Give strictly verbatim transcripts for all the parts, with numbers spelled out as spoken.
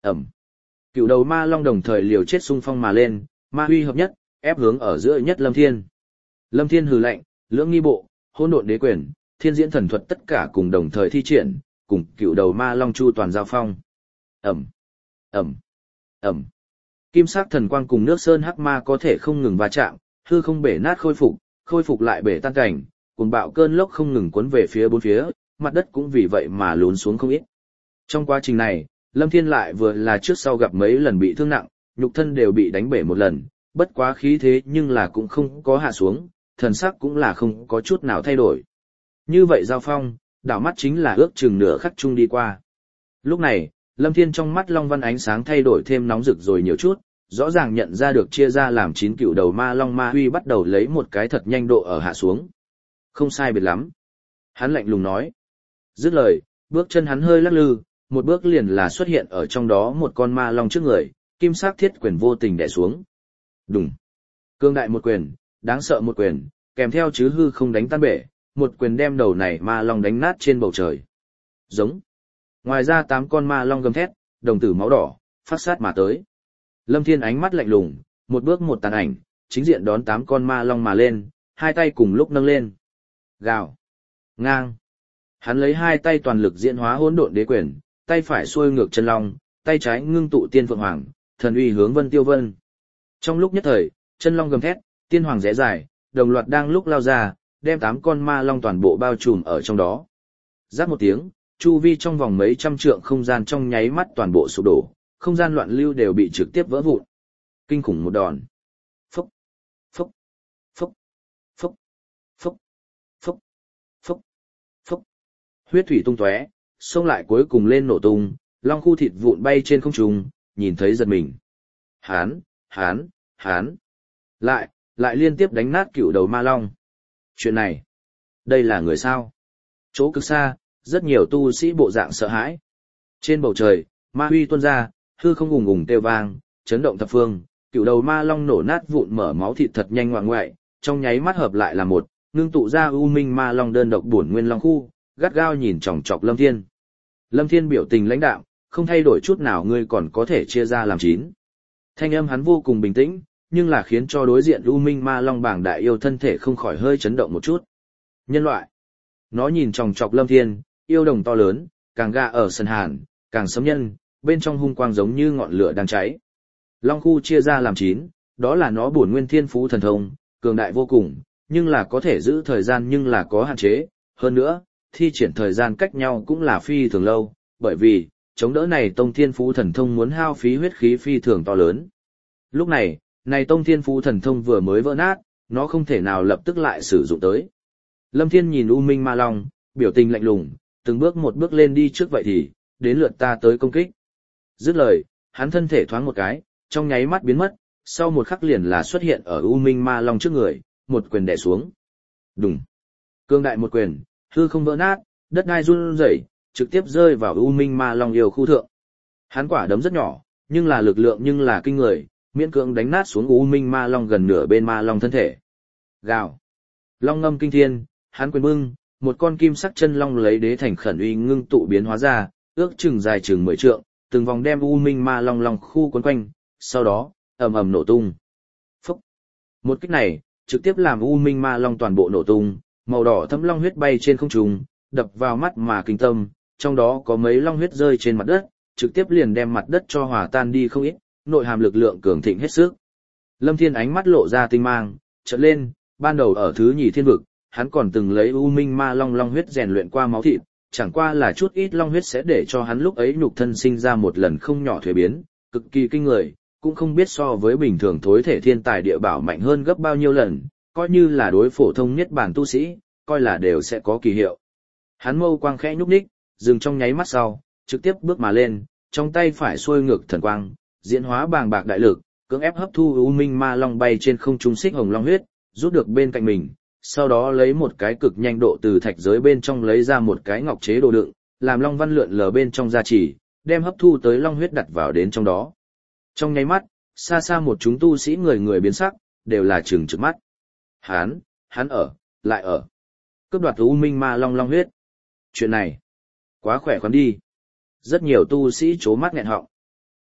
Ẩm. Cựu đầu ma long đồng thời liều chết xung phong mà lên, ma huy hợp nhất, ép hướng ở giữa nhất Lâm Thiên. Lâm Thiên hừ lạnh, lưỡng nghi bộ, hỗn độn đế quyền, thiên diễn thần thuật tất cả cùng đồng thời thi triển, cùng cựu đầu ma long chu toàn giao phong. Ẩm. Ẩm. Ẩm. Kim sắc thần quang cùng nước sơn hắc ma có thể không ngừng va chạm, hư không bể nát khôi phục, khôi phục lại bể tan cảnh, cuồng bạo cơn lốc không ngừng cuốn về phía bốn phía, mặt đất cũng vì vậy mà lún xuống không ít. Trong quá trình này, Lâm Thiên lại vừa là trước sau gặp mấy lần bị thương nặng, nhục thân đều bị đánh bể một lần, bất quá khí thế nhưng là cũng không có hạ xuống, thần sắc cũng là không có chút nào thay đổi. Như vậy giao phong, đảo mắt chính là ước chừng nửa khắc chung đi qua. Lúc này, Lâm Thiên trong mắt long văn ánh sáng thay đổi thêm nóng rực rồi nhiều chút, rõ ràng nhận ra được chia ra làm chín cựu đầu ma long ma huy bắt đầu lấy một cái thật nhanh độ ở hạ xuống. Không sai biệt lắm. Hắn lạnh lùng nói. Dứt lời, bước chân hắn hơi lắc lư, một bước liền là xuất hiện ở trong đó một con ma long trước người, kim sắc thiết quyền vô tình đè xuống. Đùng. Cương đại một quyền, đáng sợ một quyền, kèm theo chứ hư không đánh tan bể, một quyền đem đầu này ma long đánh nát trên bầu trời. Giống. Ngoài ra tám con ma long gầm thét, đồng tử máu đỏ, phát sát mà tới. Lâm Thiên ánh mắt lạnh lùng, một bước một tàn ảnh, chính diện đón tám con ma long mà lên, hai tay cùng lúc nâng lên. Gào. Ngang. Hắn lấy hai tay toàn lực diễn hóa hỗn độn đế quyền, tay phải xuôi ngược chân long, tay trái ngưng tụ tiên phượng hoàng, thần uy hướng Vân Tiêu Vân. Trong lúc nhất thời, chân long gầm thét, tiên hoàng rẽ dài, đồng loạt đang lúc lao ra, đem tám con ma long toàn bộ bao trùm ở trong đó. Rát một tiếng, chu vi trong vòng mấy trăm trượng không gian trong nháy mắt toàn bộ sụp đổ, không gian loạn lưu đều bị trực tiếp vỡ vụn. Kinh khủng một đòn. Phốc, phốc, phốc, phốc, phốc, phốc, phốc, phốc. Huyết thủy tung tóe, xông lại cuối cùng lên nổ tung, long khu thịt vụn bay trên không trung, nhìn thấy giật mình. Hán, hán, hán. Lại, lại liên tiếp đánh nát cựu đầu ma long. Chuyện này, đây là người sao? Chỗ cực xa, rất nhiều tu sĩ bộ dạng sợ hãi. Trên bầu trời, ma huy tuôn ra, hư không ùng ùng kêu vang, chấn động thập phương, cựu đầu ma long nổ nát vụn mở máu thịt thật nhanh ngoạng ngoại, trong nháy mắt hợp lại là một, ngưng tụ ra u minh ma long đơn độc bổn nguyên long khu, gắt gao nhìn chòng chọc Lâm Thiên. Lâm Thiên biểu tình lãnh đạm, không thay đổi chút nào, ngươi còn có thể chia ra làm chín. Thanh âm hắn vô cùng bình tĩnh, nhưng là khiến cho đối diện u minh ma long bảng đại yêu thân thể không khỏi hơi chấn động một chút. Nhân loại. Nó nhìn chòng chọc Lâm Thiên, yêu đồng to lớn, càng gà ở sân hàn, càng sấm nhân, bên trong hung quang giống như ngọn lửa đang cháy. Long khu chia ra làm chín, đó là nó bổn nguyên thiên phú thần thông, cường đại vô cùng, nhưng là có thể giữ thời gian nhưng là có hạn chế. Hơn nữa, thi triển thời gian cách nhau cũng là phi thường lâu, bởi vì, chống đỡ này tông thiên phú thần thông muốn hao phí huyết khí phi thường to lớn. Lúc này, này tông thiên phú thần thông vừa mới vỡ nát, nó không thể nào lập tức lại sử dụng tới. Lâm Thiên nhìn U Minh Ma Long, biểu tình lạnh lùng, từng bước một bước lên đi trước vậy thì, đến lượt ta tới công kích. Dứt lời, hắn thân thể thoáng một cái, trong nháy mắt biến mất, sau một khắc liền là xuất hiện ở U Minh Ma Long trước người, một quyền đè xuống. Đùng. Cương đại một quyền, hư không vỡ nát, đất đai run rẩy, trực tiếp rơi vào U Minh Ma Long yêu khu thượng. Hắn quả đấm rất nhỏ, nhưng là lực lượng nhưng là kinh người, miễn cưỡng đánh nát xuống U Minh Ma Long gần nửa bên Ma Long thân thể. Gào. Long ngâm kinh thiên, hắn quyền bưng, một con kim sắc chân long lấy đế thành khẩn uy ngưng tụ biến hóa ra, ước chừng dài chừng mười trượng, từng vòng đem U Minh Ma Long Long khu quấn quanh, sau đó, ầm ầm nổ tung. Phúc. Một kích này, trực tiếp làm U Minh Ma Long toàn bộ nổ tung, màu đỏ thấm long huyết bay trên không trung, đập vào mắt mà kinh tâm, trong đó có mấy long huyết rơi trên mặt đất, trực tiếp liền đem mặt đất cho hòa tan đi không ít, nội hàm lực lượng cường thịnh hết sức. Lâm Thiên ánh mắt lộ ra tinh mang, chợt lên, ban đầu ở thứ nhì thiên vực, hắn còn từng lấy U Minh Ma Long long huyết rèn luyện qua máu thịt, chẳng qua là chút ít long huyết sẽ để cho hắn lúc ấy nhục thân sinh ra một lần không nhỏ thuế biến, cực kỳ kinh người, cũng không biết so với bình thường thối thể thiên tài địa bảo mạnh hơn gấp bao nhiêu lần, coi như là đối phổ thông nhất bản tu sĩ, coi là đều sẽ có kỳ hiệu. Hắn mâu quang khẽ nhúc nhích, dừng trong nháy mắt sau, trực tiếp bước mà lên, trong tay phải xuôi ngược thần quang, diễn hóa bàng bạc đại lực, cưỡng ép hấp thu U Minh Ma Long bay trên không trung xích hồng long huyết, rút được bên cạnh mình, sau đó lấy một cái cực nhanh độ từ thạch giới bên trong lấy ra một cái ngọc chế đồ đựng, làm long văn lượn lờ bên trong gia trì, đem hấp thu tới long huyết đặt vào đến trong đó. Trong nháy mắt, xa xa một chúng tu sĩ người người biến sắc, đều là trừng trừng mắt. Hắn, hắn ở, lại ở. Cướp đoạt U Minh Ma Long long huyết. Chuyện này, quá khỏe khoắn đi. Rất nhiều tu sĩ chố mắt nghẹn họng.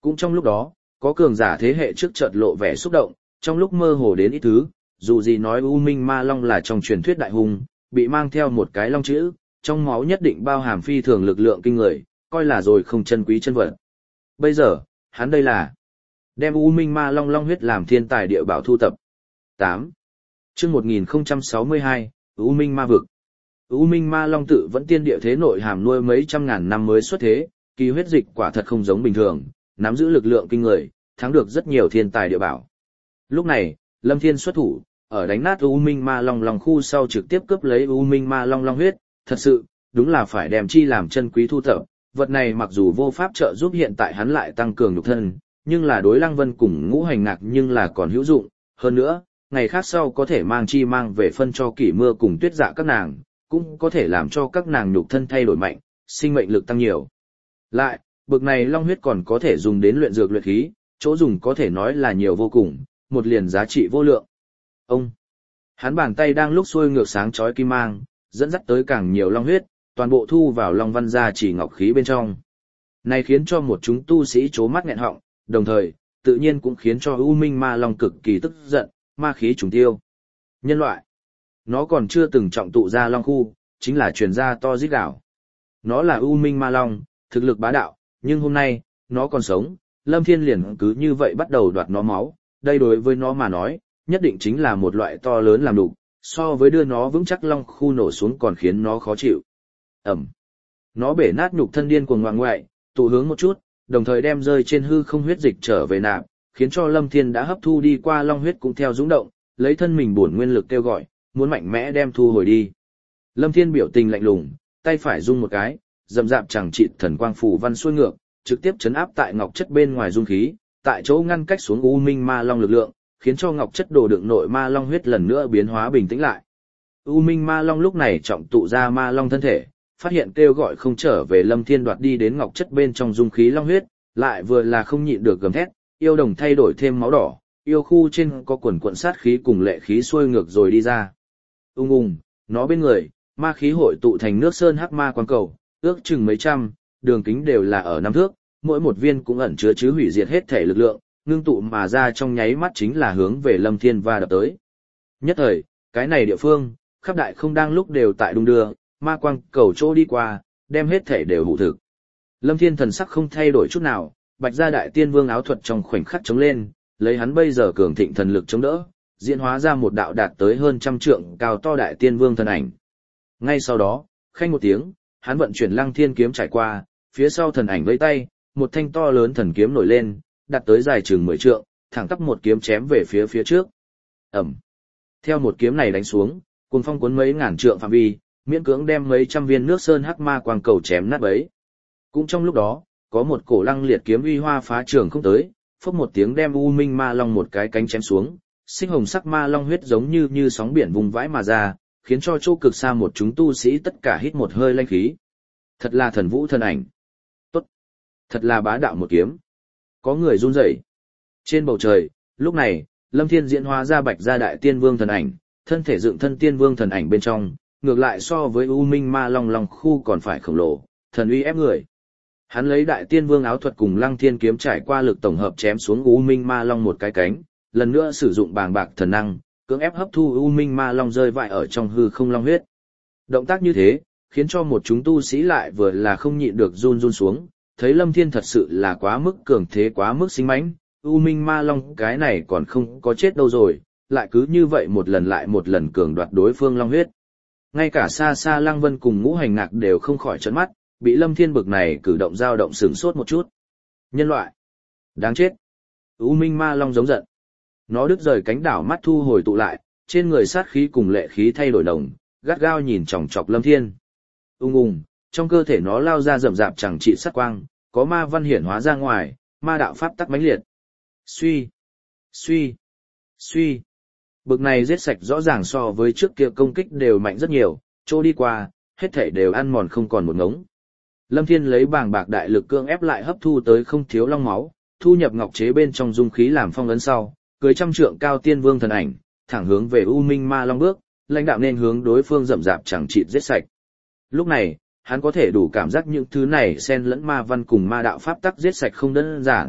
Cũng trong lúc đó, có cường giả thế hệ trước chợt lộ vẻ xúc động, trong lúc mơ hồ đến ít thứ, dù gì nói U Minh Ma Long là trong truyền thuyết đại hùng, bị mang theo một cái long chữ, trong máu nhất định bao hàm phi thường lực lượng kinh người, coi là rồi không chân quý chân vật. Bây giờ, hắn đây là đem U Minh Ma Long long huyết làm thiên tài địa bảo thu tập. tám. Chương một nghìn không trăm sáu mươi hai, U Minh Ma vực. U Minh Ma Long tự vẫn tiên địa thế nội hàm nuôi mấy trăm ngàn năm mới xuất thế, kỳ huyết dịch quả thật không giống bình thường, nắm giữ lực lượng kinh người, thắng được rất nhiều thiên tài địa bảo. Lúc này, Lâm Thiên xuất thủ, ở đánh nát U Minh Ma Long Long khu sau trực tiếp cướp lấy U Minh Ma Long Long huyết, thật sự, đúng là phải đem chi làm chân quý thu thập. Vật này mặc dù vô pháp trợ giúp hiện tại hắn lại tăng cường nhục thân, nhưng là đối Lăng Vân cùng Ngũ Hành Ngạc nhưng là còn hữu dụng, hơn nữa, ngày khác sau có thể mang chi mang về phân cho Kỷ Mưa cùng Tuyết Dạ các nàng, cũng có thể làm cho các nàng nhục thân thay đổi mạnh, sinh mệnh lực tăng nhiều. Lại, bực này long huyết còn có thể dùng đến luyện dược luyện khí, chỗ dùng có thể nói là nhiều vô cùng, một liền giá trị vô lượng. Ông, hắn bàn tay đang lúc xuôi ngược sáng chói kim mang, dẫn dắt tới càng nhiều long huyết, toàn bộ thu vào long văn gia chỉ ngọc khí bên trong. Này khiến cho một chúng tu sĩ chố mắt nghẹn họng, đồng thời, tự nhiên cũng khiến cho U Minh Ma Long cực kỳ tức giận, ma khí trùng tiêu. Nhân loại, nó còn chưa từng trọng tụ ra long khu, chính là truyền ra to rít gào. Nó là U Minh Ma Long, thực lực bá đạo, nhưng hôm nay, nó còn sống, Lâm Thiên liền cứ như vậy bắt đầu đoạt nó máu, đây đối với nó mà nói, nhất định chính là một loại to lớn làm đủ, so với đưa nó vững chắc long khu nổ xuống còn khiến nó khó chịu. Ẩm. Nó bể nát nhục thân điên cuồng ngoạng ngoại, tụ hướng một chút, đồng thời đem rơi trên hư không huyết dịch trở về nạp, khiến cho Lâm Thiên đã hấp thu đi qua long huyết cũng theo dũng động, lấy thân mình bổn nguyên lực kêu gọi, muốn mạnh mẽ đem thu hồi đi. Lâm Thiên biểu tình lạnh lùng, tay phải rung một cái, dầm dạp chẳng trị thần quang phủ văn xuôi ngược, trực tiếp chấn áp tại ngọc chất bên ngoài dung khí, tại chỗ ngăn cách xuống U Minh Ma Long lực lượng, khiến cho ngọc chất đồ đựng nội ma long huyết lần nữa biến hóa bình tĩnh lại. U Minh Ma Long lúc này trọng tụ ra ma long thân thể, phát hiện kêu gọi không trở về Lâm Thiên đoạt đi đến ngọc chất bên trong dung khí long huyết, lại vừa là không nhịn được gầm thét, yêu đồng thay đổi thêm máu đỏ, yêu khu trên có quần quận sát khí cùng lệ khí xuôi ngược rồi đi ra. Ung ung, nó bên người, ma khí hội tụ thành nước sơn hắc ma quang cầu, ước chừng mấy trăm, đường kính đều là ở năm thước, mỗi một viên cũng ẩn chứa chứ hủy diệt hết thể lực lượng, ngưng tụ mà ra trong nháy mắt chính là hướng về Lâm Thiên và đập tới. Nhất thời, cái này địa phương, khắp đại không đang lúc đều tại đung đưa, ma quang cầu chỗ đi qua, đem hết thể đều hụ thực. Lâm Thiên thần sắc không thay đổi chút nào, bạch gia đại tiên vương áo thuật trong khoảnh khắc chống lên, lấy hắn bây giờ cường thịnh thần lực chống đỡ, diễn hóa ra một đạo đạt tới hơn trăm trượng cao to đại tiên vương thần ảnh. Ngay sau đó, khanh một tiếng, hắn vận chuyển Lăng Thiên kiếm trải qua, phía sau thần ảnh vẫy tay, một thanh to lớn thần kiếm nổi lên, đạt tới dài chừng mười trượng, thẳng tắp một kiếm chém về phía phía trước. Ầm. Theo một kiếm này đánh xuống, cuồng phong cuốn mấy ngàn trượng phạm vi, miễn cưỡng đem mấy trăm viên nước sơn hắc ma quang cầu chém nát bấy. Cũng trong lúc đó, có một cổ lăng liệt kiếm uy hoa phá trường không tới, phốc một tiếng đem U Minh Ma Long một cái cánh chém xuống, xích hồng sắc ma long huyết giống như như sóng biển vùng vãi mà ra, khiến cho chỗ cực xa một chúng tu sĩ tất cả hít một hơi lanh khí. Thật là thần vũ thần ảnh. Tốt. Thật là bá đạo một kiếm. Có người run rẩy. Trên bầu trời, lúc này, Lâm Thiên diễn hóa ra bạch gia đại tiên vương thần ảnh, thân thể dựng thân tiên vương thần ảnh bên trong, ngược lại so với U Minh Ma Long Long khu còn phải khổng lồ, thần uy ép người. Hắn lấy đại tiên vương áo thuật cùng Lăng Thiên kiếm trải qua lực tổng hợp chém xuống U Minh Ma Long một cái cánh, lần nữa sử dụng bàng bạc thần năng, cưỡng ép hấp thu U Minh Ma Long rơi vãi ở trong hư không long huyết. Động tác như thế, khiến cho một chúng tu sĩ lại vừa là không nhịn được run run xuống, thấy Lâm Thiên thật sự là quá mức cường thế quá mức sinh mãnh, U Minh Ma Long cái này còn không có chết đâu rồi, lại cứ như vậy một lần lại một lần cường đoạt đối phương long huyết. Ngay cả xa xa Lăng Vân cùng Ngũ Hành Ngạc đều không khỏi trợn mắt, bị Lâm Thiên bực này cử động dao động sửng sốt một chút. Nhân loại, đáng chết. U Minh Ma Long giống giận. Nó đứt rời cánh đảo mắt thu hồi tụ lại, trên người sát khí cùng lệ khí thay đổi đồng, gắt gao nhìn chòng chọc Lâm Thiên. Ung ung, trong cơ thể nó lao ra rậm rạp chẳng trị sát quang, có ma văn hiển hóa ra ngoài, ma đạo pháp tắc mãnh liệt. Suy, suy, suy. Bực này giết sạch rõ ràng so với trước kia công kích đều mạnh rất nhiều, chỗ đi qua, hết thảy đều ăn mòn không còn một ngống. Lâm Thiên lấy bàng bạc đại lực cương ép lại hấp thu tới không thiếu long máu, thu nhập ngọc chế bên trong dung khí làm phong ấn sau, cưới trăm trượng cao tiên vương thần ảnh, thẳng hướng về U Minh Ma Long bước, lãnh đạo nên hướng đối phương rậm rạp chẳng chịt giết sạch. Lúc này, hắn có thể đủ cảm giác những thứ này xen lẫn ma văn cùng ma đạo pháp tắc giết sạch không đơn giản,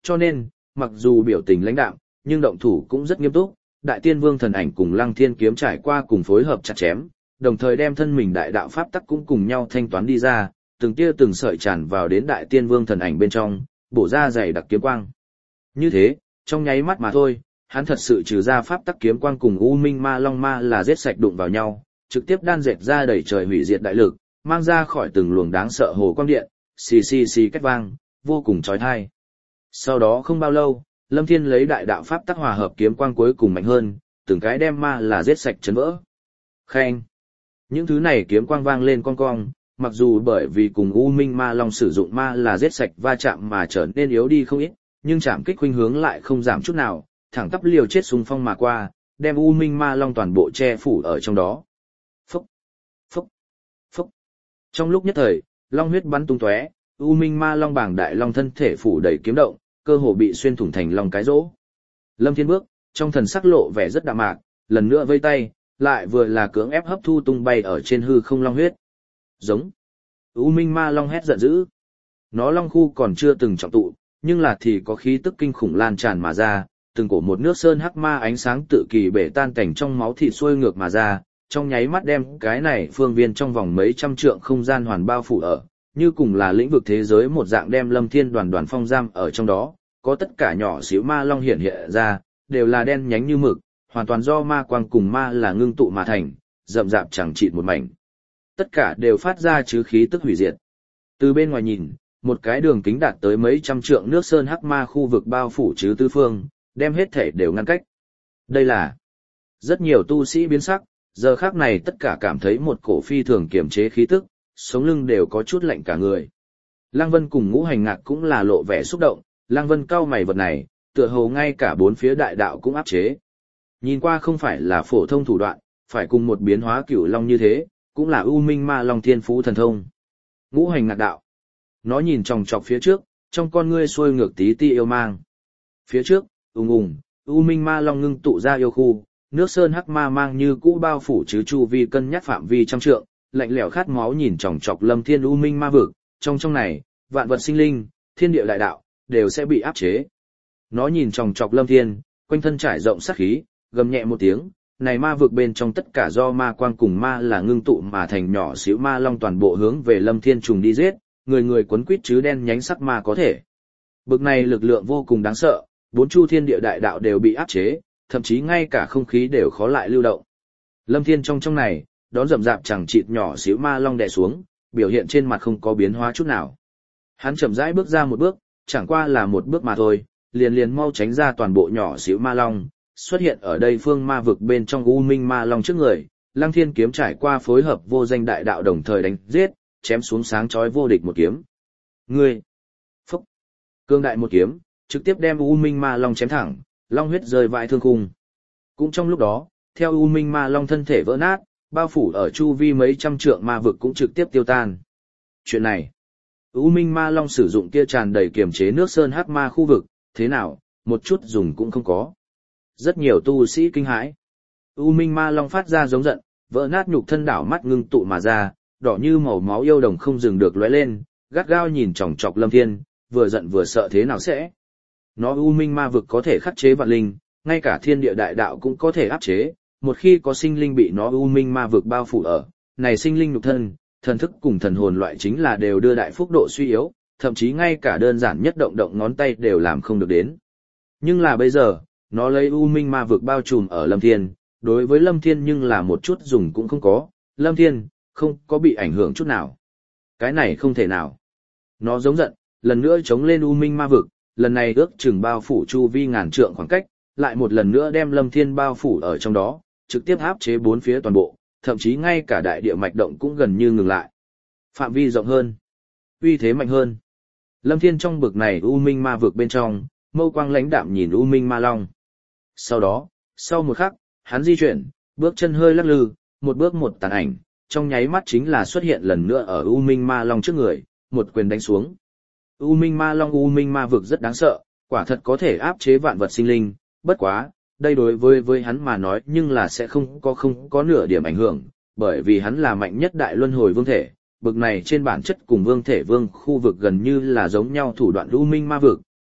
Cho nên, mặc dù biểu tình lãnh đạm, nhưng động thủ cũng rất nghiêm túc, Đại Tiên Vương thần ảnh cùng Lăng Thiên kiếm trải qua cùng phối hợp chặt chém, đồng thời đem thân mình đại đạo pháp tắc cũng cùng nhau thanh toán đi ra, từng tia từng sợi tràn vào đến Đại Tiên Vương thần ảnh bên trong, bổ ra dày đặc kiếm quang. Như thế, trong nháy mắt mà thôi, hắn thật sự trừ ra pháp tắc kiếm quang cùng U Minh Ma Long Ma là giết sạch đụng vào nhau, trực tiếp đan dệt ra đẩy trời hủy diệt đại lực, mang ra khỏi từng luồng đáng sợ hồ quang điện, xì xì xì cách vang, vô cùng chói tai. Sau đó không bao lâu, Lâm Thiên lấy đại đạo pháp tắc hòa hợp kiếm quang cuối cùng mạnh hơn, từng cái đem ma là giết sạch chấn vỡ. Khen. Những thứ này kiếm quang vang lên con cong, mặc dù bởi vì cùng U Minh Ma Long sử dụng ma là giết sạch va chạm mà trở nên yếu đi không ít, nhưng chạm kích khuynh hướng lại không giảm chút nào, thẳng tắp liều chết xung phong mà qua, đem U Minh Ma Long toàn bộ che phủ ở trong đó. Phúc, phúc, phúc. Trong lúc nhất thời, long huyết bắn tung tóe, U Minh Ma Long bảng đại long thân thể phủ đầy kiếm động, cơ hồ bị xuyên thủng thành long cái rỗ. Lâm Thiên bước, trong thần sắc lộ vẻ rất đạm mạc, lần nữa vây tay, lại vừa là cưỡng ép hấp thu tung bay ở trên hư không long huyết. Giống. U Minh Ma Long hét giận dữ. Nó long khu còn chưa từng trọng tụ, nhưng là thì có khí tức kinh khủng lan tràn mà ra, từng cổ một nước sơn hắc ma ánh sáng tự kỳ bể tan cảnh trong máu thịt xuôi ngược mà ra, trong nháy mắt đem cái này phương viên trong vòng mấy trăm trượng không gian hoàn bao phủ ở, như cùng là lĩnh vực thế giới một dạng đem Lâm Thiên đoàn đoàn phong giam ở trong đó, có tất cả nhỏ xíu ma long hiện hiện ra, đều là đen nhánh như mực, hoàn toàn do ma quang cùng ma là ngưng tụ mà thành, rậm rạp chẳng chịt một mảnh. Tất cả đều phát ra chứ khí tức hủy diệt. Từ bên ngoài nhìn, một cái đường kính đạt tới mấy trăm trượng nước sơn hắc ma khu vực bao phủ chứ tứ phương, đem hết thể đều ngăn cách. Đây là rất nhiều tu sĩ biến sắc, giờ khác này tất cả cảm thấy một cổ phi thường kiềm chế khí tức, sống lưng đều có chút lạnh cả người. Lăng Vân cùng Ngũ Hành Ngạc cũng là lộ vẻ xúc động, Lăng Vân cau mày vật này, tựa hồ ngay cả bốn phía đại đạo cũng áp chế. Nhìn qua không phải là phổ thông thủ đoạn, phải cùng một biến hóa cửu long như thế, cũng là U Minh Ma Long thiên phú thần thông. Ngũ Hành Ngạc đạo. Nó nhìn chòng chọc phía trước, trong con ngươi xuôi ngược tí ti yêu mang. Phía trước, ùng ùng, U Minh Ma Long ngưng tụ ra yêu khu, nước sơn hắc ma mang như cũ bao phủ chứ chu vi cân nhắc phạm vi trăm trượng, lạnh lẽo khát máu nhìn chòng chọc Lâm Thiên U Minh Ma vực, trong trong này, vạn vật sinh linh, thiên địa đại đạo, đều sẽ bị áp chế. Nó nhìn chòng chọc Lâm Thiên, quanh thân trải rộng sát khí, gầm nhẹ một tiếng, này ma vực bên trong tất cả do ma quang cùng ma là ngưng tụ mà thành nhỏ xíu ma long toàn bộ hướng về Lâm Thiên trùng đi giết, người người quấn quýt chứ đen nhánh sắc ma có thể. Bực này lực lượng vô cùng đáng sợ, bốn chu thiên địa đại đạo đều bị áp chế, thậm chí ngay cả không khí đều khó lại lưu động. Lâm Thiên trong trong này, đón rậm rạp chẳng chịt nhỏ xíu ma long đè xuống, biểu hiện trên mặt không có biến hóa chút nào. Hắn chậm rãi bước ra một bước, chẳng qua là một bước mà thôi, liền liền mau tránh ra toàn bộ nhỏ xíu ma long, xuất hiện ở đây phương ma vực bên trong U Minh Ma Long trước người, Lăng Thiên kiếm trải qua phối hợp vô danh đại đạo đồng thời đánh giết, chém xuống sáng chói vô địch một kiếm. Ngươi! Phúc! Cương đại một kiếm, trực tiếp đem U Minh Ma Long chém thẳng, long huyết rơi vãi thương khung. Cũng trong lúc đó, theo U Minh Ma Long thân thể vỡ nát, bao phủ ở chu vi mấy trăm trượng ma vực cũng trực tiếp tiêu tan. Chuyện này, U Minh Ma Long sử dụng kia tràn đầy kiềm chế nước sơn hắc ma khu vực, thế nào, một chút dùng cũng không có. Rất nhiều tu sĩ kinh hãi. U Minh Ma Long phát ra giống giận, vỡ nát nhục thân đảo mắt ngưng tụ mà ra, đỏ như màu máu yêu đồng không dừng được lóe lên, gắt gao nhìn chòng chọc Lâm Thiên, vừa giận vừa sợ thế nào sẽ. Nó U Minh Ma vực có thể khắc chế vạn linh, ngay cả thiên địa đại đạo cũng có thể áp chế, một khi có sinh linh bị nó U Minh Ma vực bao phủ ở, này sinh linh nhục thân, thần thức cùng thần hồn loại chính là đều đưa đại phúc độ suy yếu, thậm chí ngay cả đơn giản nhất động động ngón tay đều làm không được đến. Nhưng là bây giờ, nó lấy U Minh Ma vực bao trùm ở Lâm Thiên, đối với Lâm Thiên nhưng là một chút dùng cũng không có, Lâm Thiên, không có bị ảnh hưởng chút nào. Cái này không thể nào. Nó giống giận, lần nữa chống lên U Minh Ma vực, lần này ước chừng bao phủ chu vi ngàn trượng khoảng cách, lại một lần nữa đem Lâm Thiên bao phủ ở trong đó, trực tiếp áp chế bốn phía toàn bộ, thậm chí ngay cả đại địa mạch động cũng gần như ngừng lại. Phạm vi rộng hơn, uy thế mạnh hơn. Lâm Thiên trong bực này U Minh Ma vực bên trong, mâu quang lãnh đạm nhìn U Minh Ma Long. Sau đó, sau một khắc, hắn di chuyển, bước chân hơi lắc lư, một bước một tàn ảnh, trong nháy mắt chính là xuất hiện lần nữa ở U Minh Ma Long trước người, một quyền đánh xuống. U Minh Ma Long U Minh Ma vực rất đáng sợ, quả thật có thể áp chế vạn vật sinh linh, bất quá, đây đối với với hắn mà nói nhưng là sẽ không có không có nửa điểm ảnh hưởng, bởi vì hắn là mạnh nhất đại luân hồi vương thể, bực này trên bản chất cùng vương thể vương khu vực gần như là giống nhau thủ đoạn U Minh Ma vực,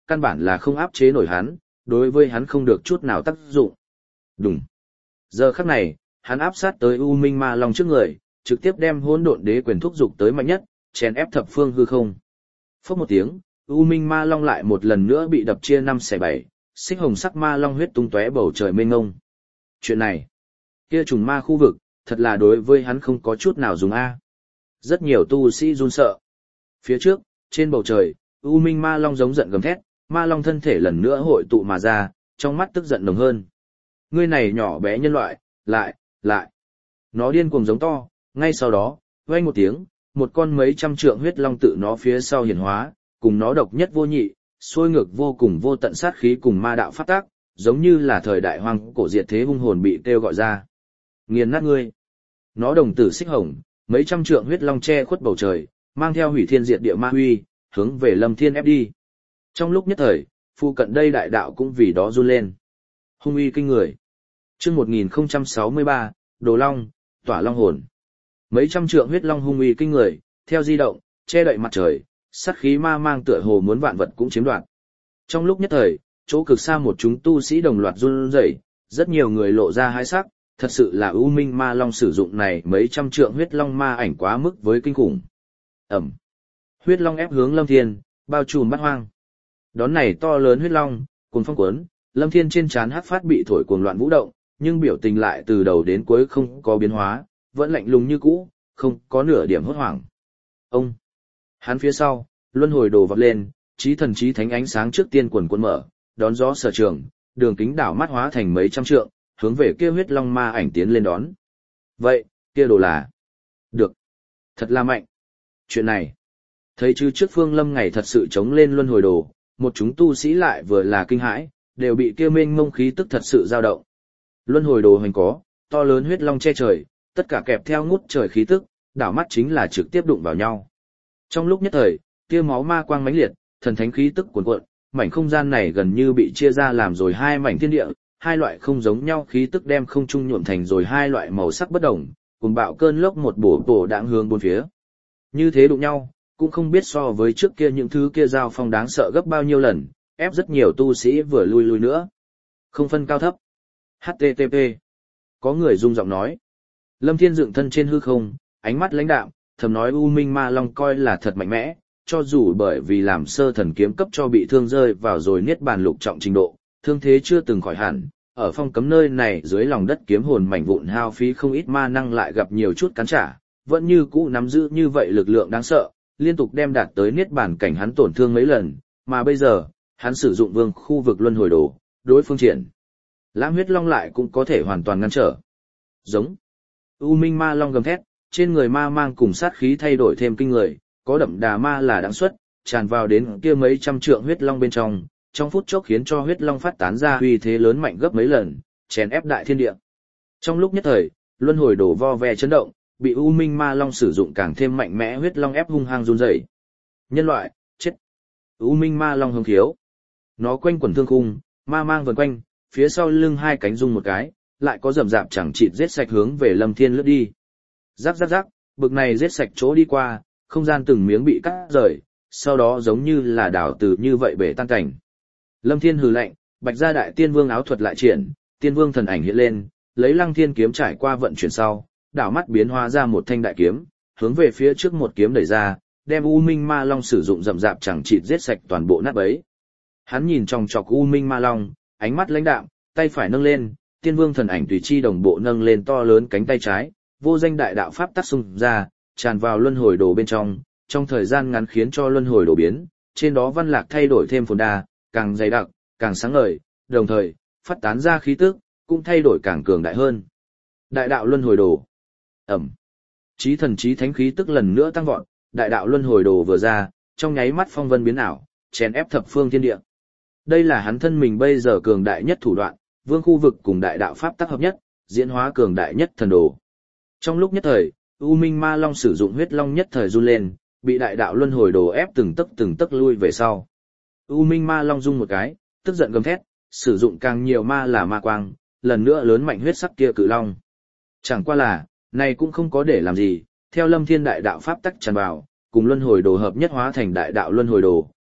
căn bản là không áp chế nổi hắn, đối với hắn không được chút nào tác dụng. Đùng. Giờ khắc này, hắn áp sát tới U Minh Ma Long trước người, trực tiếp đem hỗn độn đế quyền thúc dục tới mạnh nhất, chèn ép thập phương hư không. Phốc một tiếng, U Minh Ma Long lại một lần nữa bị đập chia năm xẻ bảy, xích hồng sắc ma long huyết tung tóe bầu trời mênh mông. Chuyện này, kia trùng ma khu vực, thật là đối với hắn không có chút nào dùng a. Rất nhiều tu sĩ run sợ. Phía trước, trên bầu trời, U Minh Ma Long giống giận gầm thét, ma long thân thể lần nữa hội tụ mà ra, trong mắt tức giận nồng hơn. Ngươi này nhỏ bé nhân loại, lại, lại. Nó điên cuồng giống to, ngay sau đó, vang một tiếng, một con mấy trăm trượng huyết long tự nó phía sau hiển hóa, cùng nó độc nhất vô nhị, xuôi ngược vô cùng vô tận sát khí cùng ma đạo phát tác, giống như là thời đại hoang cổ diệt thế hung hồn bị kêu gọi ra. Nghiền nát ngươi. Nó đồng tử xích hồng, mấy trăm trượng huyết long che khuất bầu trời, mang theo hủy thiên diệt địa ma huy, hướng về Lâm Thiên ép đi. Trong lúc nhất thời, phụ cận đây đại đạo cũng vì đó run lên. Hung uy kinh người. Chương một nghìn không trăm sáu mươi ba, Đồ Long, Tỏa Long hồn. Mấy trăm trượng huyết long hung uy kinh người, theo di động, che đậy mặt trời, sát khí ma mang tựa hồ muốn vạn vật cũng chiếm đoạt. Trong lúc nhất thời, chỗ cực xa một chúng tu sĩ đồng loạt run rẩy, rất nhiều người lộ ra hai sắc, thật sự là U Minh Ma Long sử dụng này mấy trăm trượng huyết long ma ảnh quá mức với kinh khủng. Ẩm. Huyết long ép hướng Lâm Thiên, bao trùm bát hoang. Đón này to lớn huyết long, cuồn phong cuốn, Lâm Thiên trên trán hắc phát bị thổi cuồng loạn vũ động, nhưng biểu tình lại từ đầu đến cuối không có biến hóa, vẫn lạnh lùng như cũ, không có nửa điểm hốt hoảng. Ông. Hắn phía sau, luân hồi đồ vọt lên, chí thần chí thánh ánh sáng trước tiên quần quần mở, đón gió sở trường, đường kính đảo mắt hóa thành mấy trăm trượng, hướng về kia huyết long ma ảnh tiến lên đón. Vậy, kia đồ là... Được. Thật là mạnh. Chuyện này. Thấy chứ trước Phương Lâm ngày thật sự chống lên luân hồi đồ, một chúng tu sĩ lại vừa là kinh hãi, đều bị kia mênh mông khí tức thật sự dao động. Luân hồi đồ hoành có, to lớn huyết long che trời, tất cả kẹp theo ngút trời khí tức, đảo mắt chính là trực tiếp đụng vào nhau. Trong lúc nhất thời, kia máu ma quang mãnh liệt, thần thánh khí tức cuồn cuộn, mảnh không gian này gần như bị chia ra làm rồi hai mảnh thiên địa, hai loại không giống nhau khí tức đem không trung nhuộm thành rồi hai loại màu sắc bất đồng, cùng bạo cơn lốc một bổ bổ đãng hướng bốn phía. Như thế đụng nhau, cũng không biết so với trước kia những thứ kia giao phong đáng sợ gấp bao nhiêu lần, ép rất nhiều tu sĩ vừa lui lui nữa. Không phân cao thấp. hát tê tê pê. Có người rung giọng nói. Lâm Thiên dựng thân trên hư không, ánh mắt lãnh đạm, thầm nói U Minh Ma Long coi là thật mạnh mẽ, cho dù bởi vì làm sơ thần kiếm cấp cho bị thương rơi vào rồi niết bàn lục trọng trình độ, thương thế chưa từng khỏi hẳn, ở phong cấm nơi này dưới lòng đất kiếm hồn mảnh vụn hao phí không ít ma năng lại gặp nhiều chút cắn trả, vẫn như cũ nắm giữ như vậy lực lượng đáng sợ, liên tục đem đạt tới niết bàn cảnh hắn tổn thương mấy lần, mà bây giờ, hắn sử dụng vương khu vực luân hồi đồ, đối phương triển. Lãng huyết long lại cũng có thể hoàn toàn ngăn trở. Giống. U Minh Ma Long gầm thét, trên người ma mang cùng sát khí thay đổi thêm kinh người, có đậm đà ma là đáng xuất, tràn vào đến kia mấy trăm trượng huyết long bên trong, trong phút chốc khiến cho huyết long phát tán ra uy thế lớn mạnh gấp mấy lần, chèn ép đại thiên địa. Trong lúc nhất thời, luân hồi đổ vo ve chấn động, bị U Minh Ma Long sử dụng càng thêm mạnh mẽ huyết long ép hung hăng run rẩy. Nhân loại, chết. U Minh Ma Long hưng khiếu. Nó quanh quẩn thương khung, ma mang vần quanh, phía sau lưng hai cánh rung một cái, lại có rầm rạp chẳng chịt giết sạch hướng về Lâm Thiên lướt đi. Rắc rắc rắc, bực này giết sạch chỗ đi qua, không gian từng miếng bị cắt rời, sau đó giống như là đảo từ như vậy bể tan cảnh. Lâm Thiên hừ lạnh, bạch gia đại tiên vương áo thuật lại triển, tiên vương thần ảnh hiện lên, lấy Lăng Thiên kiếm trải qua vận chuyển sau, đảo mắt biến hóa ra một thanh đại kiếm, hướng về phía trước một kiếm đẩy ra, đem U Minh Ma Long sử dụng rậm rạp chẳng chịt giết sạch toàn bộ nát bấy. Hắn nhìn trong chọc U Minh Ma Long, ánh mắt lãnh đạm, tay phải nâng lên, tiên vương thần ảnh tùy chi đồng bộ nâng lên to lớn cánh tay trái, vô danh đại đạo pháp tác xung ra, tràn vào luân hồi đồ bên trong, trong thời gian ngắn khiến cho luân hồi đồ biến, trên đó văn lạc thay đổi thêm phồn đa, càng dày đặc, càng sáng ngời, đồng thời, phát tán ra khí tức, cũng thay đổi càng cường đại hơn. Đại đạo luân hồi đồ. Ẩm. Chí thần chí thánh khí tức lần nữa tăng vọt, đại đạo luân hồi đồ vừa ra, trong nháy mắt phong vân biến ảo, chèn ép thập phương thiên địa. Đây là hắn thân mình bây giờ cường đại nhất thủ đoạn, vương khu vực cùng đại đạo pháp tác hợp nhất, diễn hóa cường đại nhất thần đồ. Trong lúc nhất thời, U Minh Ma Long sử dụng huyết long nhất thời run lên, bị đại đạo luân hồi đồ ép từng tấc từng tấc lui về sau. U Minh Ma Long rung một cái, tức giận gầm thét, sử dụng càng nhiều ma là ma quang, lần nữa lớn mạnh huyết sắc kia cự long. Chẳng qua là, này cũng không có để làm gì, theo Lâm Thiên đại đạo pháp tắc tràn vào, cùng luân hồi đồ hợp nhất hóa thành đại đạo luân hồi đồ,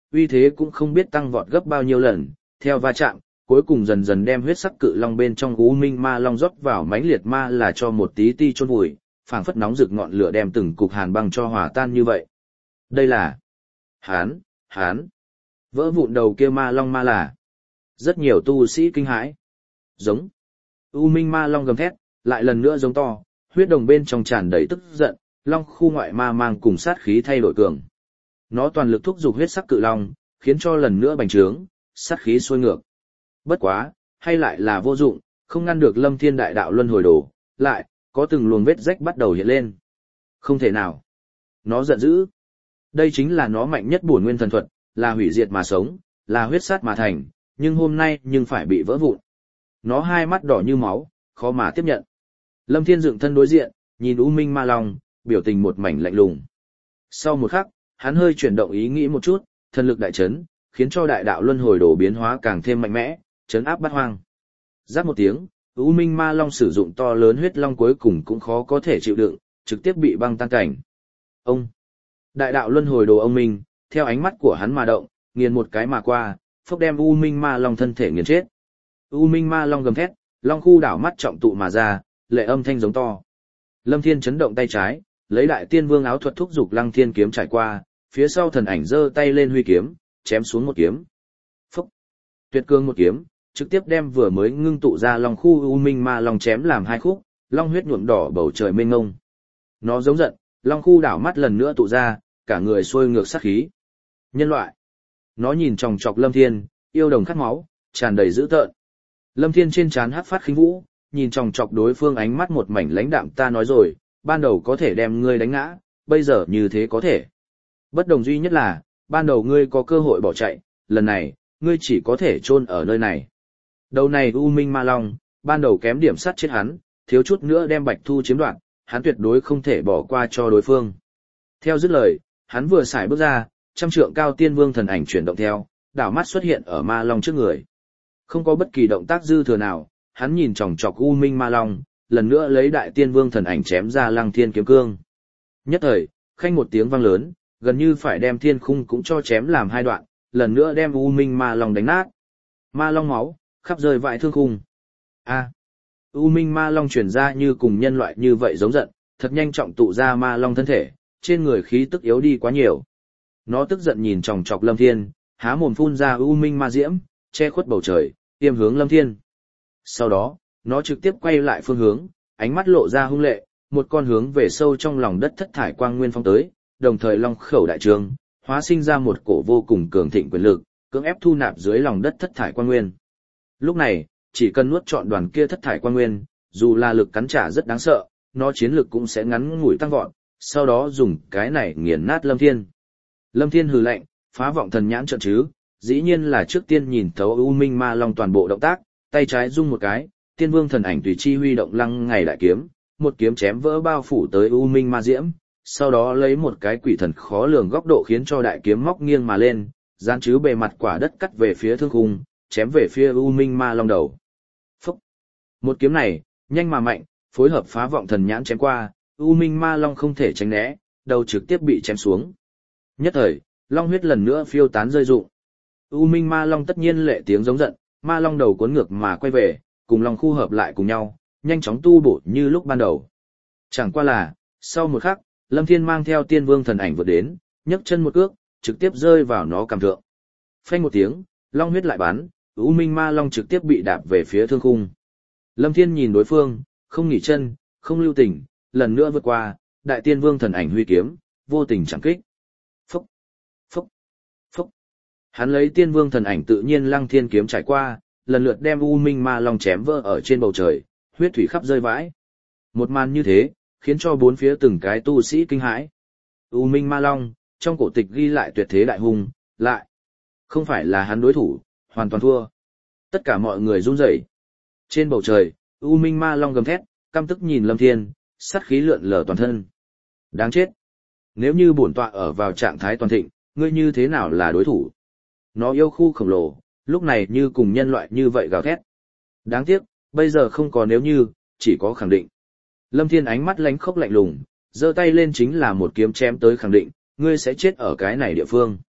uy thế cũng không biết tăng vọt gấp bao nhiêu lần, theo va chạm, cuối cùng dần dần đem huyết sắc cự long bên trong U Minh Ma Long rót vào mãnh liệt ma là cho một tí ti chôn vùi, phảng phất nóng rực ngọn lửa đem từng cục hàn băng cho hòa tan như vậy. Đây là Hán, hán. Vỡ vụn đầu kia ma long ma là. Rất nhiều tu sĩ kinh hãi. Giống. U Minh Ma Long gầm thét, lại lần nữa giống to, huyết đồng bên trong tràn đầy tức giận, long khu ngoại ma mang cùng sát khí thay đổi cường. Nó toàn lực thúc giục huyết sắc cự long, khiến cho lần nữa bành trướng, sát khí sôi ngược. Bất quá, hay lại là vô dụng, không ngăn được Lâm Thiên đại đạo luân hồi đồ, lại có từng luồng vết rách bắt đầu hiện lên. Không thể nào. Nó giận dữ. Đây chính là nó mạnh nhất bổn nguyên thần thuật, là hủy diệt mà sống, là huyết sát mà thành, nhưng hôm nay nhưng phải bị vỡ vụn. Nó hai mắt đỏ như máu, khó mà tiếp nhận. Lâm Thiên dựng thân đối diện, nhìn U Minh Ma Long, biểu tình một mảnh lạnh lùng. Sau một khắc, hắn hơi chuyển động ý nghĩ một chút, thần lực đại chấn, khiến cho đại đạo luân hồi đồ biến hóa càng thêm mạnh mẽ, chấn áp bát hoang. Giáp một tiếng, U Minh Ma Long sử dụng to lớn huyết long cuối cùng cũng khó có thể chịu đựng, trực tiếp bị băng tan cảnh. Ông, đại đạo luân hồi đồ ông Minh, theo ánh mắt của hắn mà động, nghiền một cái mà qua, phốc đem U Minh Ma Long thân thể nghiền chết. U Minh Ma Long gầm thét, long khu đảo mắt trọng tụ mà ra, lệ âm thanh giống to. Lâm Thiên chấn động tay trái, lấy đại tiên vương áo thuật thúc dục Lăng Thiên kiếm trải qua, phía sau thần ảnh giơ tay lên huy kiếm, chém xuống một kiếm. Phốc, tuyệt cương một kiếm, trực tiếp đem vừa mới ngưng tụ ra long khu U Minh Ma Long chém làm hai khúc, long huyết nhuộm đỏ bầu trời mênh mông. Nó giống giận, long khu đảo mắt lần nữa tụ ra, cả người sôi ngược sát khí. Nhân loại. Nó nhìn chòng chọc Lâm Thiên, yêu đồng khát máu, tràn đầy dữ tợn. Lâm Thiên trên trán hắc phát khinh vũ, nhìn chòng chọc đối phương ánh mắt một mảnh lãnh đạm, ta nói rồi, ban đầu có thể đem ngươi đánh ngã, bây giờ như thế có thể. Bất đồng duy nhất là, ban đầu ngươi có cơ hội bỏ chạy, lần này, ngươi chỉ có thể chôn ở nơi này. Đầu này U Minh Ma Long, ban đầu kém điểm sát chết hắn, thiếu chút nữa đem Bạch Thu chiếm đoạt, hắn tuyệt đối không thể bỏ qua cho đối phương. Theo dứt lời, hắn vừa xài bước ra, trăm trượng cao tiên vương thần ảnh chuyển động theo, đảo mắt xuất hiện ở Ma Long trước người. Không có bất kỳ động tác dư thừa nào, hắn nhìn chòng chọc U Minh Ma Long, lần nữa lấy đại tiên vương thần ảnh chém ra Lăng Thiên kiếm cương. Nhất thời, khanh một tiếng vang lớn, gần như phải đem thiên khung cũng cho chém làm hai đoạn, lần nữa đem U Minh Ma Long đánh nát. Ma Long máu, khắp rơi vãi thương khung. A. U Minh Ma Long chuyển ra như cùng nhân loại như vậy giống giận, thật nhanh trọng tụ ra Ma Long thân thể, trên người khí tức yếu đi quá nhiều. Nó tức giận nhìn chòng chọc Lâm Thiên, há mồm phun ra U Minh Ma Diễm, che khuất bầu trời, tiêm hướng Lâm Thiên. Sau đó, nó trực tiếp quay lại phương hướng, ánh mắt lộ ra hung lệ, một con hướng về sâu trong lòng đất thất thải quang nguyên phong tới, đồng thời long khẩu đại trường, hóa sinh ra một cổ vô cùng cường thịnh quyền lực, cưỡng ép thu nạp dưới lòng đất thất thải quang nguyên. Lúc này, chỉ cần nuốt trọn đoàn kia thất thải quang nguyên, dù là lực cắn trả rất đáng sợ, nó chiến lực cũng sẽ ngắn ngủi tăng vọt, sau đó dùng cái này nghiền nát Lâm Thiên. Lâm Thiên hừ lạnh, phá vọng thần nhãn trợn chứ, dĩ nhiên là trước tiên nhìn thấu U Minh Ma Long toàn bộ động tác, tay trái rung một cái, tiên vương thần ảnh tùy chi huy động lăng ngày đại kiếm, một kiếm chém vỡ bao phủ tới U Minh Ma Diễm, sau đó lấy một cái quỷ thần khó lường góc độ khiến cho đại kiếm móc nghiêng mà lên, dán chứ bề mặt quả đất cắt về phía thương khung, chém về phía U Minh Ma Long đầu. Phúc! Một kiếm này, nhanh mà mạnh, phối hợp phá vọng thần nhãn chém qua, U Minh Ma Long không thể tránh né, đầu trực tiếp bị chém xuống. Nhất thời, long huyết lần nữa phiêu tán rơi rụng. U Minh Ma Long tất nhiên lệ tiếng giống giận, Ma Long đầu cuốn ngược mà quay về, cùng Long khu hợp lại cùng nhau, nhanh chóng tu bổ như lúc ban đầu. Chẳng qua là, sau một khắc, Lâm Thiên mang theo tiên vương thần ảnh vượt đến, nhấc chân một cước, trực tiếp rơi vào nó cằm thượng. Phanh một tiếng, long huyết lại bắn, U Minh Ma Long trực tiếp bị đạp về phía thương khung. Lâm Thiên nhìn đối phương, không nghỉ chân, không lưu tình, lần nữa vượt qua, đại tiên vương thần ảnh huy kiếm, vô tình chẳng kích. Phúc, phúc, phúc. Hắn lấy tiên vương thần ảnh tự nhiên lăng thiên kiếm trải qua, lần lượt đem U Minh Ma Long chém vỡ ở trên bầu trời, huyết thủy khắp rơi vãi. Một màn như thế, khiến cho bốn phía từng cái tu sĩ kinh hãi. U Minh Ma Long, trong cổ tịch ghi lại tuyệt thế đại hùng, lại không phải là hắn đối thủ, hoàn toàn thua. Tất cả mọi người run rẩy. Trên bầu trời, U Minh Ma Long gầm thét, căm tức nhìn Lâm Thiên, sát khí lượn lờ toàn thân. Đáng chết. Nếu như bổn tọa ở vào trạng thái toàn thịnh, ngươi như thế nào là đối thủ? Nó yêu khu khổng lồ, lúc này như cùng nhân loại như vậy gào thét. Đáng tiếc, bây giờ không có nếu như, chỉ có khẳng định. Lâm Thiên ánh mắt lánh khốc lạnh lùng, giơ tay lên chính là một kiếm chém tới khẳng định, ngươi sẽ chết ở cái này địa phương.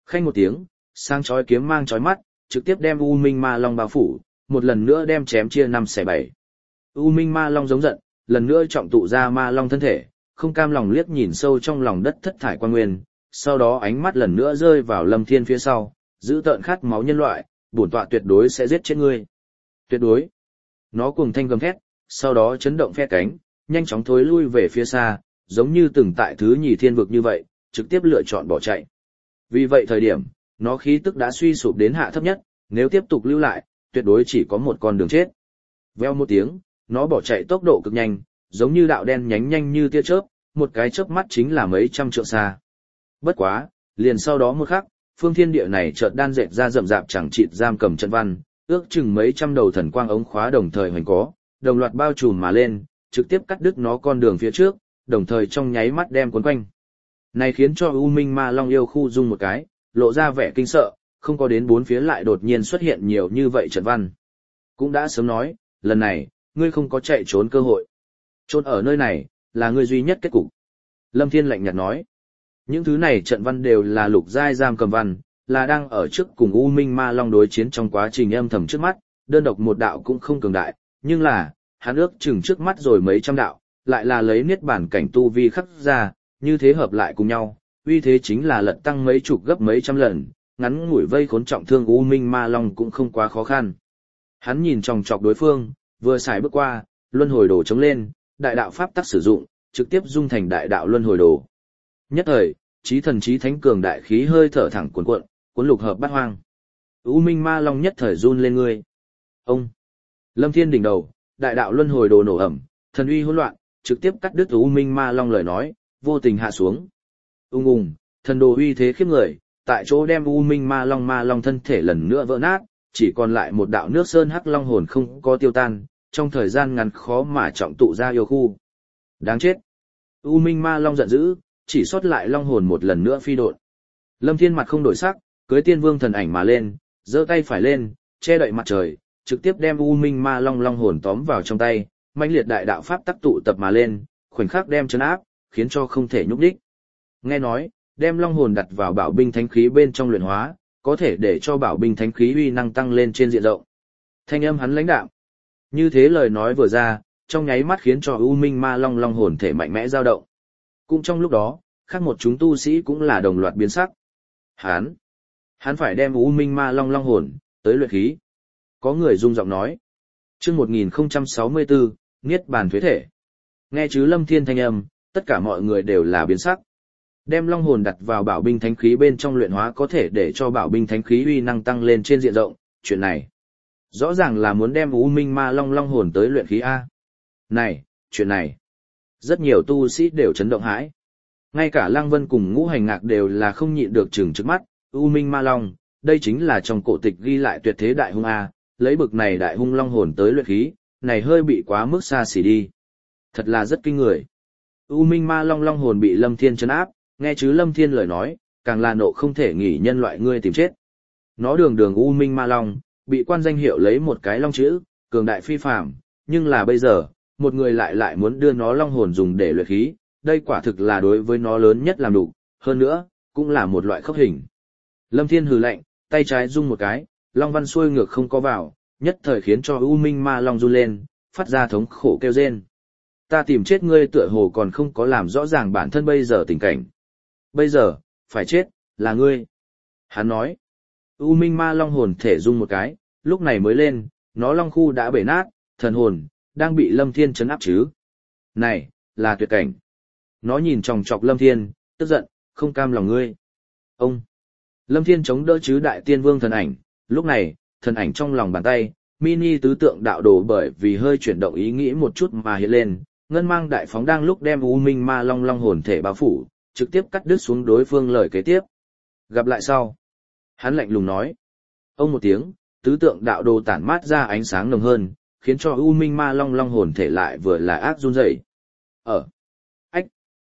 Khanh một tiếng, sang chói kiếm mang chói mắt, trực tiếp đem U Minh Ma Long bao phủ, một lần nữa đem chém chia năm xẻ bảy. U Minh Ma Long giống giận, lần nữa trọng tụ ra Ma Long thân thể, không cam lòng liếc nhìn sâu trong lòng đất thất thải quan nguyên, sau đó ánh mắt lần nữa rơi vào Lâm Thiên phía sau, giữ tợn khát máu nhân loại, bổn tọa tuyệt đối sẽ giết chết ngươi. Tuyệt đối. Nó cuồng thanh gầm thét, sau đó chấn động phe cánh, nhanh chóng thối lui về phía xa, giống như từng tại thứ nhì thiên vực như vậy, trực tiếp lựa chọn bỏ chạy. Vì vậy thời điểm, nó khí tức đã suy sụp đến hạ thấp nhất, nếu tiếp tục lưu lại, tuyệt đối chỉ có một con đường chết. Veo một tiếng, nó bỏ chạy tốc độ cực nhanh, giống như đạo đen nhánh nhanh như tia chớp, một cái chớp mắt chính là mấy trăm trượng xa. Bất quá, liền sau đó một khắc, phương thiên địa này chợt đan dệt ra rậm rạp chẳng chịt giam cầm trận văn, ước chừng mấy trăm đầu thần quang ống khóa đồng thời hoành có, đồng loạt bao trùm mà lên, trực tiếp cắt đứt nó con đường phía trước, đồng thời trong nháy mắt đem cuốn quanh. Này khiến cho U Minh Ma Long yêu khu rung một cái, lộ ra vẻ kinh sợ, không có đến bốn phía lại đột nhiên xuất hiện nhiều như vậy trận văn. Cũng đã sớm nói, lần này, ngươi không có chạy trốn cơ hội. Trốn ở nơi này, là ngươi duy nhất kết cục. Lâm Thiên lạnh nhạt nói. Những thứ này trận văn đều là lục giai giam cầm văn, là đang ở trước cùng U Minh Ma Long đối chiến trong quá trình âm thầm trước mắt, đơn độc một đạo cũng không cường đại, nhưng là, hắn ước chừng trước mắt rồi mấy trăm đạo, lại là lấy niết bản cảnh tu vi khắc ra, như thế hợp lại cùng nhau, uy thế chính là lật tăng mấy chục gấp mấy trăm lần, ngắn ngủi vây khốn trọng thương U Minh Ma Long cũng không quá khó khăn. Hắn nhìn chòng chọc đối phương, vừa xài bước qua, luân hồi đồ chống lên, đại đạo pháp tắc sử dụng, trực tiếp dung thành đại đạo luân hồi đồ. Nhất thời, chí thần chí thánh cường đại khí hơi thở thẳng cuồn cuộn, cuốn lục hợp bát hoang. U Minh Ma Long nhất thời run lên ngươi. Ông. Lâm Thiên đỉnh đầu, đại đạo luân hồi đồ nổ ẩm, thần uy hỗn loạn, trực tiếp cắt đứt U Minh Ma Long lời nói, vô tình hạ xuống. Ung ung, thần đồ uy thế khiếp người, tại chỗ đem U Minh Ma Long Ma Long thân thể lần nữa vỡ nát, chỉ còn lại một đạo nước sơn hắc long hồn không có tiêu tan, trong thời gian ngắn khó mà trọng tụ ra yêu khu. Đáng chết. U Minh Ma Long giận dữ, chỉ sót lại long hồn một lần nữa phi độn. Lâm Thiên mặt không đổi sắc, cưới tiên vương thần ảnh mà lên, giơ tay phải lên, che đậy mặt trời, trực tiếp đem U Minh Ma Long long hồn tóm vào trong tay, mãnh liệt đại đạo pháp tắc tụ tập mà lên, khoảnh khắc đem trấn áp, khiến cho không thể nhúc đích. Nghe nói, đem long hồn đặt vào bảo binh thánh khí bên trong luyện hóa, có thể để cho bảo binh thánh khí uy năng tăng lên trên diện rộng. Thanh âm hắn lãnh đạm. Như thế lời nói vừa ra, trong nháy mắt khiến cho U Minh Ma Long long hồn thể mạnh mẽ dao động. Cũng trong lúc đó, khác một chúng tu sĩ cũng là đồng loạt biến sắc. Hắn, hắn phải đem U Minh Ma Long long hồn tới luyện khí. Có người rung giọng nói. Chương một nghìn không trăm sáu mươi tư, Niết Bàn Thuế Thể. Nghe chứ Lâm Thiên thanh âm, tất cả mọi người đều là biến sắc. Đem long hồn đặt vào bảo binh thánh khí bên trong luyện hóa có thể để cho bảo binh thánh khí uy năng tăng lên trên diện rộng, chuyện này rõ ràng là muốn đem U Minh Ma Long long hồn tới luyện khí a. Này, chuyện này, rất nhiều tu sĩ đều chấn động hãi. Ngay cả Lăng Vân cùng Ngũ Hành Ngạc đều là không nhịn được trừng trước mắt, U Minh Ma Long, đây chính là trong cổ tịch ghi lại tuyệt thế đại hung a, lấy bực này đại hung long hồn tới luyện khí, này hơi bị quá mức xa xỉ đi. Thật là rất kinh người. U Minh Ma Long long hồn bị Lâm Thiên trấn áp, nghe chứ Lâm Thiên lời nói, càng là nộ không thể nghỉ nhân loại ngươi tìm chết. Nó đường đường U Minh Ma Long, bị quan danh hiệu lấy một cái long chữ, cường đại phi phàm, nhưng là bây giờ, một người lại lại muốn đưa nó long hồn dùng để luyện khí, đây quả thực là đối với nó lớn nhất làm đủ, hơn nữa, cũng là một loại khốc hình. Lâm Thiên hừ lạnh, tay trái rung một cái, long văn xuôi ngược không có vào, nhất thời khiến cho U Minh Ma Long run lên, phát ra thống khổ kêu rên. Ta tìm chết ngươi tựa hồ còn không có làm rõ ràng bản thân bây giờ tình cảnh. Bây giờ, phải chết, là ngươi. Hắn nói. U Minh Ma Long hồn thể rung một cái, lúc này mới lên, nó long khu đã bể nát, thần hồn, đang bị Lâm Thiên trấn áp chứ. Này, là tuyệt cảnh. Nó nhìn chòng chọc Lâm Thiên, tức giận, không cam lòng ngươi. Ông. Lâm Thiên chống đỡ chứ đại tiên vương thần ảnh, lúc này, thần ảnh trong lòng bàn tay, mini tứ tượng đạo đồ bởi vì hơi chuyển động ý nghĩ một chút mà hiện lên, ngân mang đại phóng đang lúc đem U Minh Ma Long long hồn thể bao phủ, trực tiếp cắt đứt xuống đối phương lời kế tiếp. Gặp lại sau. Hắn lạnh lùng nói. Ông một tiếng, tứ tượng đạo đồ tản mát ra ánh sáng nồng hơn, khiến cho U Minh Ma Long long hồn thể lại vừa là ác run rẩy. Ở. Ách.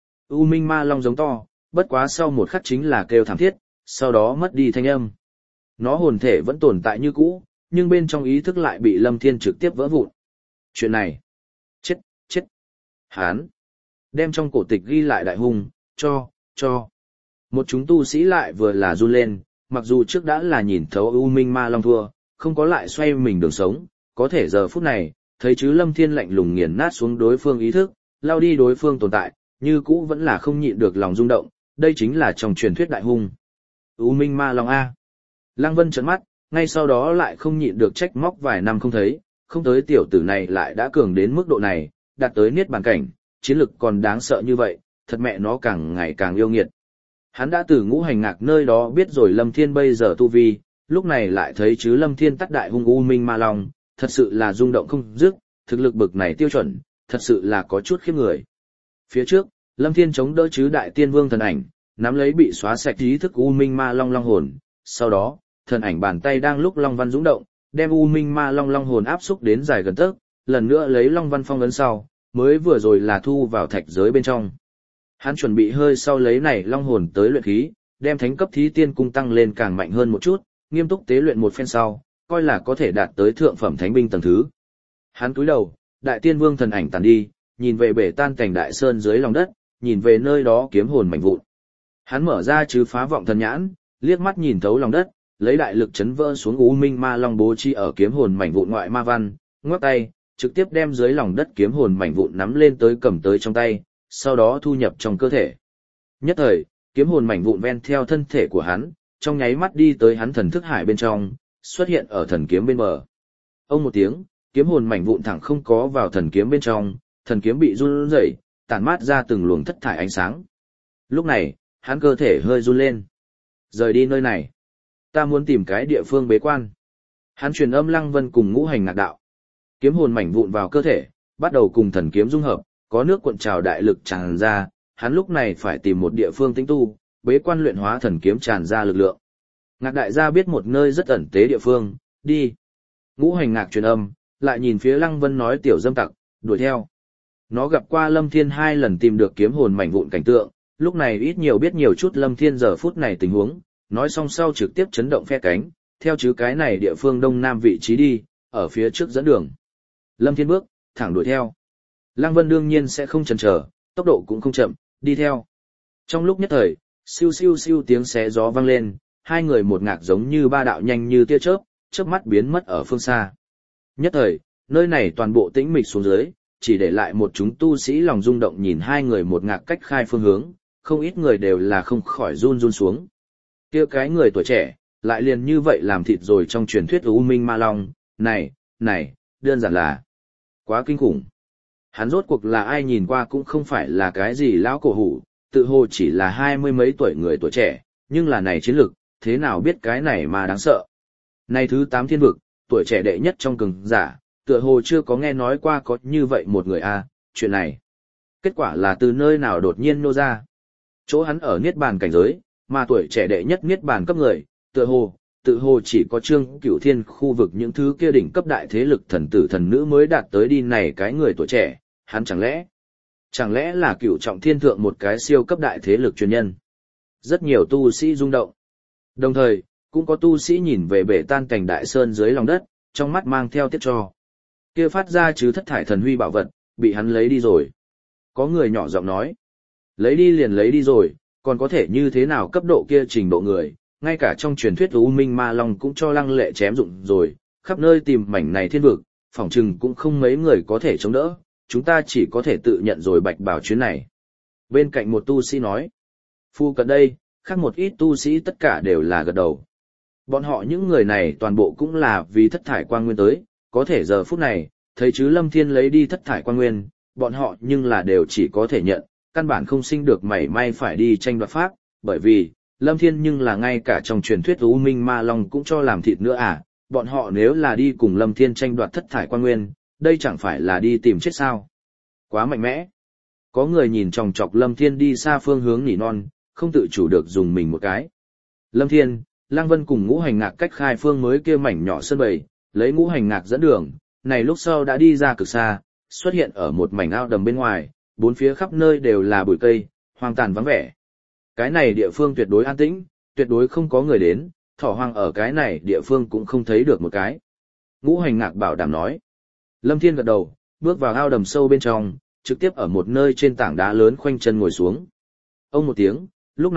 U Minh Ma Long giống to, bất quá sau một khắc chính là kêu thảm thiết, sau đó mất đi thanh âm. Nó hồn thể vẫn tồn tại như cũ, nhưng bên trong ý thức lại bị Lâm Thiên trực tiếp vỡ vụn. Chuyện này. Chết, chết. Hán. Đem trong cổ tịch ghi lại đại hung, cho, cho. Một chúng tu sĩ lại vừa là run lên, mặc dù trước đã là nhìn thấu U Minh Ma Long thua, không có lại xoay mình đường sống, có thể giờ phút này, thấy chứ Lâm Thiên lạnh lùng nghiền nát xuống đối phương ý thức, lao đi đối phương tồn tại, như cũ vẫn là không nhịn được lòng rung động, đây chính là trong truyền thuyết đại hung. U Minh Ma Long A. Lăng Vân trợn mắt, ngay sau đó lại không nhịn được trách móc vài năm không thấy, không tới tiểu tử này lại đã cường đến mức độ này, đạt tới niết bàn cảnh, chiến lực còn đáng sợ như vậy, thật mẹ nó càng ngày càng yêu nghiệt. Hắn đã từ Ngũ Hành Ngạc nơi đó biết rồi Lâm Thiên bây giờ tu vi, lúc này lại thấy chứ Lâm Thiên tắt đại hung U Minh Ma Long, thật sự là rung động không dứt, thực lực bực này tiêu chuẩn, thật sự là có chút khiếp người. Phía trước, Lâm Thiên chống đỡ chứ Đại Tiên Vương thần ảnh, nắm lấy bị xóa sạch ý thức U Minh Ma Long long hồn, sau đó, thần ảnh bàn tay đang lúc long văn dũng động, đem U Minh Ma Long long hồn áp xúc đến dài gần tấc, lần nữa lấy long văn phong ấn sau, mới vừa rồi là thu vào thạch giới bên trong. Hắn chuẩn bị hơi sau lấy này long hồn tới luyện khí, đem thánh cấp thí tiên cung tăng lên càng mạnh hơn một chút, nghiêm túc tế luyện một phen sau, coi là có thể đạt tới thượng phẩm thánh binh tầng thứ. Hắn cúi đầu, Đại Tiên Vương thần ảnh tàn đi, nhìn về bể tan cảnh đại sơn dưới lòng đất, nhìn về nơi đó kiếm hồn mảnh vụn. Hắn mở ra chứ phá vọng thần nhãn, liếc mắt nhìn thấu lòng đất, lấy đại lực chấn vỡ xuống U Minh Ma Long bố trí ở kiếm hồn mảnh vụn ngoại ma văn, ngoắc tay, trực tiếp đem dưới lòng đất kiếm hồn mảnh vụn nắm lên tới cầm tới trong tay, sau đó thu nhập trong cơ thể. Nhất thời, kiếm hồn mảnh vụn ven theo thân thể của hắn, trong nháy mắt đi tới hắn thần thức hải bên trong, xuất hiện ở thần kiếm bên bờ. Ông một tiếng, kiếm hồn mảnh vụn thẳng không có vào thần kiếm bên trong, thần kiếm bị run rẩy, tản mát ra từng luồng thất thải ánh sáng. Lúc này, hắn cơ thể hơi run lên. Rời đi nơi này. Ta muốn tìm cái địa phương bế quan. Hắn truyền âm Lăng Vân cùng Ngũ Hành Ngạc đạo. Kiếm hồn mảnh vụn vào cơ thể, bắt đầu cùng thần kiếm dung hợp, có nước cuộn trào đại lực tràn ra, hắn lúc này phải tìm một địa phương tĩnh tu, bế quan luyện hóa thần kiếm tràn ra lực lượng. Ngạc đại gia biết một nơi rất ẩn tế địa phương, đi. Ngũ Hành Ngạc truyền âm, lại nhìn phía Lăng Vân nói tiểu dâm tặc, đuổi theo. Nó gặp qua Lâm Thiên hai lần tìm được kiếm hồn mảnh vụn cảnh tượng, lúc này ít nhiều biết nhiều chút Lâm Thiên giờ phút này tình huống, nói xong sau trực tiếp chấn động phe cánh, theo chứ cái này địa phương đông nam vị trí đi, ở phía trước dẫn đường. Lâm Thiên bước, thẳng đuổi theo. Lăng Vân đương nhiên sẽ không chần chờ, tốc độ cũng không chậm, đi theo. Trong lúc nhất thời, siêu siêu siêu tiếng xé gió vang lên, hai người một ngạc giống như ba đạo nhanh như tia chớp, chớp mắt biến mất ở phương xa. Nhất thời, nơi này toàn bộ tĩnh mịch xuống dưới, chỉ để lại một chúng tu sĩ lòng rung động nhìn hai người một ngạc cách khai phương hướng, không ít người đều là không khỏi run run xuống. Kia cái người tuổi trẻ, lại liền như vậy làm thịt rồi trong truyền thuyết U Minh Ma Long, này, này, đơn giản là quá kinh khủng. Hắn rốt cuộc là ai nhìn qua cũng không phải là cái gì lão cổ hủ, tự hồ chỉ là hai mươi mấy tuổi người tuổi trẻ, nhưng là này chiến lực, thế nào biết cái này mà đáng sợ. Này thứ tám thiên vực, tuổi trẻ đệ nhất trong cường giả, tựa hồ chưa có nghe nói qua có như vậy một người a, chuyện này. Kết quả là từ nơi nào đột nhiên nô ra. Chỗ hắn ở niết bàn cảnh giới, mà tuổi trẻ đệ nhất niết bàn cấp người, tựa hồ, tự hồ chỉ có Trương Cửu Thiên khu vực những thứ kia đỉnh cấp đại thế lực thần tử thần nữ mới đạt tới đi này cái người tuổi trẻ, hắn chẳng lẽ, chẳng lẽ là Cửu Trọng Thiên thượng một cái siêu cấp đại thế lực truyền nhân. Rất nhiều tu sĩ rung động. Đồng thời, cũng có tu sĩ nhìn về bể tan cảnh đại sơn dưới lòng đất, trong mắt mang theo tiếc cho. Kia phát ra chứ thất thải thần huy bảo vật, bị hắn lấy đi rồi. Có người nhỏ giọng nói, lấy đi liền lấy đi rồi, còn có thể như thế nào cấp độ kia trình độ người, ngay cả trong truyền thuyết U Minh Ma Long cũng cho lăng lệ chém dụng rồi, khắp nơi tìm mảnh này thiên vực, phỏng chừng cũng không mấy người có thể chống đỡ, chúng ta chỉ có thể tự nhận rồi bạch bảo chuyến này. Bên cạnh một tu sĩ nói, phu cận đây, khác một ít tu sĩ tất cả đều là gật đầu. Bọn họ những người này toàn bộ cũng là vì thất thải quang nguyên tới, có thể giờ phút này, thấy chứ Lâm Thiên lấy đi thất thải quang nguyên, bọn họ nhưng là đều chỉ có thể nhận, căn bản không sinh được mảy may phải đi tranh đoạt pháp, bởi vì, Lâm Thiên nhưng là ngay cả trong truyền thuyết U Minh Ma Long cũng cho làm thịt nữa à, bọn họ nếu là đi cùng Lâm Thiên tranh đoạt thất thải quang nguyên, đây chẳng phải là đi tìm chết sao. Quá mạnh mẽ. Có người nhìn chòng chọc Lâm Thiên đi xa phương hướng nỉ non, không tự chủ được dùng mình một cái. Lâm Thiên, Lăng Vân cùng Ngũ Hành Ngạc cách khai phương mới kia mảnh nhỏ sơn bầy, lấy Ngũ Hành Ngạc dẫn đường, này lúc sau đã đi ra cực xa, xuất hiện ở một mảnh ao đầm bên ngoài, bốn phía khắp nơi đều là bụi cây, hoang tàn vắng vẻ. Cái này địa phương tuyệt đối an tĩnh, tuyệt đối không có người đến, thỏ hoang ở cái này địa phương cũng không thấy được một cái. Ngũ Hành Ngạc bảo đảm nói. Lâm Thiên gật đầu, bước vào ao đầm sâu bên trong, trực tiếp ở một nơi trên tảng đá lớn khoanh chân ngồi xuống. Ông một tiếng, lúc này,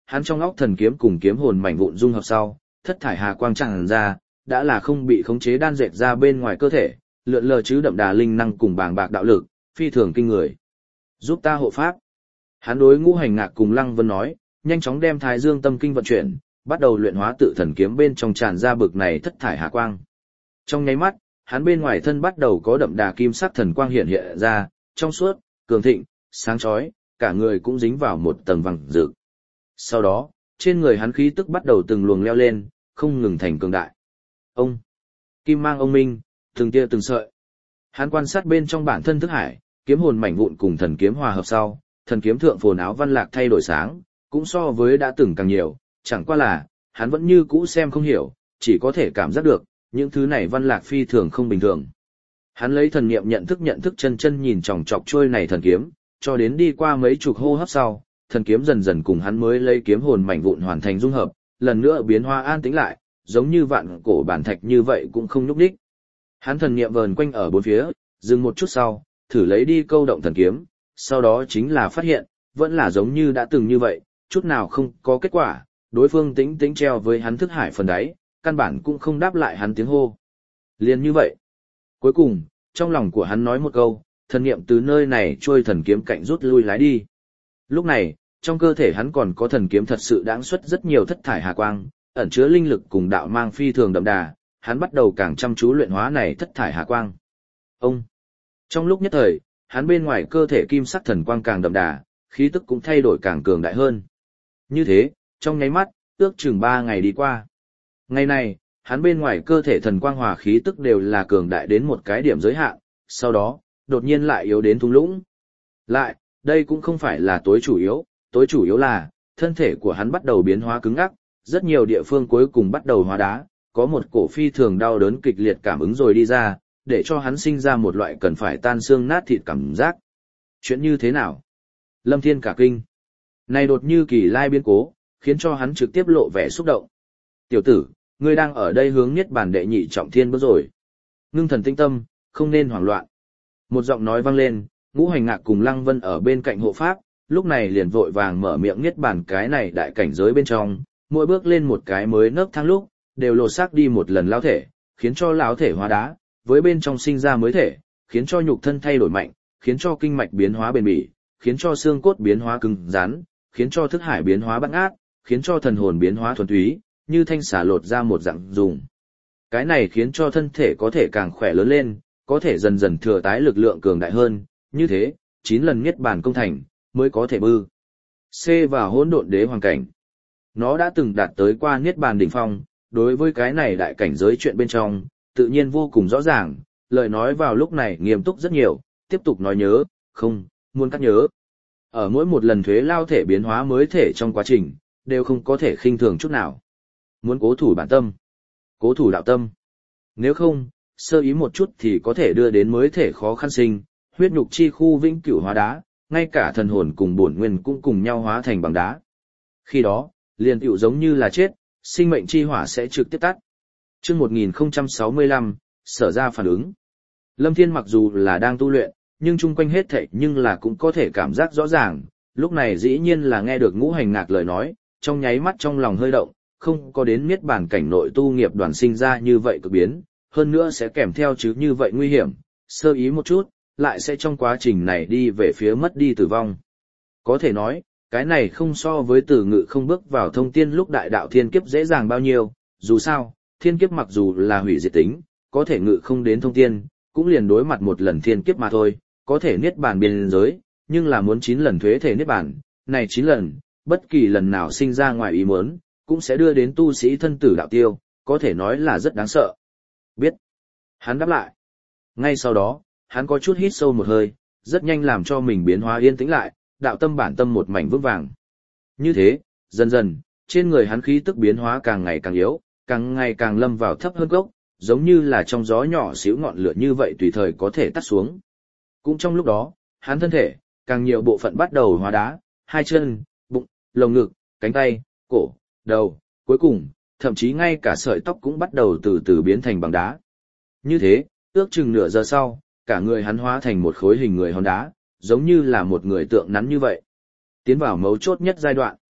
hắn trong óc thần kiếm cùng kiếm hồn mảnh vụn dung hợp sau, thất thải hà quang tràn ra, đã là không bị khống chế đan dệt ra bên ngoài cơ thể, lượn lờ chứ đậm đà linh năng cùng bàng bạc đạo lực, phi thường kinh người. Giúp ta hộ pháp. Hắn đối Ngũ Hành Ngạc cùng Lăng Vân nói, nhanh chóng đem Thái Dương Tâm Kinh vận chuyển, bắt đầu luyện hóa tự thần kiếm bên trong tràn ra bực này thất thải hà quang. Trong nháy mắt, hắn bên ngoài thân bắt đầu có đậm đà kim sắc thần quang hiện hiện ra, trong suốt, cường thịnh, sáng chói, cả người cũng dính vào một tầng vàng rực. Sau đó, trên người hắn khí tức bắt đầu từng luồng leo lên, không ngừng thành cường đại. Ông, kim mang ông minh, từng tia từng sợi. Hắn quan sát bên trong bản thân thức hải, kiếm hồn mảnh vụn cùng thần kiếm hòa hợp sau, thần kiếm thượng phồn áo văn lạc thay đổi sáng, cũng so với đã từng càng nhiều, chẳng qua là, hắn vẫn như cũ xem không hiểu, chỉ có thể cảm giác được, những thứ này văn lạc phi thường không bình thường. Hắn lấy thần niệm nhận thức nhận thức chân chân nhìn chòng chọc trôi này thần kiếm, cho đến đi qua mấy chục hô hấp sau, thần kiếm dần dần cùng hắn mới lấy kiếm hồn mảnh vụn hoàn thành dung hợp, lần nữa biến hóa an tĩnh lại, giống như vạn cổ bản thạch như vậy cũng không nhúc nhích. Hắn thần niệm vờn quanh ở bốn phía, dừng một chút sau, thử lấy đi câu động thần kiếm, sau đó chính là phát hiện, vẫn là giống như đã từng như vậy, chút nào không có kết quả, đối phương tĩnh tĩnh treo với hắn thức hải phần đáy, căn bản cũng không đáp lại hắn tiếng hô. Liền như vậy. Cuối cùng, trong lòng của hắn nói một câu, thần niệm từ nơi này trôi thần kiếm cạnh rút lui lái đi. Lúc này, trong cơ thể hắn còn có thần kiếm thật sự đãng xuất rất nhiều thất thải hà quang, ẩn chứa linh lực cùng đạo mang phi thường đậm đà, hắn bắt đầu càng chăm chú luyện hóa này thất thải hà quang. Ông. Trong lúc nhất thời, hắn bên ngoài cơ thể kim sắc thần quang càng đậm đà, khí tức cũng thay đổi càng cường đại hơn. Như thế, trong nháy mắt, ước chừng ba ngày đi qua. Ngày này, hắn bên ngoài cơ thể thần quang hòa khí tức đều là cường đại đến một cái điểm giới hạn, sau đó, đột nhiên lại yếu đến thung lũng. Lại, đây cũng không phải là tối chủ yếu, tối chủ yếu là, thân thể của hắn bắt đầu biến hóa cứng ngắc, rất nhiều địa phương cuối cùng bắt đầu hóa đá, có một cổ phi thường đau đớn kịch liệt cảm ứng rồi đi ra, để cho hắn sinh ra một loại cần phải tan xương nát thịt cảm giác. Chuyện như thế nào? Lâm Thiên cả kinh. Này đột như kỳ lai biến cố, khiến cho hắn trực tiếp lộ vẻ xúc động. Tiểu tử, ngươi đang ở đây hướng niết bàn đệ nhị trọng thiên bước rồi. Ngưng thần tinh tâm, không nên hoảng loạn. Một giọng nói vang lên, Ngũ Hành Ngạc cùng Lăng Vân ở bên cạnh hộ pháp, lúc này liền vội vàng mở miệng niết bàn cái này đại cảnh giới bên trong, mỗi bước lên một cái mới nấc thang lúc, đều lột xác đi một lần lao thể, khiến cho lão thể hóa đá, với bên trong sinh ra mới thể, khiến cho nhục thân thay đổi mạnh, khiến cho kinh mạch biến hóa bền bỉ, khiến cho xương cốt biến hóa cứng rắn, khiến cho thức hải biến hóa băng ác, khiến cho thần hồn biến hóa thuần túy, như thanh xả lột ra một dạng dùng. Cái này khiến cho thân thể có thể càng khỏe lớn lên, có thể dần dần thừa tái lực lượng cường đại hơn, như thế, chín lần niết bàn công thành, mới có thể bư. C vào hỗn độn đế hoàng cảnh. Nó đã từng đạt tới qua niết bàn đỉnh phong, đối với cái này đại cảnh giới chuyện bên trong, tự nhiên vô cùng rõ ràng, lời nói vào lúc này nghiêm túc rất nhiều, tiếp tục nói nhớ, không, muốn cắt nhớ. Ở mỗi một lần thuế lao thể biến hóa mới thể trong quá trình, đều không có thể khinh thường chút nào. Muốn cố thủ bản tâm, cố thủ đạo tâm. Nếu không, sơ ý một chút thì có thể đưa đến mới thể khó khăn sinh, huyết nhục chi khu vĩnh cửu hóa đá, ngay cả thần hồn cùng bổn nguyên cũng cùng nhau hóa thành bằng đá. Khi đó, liền tựu giống như là chết, sinh mệnh chi hỏa sẽ trực tiếp tắt. Chương một nghìn không trăm sáu mươi lăm, sở ra phản ứng. Lâm Thiên mặc dù là đang tu luyện, nhưng chung quanh hết thảy nhưng là cũng có thể cảm giác rõ ràng, lúc này dĩ nhiên là nghe được Ngũ Hành Ngạc lời nói, trong nháy mắt trong lòng hơi động, không có đến niết bàn cảnh nội tu nghiệp đoàn sinh ra như vậy cực biến, hơn nữa sẽ kèm theo chứ như vậy nguy hiểm, sơ ý một chút, lại sẽ trong quá trình này đi về phía mất đi tử vong. Có thể nói, cái này không so với Từ Ngự không bước vào thông tiên lúc đại đạo thiên kiếp dễ dàng bao nhiêu, dù sao, thiên kiếp mặc dù là hủy diệt tính, có thể ngự không đến thông tiên, cũng liền đối mặt một lần thiên kiếp mà thôi, có thể niết bàn biên giới, nhưng là muốn chín lần thuế thể niết bàn, này chín lần, bất kỳ lần nào sinh ra ngoài ý muốn, cũng sẽ đưa đến tu sĩ thân tử đạo tiêu, có thể nói là rất đáng sợ. Biết. Hắn đáp lại. Ngay sau đó, hắn có chút hít sâu một hơi, rất nhanh làm cho mình biến hóa yên tĩnh lại, đạo tâm bản tâm một mảnh vững vàng. Như thế, dần dần, trên người hắn khí tức biến hóa càng ngày càng yếu, càng ngày càng lâm vào thấp hơn gốc, giống như là trong gió nhỏ xíu ngọn lửa như vậy tùy thời có thể tắt xuống. Cũng trong lúc đó, hắn thân thể, càng nhiều bộ phận bắt đầu hóa đá, hai chân, bụng, lồng ngực, cánh tay, cổ, đầu, cuối cùng, thậm chí ngay cả sợi tóc cũng bắt đầu từ từ biến thành bằng đá. Như thế, ước chừng nửa giờ sau, cả người hắn hóa thành một khối hình người hòn đá, giống như là một người tượng nắn như vậy. Tiến vào mấu chốt nhất giai đoạn.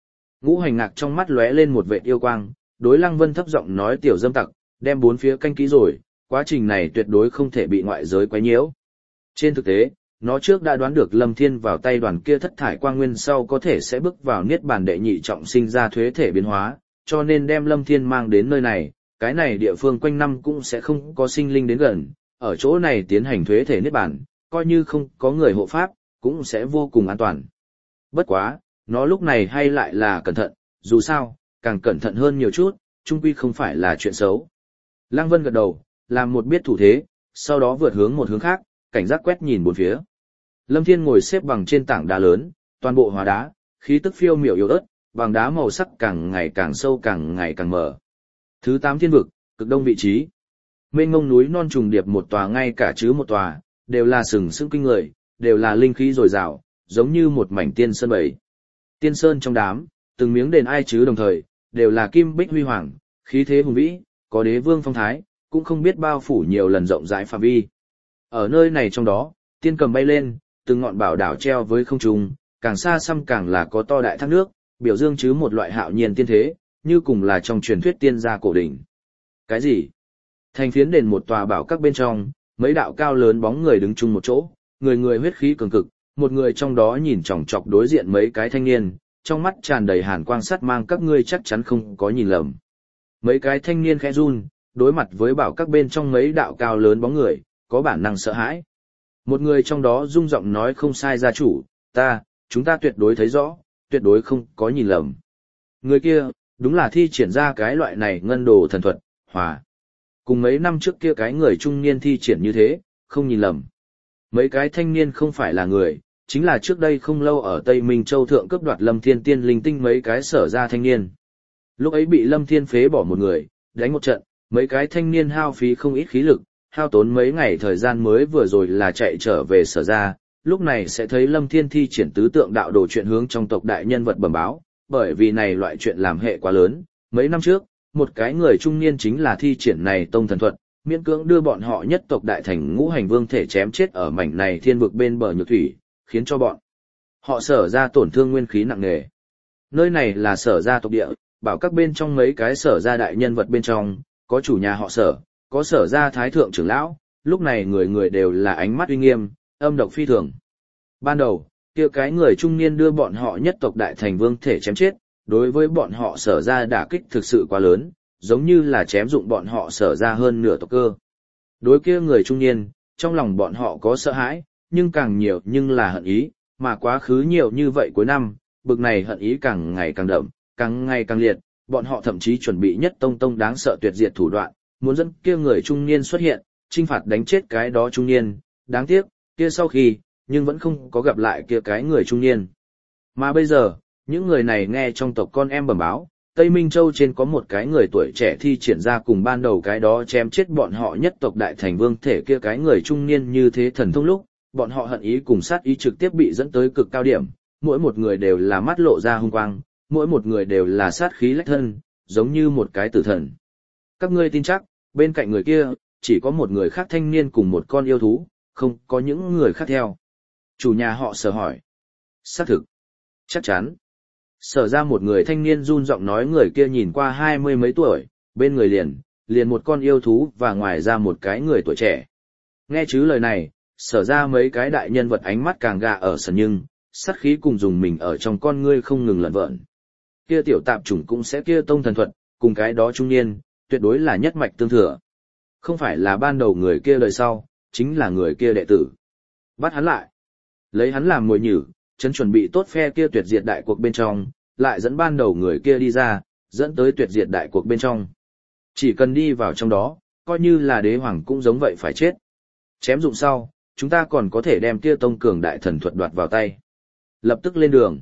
Ngũ Hành Ngạc trong mắt lóe lên một vệt yêu quang, đối Lăng Vân thấp giọng nói tiểu dâm tặc, đem bốn phía canh kỹ rồi, quá trình này tuyệt đối không thể bị ngoại giới quấy nhiễu. Trên thực tế, nó trước đã đoán được Lâm Thiên vào tay đoàn kia thất thải quang nguyên sau có thể sẽ bước vào niết bàn đệ nhị trọng sinh ra thuế thể biến hóa, cho nên đem Lâm Thiên mang đến nơi này, cái này địa phương quanh năm cũng sẽ không có sinh linh đến gần, ở chỗ này tiến hành thuế thể niết bàn, coi như không có người hộ pháp, cũng sẽ vô cùng an toàn. Bất quá, nó lúc này hay lại là cẩn thận, dù sao, càng cẩn thận hơn nhiều chút, chung quy không phải là chuyện xấu. Lăng Vân gật đầu, làm một biết thủ thế, sau đó vượt hướng một hướng khác, cảnh giác quét nhìn bốn phía. Lâm Thiên ngồi xếp bằng trên tảng đá lớn, toàn bộ hóa đá, khí tức phiêu miểu yếu ớt, bằng đá màu sắc càng ngày càng sâu càng ngày càng mở. Thứ tám thiên vực, cực đông vị trí. Mênh mông núi non trùng điệp một tòa ngay cả chứ một tòa, đều là sừng sững kinh người, đều là linh khí dồi dào, giống như một mảnh tiên sơn bầy. Tiên sơn trong đám, từng miếng đền ai chứ đồng thời, đều là kim bích huy hoàng, khí thế hùng vĩ, có đế vương phong thái, cũng không biết bao phủ nhiều lần rộng rãi phạm vi. Ở nơi này trong đó, tiên cầm bay lên, từng ngọn bảo đảo treo với không trung, càng xa xăm càng là có to đại thác nước, biểu dương chứ một loại hạo nhiên tiên thế, như cùng là trong truyền thuyết tiên gia cổ đỉnh. Cái gì? Thành phiến đền một tòa bảo các bên trong, mấy đạo cao lớn bóng người đứng chung một chỗ, người người huyết khí cường cực, một người trong đó nhìn chòng chọc đối diện mấy cái thanh niên, trong mắt tràn đầy hàn quang sắt mang các ngươi chắc chắn không có nhìn lầm. Mấy cái thanh niên khẽ run, đối mặt với bảo các bên trong mấy đạo cao lớn bóng người, có bản năng sợ hãi. Một người trong đó rung giọng nói không sai gia chủ, ta, chúng ta tuyệt đối thấy rõ, tuyệt đối không có nhìn lầm. Người kia, đúng là thi triển ra cái loại này ngân đồ thần thuật, hòa. Cùng mấy năm trước kia cái người trung niên thi triển như thế, không nhìn lầm. Mấy cái thanh niên không phải là người, chính là trước đây không lâu ở Tây Minh Châu Thượng cướp đoạt Lâm Thiên tiên linh tinh mấy cái sở ra thanh niên. Lúc ấy bị Lâm Thiên phế bỏ một người, đánh một trận, mấy cái thanh niên hao phí không ít khí lực, hao tốn mấy ngày thời gian mới vừa rồi là chạy trở về sở ra, lúc này sẽ thấy Lâm Thiên thi triển tứ tượng đạo đồ chuyện hướng trong tộc đại nhân vật bẩm báo, bởi vì này loại chuyện làm hệ quá lớn, mấy năm trước, một cái người trung niên chính là thi triển này tông thần thuật, miễn cưỡng đưa bọn họ nhất tộc đại thành ngũ hành vương thể chém chết ở mảnh này thiên vực bên bờ nhược thủy, khiến cho bọn họ sở ra tổn thương nguyên khí nặng nề. Nơi này là sở ra tộc địa, bảo các bên trong mấy cái sở ra đại nhân vật bên trong, có chủ nhà họ sở, có sở ra thái thượng trưởng lão, lúc này người người đều là ánh mắt uy nghiêm, âm độc phi thường. Ban đầu, kia cái người trung niên đưa bọn họ nhất tộc đại thành vương thể chém chết, đối với bọn họ sở ra đả kích thực sự quá lớn, giống như là chém dụng bọn họ sở ra hơn nửa tộc cơ. Đối kia người trung niên, trong lòng bọn họ có sợ hãi, nhưng càng nhiều nhưng là hận ý, mà quá khứ nhiều như vậy cuối năm, bực này hận ý càng ngày càng đậm, càng ngày càng liệt, bọn họ thậm chí chuẩn bị nhất tông tông đáng sợ tuyệt diệt thủ đoạn, muốn dẫn kia người trung niên xuất hiện, trinh phạt đánh chết cái đó trung niên, đáng tiếc, kia sau khi, nhưng vẫn không có gặp lại kia cái người trung niên. Mà bây giờ, những người này nghe trong tộc con em bẩm báo, Tây Minh Châu trên có một cái người tuổi trẻ thi triển ra cùng ban đầu cái đó chém chết bọn họ nhất tộc đại thành vương thể kia cái người trung niên như thế thần thông lúc, bọn họ hận ý cùng sát ý trực tiếp bị dẫn tới cực cao điểm, mỗi một người đều là mắt lộ ra hung quang, mỗi một người đều là sát khí lách thân, giống như một cái tử thần. Các ngươi tin chắc, bên cạnh người kia, chỉ có một người khác thanh niên cùng một con yêu thú, không có những người khác theo. Chủ nhà họ Sở hỏi. Xác thực. Chắc chắn. Sở ra một người thanh niên run giọng nói người kia nhìn qua hai mươi mấy tuổi, bên người liền, liền một con yêu thú và ngoài ra một cái người tuổi trẻ. Nghe chứ lời này, sở ra mấy cái đại nhân vật ánh mắt càng gà ở sân nhưng, sát khí cùng dùng mình ở trong con ngươi không ngừng lẩn vợn. Kia tiểu tạp chủng cũng sẽ kia tông thần thuật, cùng cái đó trung niên, tuyệt đối là nhất mạch tương thừa. Không phải là ban đầu người kia đời sau, chính là người kia đệ tử. Bắt hắn lại. Lấy hắn làm mồi nhử, chấn chuẩn bị tốt phe kia tuyệt diệt đại cuộc bên trong, lại dẫn ban đầu người kia đi ra, dẫn tới tuyệt diệt đại cuộc bên trong. Chỉ cần đi vào trong đó, coi như là đế hoàng cũng giống vậy phải chết. Chém dụng sau, chúng ta còn có thể đem kia tông cường đại thần thuật đoạt vào tay. Lập tức lên đường.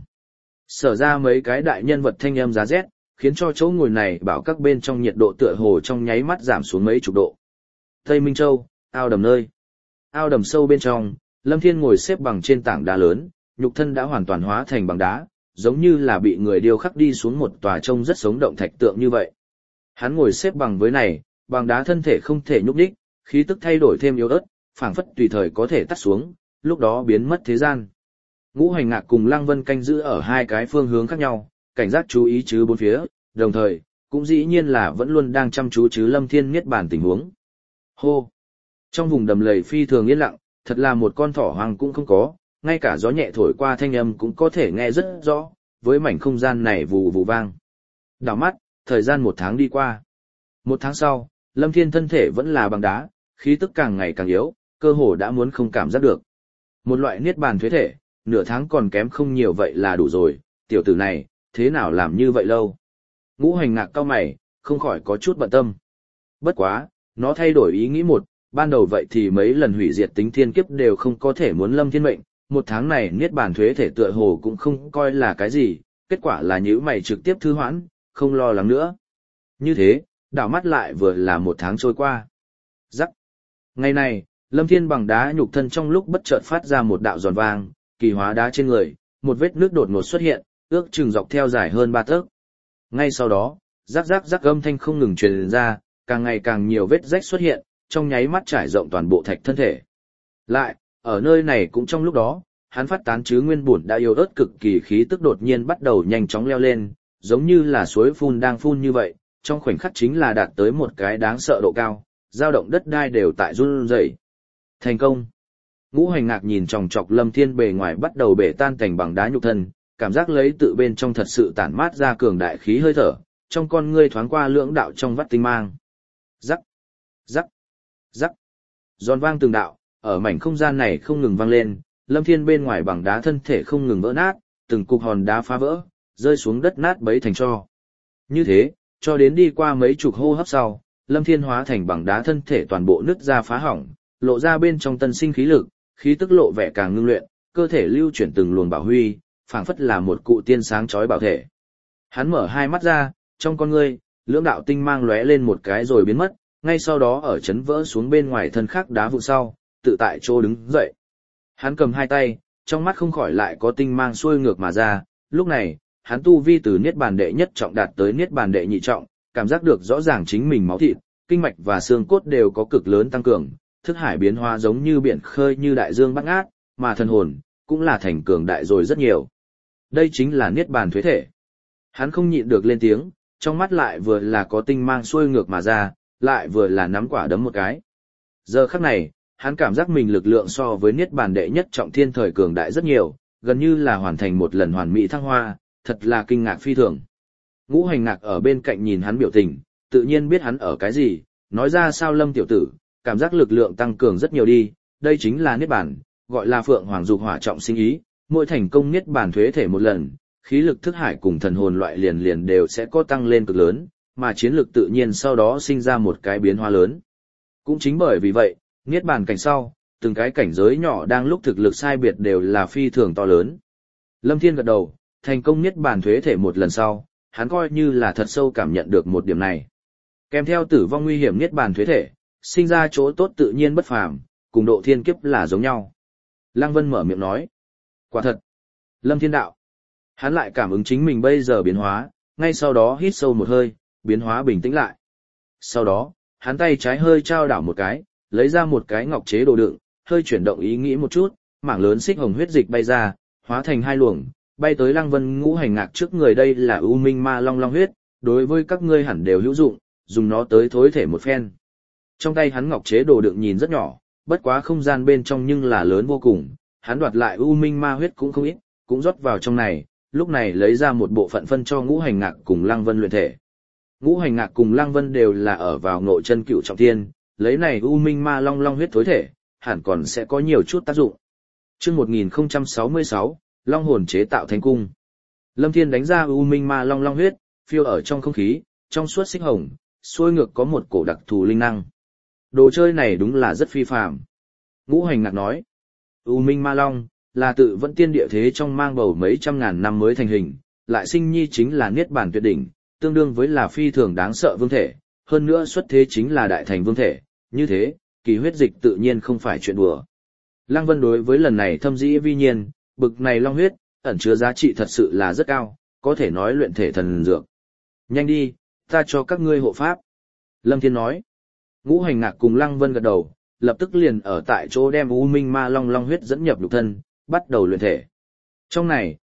Sở ra mấy cái đại nhân vật thanh âm giá rét, khiến cho chỗ ngồi này bảo các bên trong nhiệt độ tựa hồ trong nháy mắt giảm xuống mấy chục độ. Tây Minh Châu, ao đầm nơi. Ao đầm sâu bên trong, Lâm Thiên ngồi xếp bằng trên tảng đá lớn, nhục thân đã hoàn toàn hóa thành bằng đá, giống như là bị người điêu khắc đi xuống một tòa trông rất sống động thạch tượng như vậy. Hắn ngồi xếp bằng với này, bằng đá thân thể không thể nhúc nhích, khí tức thay đổi thêm yếu ớt, phảng phất tùy thời có thể tắt xuống, lúc đó biến mất thế gian. Ngũ Hành Ngạc cùng Lăng Vân canh giữ ở hai cái phương hướng khác nhau, cảnh giác chú ý chứ bốn phía, đồng thời, cũng dĩ nhiên là vẫn luôn đang chăm chú chứ Lâm Thiên Niết Bàn tình huống. Hô! Trong vùng đầm lầy phi thường yên lặng, thật là một con thỏ hoang cũng không có, ngay cả gió nhẹ thổi qua thanh âm cũng có thể nghe rất rõ, với mảnh không gian này vù vù vang. Đảo mắt, thời gian một tháng đi qua. Một tháng sau, Lâm Thiên thân thể vẫn là bằng đá, khí tức càng ngày càng yếu, cơ hồ đã muốn không cảm giác được. Một loại niết bàn thuế thể, nửa tháng còn kém không nhiều vậy là đủ rồi, tiểu tử này, thế nào làm như vậy lâu? Ngũ Hành Ngạc cau mày, không khỏi có chút bận tâm. Bất quá, nó thay đổi ý nghĩ một, ban đầu vậy thì mấy lần hủy diệt tính thiên kiếp đều không có thể muốn Lâm Thiên mệnh, một tháng này niết bàn thuế thể tựa hồ cũng không coi là cái gì, kết quả là nhíu mày trực tiếp thư hoãn, không lo lắng nữa. Như thế, đảo mắt lại vừa là một tháng trôi qua. Rắc. Ngày này, Lâm Thiên bằng đá nhục thân trong lúc bất chợt phát ra một đạo giòn vang, kỳ hóa đá trên người, một vết nước đột ngột xuất hiện, ước chừng dọc theo dài hơn ba tấc. Ngay sau đó, rắc rắc rắc âm thanh không ngừng truyền ra, càng ngày càng nhiều vết rách xuất hiện, trong nháy mắt trải rộng toàn bộ thạch thân thể. Lại, ở nơi này cũng trong lúc đó, hắn phát tán chứ nguyên bổn đã yếu ớt cực kỳ khí tức đột nhiên bắt đầu nhanh chóng leo lên, giống như là suối phun đang phun như vậy, trong khoảnh khắc chính là đạt tới một cái đáng sợ độ cao, dao động đất đai đều tại run rẩy. Thành công. Ngũ Hành Ngạc nhìn chòng chọc Lâm Thiên bề ngoài bắt đầu bể tan cảnh bằng đá nhục thân, cảm giác lấy tự bên trong thật sự tản mát ra cường đại khí hơi thở, trong con ngươi thoáng qua lưỡng đạo trong vắt tinh mang. Rắc, rắc, rắc. Giòn vang từng đạo, ở mảnh không gian này không ngừng vang lên, Lâm Thiên bên ngoài bằng đá thân thể không ngừng vỡ nát, từng cục hòn đá phá vỡ, rơi xuống đất nát bấy thành tro. Như thế, cho đến đi qua mấy chục hô hấp sau, Lâm Thiên hóa thành bằng đá thân thể toàn bộ nứt ra phá hỏng, lộ ra bên trong tân sinh khí lực, khí tức lộ vẻ càng ngưng luyện, cơ thể lưu chuyển từng luồng bảo huy, phảng phất là một cụ tiên sáng chói bảo thể. Hắn mở hai mắt ra, trong con ngươi, lưỡng đạo tinh mang lóe lên một cái rồi biến mất, ngay sau đó ở chấn vỡ xuống bên ngoài thân khắc đá vụn sau, tự tại chỗ đứng dậy. Hắn cầm hai tay, trong mắt không khỏi lại có tinh mang xuôi ngược mà ra, lúc này, hắn tu vi từ niết bàn đệ nhất trọng đạt tới niết bàn đệ nhị trọng, cảm giác được rõ ràng chính mình máu thịt, kinh mạch và xương cốt đều có cực lớn tăng cường, thức hải biến hóa giống như biển khơi như đại dương bát ngát, mà thần hồn cũng là thành cường đại rồi rất nhiều. Đây chính là niết bàn thuế thể. Hắn không nhịn được lên tiếng, trong mắt lại vừa là có tinh mang xuôi ngược mà ra, lại vừa là nắm quả đấm một cái. Giờ khắc này, hắn cảm giác mình lực lượng so với niết bàn đệ nhất trọng thiên thời cường đại rất nhiều, gần như là hoàn thành một lần hoàn mỹ thăng hoa, thật là kinh ngạc phi thường. Ngũ Hành Ngạc ở bên cạnh nhìn hắn biểu tình, tự nhiên biết hắn ở cái gì, nói ra sao Lâm tiểu tử, cảm giác lực lượng tăng cường rất nhiều đi, đây chính là niết bàn, gọi là Phượng Hoàng dục hỏa trọng sinh ý, mỗi thành công niết bàn thuế thể một lần, khí lực thức hải cùng thần hồn loại liền liền đều sẽ có tăng lên cực lớn, mà chiến lực tự nhiên sau đó sinh ra một cái biến hóa lớn. Cũng chính bởi vì vậy, niết bàn cảnh sau, từng cái cảnh giới nhỏ đang lúc thực lực sai biệt đều là phi thường to lớn. Lâm Thiên gật đầu, thành công niết bàn thuế thể một lần sau, hắn coi như là thật sâu cảm nhận được một điểm này. Kèm theo tử vong nguy hiểm niết bàn thuế thể, sinh ra chỗ tốt tự nhiên bất phàm, cùng độ thiên kiếp là giống nhau. Lăng Vân mở miệng nói. Quả thật. Lâm Thiên đạo. Hắn lại cảm ứng chính mình bây giờ biến hóa, ngay sau đó hít sâu một hơi, biến hóa bình tĩnh lại. Sau đó, hắn tay trái hơi trao đảo một cái, lấy ra một cái ngọc chế đồ đựng, hơi chuyển động ý nghĩ một chút, mảng lớn xích hồng huyết dịch bay ra, hóa thành hai luồng, bay tới Lăng Vân Ngũ Hành Ngạc trước người. Đây là U Minh Ma Long Long huyết, đối với các ngươi hẳn đều hữu dụng, dùng nó tới thối thể một phen. Trong tay hắn ngọc chế đồ đựng nhìn rất nhỏ, bất quá không gian bên trong nhưng là lớn vô cùng, hắn đoạt lại U Minh Ma huyết cũng không ít, cũng rót vào trong này, lúc này lấy ra một bộ phận phân cho Ngũ Hành Ngạc cùng Lăng Vân luyện thể. Ngũ Hành Ngạc cùng Lăng Vân đều là ở vào ngộ chân cựu trọng thiên, lấy này U Minh Ma Long Long huyết thối thể, hẳn còn sẽ có nhiều chút tác dụng. Chương một nghìn không trăm sáu mươi sáu, Long hồn chế tạo thành cung. Lâm Thiên đánh ra U Minh Ma Long Long huyết, phiêu ở trong không khí, trong suốt xích hồng, xuôi ngược có một cổ đặc thù linh năng. Đồ chơi này đúng là rất phi phàm. Ngũ Hành Ngạc nói, U Minh Ma Long là tự vẫn tiên địa thế trong mang bầu mấy trăm ngàn năm mới thành hình, lại sinh nhi chính là niết bàn tuyệt đỉnh, tương đương với là phi thường đáng sợ vương thể, hơn nữa xuất thế chính là đại thành vương thể, như thế, kỳ huyết dịch tự nhiên không phải chuyện đùa. Lăng Vân đối với lần này thâm dĩ vi nhiên, bực này long huyết, ẩn chứa giá trị thật sự là rất cao, có thể nói luyện thể thần dược. Nhanh đi, ta cho các ngươi hộ pháp. Lâm Thiên nói. Ngũ Hành Ngạc cùng Lăng Vân gật đầu, lập tức liền ở tại chỗ đem U Minh Ma Long Long huyết dẫn nhập nhục thân, bắt đầu luyện thể. Trong này,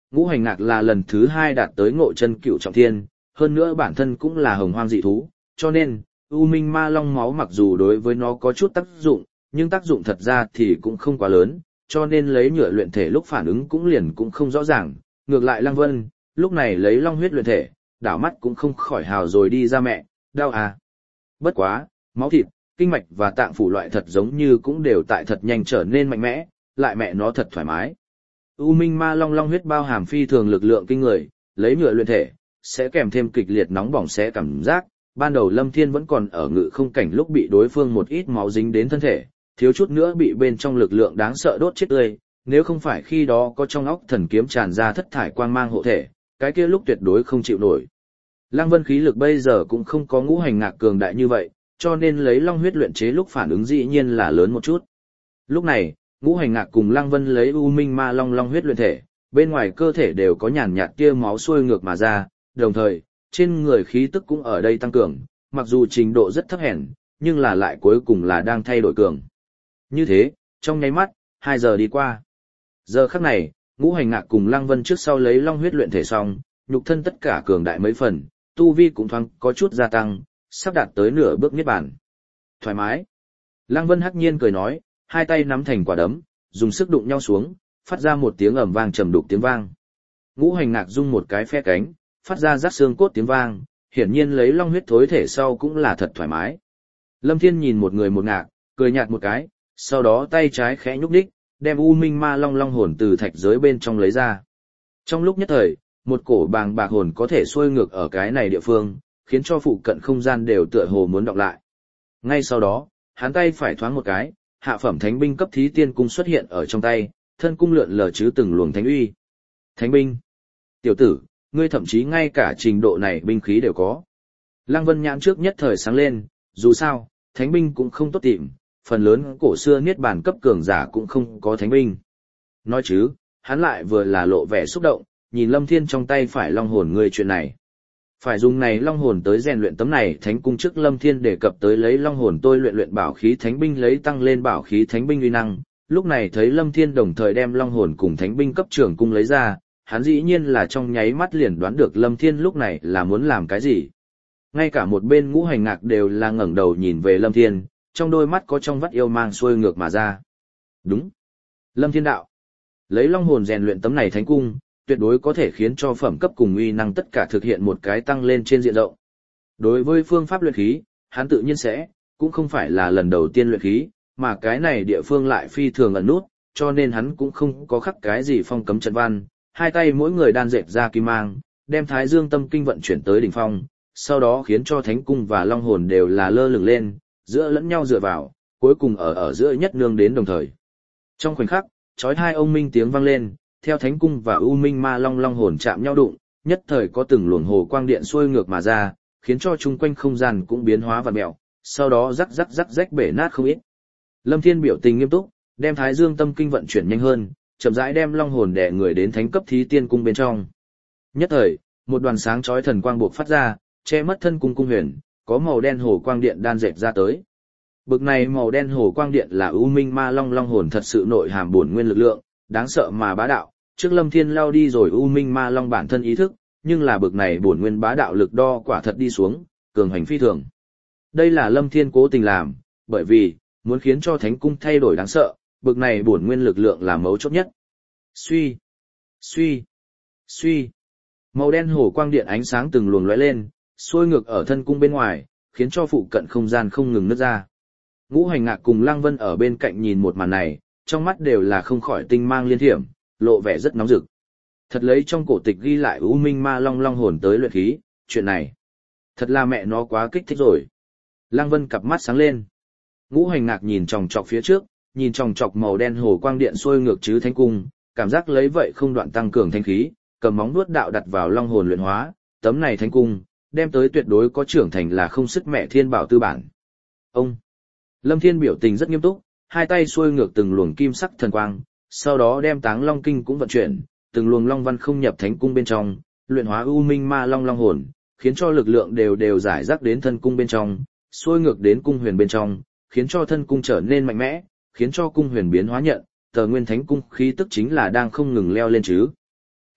Ngũ hành ngạc là lần thứ hai đạt tới ngộ chân cựu trọng thiên, hơn nữa bản thân cũng là hồng hoang dị thú, cho nên, U Minh Ma Long máu mặc dù đối với nó có chút tác dụng, nhưng tác dụng thật ra thì cũng không quá lớn, cho nên lấy nhựa luyện thể lúc phản ứng cũng liền cũng không rõ ràng, ngược lại Lăng Vân, lúc này lấy long huyết luyện thể, đảo mắt cũng không khỏi hào rồi đi ra mẹ, đau à. Bất quá, máu thịt, kinh mạch và tạng phủ loại thật giống như cũng đều tại thật nhanh trở nên mạnh mẽ, lại mẹ nó thật thoải mái. U Minh Ma Long long huyết bao hàm phi thường lực lượng kinh người, lấy nhựa luyện thể, sẽ kèm thêm kịch liệt nóng bỏng sẽ cảm giác, ban đầu Lâm Thiên vẫn còn ở ngự không cảnh lúc bị đối phương một ít máu dính đến thân thể, thiếu chút nữa bị bên trong lực lượng đáng sợ đốt chết tươi, nếu không phải khi đó có trong óc thần kiếm tràn ra thất thải quang mang hộ thể, cái kia lúc tuyệt đối không chịu nổi. Lăng Vân khí lực bây giờ cũng không có ngũ hành ngạc cường đại như vậy, cho nên lấy long huyết luyện chế lúc phản ứng dĩ nhiên là lớn một chút. Lúc này, ngũ hành ngạc cùng Lăng Vân lấy U Minh Ma Long long huyết luyện thể, bên ngoài cơ thể đều có nhàn nhạt tia máu xuôi ngược mà ra, đồng thời, trên người khí tức cũng ở đây tăng cường, mặc dù trình độ rất thấp hèn, nhưng là lại cuối cùng là đang thay đổi cường. Như thế, trong nháy mắt, hai giờ đi qua. Giờ khắc này, ngũ hành ngạc cùng Lăng Vân trước sau lấy long huyết luyện thể xong, nhục thân tất cả cường đại mấy phần, tu vi cũng thoáng có chút gia tăng, sắp đạt tới nửa bước niết bàn. Thoải mái. Lăng Vân hắc nhiên cười nói, hai tay nắm thành quả đấm, dùng sức đụng nhau xuống, phát ra một tiếng ầm vang trầm đục tiếng vang. Ngũ hành ngạc rung một cái phe cánh, phát ra rắc xương cốt tiếng vang, hiển nhiên lấy long huyết thối thể sau cũng là thật thoải mái. Lâm Thiên nhìn một người một ngạc, cười nhạt một cái, sau đó tay trái khẽ nhúc nhích, đem U Minh Ma Long long hồn từ thạch giới bên trong lấy ra. Trong lúc nhất thời, một cổ bàng bạc hồn có thể xuôi ngược ở cái này địa phương, khiến cho phụ cận không gian đều tựa hồ muốn đọc lại. Ngay sau đó, hắn tay phải thoáng một cái, hạ phẩm thánh binh cấp thí tiên cung xuất hiện ở trong tay, thân cung lượn lờ chứ từng luồng thánh uy. Thánh binh. Tiểu tử, ngươi thậm chí ngay cả trình độ này binh khí đều có. Lăng Vân nhãn trước nhất thời sáng lên, dù sao, thánh binh cũng không tốt tìm, phần lớn cổ xưa niết bàn cấp cường giả cũng không có thánh binh. Nói chứ, hắn lại vừa là lộ vẻ xúc động, nhìn Lâm Thiên trong tay phải long hồn ngươi chuyện này. Phải dùng này long hồn tới rèn luyện tấm này thánh cung trước Lâm Thiên đề cập tới lấy long hồn tôi luyện luyện bảo khí thánh binh lấy tăng lên bảo khí thánh binh uy năng, lúc này thấy Lâm Thiên đồng thời đem long hồn cùng thánh binh cấp trưởng cung lấy ra, hắn dĩ nhiên là trong nháy mắt liền đoán được Lâm Thiên lúc này là muốn làm cái gì. Ngay cả một bên ngũ hành ngạc đều là ngẩng đầu nhìn về Lâm Thiên, trong đôi mắt có trong vắt yêu mang xuôi ngược mà ra. Đúng. Lâm Thiên đạo. Lấy long hồn rèn luyện tấm này thánh cung, tuyệt đối có thể khiến cho phẩm cấp cùng uy năng tất cả thực hiện một cái tăng lên trên diện rộng. Đối với phương pháp luyện khí, hắn tự nhiên sẽ, cũng không phải là lần đầu tiên luyện khí, mà cái này địa phương lại phi thường ẩn nút, cho nên hắn cũng không có khắc cái gì phong cấm trận văn, hai tay mỗi người đan dệt ra kim mang, đem Thái Dương Tâm Kinh vận chuyển tới đỉnh phong, sau đó khiến cho thánh cung và long hồn đều là lơ lửng lên, giữa lẫn nhau dựa vào, cuối cùng ở ở giữa nhất nương đến đồng thời. Trong khoảnh khắc, chói hai ông minh tiếng vang lên, theo thánh cung và U Minh Ma Long long hồn chạm nhau đụng, nhất thời có từng luồng hồ quang điện xuôi ngược mà ra, khiến cho chung quanh không gian cũng biến hóa vặn mèo, sau đó rắc rắc rắc rách bể nát không ít. Lâm Thiên biểu tình nghiêm túc, đem Thái Dương Tâm Kinh vận chuyển nhanh hơn, chậm rãi đem long hồn đè người đến thánh cấp thí tiên cung bên trong. Nhất thời, một đoàn sáng chói thần quang bộc phát ra, che mất thân cung cung huyền, có màu đen hồ quang điện đan dệt ra tới. Bực này màu đen hồ quang điện là U Minh Ma Long long hồn thật sự nội hàm bổn nguyên lực lượng, đáng sợ mà bá đạo. Trước Lâm Thiên lao đi rồi U Minh Ma Long bản thân ý thức, nhưng là bực này bổn nguyên bá đạo lực đo quả thật đi xuống, cường hành phi thường. Đây là Lâm Thiên cố tình làm, bởi vì muốn khiến cho thánh cung thay đổi đáng sợ, bực này bổn nguyên lực lượng là mấu chốt nhất. Suy, suy, suy. Màu đen hồ quang điện ánh sáng từng luồng lóe lên, xuôi ngược ở thân cung bên ngoài, khiến cho phụ cận không gian không ngừng nứt ra. Ngũ Hành Ngạc cùng Lăng Vân ở bên cạnh nhìn một màn này, trong mắt đều là không khỏi tinh mang liên thiểm, lộ vẻ rất nóng rực. Thật lấy trong cổ tịch ghi lại U Minh Ma Long long hồn tới luyện khí, chuyện này, thật là mẹ nó quá kích thích rồi. Lăng Vân cặp mắt sáng lên. Ngũ Hành Ngạc nhìn chòng chọc phía trước, nhìn chòng chọc màu đen hồ quang điện xuôi ngược chứ thánh cung, cảm giác lấy vậy không đoạn tăng cường thanh khí, cầm móng vuốt đạo đặt vào long hồn luyện hóa, tấm này thánh cung, đem tới tuyệt đối có trưởng thành là không sức mẹ thiên bảo tư bản. Ông Lâm Thiên biểu tình rất nghiêm túc, hai tay xuôi ngược từng luồng kim sắc thần quang, sau đó đem Táng Long Kinh cũng vận chuyển, từng luồng long văn không nhập thánh cung bên trong, luyện hóa U Minh Ma Long long hồn, khiến cho lực lượng đều đều giải rác đến thân cung bên trong, xuôi ngược đến cung huyền bên trong, khiến cho thân cung trở nên mạnh mẽ, khiến cho cung huyền biến hóa nhận, tờ nguyên thánh cung khí tức chính là đang không ngừng leo lên chứ.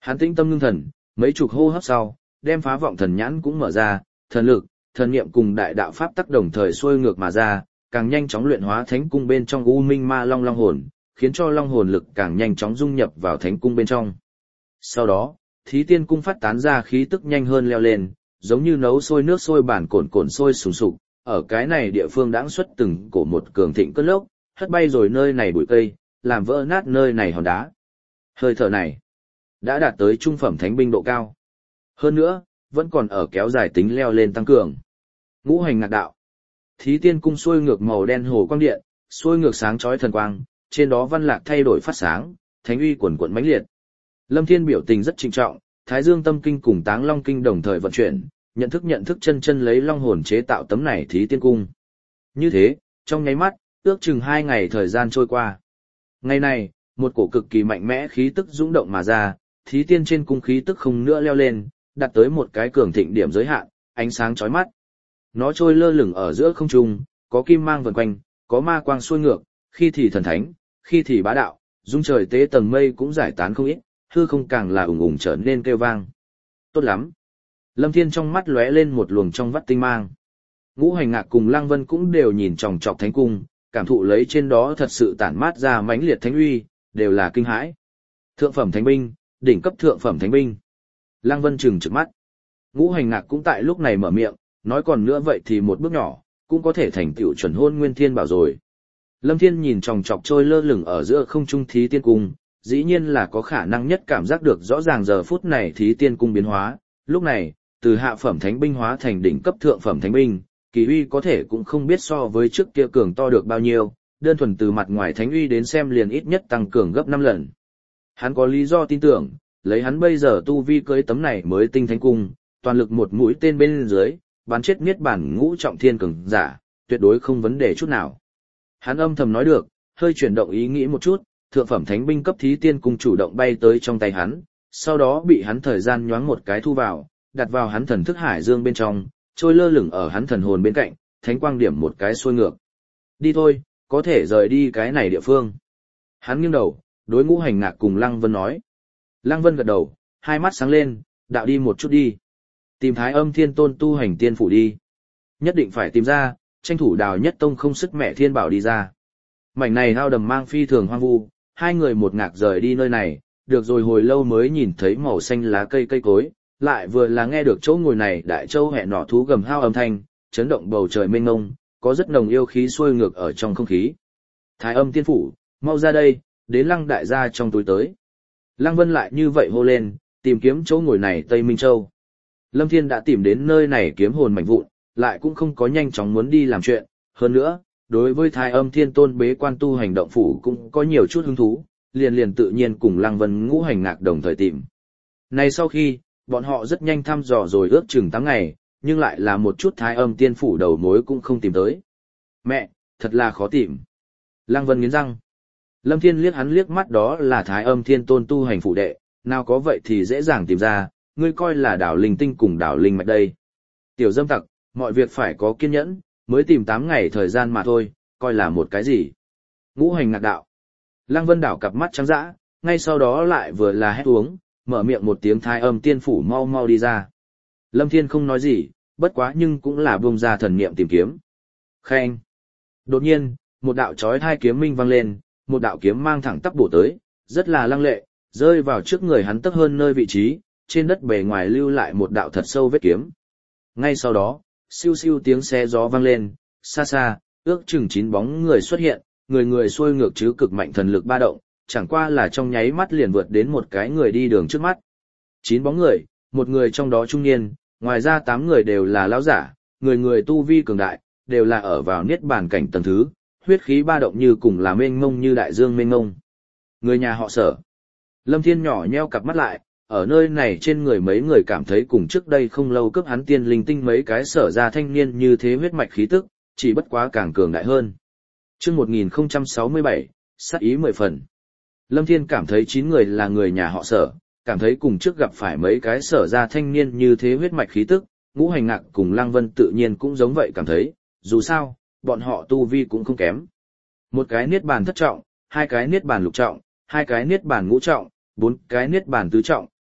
Hắn tĩnh tâm ngưng thần, mấy chục hô hấp sau, đem phá vọng thần nhãn cũng mở ra, thần lực, thần niệm cùng đại đạo pháp tắc đồng thời xuôi ngược mà ra, càng nhanh chóng luyện hóa thánh cung bên trong u minh ma long long hồn, khiến cho long hồn lực càng nhanh chóng dung nhập vào thánh cung bên trong. Sau đó, Thí Tiên cung phát tán ra khí tức nhanh hơn leo lên, giống như nấu sôi nước sôi bản cồn cồn sôi sùng sục, ở cái này địa phương đãng xuất từng cổ một cường thịnh cơn lốc, hất bay rồi nơi này bụi cây, làm vỡ nát nơi này hòn đá. Hơi thở này đã đạt tới trung phẩm thánh binh độ cao. Hơn nữa, vẫn còn ở kéo dài tính leo lên tăng cường. Ngũ hành ngạc đạo. Thí Tiên cung xuôi ngược màu đen hồ quang điện, xuôi ngược sáng chói thần quang, trên đó văn lạc thay đổi phát sáng, thánh uy quần quần mãnh liệt. Lâm Thiên biểu tình rất trịnh trọng, Thái Dương Tâm Kinh cùng Táng Long Kinh đồng thời vận chuyển, nhận thức nhận thức chân chân lấy long hồn chế tạo tấm này Thí Tiên cung. Như thế, trong nháy mắt, ước chừng hai ngày thời gian trôi qua. Ngày này, một cổ cực kỳ mạnh mẽ khí tức dũng động mà ra, Thí Tiên trên cung khí tức không nữa leo lên, đạt tới một cái cường thịnh điểm giới hạn, ánh sáng chói mắt. Nó trôi lơ lửng ở giữa không trung, có kim mang vần quanh, có ma quang xuôi ngược, khi thì thần thánh, khi thì bá đạo, dung trời tế tầng mây cũng giải tán không ít, hư không càng là ủng ủng trở nên kêu vang. Tốt lắm. Lâm Thiên trong mắt lóe lên một luồng trong vắt tinh mang. Ngũ Hành Ngạc cùng Lăng Vân cũng đều nhìn chòng chọc thánh cung, cảm thụ lấy trên đó thật sự tản mát ra mãnh liệt thánh uy, đều là kinh hãi. Thượng phẩm thánh binh, đỉnh cấp thượng phẩm thánh binh. Lăng Vân trừng trừng mắt. Ngũ Hành Ngạc cũng tại lúc này mở miệng, nói còn nữa vậy thì một bước nhỏ, cũng có thể thành tựu chuẩn hôn nguyên thiên bảo rồi. Lâm Thiên nhìn chòng chọc trôi lơ lửng ở giữa không trung Thí Tiên cung, dĩ nhiên là có khả năng nhất cảm giác được rõ ràng giờ phút này Thí Tiên cung biến hóa, lúc này, từ hạ phẩm thánh binh hóa thành đỉnh cấp thượng phẩm thánh binh, kỳ uy có thể cũng không biết so với trước kia cường to được bao nhiêu, đơn thuần từ mặt ngoài thánh uy đến xem liền ít nhất tăng cường gấp năm lần. Hắn có lý do tin tưởng, lấy hắn bây giờ tu vi cưới tấm này mới tinh thánh cung, toàn lực một mũi tên bên dưới, bắn chết niết bản ngũ trọng thiên cường giả, tuyệt đối không vấn đề chút nào. Hắn âm thầm nói được, hơi chuyển động ý nghĩ một chút, thượng phẩm thánh binh cấp Thí Tiên cung chủ động bay tới trong tay hắn, sau đó bị hắn thời gian nhoáng một cái thu vào, đặt vào hắn thần thức hải dương bên trong, trôi lơ lửng ở hắn thần hồn bên cạnh, thánh quang điểm một cái xuôi ngược. Đi thôi, có thể rời đi cái này địa phương. Hắn nghiêng đầu, đối Ngũ Hành Ngạc cùng Lăng Vân nói. Lăng Vân gật đầu, hai mắt sáng lên, đạo đi một chút đi. Tìm Thái Âm Thiên Tôn tu hành tiên phủ đi. Nhất định phải tìm ra, tranh thủ Đào Nhất Tông không sức mẹ thiên bảo đi ra. Mảnh này hao đầm mang phi thường hoang vu, hai người một ngạc rời đi nơi này, được rồi hồi lâu mới nhìn thấy màu xanh lá cây cây cối, lại vừa là nghe được chỗ ngồi này đại châu hẹ nọ thú gầm hao âm thanh, chấn động bầu trời mênh mông, có rất nồng yêu khí xuôi ngược ở trong không khí. Thái Âm Tiên phủ, mau ra đây, đến Lăng đại gia trong túi tới. Lăng Vân lại như vậy hô lên, tìm kiếm chỗ ngồi này Tây Minh Châu. Lâm Thiên đã tìm đến nơi này kiếm hồn mảnh vụn, lại cũng không có nhanh chóng muốn đi làm chuyện, hơn nữa, đối với Thái Âm Thiên Tôn bế quan tu hành động phủ cũng có nhiều chút hứng thú, liền liền tự nhiên cùng Lăng Vân Ngũ Hành Ngạc đồng thời tìm. Này sau khi, bọn họ rất nhanh thăm dò rồi ước chừng tám ngày, nhưng lại là một chút Thái Âm Tiên phủ đầu mối cũng không tìm tới. Mẹ, thật là khó tìm. Lăng Vân nghiến răng. Lâm Thiên liếc hắn liếc mắt đó là Thái Âm Thiên Tôn tu hành phụ đệ, nào có vậy thì dễ dàng tìm ra, ngươi coi là đảo linh tinh cùng đảo linh mạch đây. Tiểu dâm tặc, mọi việc phải có kiên nhẫn, mới tìm tám ngày thời gian mà thôi, coi là một cái gì. Ngũ Hành Ngạc đạo. Lăng Vân đảo cặp mắt trắng dã, ngay sau đó lại vừa là hét uống, mở miệng một tiếng Thái Âm Tiên phủ mau mau đi ra. Lâm Thiên không nói gì, bất quá nhưng cũng là buông ra thần niệm tìm kiếm. Khen. Đột nhiên, một đạo chói hai kiếm minh vang lên, một đạo kiếm mang thẳng tắp bổ tới, rất là lăng lệ, rơi vào trước người hắn tấc hơn nơi vị trí, trên đất bề ngoài lưu lại một đạo thật sâu vết kiếm. Ngay sau đó, siêu siêu tiếng xe gió vang lên, xa xa, ước chừng chín bóng người xuất hiện, người người xuôi ngược chứ cực mạnh thần lực ba động, chẳng qua là trong nháy mắt liền vượt đến một cái người đi đường trước mắt. Chín bóng người, một người trong đó trung niên, ngoài ra tám người đều là lão giả, người người tu vi cường đại, đều là ở vào niết bàn cảnh tầng thứ, huyết khí ba động như cùng là mênh mông như đại dương mênh mông. Người nhà họ Sở. Lâm Thiên nhỏ nheo cặp mắt lại, ở nơi này trên người mấy người cảm thấy cùng trước đây không lâu cướp hắn tiên linh tinh mấy cái Sở ra thanh niên như thế huyết mạch khí tức, chỉ bất quá càng cường đại hơn. Chương một nghìn không trăm sáu mươi bảy, sát ý mười phần. Lâm Thiên cảm thấy chín người là người nhà họ Sở, cảm thấy cùng trước gặp phải mấy cái Sở ra thanh niên như thế huyết mạch khí tức, Ngũ Hành Ngạc cùng Lăng Vân tự nhiên cũng giống vậy cảm thấy, dù sao, bọn họ tu vi cũng không kém. Một cái niết bàn thất trọng, hai cái niết bàn lục trọng, hai cái niết bàn ngũ trọng, bốn cái niết bàn tứ trọng,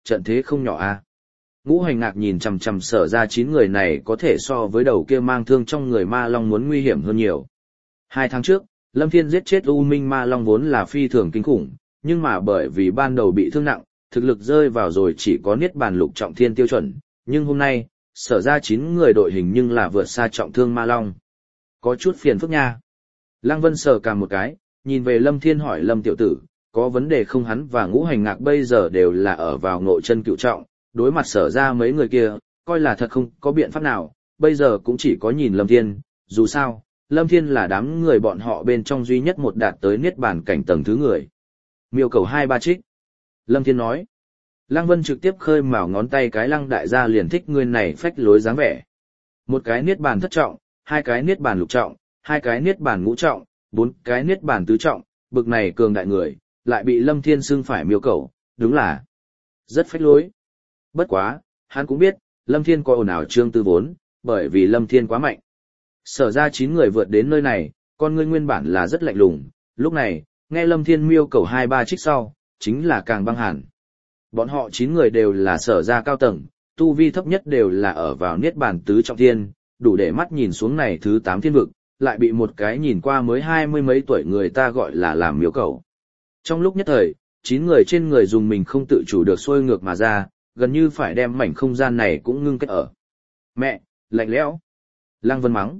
trận thế không nhỏ a. Ngũ Hành Ngạc nhìn chằm chằm Sở ra chín người này có thể so với đầu kia mang thương trong người ma long muốn nguy hiểm hơn nhiều. Hai tháng trước, Lâm Thiên giết chết U Minh ma long vốn là phi thường kinh khủng, nhưng mà bởi vì ban đầu bị thương nặng, thực lực rơi vào rồi chỉ có niết bàn lục trọng thiên tiêu chuẩn, nhưng hôm nay, Sở ra chín người đội hình nhưng là vượt xa trọng thương ma long. Có chút phiền phức nha. Lăng Vân sờ cả một cái, nhìn về Lâm Thiên hỏi Lâm tiểu tử, có vấn đề không? Hắn và Ngũ Hành Ngạc bây giờ đều là ở vào ngộ chân cựu trọng, đối mặt Sở ra mấy người kia, coi là thật không có biện pháp nào, bây giờ cũng chỉ có nhìn Lâm Thiên, dù sao, Lâm Thiên là đám người bọn họ bên trong duy nhất một đạt tới niết bàn cảnh tầng thứ người. Miêu cầu hai ba trích. Lâm Thiên nói. Lăng Vân trực tiếp khơi mào ngón tay cái Lăng đại gia liền thích người này phách lối dáng vẻ. Một cái niết bàn thất trọng, hai cái niết bàn lục trọng, hai cái niết bàn ngũ trọng, bốn cái niết bàn tứ trọng, bực này cường đại người, lại bị Lâm Thiên xưng phải miêu cầu, đúng là rất phách lối. Bất quá, hắn cũng biết, Lâm Thiên có ồn ào trương tư vốn, bởi vì Lâm Thiên quá mạnh. Sở ra chín người vượt đến nơi này, con ngươi nguyên bản là rất lạnh lùng, lúc này, nghe Lâm Thiên miêu cầu hai ba trích sau, chính là càng băng hẳn. Bọn họ chín người đều là sở ra cao tầng, tu vi thấp nhất đều là ở vào niết bàn tứ trọng thiên, đủ để mắt nhìn xuống này thứ tám thiên vực, lại bị một cái nhìn qua mới hai mươi mấy tuổi người ta gọi là làm miêu cầu. Trong lúc nhất thời, chín người trên người dùng mình không tự chủ được xuôi ngược mà ra, gần như phải đem mảnh không gian này cũng ngưng kết ở. Mẹ, lạnh lẽo. Lăng Vân mắng.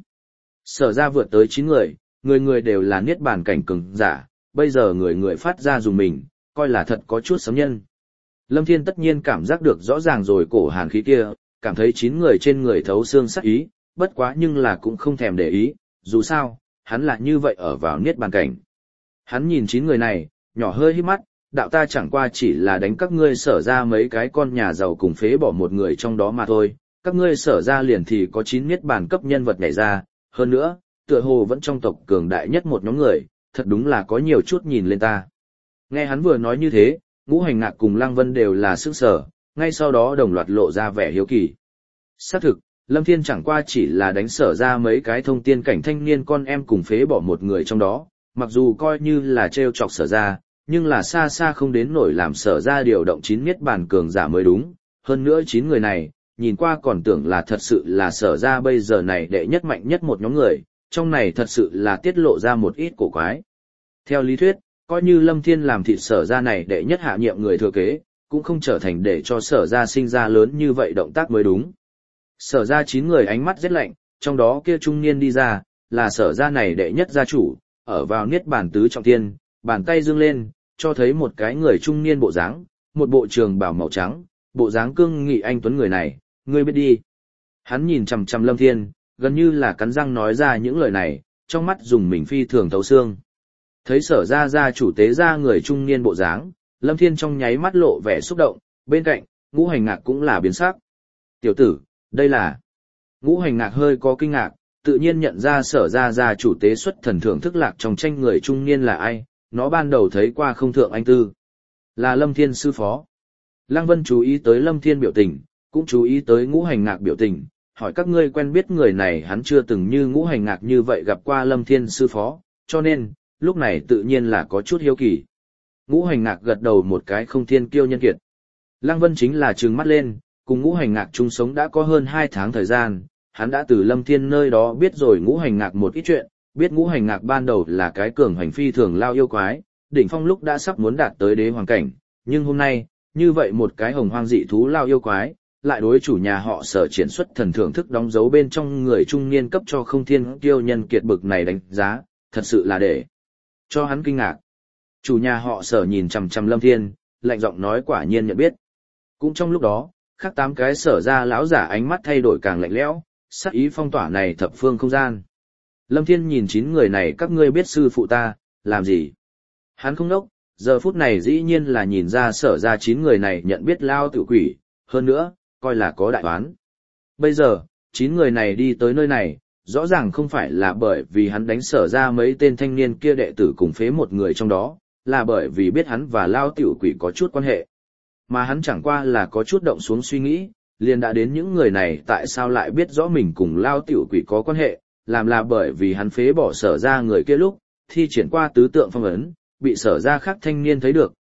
Sở ra vượt tới chín người, người người đều là niết bàn cảnh cường giả, bây giờ người người phát ra dùng mình, coi là thật có chút sấm nhân. Lâm Thiên tất nhiên cảm giác được rõ ràng rồi cổ hàn khí kia, cảm thấy chín người trên người thấu xương sắc ý, bất quá nhưng là cũng không thèm để ý, dù sao, hắn là như vậy ở vào niết bàn cảnh. Hắn nhìn chín người này, nhỏ hơi hít mắt, đạo ta chẳng qua chỉ là đánh các ngươi sở ra mấy cái con nhà giàu cùng phế bỏ một người trong đó mà thôi, các ngươi sở ra liền thì có chín niết bàn cấp nhân vật nhảy ra, hơn nữa, tựa hồ vẫn trong tộc cường đại nhất một nhóm người, thật đúng là có nhiều chút nhìn lên ta. Nghe hắn vừa nói như thế, Ngũ Hành Ngạc cùng Lăng Vân đều là sững sờ, ngay sau đó đồng loạt lộ ra vẻ hiếu kỳ. Xác thực, Lâm Thiên chẳng qua chỉ là đánh sở ra mấy cái thông tiên cảnh thanh niên con em cùng phế bỏ một người trong đó, mặc dù coi như là trêu chọc sở ra, nhưng là xa xa không đến nổi làm sở ra điều động chín niết bàn cường giả mới đúng. Hơn nữa chín người này, nhìn qua còn tưởng là thật sự là sở ra bây giờ này đệ nhất mạnh nhất một nhóm người, trong này thật sự là tiết lộ ra một ít cổ quái. Theo lý thuyết, coi như Lâm Thiên làm thịt sở ra này đệ nhất hạ nhiệm người thừa kế, cũng không trở thành để cho sở ra sinh ra lớn như vậy động tác mới đúng. Sở ra chín người ánh mắt rất lạnh, trong đó kia trung niên đi ra, là sở ra này đệ nhất gia chủ, ở vào niết bàn tứ trọng thiên, bàn tay dương lên, cho thấy một cái người trung niên bộ dáng, một bộ trường bào màu trắng, bộ dáng cương nghị anh tuấn người này, ngươi biết đi. Hắn nhìn chằm chằm Lâm Thiên, gần như là cắn răng nói ra những lời này, trong mắt dùng mình phi thường thấu xương. Thấy sở ra gia chủ tế ra người trung niên bộ dáng, Lâm Thiên trong nháy mắt lộ vẻ xúc động, bên cạnh, Ngũ Hành Ngạc cũng là biến sắc. Tiểu tử, đây là... Ngũ Hành Ngạc hơi có kinh ngạc, tự nhiên nhận ra sở ra gia chủ tế xuất thần thưởng thức lạc trong tranh người trung niên là ai, nó ban đầu thấy qua không thượng anh tư. Là Lâm Thiên sư phó. Lăng Vân chú ý tới Lâm Thiên biểu tình, cũng chú ý tới Ngũ Hành Ngạc biểu tình, hỏi các ngươi quen biết người này, hắn chưa từng như Ngũ Hành Ngạc như vậy gặp qua Lâm Thiên sư phó, cho nên, lúc này tự nhiên là có chút hiếu kỳ. Ngũ Hành Ngạc gật đầu một cái không thiên kiêu nhân kiệt. Lăng Vân chính là trừng mắt lên, cùng Ngũ Hành Ngạc chung sống đã có hơn hai tháng thời gian, hắn đã từ Lâm Thiên nơi đó biết rồi Ngũ Hành Ngạc một ít chuyện, biết Ngũ Hành Ngạc ban đầu là cái cường hành phi thường lao yêu quái, đỉnh phong lúc đã sắp muốn đạt tới đế hoàng cảnh, nhưng hôm nay, như vậy một cái hồng hoang dị thú lao yêu quái, lại đối chủ nhà họ sở triển xuất thần thưởng thức đóng dấu bên trong người trung niên cấp cho không thiên kiêu nhân kiệt bực này đánh giá, thật sự là để cho hắn kinh ngạc. Chủ nhà họ sở nhìn chằm chằm Lâm Thiên, lạnh giọng nói quả nhiên nhận biết. Cũng trong lúc đó, khác tám cái sở ra lão giả ánh mắt thay đổi càng lạnh lẽo, sát ý phong tỏa này thập phương không gian. Lâm Thiên nhìn chín người này, các ngươi biết sư phụ ta, làm gì? Hắn không đốc, giờ phút này dĩ nhiên là nhìn ra sở ra chín người này nhận biết lao tự quỷ, hơn nữa, coi là có đại oán. Bây giờ, chín người này đi tới nơi này, rõ ràng không phải là bởi vì hắn đánh sở ra mấy tên thanh niên kia đệ tử cùng phế một người trong đó, là bởi vì biết hắn và lao tiểu quỷ có chút quan hệ. Mà hắn chẳng qua là có chút động xuống suy nghĩ, liền đã đến những người này tại sao lại biết rõ mình cùng lao tiểu quỷ có quan hệ, làm là bởi vì hắn phế bỏ sở ra người kia lúc, thi triển qua tứ tượng phong ấn, bị sở ra khác thanh niên thấy được,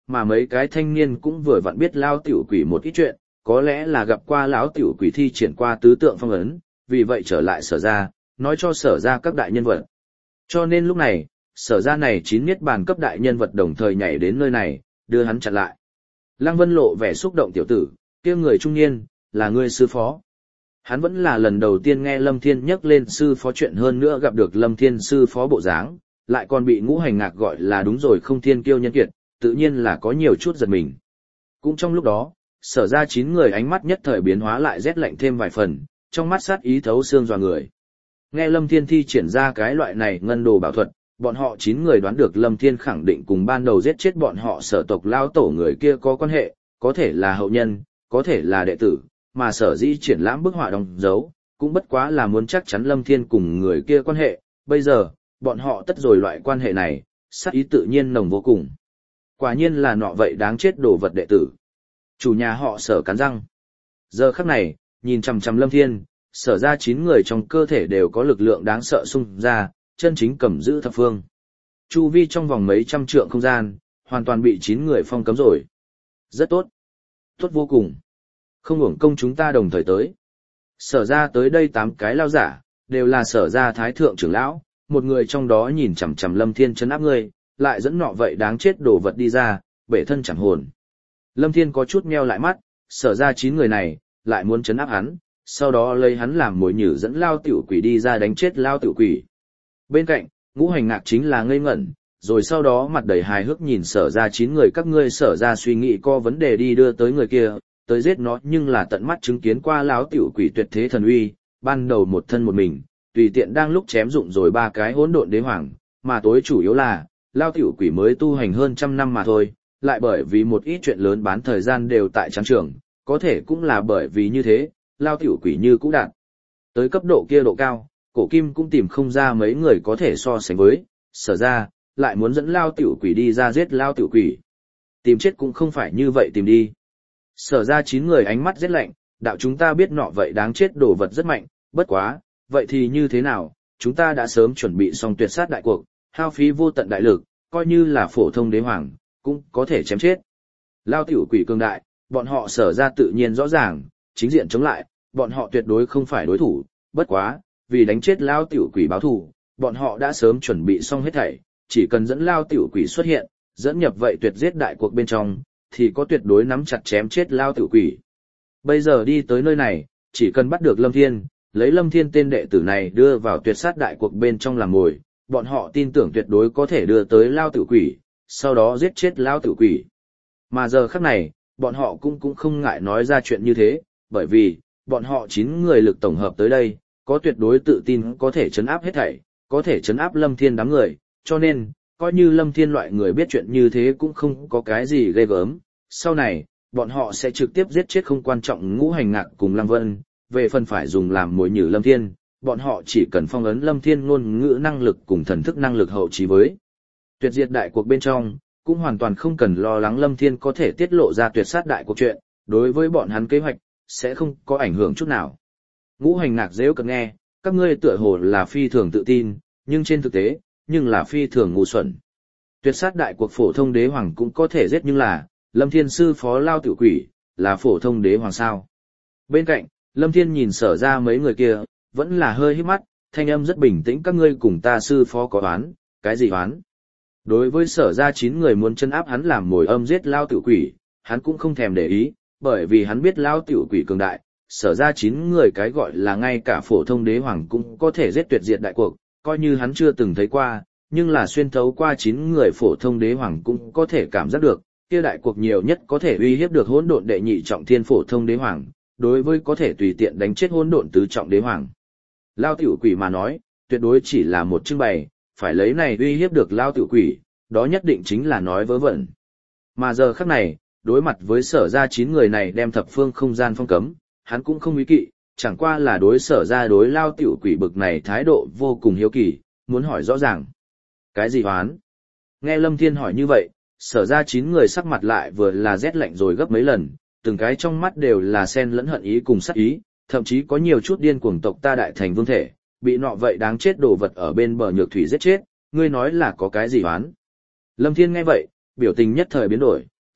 mà mấy cái thanh niên cũng vừa vặn biết lao tiểu quỷ một ít chuyện, có lẽ là gặp qua lão tiểu quỷ thi triển qua tứ tượng phong ấn, vì vậy trở lại sở ra, nói cho sở ra các đại nhân vật. Cho nên lúc này, sở ra này chín niết bàn cấp đại nhân vật đồng thời nhảy đến nơi này, đưa hắn chặn lại. Lăng Vân lộ vẻ xúc động tiểu tử, kia người trung niên, là ngươi sư phó. Hắn vẫn là lần đầu tiên nghe Lâm Thiên nhắc lên sư phó chuyện, hơn nữa gặp được Lâm Thiên sư phó bộ dáng, lại còn bị Ngũ Hành Ngạc gọi là đúng rồi không thiên kiêu nhân kiệt, tự nhiên là có nhiều chút giật mình. Cũng trong lúc đó, sở ra chín người ánh mắt nhất thời biến hóa lại rét lạnh thêm vài phần, trong mắt sát ý thấu xương dọa người. Nghe Lâm Thiên thi triển ra cái loại này ngân đồ bảo thuật, bọn họ chín người đoán được Lâm Thiên khẳng định cùng ban đầu giết chết bọn họ sở tộc lao tổ người kia có quan hệ, có thể là hậu nhân, có thể là đệ tử, mà sở dĩ triển lãm bức họa đóng dấu, cũng bất quá là muốn chắc chắn Lâm Thiên cùng người kia quan hệ, bây giờ, bọn họ tất rồi loại quan hệ này, sát ý tự nhiên nồng vô cùng. Quả nhiên là nọ vậy đáng chết đồ vật đệ tử. Chủ nhà họ sở cắn răng. Giờ khắc này, nhìn chằm chằm Lâm Thiên, sở ra chín người trong cơ thể đều có lực lượng đáng sợ xung ra, chân chính cầm giữ thập phương. Chu vi trong vòng mấy trăm trượng không gian, hoàn toàn bị chín người phong cấm rồi. Rất tốt. Tốt vô cùng. Không uổng công chúng ta đồng thời tới. Sở ra tới đây tám cái lao giả, đều là sở ra thái thượng trưởng lão, một người trong đó nhìn chằm chằm Lâm Thiên trấn áp ngươi, lại dẫn nọ vậy đáng chết đồ vật đi ra, bể thân chẳng hồn. Lâm Thiên có chút meo lại mắt, sở ra chín người này, lại muốn trấn áp hắn, sau đó lấy hắn làm mồi nhử dẫn lao tiểu quỷ đi ra đánh chết lao tiểu quỷ. Bên cạnh, Ngũ Hành Ngạc chính là ngây ngẩn, rồi sau đó mặt đầy hài hước nhìn sở ra chín người các ngươi sở ra suy nghĩ có vấn đề đi đưa tới người kia, tới giết nó nhưng là tận mắt chứng kiến qua lão tiểu quỷ tuyệt thế thần uy, ban đầu một thân một mình, tùy tiện đang lúc chém dụng rồi ba cái hỗn độn đế hoàng, mà tối chủ yếu là, lao tiểu quỷ mới tu hành hơn trăm năm mà thôi, lại bởi vì một ít chuyện lớn bán thời gian đều tại trang trường, có thể cũng là bởi vì như thế, lao tiểu quỷ như cũ đạt. Tới cấp độ kia độ cao, cổ kim cũng tìm không ra mấy người có thể so sánh với, sở ra, lại muốn dẫn lao tiểu quỷ đi ra giết lao tiểu quỷ. Tìm chết cũng không phải như vậy tìm đi. Sở ra chín người ánh mắt rất lạnh, đạo chúng ta biết nọ vậy đáng chết đồ vật rất mạnh, bất quá, vậy thì như thế nào, chúng ta đã sớm chuẩn bị xong tuyệt sát đại cuộc, hao phí vô tận đại lực, coi như là phổ thông đế hoàng, cũng có thể chém chết. Lao tiểu quỷ cường đại, bọn họ sở ra tự nhiên rõ ràng, chính diện chống lại, bọn họ tuyệt đối không phải đối thủ, bất quá, vì đánh chết Lao tiểu quỷ báo thù, bọn họ đã sớm chuẩn bị xong hết thảy, chỉ cần dẫn Lao tiểu quỷ xuất hiện, dẫn nhập vậy tuyệt giết đại cuộc bên trong, thì có tuyệt đối nắm chặt chém chết Lao tiểu quỷ. Bây giờ đi tới nơi này, chỉ cần bắt được Lâm Thiên, lấy Lâm Thiên tên đệ tử này đưa vào tuyệt sát đại cuộc bên trong làm mồi, bọn họ tin tưởng tuyệt đối có thể đưa tới Lao tiểu quỷ, sau đó giết chết Lao tiểu quỷ. Mà giờ khắc này, bọn họ cũng cũng không ngại nói ra chuyện như thế, bởi vì, bọn họ chín người lực tổng hợp tới đây, có tuyệt đối tự tin có thể chấn áp hết thảy, có thể chấn áp Lâm Thiên đám người, cho nên, coi như Lâm Thiên loại người biết chuyện như thế cũng không có cái gì ghê gớm, sau này, bọn họ sẽ trực tiếp giết chết không quan trọng Ngũ Hành Ngạc cùng Lăng Vân, về phần phải dùng làm mồi nhử Lâm Thiên, bọn họ chỉ cần phong ấn Lâm Thiên ngôn ngữ năng lực cùng thần thức năng lực hậu trí với. Tuyệt diệt đại cuộc bên trong, cũng hoàn toàn không cần lo lắng Lâm Thiên có thể tiết lộ ra tuyệt sát đại cuộc chuyện, đối với bọn hắn kế hoạch, sẽ không có ảnh hưởng chút nào. Ngũ Hành Ngạc dễ cần nghe, các ngươi tựa hồ là phi thường tự tin, nhưng trên thực tế, nhưng là phi thường ngu xuẩn. Tuyệt sát đại cuộc phổ thông đế hoàng cũng có thể giết nhưng là, Lâm Thiên sư phó Lao tiểu quỷ, là phổ thông đế hoàng sao. Bên cạnh, Lâm Thiên nhìn sở ra mấy người kia, vẫn là hơi hít mắt, thanh âm rất bình tĩnh các ngươi cùng ta sư phó có oán, cái gì oán? Đối với sở ra chín người muốn chân áp hắn làm mồi âm giết Lao tiểu quỷ, hắn cũng không thèm để ý, bởi vì hắn biết Lao tiểu quỷ cường đại, sở ra chín người cái gọi là ngay cả phổ thông đế hoàng cũng có thể giết tuyệt diệt đại cuộc, coi như hắn chưa từng thấy qua, nhưng là xuyên thấu qua chín người phổ thông đế hoàng cũng có thể cảm giác được, kia đại cuộc nhiều nhất có thể uy hiếp được hỗn độn đệ nhị trọng thiên phổ thông đế hoàng, đối với có thể tùy tiện đánh chết hỗn độn tứ trọng đế hoàng. Lao tiểu quỷ mà nói, tuyệt đối chỉ là một trưng bày, phải lấy này uy hiếp được Lao tiểu quỷ, đó nhất định chính là nói vớ vẩn. Mà giờ khắc này, đối mặt với sở ra chín người này đem thập phương không gian phong cấm, hắn cũng không ý kỵ, chẳng qua là đối sở ra đối Lao tiểu quỷ bực này thái độ vô cùng hiếu kỳ, muốn hỏi rõ ràng. Cái gì hoán? Nghe Lâm Thiên hỏi như vậy, sở ra chín người sắc mặt lại vừa là rét lạnh rồi gấp mấy lần, từng cái trong mắt đều là xen lẫn hận ý cùng sát ý, thậm chí có nhiều chút điên cuồng tộc ta đại thành vương thể, bị nọ vậy đáng chết đồ vật ở bên bờ nhược thủy giết chết, ngươi nói là có cái gì hoán? Lâm Thiên nghe vậy, biểu tình nhất thời biến đổi,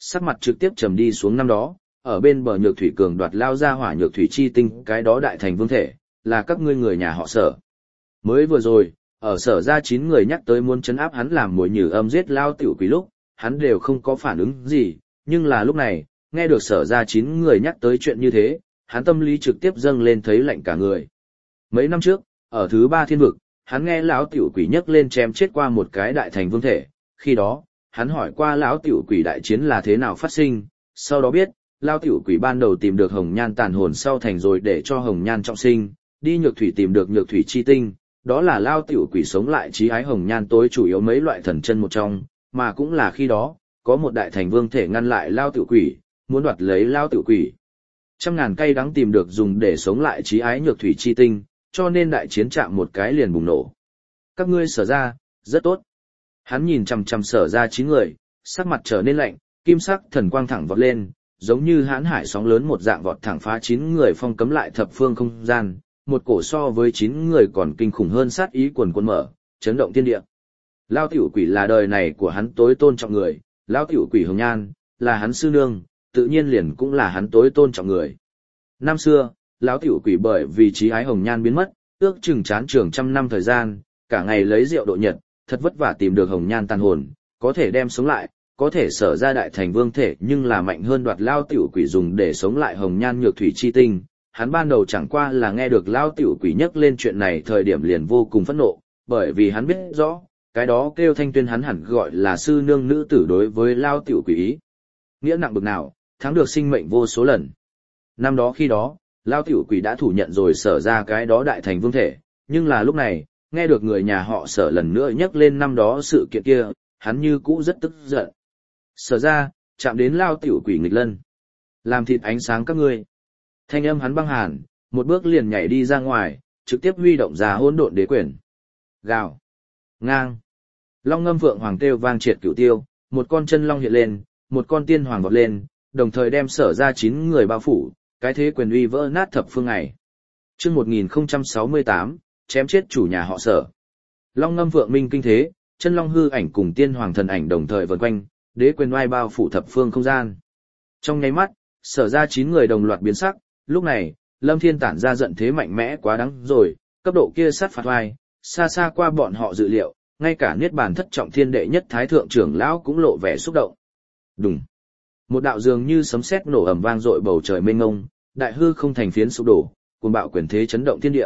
sắc mặt trực tiếp trầm đi xuống năm đó, ở bên bờ nhược thủy cường đoạt lao ra hỏa nhược thủy chi tinh, cái đó đại thành vương thể, là các ngươi người nhà họ Sở. Mới vừa rồi, ở Sở ra chín người nhắc tới muốn trấn áp hắn làm mồi nhử âm giết lao tiểu quỷ lúc, hắn đều không có phản ứng gì, nhưng là lúc này, nghe được Sở ra chín người nhắc tới chuyện như thế, hắn tâm lý trực tiếp dâng lên thấy lạnh cả người. Mấy năm trước, ở thứ ba thiên vực, hắn nghe lão tiểu quỷ nhắc lên chém chết qua một cái đại thành vương thể, khi đó, hắn hỏi qua lão tiểu quỷ đại chiến là thế nào phát sinh, sau đó biết, lão tiểu quỷ ban đầu tìm được hồng nhan tàn hồn sau thành rồi để cho hồng nhan trọng sinh, đi nhược thủy tìm được nhược thủy chi tinh, đó là lão tiểu quỷ sống lại trí ái hồng nhan tối chủ yếu mấy loại thần chân một trong, mà cũng là khi đó, có một đại thành vương thể ngăn lại lão tiểu quỷ, muốn đoạt lấy lão tiểu quỷ. Trăm ngàn cây đắng tìm được dùng để sống lại trí ái nhược thủy chi tinh, cho nên đại chiến chạm một cái liền bùng nổ. Các ngươi Sở ra, rất tốt. Hắn nhìn chằm chằm Sở ra chín người, sắc mặt trở nên lạnh, kim sắc thần quang thẳng vọt lên, giống như hãn hải sóng lớn một dạng vọt thẳng phá chín người phong cấm lại thập phương không gian, một cổ so với chín người còn kinh khủng hơn sát ý quần quân mở, chấn động thiên địa. Lao tiểu quỷ là đời này của hắn tối tôn trọng người, lao tiểu quỷ hồng nhan, là hắn sư nương, tự nhiên liền cũng là hắn tối tôn trọng người. Năm xưa, lão tiểu quỷ bởi vì trí ái hồng nhan biến mất, ước chừng chán trường trăm năm thời gian, cả ngày lấy rượu độ nhật, thật vất vả tìm được hồng nhan tàn hồn, có thể đem sống lại, có thể Sở ra đại thành vương thể nhưng là mạnh hơn đoạt lao tiểu quỷ dùng để sống lại hồng nhan nhược thủy chi tinh. Hắn ban đầu chẳng qua là nghe được lao tiểu quỷ nhắc lên chuyện này thời điểm liền vô cùng phẫn nộ, bởi vì hắn biết rõ, cái đó kêu thanh tuyên hắn hẳn gọi là sư nương nữ tử đối với lao tiểu quỷ ý. Nghĩa nặng bực nào, thắng được sinh mệnh vô số lần. Năm đó khi đó, lao tiểu quỷ đã thủ nhận rồi Sở ra cái đó đại thành vương thể, nhưng là lúc này, nghe được người nhà họ Sở lần nữa nhắc lên năm đó sự kiện kia, hắn như cũ rất tức giận. Sở ra, chạm đến lao tiểu quỷ nghịch lân. Làm thịt ánh sáng các ngươi. Thanh âm hắn băng hàn, một bước liền nhảy đi ra ngoài, trực tiếp huy động ra hỗn độn đế quyền. Gào. Ngang. Long ngâm vượng hoàng kêu vang triệt cửu tiêu, một con chân long hiện lên, một con tiên hoàng vọt lên, đồng thời đem Sở ra chín người bao phủ, cái thế quyền uy vỡ nát thập phương ngày. Chương một nghìn không trăm sáu mươi tám, chém chết chủ nhà họ Sở. Long ngâm vượng minh kinh thế, chân long hư ảnh cùng tiên hoàng thần ảnh đồng thời vần quanh, đế quyền oai bao phủ thập phương không gian. Trong nháy mắt, Sở ra chín người đồng loạt biến sắc, lúc này, Lâm Thiên tản ra giận thế mạnh mẽ quá đáng rồi, cấp độ kia sát phạt oai, xa xa qua bọn họ dự liệu, ngay cả niết bàn thất trọng thiên đệ nhất thái thượng trưởng lão cũng lộ vẻ xúc động. Đùng. Một đạo dường như sấm sét nổ ầm vang dội bầu trời mênh mông, đại hư không thành phiến sụp đổ, cuồng bạo quyền thế chấn động thiên địa.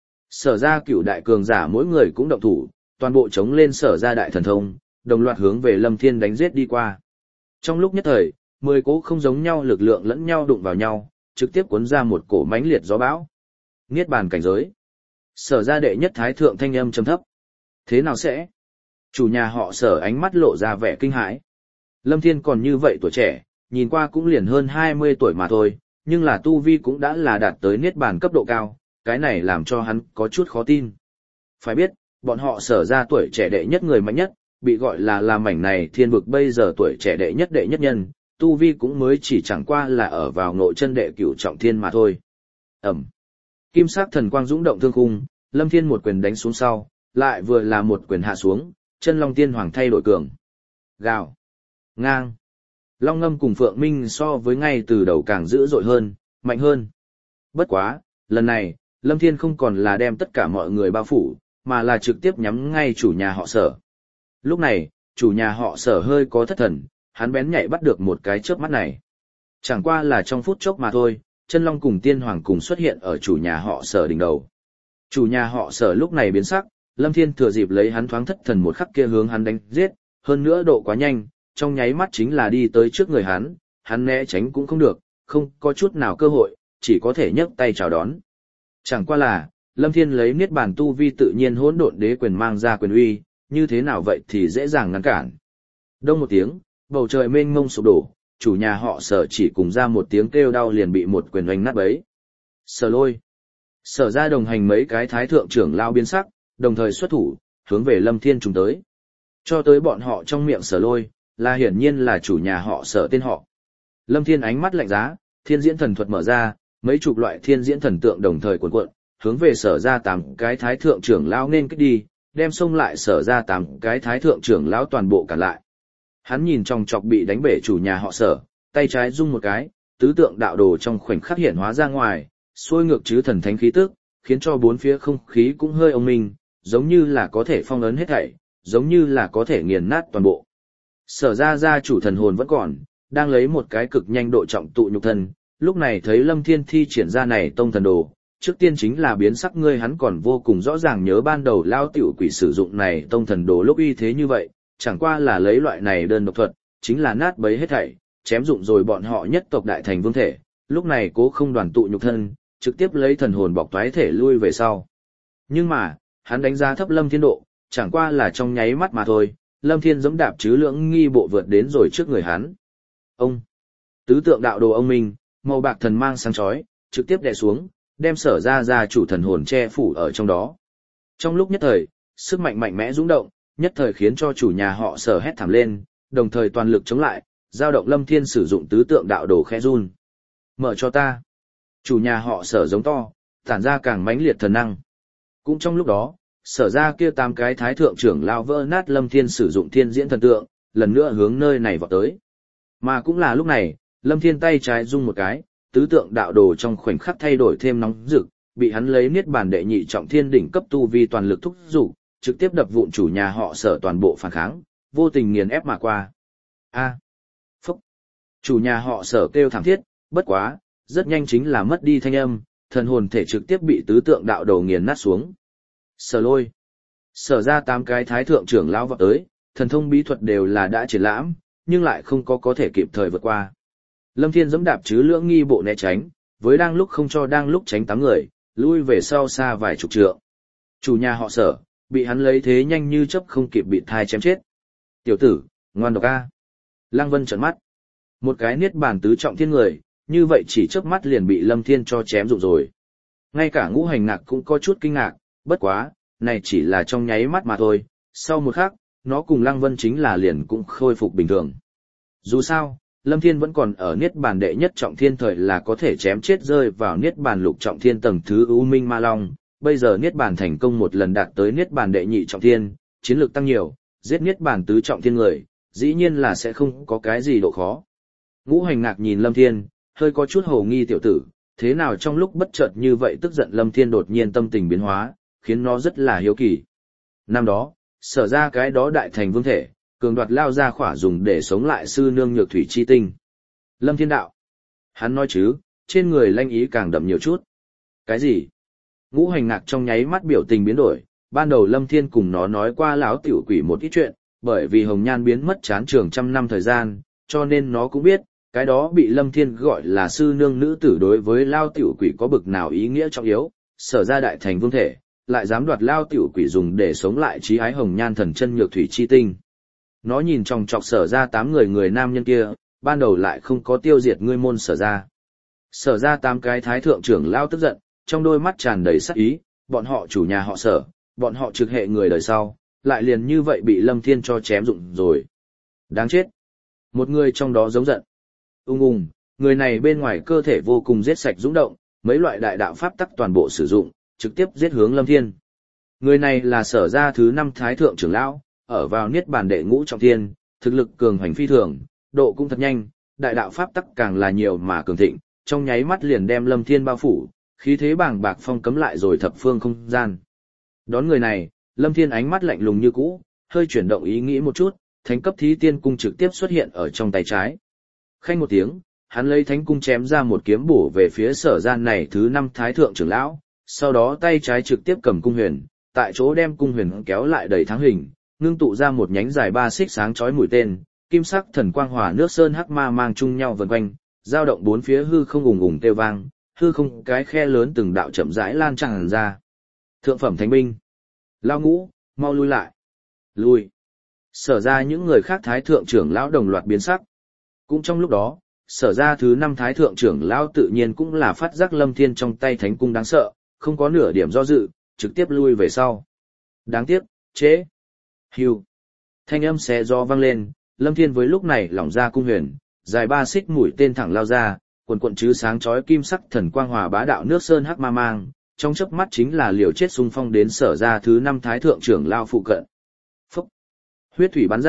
Sở ra cửu đại cường giả mỗi người cũng động thủ, toàn bộ chống lên Sở ra đại thần thông, đồng loạt hướng về Lâm Thiên đánh giết đi qua. Trong lúc nhất thời, mười cỗ không giống nhau lực lượng lẫn nhau đụng vào nhau, trực tiếp cuốn ra một cổ mãnh liệt gió bão. Niết bàn cảnh giới. Sở ra đệ nhất thái thượng thanh âm trầm thấp. Thế nào sẽ? Chủ nhà họ Sở ánh mắt lộ ra vẻ kinh hãi. Lâm Thiên còn như vậy tuổi trẻ, nhìn qua cũng liền hơn hai mươi tuổi mà thôi, nhưng là tu vi cũng đã là đạt tới niết bàn cấp độ cao, cái này làm cho hắn có chút khó tin. Phải biết, bọn họ Sở ra tuổi trẻ đệ nhất người mạnh nhất, bị gọi là là mảnh này thiên vực bây giờ tuổi trẻ đệ nhất đệ nhất nhân, tu vi cũng mới chỉ chẳng qua là ở vào nội chân đệ cửu trọng thiên mà thôi. Ẩm. Kim sắc thần quang dũng động thương khung, Lâm Thiên một quyền đánh xuống sau, lại vừa là một quyền hạ xuống, chân long tiên hoàng thay đổi cường. Gào. Ngang. Long ngâm cùng Phượng Minh so với ngay từ đầu càng dữ dội hơn, mạnh hơn. Bất quá, lần này, Lâm Thiên không còn là đem tất cả mọi người bao phủ, mà là trực tiếp nhắm ngay chủ nhà họ Sở. Lúc này, chủ nhà họ Sở hơi có thất thần, hắn bén nhạy bắt được một cái chớp mắt này. Chẳng qua là trong phút chốc mà thôi, chân long cùng tiên hoàng cùng xuất hiện ở chủ nhà họ Sở đỉnh đầu. Chủ nhà họ Sở lúc này biến sắc, Lâm Thiên thừa dịp lấy hắn thoáng thất thần một khắc kia hướng hắn đánh giết, hơn nữa độ quá nhanh, trong nháy mắt chính là đi tới trước người hắn, hắn né tránh cũng không được, không có chút nào cơ hội, chỉ có thể nhấc tay chào đón. Chẳng qua là, Lâm Thiên lấy niết bàn tu vi tự nhiên hỗn độn đế quyền mang ra quyền uy, như thế nào vậy thì dễ dàng ngăn cản. Đông một tiếng, bầu trời mênh mông sụp đổ, chủ nhà họ Sở chỉ cùng ra một tiếng kêu đau liền bị một quyền oanh nát bấy. Sở Lôi. Sở ra đồng hành mấy cái thái thượng trưởng lao biến sắc, đồng thời xuất thủ, hướng về Lâm Thiên trùng tới. Cho tới bọn họ trong miệng Sở Lôi, là hiển nhiên là chủ nhà họ Sở tên họ. Lâm Thiên ánh mắt lạnh giá, thiên diễn thần thuật mở ra, mấy chục loại thiên diễn thần tượng đồng thời cuộn cuộn, hướng về Sở ra tám cái thái thượng trưởng lao nên kích đi, đem xông lại Sở ra tám cái thái thượng trưởng lão toàn bộ cản lại. Hắn nhìn trong chọc bị đánh bể chủ nhà họ Sở, tay trái rung một cái, tứ tượng đạo đồ trong khoảnh khắc hiện hóa ra ngoài, xuôi ngược chứ thần thánh khí tức, khiến cho bốn phía không khí cũng hơi ông minh, giống như là có thể phong ấn hết thảy, giống như là có thể nghiền nát toàn bộ. Sở ra gia chủ thần hồn vẫn còn, đang lấy một cái cực nhanh độ trọng tụ nhục thân, lúc này thấy Lâm Thiên thi triển ra này tông thần đồ, trước tiên chính là biến sắc ngươi hắn còn vô cùng rõ ràng nhớ ban đầu lao tiểu quỷ sử dụng này tông thần đồ lúc uy thế như vậy, chẳng qua là lấy loại này đơn độc thuật, chính là nát bấy hết thảy, chém dụng rồi bọn họ nhất tộc đại thành vương thể, lúc này cố không đoàn tụ nhục thân, trực tiếp lấy thần hồn bọc toái thể lui về sau. Nhưng mà, hắn đánh giá thấp Lâm Thiên độ, chẳng qua là trong nháy mắt mà thôi, Lâm Thiên giẫm đạp chứ lưỡng nghi bộ vượt đến rồi trước người hắn. Ông, tứ tượng đạo đồ ông minh, màu bạc thần mang sáng chói, trực tiếp đè xuống, đem Sở ra gia chủ thần hồn che phủ ở trong đó. Trong lúc nhất thời, sức mạnh mạnh mẽ dũng động, nhất thời khiến cho chủ nhà họ Sở hét thảm lên, đồng thời toàn lực chống lại, giao động Lâm Thiên sử dụng tứ tượng đạo đồ khẽ run. Mở cho ta. Chủ nhà họ Sở giống to, tản ra càng mãnh liệt thần năng. Cũng trong lúc đó, Sở ra kia tám cái thái thượng trưởng lao vỡ nát Lâm Thiên sử dụng thiên diễn thần tượng, lần nữa hướng nơi này vọt tới. Mà cũng là lúc này, Lâm Thiên tay trái rung một cái, tứ tượng đạo đồ trong khoảnh khắc thay đổi thêm nóng rực, bị hắn lấy niết bàn đệ nhị trọng thiên đỉnh cấp tu vi toàn lực thúc dục, trực tiếp đập vụn chủ nhà họ Sở toàn bộ phản kháng, vô tình nghiền ép mà qua. A, phúc. Chủ nhà họ Sở kêu thảm thiết, bất quá, rất nhanh chính là mất đi thanh âm, thần hồn thể trực tiếp bị tứ tượng đạo đồ nghiền nát xuống. Sở Lôi, Sở ra tám cái thái thượng trưởng lão vọt tới, thần thông bí thuật đều là đã triển lãm, nhưng lại không có có thể kịp thời vượt qua. Lâm Thiên giẫm đạp chứ lưỡng nghi bộ né tránh, với đang lúc không cho đang lúc tránh tám người, lui về sau xa vài chục trượng. Chủ nhà họ Sở, bị hắn lấy thế nhanh như chớp không kịp bị thai chém chết. Tiểu tử, ngoan độc a. Lăng Vân trợn mắt. Một cái niết bàn tứ trọng thiên người, như vậy chỉ chớp mắt liền bị Lâm Thiên cho chém rụng rồi. Ngay cả Ngũ Hành Ngạc cũng có chút kinh ngạc, bất quá, này chỉ là trong nháy mắt mà thôi, sau một khắc, nó cùng Lăng Vân chính là liền cũng khôi phục bình thường. Dù sao, Lâm Thiên vẫn còn ở niết bàn đệ nhất trọng thiên thời là có thể chém chết rơi vào niết bàn lục trọng thiên tầng thứ U Minh Ma Long, bây giờ niết bàn thành công một lần đạt tới niết bàn đệ nhị trọng thiên, chiến lược tăng nhiều, giết niết bàn tứ trọng thiên người, dĩ nhiên là sẽ không có cái gì độ khó. Ngũ Hành Ngạc nhìn Lâm Thiên, hơi có chút hồ nghi tiểu tử, thế nào trong lúc bất chợt như vậy tức giận Lâm Thiên đột nhiên tâm tình biến hóa, khiến nó rất là hiếu kỳ. Năm đó, Sở ra cái đó đại thành vương thể, cường đoạt lao ra khỏa dùng để sống lại sư nương nhược thủy chi tinh. Lâm Thiên đạo. Hắn nói chứ, trên người lanh ý càng đậm nhiều chút. Cái gì? Ngũ Hành Ngạc trong nháy mắt biểu tình biến đổi, ban đầu Lâm Thiên cùng nó nói qua láo tiểu quỷ một ít chuyện, bởi vì Hồng Nhan biến mất chán trường trăm năm thời gian, cho nên nó cũng biết, cái đó bị Lâm Thiên gọi là sư nương nữ tử đối với lao tiểu quỷ có bực nào ý nghĩa trọng yếu, Sở ra đại thành vương thể, lại dám đoạt lao tiểu quỷ dùng để sống lại trí ái Hồng Nhan thần chân nhược thủy chi tinh. Nó nhìn trong chọc Sở ra tám người người nam nhân kia, ban đầu lại không có tiêu diệt ngươi môn Sở ra. Sở ra tám cái thái thượng trưởng lao tức giận, trong đôi mắt tràn đầy sát ý, bọn họ chủ nhà họ Sở, bọn họ trực hệ người đời sau, lại liền như vậy bị Lâm Thiên cho chém dụng rồi. Đáng chết. Một người trong đó giống giận. Ung ung, người này bên ngoài cơ thể vô cùng giết sạch dũng động, mấy loại đại đạo pháp tắc toàn bộ sử dụng, trực tiếp giết hướng Lâm Thiên. Người này là Sở ra thứ năm thái thượng trưởng lão, ở vào niết bàn đệ ngũ trọng thiên, thực lực cường hành phi thường, độ cũng thật nhanh, đại đạo pháp tắc càng là nhiều mà cường thịnh, trong nháy mắt liền đem Lâm Thiên bao phủ, khí thế bàng bạc phong cấm lại rồi thập phương không gian. Đón người này, Lâm Thiên ánh mắt lạnh lùng như cũ, hơi chuyển động ý nghĩ một chút, thánh cấp thí tiên cung trực tiếp xuất hiện ở trong tay trái. Khanh một tiếng, hắn lấy thánh cung chém ra một kiếm bổ về phía Sở gian này thứ năm thái thượng trưởng lão, sau đó tay trái trực tiếp cầm cung huyền, tại chỗ đem cung huyền kéo lại đầy thắng hình, ngưng tụ ra một nhánh dài ba xích sáng chói mũi tên, kim sắc thần quang hòa nước sơn hắc ma mang chung nhau vần quanh, dao động bốn phía hư không ùng ùng kêu vang, hư không cái khe lớn từng đạo chậm rãi lan tràn ra. Thượng phẩm thánh binh. Lao Ngũ, mau lui lại. Lui. Sở ra những người khác thái thượng trưởng lão đồng loạt biến sắc. Cũng trong lúc đó, Sở ra thứ năm thái thượng trưởng lão tự nhiên cũng là phát giác Lâm Thiên trong tay thánh cung đáng sợ, không có nửa điểm do dự, trực tiếp lui về sau. Đáng tiếc, chế. Hưu. Thanh âm xé gió vang lên, Lâm Thiên với lúc này lỏng ra cung huyền, dài ba xích mũi tên thẳng lao ra, quần quận chứ sáng chói kim sắc thần quang hòa bá đạo nước sơn hắc ma mang, trong chớp mắt chính là liều chết xung phong đến Sở ra thứ năm thái thượng trưởng lao phụ cận. Phúc. Huyết thủy bắn ra,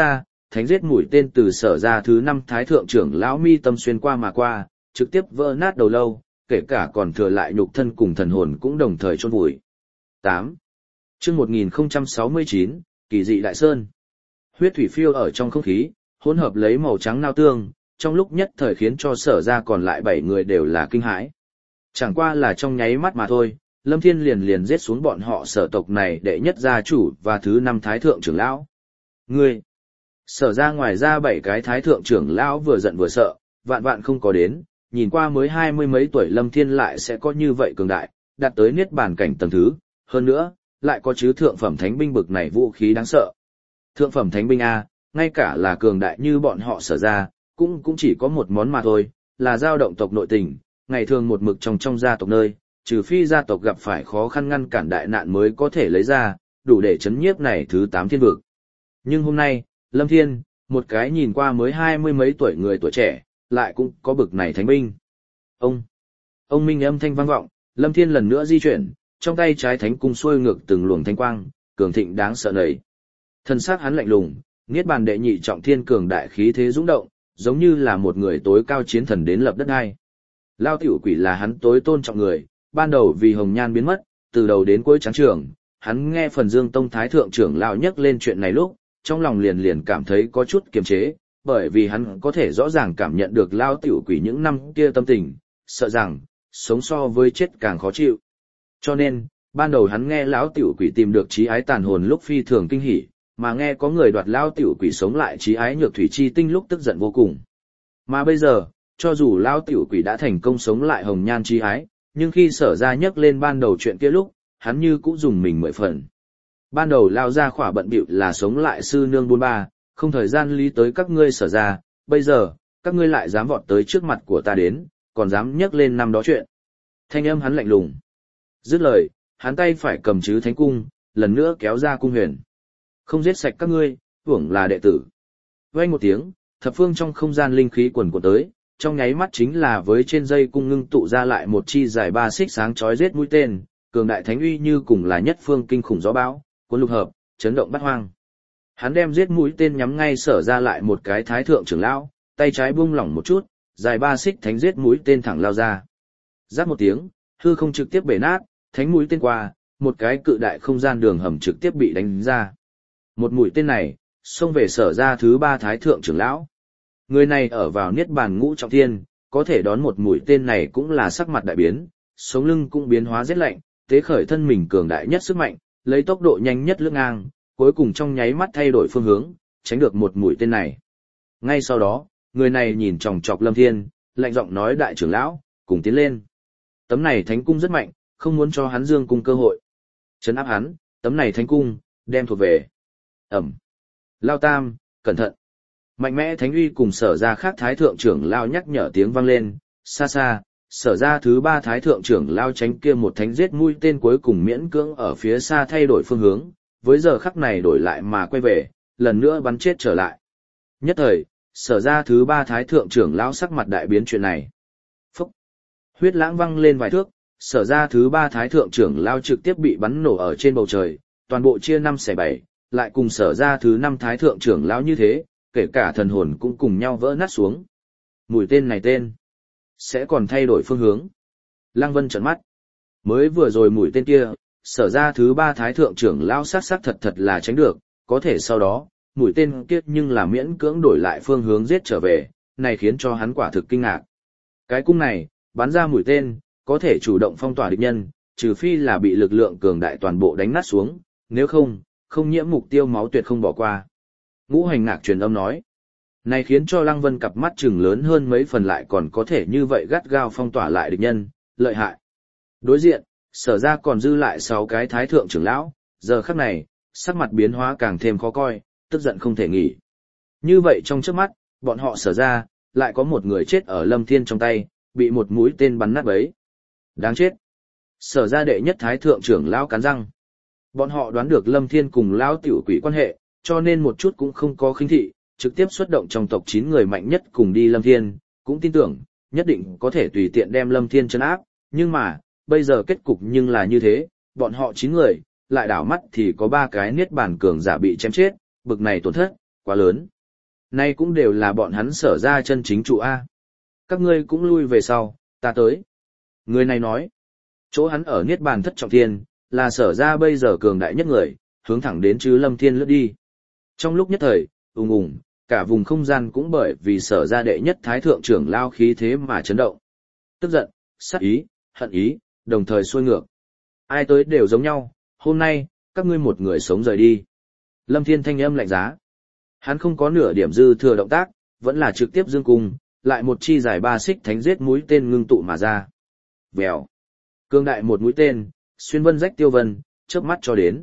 thánh giết mũi tên từ Sở ra thứ năm thái thượng trưởng lão mi tâm xuyên qua mà qua, trực tiếp vỡ nát đầu lâu, kể cả còn thừa lại nhục thân cùng thần hồn cũng đồng thời chôn vùi. tám. Chương một nghìn không trăm sáu mươi chín, Kỳ dị đại sơn. Huyết thủy phiêu ở trong không khí, hỗn hợp lấy màu trắng nao tương, trong lúc nhất thời khiến cho Sở ra còn lại bảy người đều là kinh hãi. Chẳng qua là trong nháy mắt mà thôi, Lâm Thiên liền liền giết xuống bọn họ Sở tộc này đệ nhất gia chủ và thứ năm thái thượng trưởng lão. Ngươi! Sở ra ngoài ra bảy cái thái thượng trưởng lão vừa giận vừa sợ, vạn vạn không có đến, nhìn qua mới hai mươi mấy tuổi Lâm Thiên lại sẽ có như vậy cường đại, đạt tới niết bàn cảnh tầng thứ, hơn nữa, lại có chứ thượng phẩm thánh binh bực này vũ khí đáng sợ. Thượng phẩm thánh binh A, ngay cả là cường đại như bọn họ Sở ra, cũng cũng chỉ có một món mà thôi, là dao động tộc nội tình, ngày thường một mực trong trong gia tộc nơi, trừ phi gia tộc gặp phải khó khăn ngăn cản đại nạn mới có thể lấy ra, đủ để chấn nhiếp này thứ tám thiên vực. Nhưng hôm nay, Lâm Thiên, một cái nhìn qua mới hai mươi mấy tuổi người tuổi trẻ, lại cũng có bực này thánh binh. Ông, ông minh âm thanh vang vọng, Lâm Thiên lần nữa di chuyển, trong tay trái thánh cung xuôi ngược từng luồng thanh quang, cường thịnh đáng sợ nảy. Thân xác hắn lạnh lùng, niết bàn đệ nhị trọng thiên cường đại khí thế dũng động, giống như là một người tối cao chiến thần đến lập đất hai. Lao tiểu quỷ là hắn tối tôn trọng người, ban đầu vì hồng nhan biến mất, từ đầu đến cuối trắng trường, hắn nghe phần Dương Tông Thái Thượng trưởng lão nhắc lên chuyện này lúc, trong lòng liền liền cảm thấy có chút kiềm chế, bởi vì hắn có thể rõ ràng cảm nhận được Lao tiểu quỷ những năm kia tâm tình, sợ rằng, sống so với chết càng khó chịu. Cho nên, ban đầu hắn nghe lão tiểu quỷ tìm được trí ái tàn hồn lúc phi thường kinh hỉ, mà nghe có người đoạt Lao tiểu quỷ sống lại trí ái nhược thủy chi tinh lúc tức giận vô cùng. Mà bây giờ, cho dù Lao tiểu quỷ đã thành công sống lại hồng nhan trí ái, nhưng khi Sở ra nhắc lên ban đầu chuyện kia lúc, hắn như cũng dùng mình mười phần. Ban đầu Lao ra khỏa bận bịu là sống lại sư nương buôn ba, không thời gian lý tới các ngươi Sở ra, bây giờ, các ngươi lại dám vọt tới trước mặt của ta đến, còn dám nhắc lên năm đó chuyện. Thanh âm hắn lạnh lùng. Dứt lời, hắn tay phải cầm chứ thánh cung, lần nữa kéo ra cung huyền. Không giết sạch các ngươi, hưởng là đệ tử. Vang một tiếng, thập phương trong không gian linh khí quần cuộn tới, trong nháy mắt chính là với trên dây cung ngưng tụ ra lại một chi dài ba xích sáng chói giết mũi tên, cường đại thánh uy như cùng là nhất phương kinh khủng gió bão, cuốn lục hợp, chấn động bát hoang. Hắn đem giết mũi tên nhắm ngay Sở ra lại một cái thái thượng trưởng lão, tay trái buông lỏng một chút, dài ba xích thánh giết mũi tên thẳng lao ra. Rát một tiếng, hư không trực tiếp bể nát, thánh mũi tên qua, một cái cự đại không gian đường hầm trực tiếp bị đánh ra. Một mũi tên này, xông về Sở ra thứ ba thái thượng trưởng lão. Người này ở vào niết bàn ngũ trọng thiên, có thể đón một mũi tên này cũng là sắc mặt đại biến, sống lưng cũng biến hóa rét lạnh, tế khởi thân mình cường đại nhất sức mạnh, lấy tốc độ nhanh nhất lướt ngang, cuối cùng trong nháy mắt thay đổi phương hướng, tránh được một mũi tên này. Ngay sau đó, người này nhìn chòng chọc Lâm Thiên, lạnh giọng nói đại trưởng lão, cùng tiến lên. Tấm này thánh cung rất mạnh, không muốn cho hắn dương cung cơ hội. Trấn áp hắn, tấm này thánh cung, đem thuộc về. Ẩm. Lao Tam, cẩn thận. Mạnh mẽ thánh uy cùng Sở ra khác thái thượng trưởng lao nhắc nhở tiếng vang lên, xa xa, Sở ra thứ ba thái thượng trưởng lao tránh kia một thánh giết mũi tên cuối cùng miễn cưỡng ở phía xa thay đổi phương hướng, với giờ khắc này đổi lại mà quay về, lần nữa bắn chết trở lại. Nhất thời, Sở ra thứ ba thái thượng trưởng lao sắc mặt đại biến chuyện này. Phúc! Huyết lãng văng lên vài thước, Sở ra thứ ba thái thượng trưởng lao trực tiếp bị bắn nổ ở trên bầu trời, toàn bộ chia năm xẻ bảy, lại cùng Sở ra thứ năm thái thượng trưởng lao như thế, kể cả thần hồn cũng cùng nhau vỡ nát xuống. Mũi tên này tên, sẽ còn thay đổi phương hướng. Lăng Vân trợn mắt. Mới vừa rồi mũi tên kia, Sở ra thứ ba thái thượng trưởng lao sát sát thật thật là tránh được, có thể sau đó, mũi tên kia nhưng là miễn cưỡng đổi lại phương hướng giết trở về, này khiến cho hắn quả thực kinh ngạc. Cái cung này, bắn ra mũi tên, có thể chủ động phong tỏa địch nhân, trừ phi là bị lực lượng cường đại toàn bộ đánh nát xuống, nếu không, không nhiễm mục tiêu máu tuyệt không bỏ qua. Ngũ Hành Ngạc truyền âm nói. Này khiến cho Lăng Vân cặp mắt trừng lớn hơn mấy phần lại còn có thể như vậy gắt gao phong tỏa lại địch nhân, lợi hại. Đối diện, Sở ra còn dư lại sáu cái thái thượng trưởng lão, giờ khắc này, sắc mặt biến hóa càng thêm khó coi, tức giận không thể nghỉ. Như vậy trong trước mắt, bọn họ Sở ra, lại có một người chết ở Lâm Thiên trong tay, bị một mũi tên bắn nát bấy. Đáng chết. Sở ra đệ nhất thái thượng trưởng lão cắn răng. Bọn họ đoán được Lâm Thiên cùng lão tiểu quỷ quan hệ, cho nên một chút cũng không có khinh thị, trực tiếp xuất động trong tộc chín người mạnh nhất cùng đi Lâm Thiên, cũng tin tưởng, nhất định có thể tùy tiện đem Lâm Thiên trấn áp, nhưng mà, bây giờ kết cục nhưng là như thế, bọn họ chín người, lại đảo mắt thì có ba cái niết bàn cường giả bị chém chết, bực này tổn thất, quá lớn. Nay cũng đều là bọn hắn sở ra chân chính trụ A. Các ngươi cũng lui về sau, ta tới. Người này nói, chỗ hắn ở Niết Bàn Thất Trọng Thiên, là sở ra bây giờ cường đại nhất người, hướng thẳng đến chứ Lâm Thiên lướt đi. Trong lúc nhất thời, ùng ùng, cả vùng không gian cũng bởi vì sở ra đệ nhất thái thượng trưởng lao khí thế mà chấn động. Tức giận, sát ý, hận ý, đồng thời xuôi ngược. Ai tới đều giống nhau, hôm nay, các ngươi một người sống rời đi. Lâm Thiên thanh âm lạnh giá. Hắn không có nửa điểm dư thừa động tác, vẫn là trực tiếp dương cung, lại một chi dài ba xích thánh giết mũi tên ngưng tụ mà ra. Vèo. Cương đại một mũi tên, xuyên vân rách tiêu vân, chớp mắt cho đến.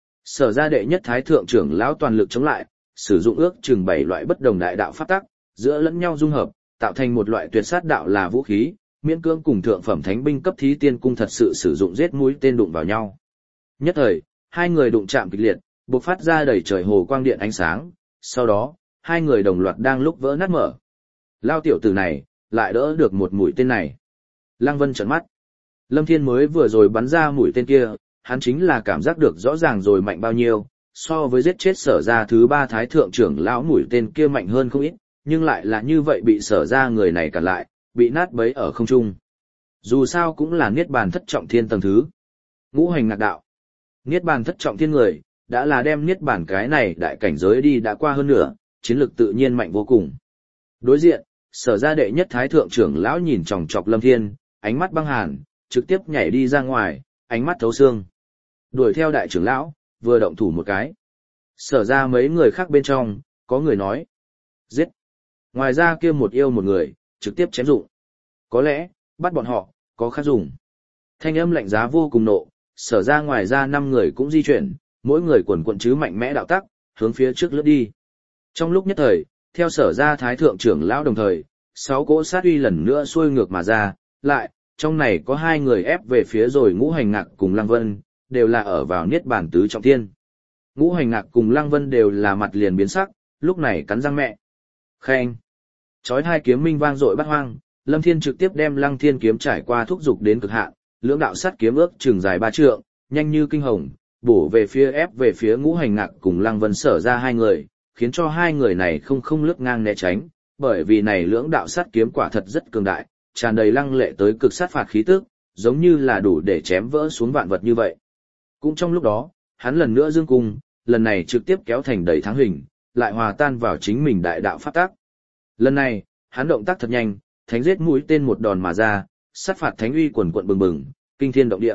Sở ra đệ nhất thái thượng trưởng lão toàn lực chống lại, sử dụng ước chừng bảy loại bất đồng đại đạo pháp tắc, giữa lẫn nhau dung hợp, tạo thành một loại tuyệt sát đạo là vũ khí, miễn cưỡng cùng thượng phẩm thánh binh cấp thí tiên cung thật sự sử dụng giết mũi tên đụng vào nhau. Nhất thời, hai người đụng chạm kịch liệt, bộc phát ra đầy trời hồ quang điện ánh sáng, sau đó, hai người đồng loạt đang lúc vỡ nát mở. Lao tiểu tử này, lại đỡ được một mũi tên này. Lăng Vân trợn mắt. Lâm Thiên mới vừa rồi bắn ra mũi tên kia, hắn chính là cảm giác được rõ ràng rồi mạnh bao nhiêu, so với giết chết sở ra thứ ba thái thượng trưởng lão mũi tên kia mạnh hơn không ít, nhưng lại là như vậy bị sở ra người này cản lại, bị nát bấy ở không trung. Dù sao cũng là Niết Bàn Thất Trọng Thiên tầng thứ. Ngũ hành ngạc đạo. Niết Bàn Thất Trọng Thiên người, đã là đem Niết Bàn cái này đại cảnh giới đi đã qua hơn nữa, chiến lực tự nhiên mạnh vô cùng. Đối diện, sở ra đệ nhất thái thượng trưởng lão nhìn chòng chọc Lâm Thiên, ánh mắt băng hàn, trực tiếp nhảy đi ra ngoài, ánh mắt thấu xương. Đuổi theo đại trưởng lão, vừa động thủ một cái. Sở ra mấy người khác bên trong, có người nói. Giết. Ngoài ra kia một yêu một người, trực tiếp chém dụng. Có lẽ, bắt bọn họ, có khác dùng. Thanh âm lạnh giá vô cùng nộ, sở ra ngoài ra năm người cũng di chuyển, mỗi người quần quận chứ mạnh mẽ đạo tắc, hướng phía trước lướt đi. Trong lúc nhất thời, theo sở ra thái thượng trưởng lão đồng thời, sáu cỗ sát uy lần nữa xuôi ngược mà ra, lại, trong này có hai người ép về phía rồi Ngũ Hành Ngạc cùng Lăng Vân, đều là ở vào Niết Bàn tứ trọng thiên. Ngũ Hành Ngạc cùng Lăng Vân đều là mặt liền biến sắc, lúc này cắn răng mẹ. Khen. Chói hai kiếm minh vang dội bát hoang, Lâm Thiên trực tiếp đem Lăng Thiên kiếm trải qua thúc dục đến cực hạn, lưỡng đạo sắt kiếm ước chừng dài ba trượng, nhanh như kinh hồng, bổ về phía ép về phía Ngũ Hành Ngạc cùng Lăng Vân sở ra hai người, khiến cho hai người này không không lướt ngang né tránh, bởi vì này lưỡng đạo sắt kiếm quả thật rất cường đại, tràn đầy lăng lệ tới cực sát phạt khí tức, giống như là đủ để chém vỡ xuống vạn vật như vậy. Cũng trong lúc đó, hắn lần nữa dương cung, lần này trực tiếp kéo thành đầy thắng hình, lại hòa tan vào chính mình đại đạo pháp tác. Lần này, hắn động tác thật nhanh, thánh giết mũi tên một đòn mà ra, sát phạt thánh uy quần quận bừng bừng, kinh thiên động địa.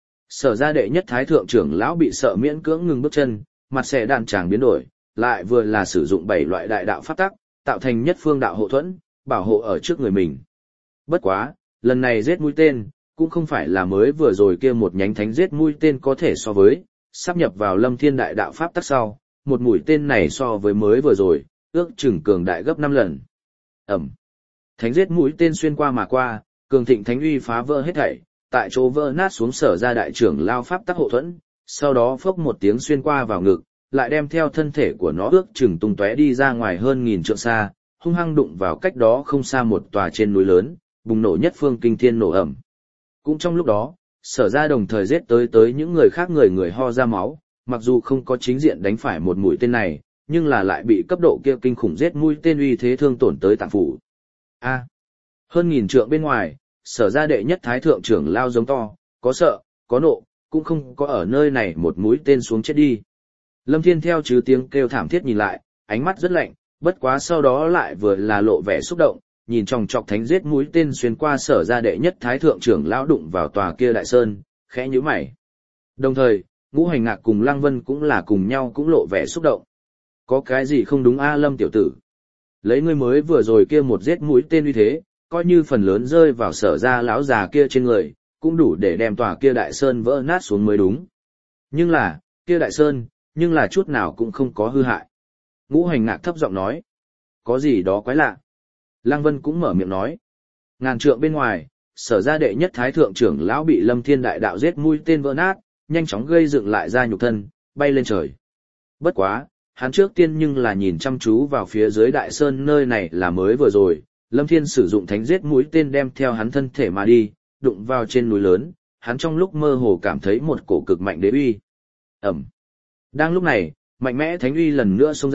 Sở ra đệ nhất thái thượng trưởng lão bị sợ miễn cưỡng ngừng bước chân, mặt xẻ đạn tràng biến đổi, lại vừa là sử dụng bảy loại đại đạo pháp tắc, tạo thành nhất phương đạo hộ thuẫn, bảo hộ ở trước người mình. Bất quá, lần này giết mũi tên, cũng không phải là mới vừa rồi kia một nhánh thánh giết mũi tên có thể so với, sắp nhập vào Lâm Thiên đại đạo pháp tắc sau, một mũi tên này so với mới vừa rồi, ước chừng cường đại gấp năm lần. Ẩm. Thánh giết mũi tên xuyên qua mà qua, cường thịnh thánh uy phá vỡ hết thảy, tại chỗ vỡ nát xuống sở ra đại trưởng lao pháp tắc hộ thuẫn, sau đó phốc một tiếng xuyên qua vào ngực, lại đem theo thân thể của nó ước chừng tung tóe đi ra ngoài hơn nghìn trượng xa, hung hăng đụng vào cách đó không xa một tòa trên núi lớn, bùng nổ nhất phương kinh thiên nổ ẩm. Cũng trong lúc đó, sở ra đồng thời giết tới tới những người khác người người ho ra máu, mặc dù không có chính diện đánh phải một mũi tên này, nhưng là lại bị cấp độ kia kinh khủng giết mũi tên uy thế thương tổn tới tạng phủ. A. Hơn nghìn trượng bên ngoài, sở ra đệ nhất thái thượng trưởng lao giống to, có sợ, có nộ, cũng không có ở nơi này một mũi tên xuống chết đi. Lâm Thiên theo chứ tiếng kêu thảm thiết nhìn lại, ánh mắt rất lạnh, bất quá sau đó lại vừa là lộ vẻ xúc động, nhìn trong chọc thánh giết mũi tên xuyên qua sở ra đệ nhất thái thượng trưởng lão đụng vào tòa kia đại sơn, khẽ nhíu mày. Đồng thời, Ngũ Hành Ngạc cùng Lăng Vân cũng là cùng nhau cũng lộ vẻ xúc động. Có cái gì không đúng a Lâm tiểu tử? Lấy ngươi mới vừa rồi kia một giết mũi tên uy thế, coi như phần lớn rơi vào sở ra lão già kia trên người, cũng đủ để đem tòa kia đại sơn vỡ nát xuống mới đúng. Nhưng là, kia đại sơn, nhưng là chút nào cũng không có hư hại. Ngũ Hành Ngạc thấp giọng nói. Có gì đó quái lạ. Lăng Vân cũng mở miệng nói. Ngàn trượng bên ngoài, sở ra đệ nhất thái thượng trưởng lão bị Lâm Thiên đại đạo giết mũi tên vỡ nát, nhanh chóng gây dựng lại ra nhục thân, bay lên trời. Bất quá, hắn trước tiên nhưng là nhìn chăm chú vào phía dưới đại sơn nơi này là mới vừa rồi, Lâm Thiên sử dụng thánh giết mũi tên đem theo hắn thân thể mà đi, đụng vào trên núi lớn, hắn trong lúc mơ hồ cảm thấy một cổ cực mạnh đế uy. Ẩm. Đang lúc này, mạnh mẽ thánh uy lần nữa xông ra,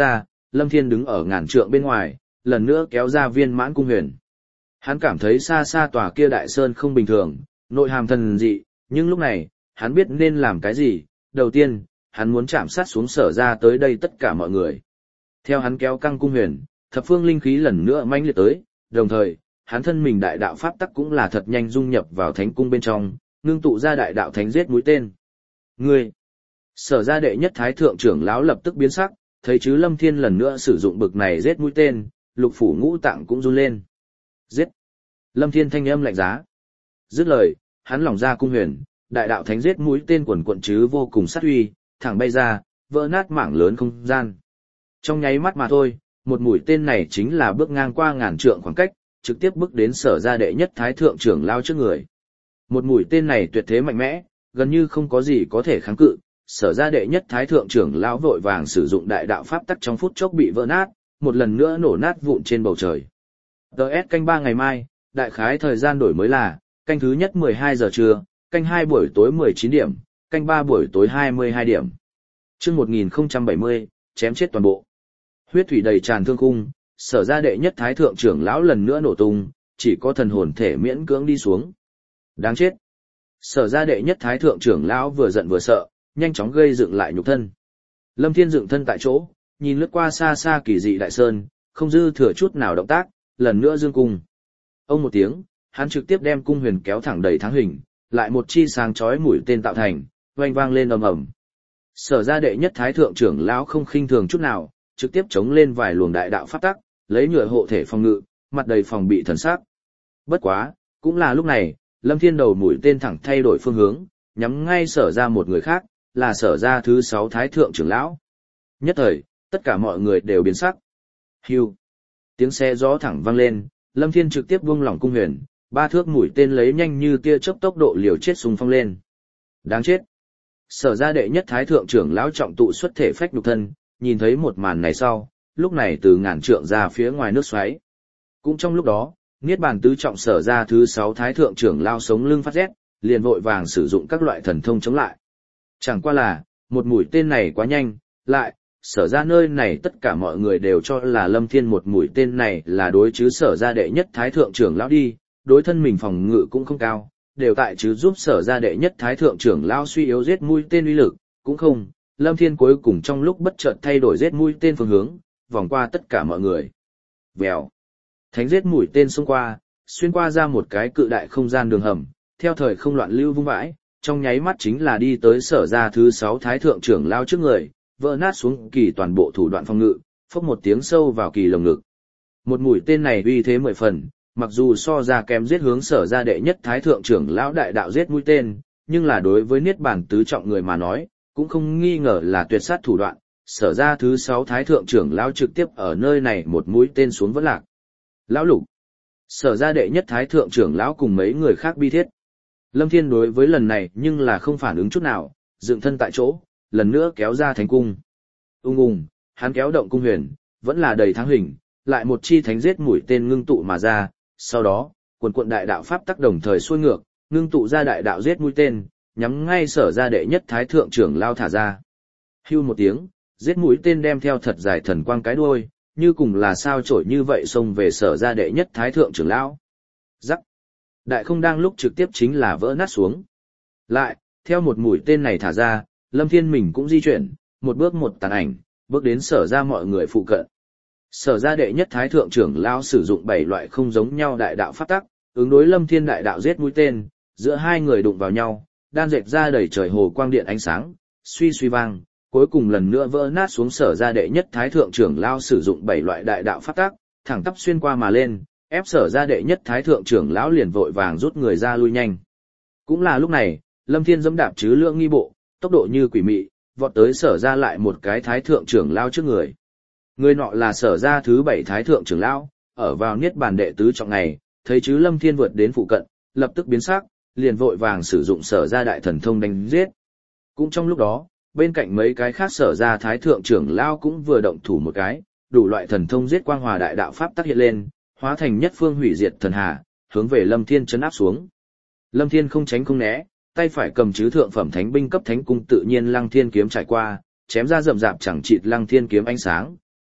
Lâm Thiên đứng ở ngàn trượng bên ngoài, lần nữa kéo ra viên mãn cung huyền. Hắn cảm thấy xa xa tòa kia đại sơn không bình thường, nội hàm thần dị, nhưng lúc này, hắn biết nên làm cái gì. Đầu tiên, hắn muốn chạm sát xuống Sở ra tới đây tất cả mọi người. Theo hắn kéo căng cung huyền, thập phương linh khí lần nữa mãnh liệt tới, đồng thời, hắn thân mình đại đạo pháp tắc cũng là thật nhanh dung nhập vào thánh cung bên trong, ngưng tụ ra đại đạo thánh giết mũi tên. Ngươi! Sở ra đệ nhất thái thượng trưởng lão lập tức biến sắc, thấy chứ Lâm Thiên lần nữa sử dụng bực này giết mũi tên, lục phủ ngũ tạng cũng run lên. Giết! Lâm Thiên thanh âm lạnh giá. Dứt lời, hắn lỏng ra cung huyền, đại đạo thánh giết mũi tên quần quận chứ vô cùng sát uy, thẳng bay ra, vỡ nát mảng lớn không gian. Trong nháy mắt mà thôi, một mũi tên này chính là bước ngang qua ngàn trượng khoảng cách, trực tiếp bước đến Sở ra đệ nhất thái thượng trưởng lão trước người. Một mũi tên này tuyệt thế mạnh mẽ, gần như không có gì có thể kháng cự. Sở ra đệ nhất thái thượng trưởng lão vội vàng sử dụng đại đạo pháp tắc trong phút chốc bị vỡ nát, một lần nữa nổ nát vụn trên bầu trời. đê ét canh ba ngày mai, đại khái thời gian đổi mới là, canh thứ nhất mười hai giờ trưa, canh hai buổi tối mười chín điểm, canh ba buổi tối hai mươi hai điểm. Chương một nghìn không trăm bảy mươi, chém chết toàn bộ. Huyết thủy đầy tràn thương cung, Sở ra đệ nhất thái thượng trưởng lão lần nữa nổ tung, chỉ có thần hồn thể miễn cưỡng đi xuống. Đáng chết. Sở ra đệ nhất thái thượng trưởng lão vừa giận vừa sợ, nhanh chóng gây dựng lại nhục thân. Lâm Thiên dựng thân tại chỗ, nhìn lướt qua xa xa kỳ dị đại sơn, không dư thừa chút nào động tác, lần nữa dương cung. Ông một tiếng, hắn trực tiếp đem cung huyền kéo thẳng đầy thắng hình, lại một chi sáng chói mũi tên tạo thành, oanh vang lên ầm ầm. Sở ra đệ nhất thái thượng trưởng lão không khinh thường chút nào, trực tiếp chống lên vài luồng đại đạo pháp tắc, lấy nhựa hộ thể phòng ngự, mặt đầy phòng bị thần sắc. Bất quá, cũng là lúc này, Lâm Thiên đầu mũi tên thẳng thay đổi phương hướng, nhắm ngay Sở ra một người khác, là Sở ra thứ sáu thái thượng trưởng lão. Nhất thời, tất cả mọi người đều biến sắc. Hưu. Tiếng xe gió thẳng vang lên, Lâm Thiên trực tiếp buông lỏng cung huyền, ba thước mũi tên lấy nhanh như tia chớp tốc độ liều chết xung phong lên. Đáng chết. Sở ra đệ nhất thái thượng trưởng lão trọng tụ xuất thể phách nhục thân, nhìn thấy một màn này sau, lúc này từ ngàn trượng ra phía ngoài nước xoáy. Cũng trong lúc đó, niết bàn tứ trọng Sở ra thứ sáu thái thượng trưởng lão sống lưng phát rét, liền vội vàng sử dụng các loại thần thông chống lại. Chẳng qua là, một mũi tên này quá nhanh, lại, Sở ra nơi này tất cả mọi người đều cho là Lâm Thiên một mũi tên này là đối chứ Sở ra đệ nhất thái thượng trưởng lão đi, đối thân mình phòng ngự cũng không cao, đều tại chứ giúp Sở ra đệ nhất thái thượng trưởng lão suy yếu giết mũi tên uy lực, cũng không, Lâm Thiên cuối cùng trong lúc bất chợt thay đổi giết mũi tên phương hướng, vòng qua tất cả mọi người. Vèo. Thánh giết mũi tên xông qua, xuyên qua ra một cái cự đại không gian đường hầm, theo thời không loạn lưu vung vãi, trong nháy mắt chính là đi tới Sở ra thứ sáu thái thượng trưởng lão trước người, vỡ nát xuống kỳ toàn bộ thủ đoạn phòng ngự, phốc một tiếng sâu vào kỳ lồng ngực. Một mũi tên này uy thế mười phần, mặc dù so ra kém giết hướng Sở ra đệ nhất thái thượng trưởng lão đại đạo giết mũi tên, nhưng là đối với niết bàn tứ trọng người mà nói, cũng không nghi ngờ là tuyệt sát thủ đoạn. Sở ra thứ sáu thái thượng trưởng lão trực tiếp ở nơi này một mũi tên xuống vẫn lạc. Lão Lục. Sở ra đệ nhất thái thượng trưởng lão cùng mấy người khác bi thiết. Lâm Thiên đối với lần này nhưng là không phản ứng chút nào, dựng thân tại chỗ, lần nữa kéo ra thánh cung. Ung ung, hắn kéo động cung huyền, vẫn là đầy thắng hình, lại một chi thánh giết mũi tên ngưng tụ mà ra, sau đó, quần quận đại đạo pháp tác đồng thời xuôi ngược, ngưng tụ ra đại đạo giết mũi tên, nhắm ngay Sở ra đệ nhất thái thượng trưởng lao thả ra. Hưu một tiếng, giết mũi tên đem theo thật dài thần quang cái đuôi, như cùng là sao chổi như vậy xông về Sở ra đệ nhất thái thượng trưởng lão. Rắc. Đại không đang lúc trực tiếp chính là vỡ nát xuống. Lại, theo một mũi tên này thả ra, Lâm Thiên mình cũng di chuyển, một bước một tàn ảnh, bước đến Sở ra mọi người phụ cận. Sở ra đệ nhất thái thượng trưởng lão sử dụng bảy loại không giống nhau đại đạo pháp tắc, ứng đối Lâm Thiên đại đạo giết mũi tên, giữa hai người đụng vào nhau, đan dệt ra đầy trời hồ quang điện ánh sáng, suy suy vang, cuối cùng lần nữa vỡ nát xuống. Sở ra đệ nhất thái thượng trưởng lão sử dụng bảy loại đại đạo pháp tắc, thẳng tắp xuyên qua mà lên, ép Sở ra đệ nhất thái thượng trưởng lão liền vội vàng rút người ra lui nhanh. Cũng là lúc này, Lâm Thiên giẫm đạp chứ lượng nghi bộ, tốc độ như quỷ mị, vọt tới Sở ra lại một cái thái thượng trưởng lão trước người. Người nọ là Sở ra thứ bảy thái thượng trưởng lão, ở vào niết bàn đệ tứ trọng ngày, thấy chứ Lâm Thiên vượt đến phụ cận, lập tức biến sắc, liền vội vàng sử dụng Sở ra đại thần thông đánh giết. Cũng trong lúc đó, bên cạnh mấy cái khác Sở ra thái thượng trưởng lão cũng vừa động thủ một cái, đủ loại thần thông giết quang hòa đại đạo pháp tác hiện lên, hóa thành nhất phương hủy diệt thần hà, hướng về Lâm Thiên chấn áp xuống. Lâm Thiên không tránh không né, tay phải cầm chứ thượng phẩm thánh binh cấp thánh cung tự nhiên Lăng Thiên kiếm trải qua, chém ra rậm rạp chẳng chịt Lăng Thiên kiếm ánh sáng,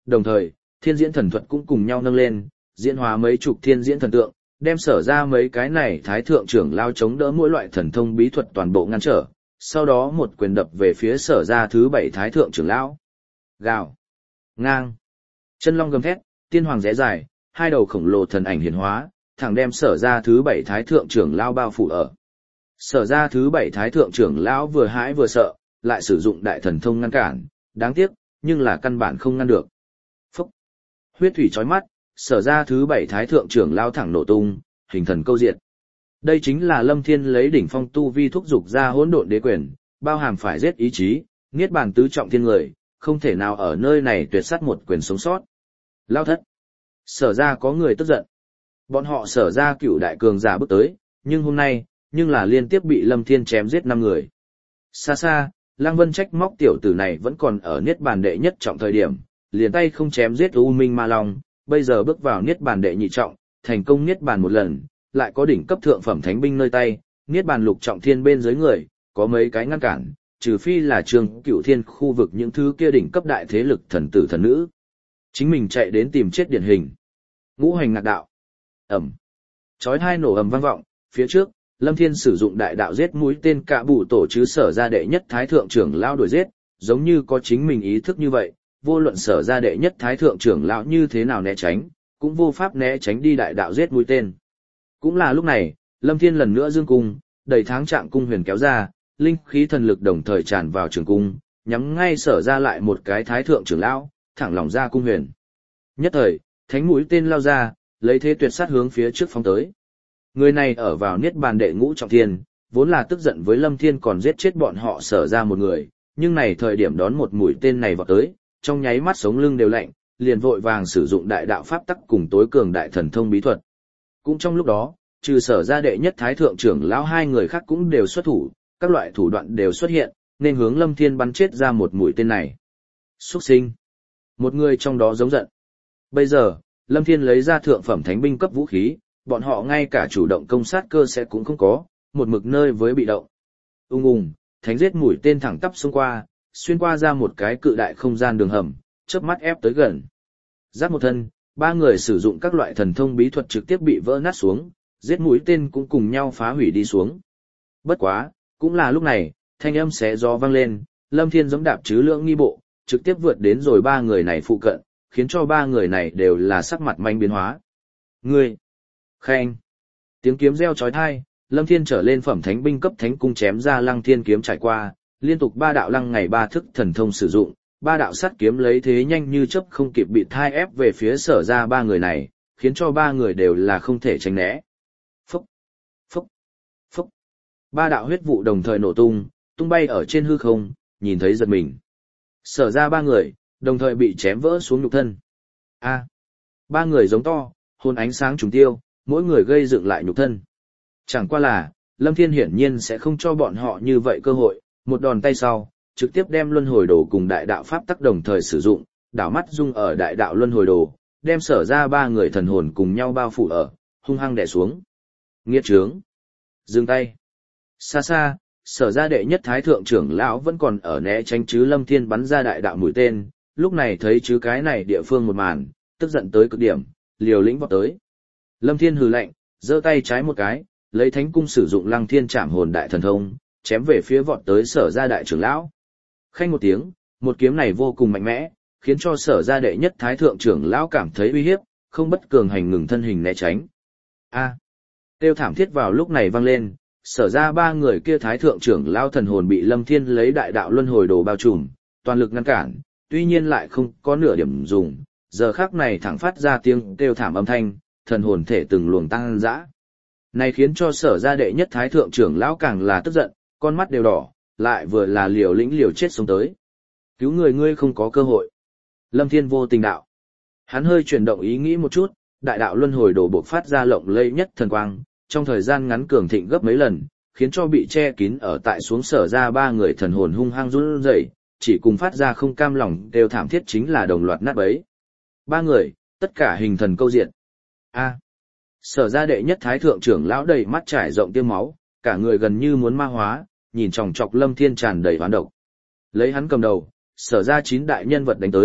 Đồng thời, thiên diễn thần thuật cũng cùng nhau nâng lên, diễn hóa mấy chục thiên diễn thần tượng, đem sở ra mấy cái này thái thượng trưởng lao chống đỡ mỗi loại thần thông bí thuật toàn bộ ngăn trở, sau đó một quyền đập về phía sở ra thứ bảy thái thượng trưởng lão. Gào, ngang, chân long gầm thét, tiên hoàng rẽ dài, hai đầu khổng lồ thần ảnh hiển hóa, thẳng đem sở ra thứ bảy thái thượng trưởng lao bao phủ ở. Sở ra thứ bảy thái thượng trưởng lão vừa hãi vừa sợ, lại sử dụng đại thần thông ngăn cản, đáng tiếc, nhưng là căn bản không ngăn được. Phúc, huyết thủy chói mắt, sở ra thứ bảy thái thượng trưởng lao thẳng nổ tung, hình thần câu diệt. Đây chính là Lâm Thiên lấy đỉnh phong tu vi thúc dục ra hỗn độn đế quyền, bao hàm phải giết ý chí, niết bàn tứ trọng thiên người, không thể nào ở nơi này tuyệt sát một quyền sống sót. Lao thất. Sở ra có người tức giận. Bọn họ sở ra cựu đại cường giả bước tới, nhưng hôm nay, nhưng là liên tiếp bị Lâm Thiên chém giết năm người. Xa xa, Lăng Vân trách móc tiểu tử này vẫn còn ở niết bàn đệ nhất trọng thời điểm, liền tay không chém giết U Minh Ma Long, bây giờ bước vào niết bàn đệ nhị trọng, thành công niết bàn một lần, lại có đỉnh cấp thượng phẩm thánh binh nơi tay, niết bàn lục trọng thiên bên dưới người, có mấy cái ngăn cản, trừ phi là Trường Cửu Thiên khu vực những thứ kia đỉnh cấp đại thế lực thần tử thần nữ. Chính mình chạy đến tìm chết điển hình. Ngũ hành ngạc đạo. Ầm. Chói tai nổ ầm vang vọng, phía trước, Lâm Thiên sử dụng đại đạo giết mũi tên cạ bụ tổ chứ sở ra đệ nhất thái thượng trưởng lão đuổi giết, giống như có chính mình ý thức như vậy, vô luận sở ra đệ nhất thái thượng trưởng lão như thế nào né tránh, cũng vô pháp né tránh đi đại đạo giết mũi tên. Cũng là lúc này, Lâm Thiên lần nữa dương cung, đầy tháng trạng cung huyền kéo ra, linh khí thần lực đồng thời tràn vào trường cung, nhắm ngay sở ra lại một cái thái thượng trưởng lão, thẳng lòng ra cung huyền. Nhất thời, thánh mũi tên lao ra, lấy thế tuyệt sát hướng phía trước phóng tới. Người này ở vào niết bàn đệ ngũ trọng thiên, vốn là tức giận với Lâm Thiên còn giết chết bọn họ sở ra một người, nhưng này thời điểm đón một mũi tên này vào tới, trong nháy mắt sống lưng đều lạnh, liền vội vàng sử dụng đại đạo pháp tắc cùng tối cường đại thần thông bí thuật. Cũng trong lúc đó, trừ sở ra đệ nhất thái thượng trưởng lão hai người khác cũng đều xuất thủ, các loại thủ đoạn đều xuất hiện, nên hướng Lâm Thiên bắn chết ra một mũi tên này. Xuất sinh. Một người trong đó giống giận. Bây giờ, Lâm Thiên lấy ra thượng phẩm thánh binh cấp vũ khí, bọn họ ngay cả chủ động công sát cơ sẽ cũng không có, một mực nơi với bị động. Ung ung, thánh giết mũi tên thẳng tắp xông qua, xuyên qua ra một cái cự đại không gian đường hầm, chớp mắt ép tới gần. Giáp một thân, ba người sử dụng các loại thần thông bí thuật trực tiếp bị vỡ nát xuống, giết mũi tên cũng cùng nhau phá hủy đi xuống. Bất quá, cũng là lúc này, thanh âm xé gió vang lên, Lâm Thiên giẫm đạp chứ lượng nghi bộ, trực tiếp vượt đến rồi ba người này phụ cận, khiến cho ba người này đều là sắc mặt manh biến hóa. Ngươi! Khen! Tiếng kiếm reo chói tai, Lâm Thiên trở lên phẩm thánh binh cấp thánh cung chém ra Lăng Thiên kiếm trải qua, liên tục ba đạo lăng ngày ba thức thần thông sử dụng, ba đạo sắt kiếm lấy thế nhanh như chớp không kịp bị thai ép về phía sở ra ba người này, khiến cho ba người đều là không thể tránh né. Phúc! Phúc! Phúc! Ba đạo huyết vụ đồng thời nổ tung, tung bay ở trên hư không, nhìn thấy giật mình. Sở ra ba người, đồng thời bị chém vỡ xuống nhục thân. A! Ba người giống to, hồn ánh sáng trùng tiêu, mỗi người gây dựng lại nhục thân. Chẳng qua là, Lâm Thiên hiển nhiên sẽ không cho bọn họ như vậy cơ hội, một đòn tay sau, trực tiếp đem luân hồi đồ cùng đại đạo pháp tắc đồng thời sử dụng, đảo mắt dung ở đại đạo luân hồi đồ, đem sở ra ba người thần hồn cùng nhau bao phủ ở, hung hăng đè xuống. Nghiệt trướng! Dừng tay! Xa xa, sở ra đệ nhất thái thượng trưởng lão vẫn còn ở né tránh chứ Lâm Thiên bắn ra đại đạo mũi tên, lúc này thấy chứ cái này địa phương một màn, tức giận tới cực điểm, liều lĩnh vọt tới. Lâm Thiên hừ lạnh, giơ tay trái một cái, lấy thánh cung sử dụng Lăng Thiên Trảm Hồn đại thần thông, chém về phía vọt tới sở gia đại trưởng lão. Khanh một tiếng, một kiếm này vô cùng mạnh mẽ, khiến cho sở gia đệ nhất thái thượng trưởng lão cảm thấy uy hiếp, không bất cường hành ngừng thân hình né tránh. A! Tiêu thảm thiết vào lúc này vang lên, sở ra ba người kia thái thượng trưởng lão thần hồn bị Lâm Thiên lấy đại đạo luân hồi đồ bao trùm, toàn lực ngăn cản, tuy nhiên lại không có nửa điểm dùng, giờ khắc này thẳng phát ra tiếng kêu thảm âm thanh, thần hồn thể từng luồng tăng dã. Này khiến cho sở ra đệ nhất thái thượng trưởng lão càng là tức giận, con mắt đều đỏ, lại vừa là liều lĩnh liều chết sống tới. Cứu người ngươi không có cơ hội. Lâm Thiên vô tình đạo. Hắn hơi chuyển động ý nghĩ một chút, đại đạo luân hồi đồ bộc phát ra lộng lẫy nhất thần quang, trong thời gian ngắn cường thịnh gấp mấy lần, khiến cho bị che kín ở tại xuống sở ra ba người thần hồn hung hăng run rẩy, chỉ cùng phát ra không cam lòng đều thảm thiết chính là đồng loạt nát bấy. Ba người, tất cả hình thần câu diện. A. Sở ra đệ nhất thái thượng trưởng lão đầy mắt trải rộng tiêm máu, cả người gần như muốn ma hóa, nhìn chòng chọc Lâm Thiên tràn đầy oán độc. Lấy hắn cầm đầu, sở ra chín đại nhân vật đánh tới,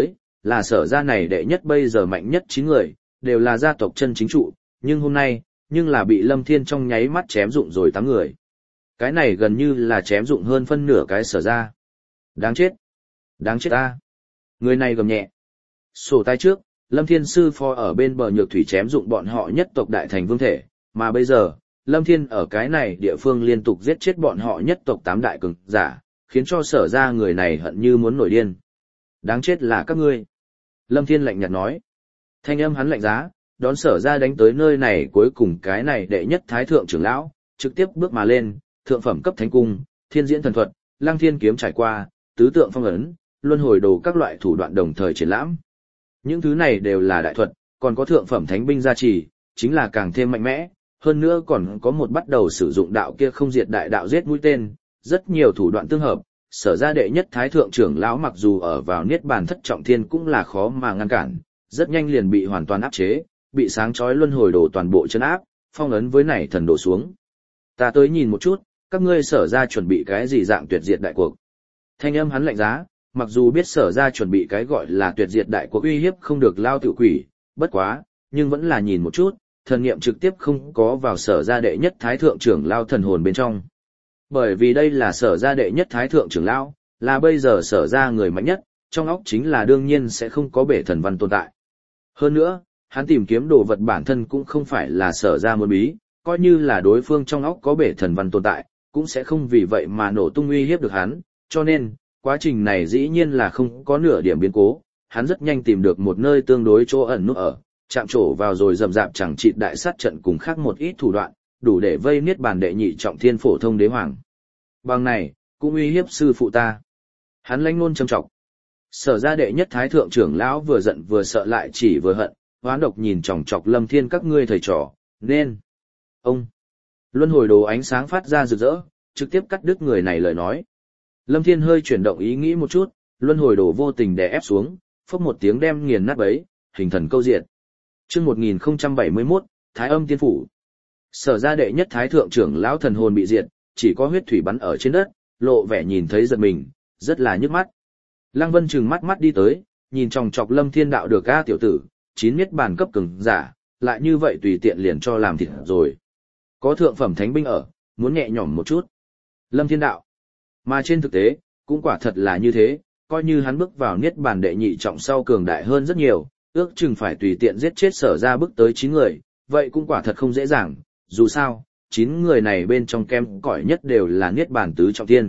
là sở gia này đệ nhất bây giờ mạnh nhất chín người, đều là gia tộc chân chính trụ, nhưng hôm nay, nhưng là bị Lâm Thiên trong nháy mắt chém dụng rồi tám người. Cái này gần như là chém dụng hơn phân nửa cái sở gia. Đáng chết. Đáng chết ta. Người này gầm nhẹ. Sổ tay trước, Lâm Thiên sư phó ở bên bờ nhược thủy chém dụng bọn họ nhất tộc đại thành vương thể, mà bây giờ, Lâm Thiên ở cái này địa phương liên tục giết chết bọn họ nhất tộc tám đại cường giả, khiến cho sở ra người này hận như muốn nổi điên. Đáng chết là các ngươi. Lâm Thiên lạnh nhạt nói. Thanh âm hắn lạnh giá, đón sở ra đánh tới nơi này cuối cùng cái này đệ nhất thái thượng trưởng lão, trực tiếp bước mà lên, thượng phẩm cấp thánh cung, thiên diễn thần thuật, lăng thiên kiếm trải qua, tứ tượng phong ấn, luân hồi đồ các loại thủ đoạn đồng thời triển lãm. Những thứ này đều là đại thuật, còn có thượng phẩm thánh binh gia trì, chính là càng thêm mạnh mẽ, hơn nữa còn có một bắt đầu sử dụng đạo kia không diệt đại đạo giết mũi tên, rất nhiều thủ đoạn tương hợp, sở ra đệ nhất thái thượng trưởng lão mặc dù ở vào niết bàn thất trọng thiên cũng là khó mà ngăn cản, rất nhanh liền bị hoàn toàn áp chế, bị sáng chói luân hồi đồ toàn bộ chân áp, phong ấn với này thần đổ xuống. Ta tới nhìn một chút, các ngươi sở ra chuẩn bị cái gì dạng tuyệt diệt đại cuộc. Thanh âm hắn lạnh giá, mặc dù biết sở ra chuẩn bị cái gọi là tuyệt diệt đại cuộc uy hiếp không được lao tự quỷ, bất quá, nhưng vẫn là nhìn một chút, thần niệm trực tiếp không có vào sở gia đệ nhất thái thượng trưởng lao thần hồn bên trong. Bởi vì đây là sở gia đệ nhất thái thượng trưởng lao, là bây giờ sở gia người mạnh nhất, trong óc chính là đương nhiên sẽ không có bể thần văn tồn tại. Hơn nữa, hắn tìm kiếm đồ vật bản thân cũng không phải là sở gia muốn bí, coi như là đối phương trong óc có bể thần văn tồn tại, cũng sẽ không vì vậy mà nổ tung uy hiếp được hắn, cho nên, quá trình này dĩ nhiên là không có nửa điểm biến cố, hắn rất nhanh tìm được một nơi tương đối chỗ ẩn núp ở, chạm trổ vào rồi rầm rạp chẳng chịt đại sát trận cùng khác một ít thủ đoạn, đủ để vây niết bàn đệ nhị trọng thiên phổ thông đế hoàng. Bằng này, cũng uy hiếp sư phụ ta. Hắn lãnh ngôn trầm trọng. Sở gia đệ nhất thái thượng trưởng lão vừa giận vừa sợ lại chỉ vừa hận, hoán độc nhìn chòng chọc Lâm Thiên các ngươi thầy trò, nên. Ông. Luân hồi đồ ánh sáng phát ra rực rỡ, trực tiếp cắt đứt người này lời nói. Lâm Thiên hơi chuyển động ý nghĩ một chút, luân hồi đồ vô tình đè ép xuống, phốc một tiếng đem nghiền nát bấy, hình thần câu diệt. Chương một nghìn không trăm bảy mươi mốt, Thái Âm Tiên phủ. Sở gia đệ nhất thái thượng trưởng lão thần hồn bị diệt, chỉ có huyết thủy bắn ở trên đất, lộ vẻ nhìn thấy giật mình, rất là nhức mắt. Lăng Vân trừng mắt mắt đi tới, nhìn chòng chọc Lâm Thiên đạo được a tiểu tử, chín niết bàn cấp cường giả, lại như vậy tùy tiện liền cho làm thịt rồi. Có thượng phẩm thánh binh ở, muốn nhẹ nhõm một chút. Lâm Thiên đạo. Mà trên thực tế, cũng quả thật là như thế, coi như hắn bước vào niết bàn đệ nhị trọng sau cường đại hơn rất nhiều, ước chừng phải tùy tiện giết chết sở ra bước tới chín người, vậy cũng quả thật không dễ dàng, dù sao, chín người này bên trong kem cỏi nhất đều là niết bàn tứ trọng thiên.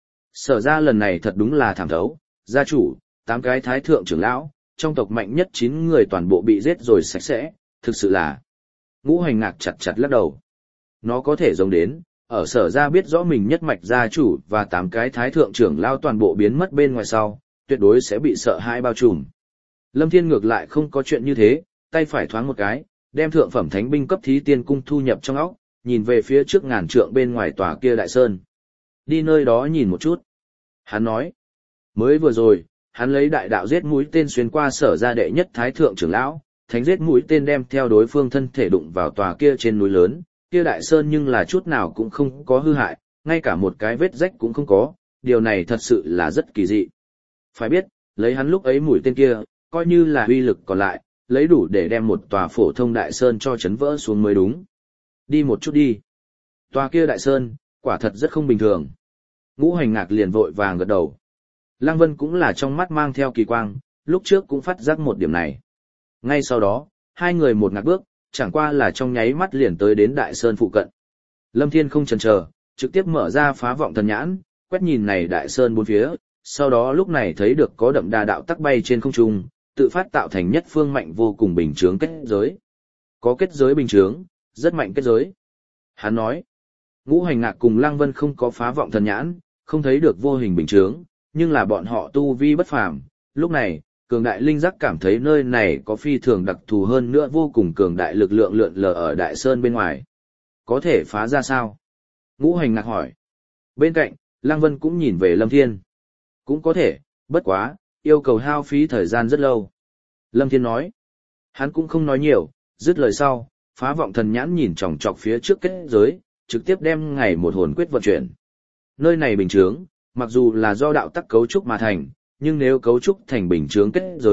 Sở ra lần này thật đúng là thảm thấu, gia chủ, tám cái thái thượng trưởng lão, trong tộc mạnh nhất chín người toàn bộ bị giết rồi sạch sẽ, thực sự là. Ngũ Hành Ngạc chặt chặt lắc đầu. Nó có thể giống đến, ở sở ra biết rõ mình nhất mạch gia chủ và tám cái thái thượng trưởng lão toàn bộ biến mất bên ngoài sau, tuyệt đối sẽ bị sợ hãi bao trùm. Lâm Thiên ngược lại không có chuyện như thế, tay phải thoáng một cái, đem thượng phẩm thánh binh cấp thí tiên cung thu nhập trong óc, nhìn về phía trước ngàn trượng bên ngoài tòa kia đại sơn. Đi nơi đó nhìn một chút. Hắn nói, mới vừa rồi, hắn lấy đại đạo giết mũi tên xuyên qua sở ra đệ nhất thái thượng trưởng lão, thánh giết mũi tên đem theo đối phương thân thể đụng vào tòa kia trên núi lớn, kia đại sơn nhưng là chút nào cũng không có hư hại, ngay cả một cái vết rách cũng không có, điều này thật sự là rất kỳ dị. Phải biết, lấy hắn lúc ấy mũi tên kia, coi như là uy lực còn lại, lấy đủ để đem một tòa phổ thông đại sơn cho chấn vỡ xuống mới đúng. Đi một chút đi. Tòa kia đại sơn, quả thật rất không bình thường. Ngũ Hành Ngạc liền vội vàng gật đầu. Lăng Vân cũng là trong mắt mang theo kỳ quang, lúc trước cũng phát giác một điểm này. Ngay sau đó, hai người một ngạc bước, chẳng qua là trong nháy mắt liền tới đến đại sơn phụ cận. Lâm Thiên không chần chờ, trực tiếp mở ra phá vọng thần nhãn, quét nhìn này đại sơn bốn phía, sau đó lúc này thấy được có đậm đà đạo tắc bay trên không trung, tự phát tạo thành nhất phương mạnh vô cùng bình chướng kết giới. Có kết giới bình chướng, rất mạnh kết giới. Hắn nói, Ngũ Hành Ngạc cùng Lăng Vân không có phá vọng thần nhãn, không thấy được vô hình bình chướng, nhưng là bọn họ tu vi bất phàm. Lúc này, cường đại linh giác cảm thấy nơi này có phi thường đặc thù hơn nữa vô cùng cường đại lực lượng lượn lờ ở đại sơn bên ngoài. Có thể phá ra sao? Ngũ Hành Ngạc hỏi. Bên cạnh, Lăng Vân cũng nhìn về Lâm Thiên. Cũng có thể, bất quá, yêu cầu hao phí thời gian rất lâu. Lâm Thiên nói. Hắn cũng không nói nhiều, dứt lời sau, phá vọng thần nhãn nhìn chòng chọc phía trước kết giới, trực tiếp đem ngày một hồn quyết vận chuyển. Nơi này bình chướng, mặc dù là do đạo tắc cấu trúc mà thành, nhưng nếu cấu trúc thành bình chướng kết giới,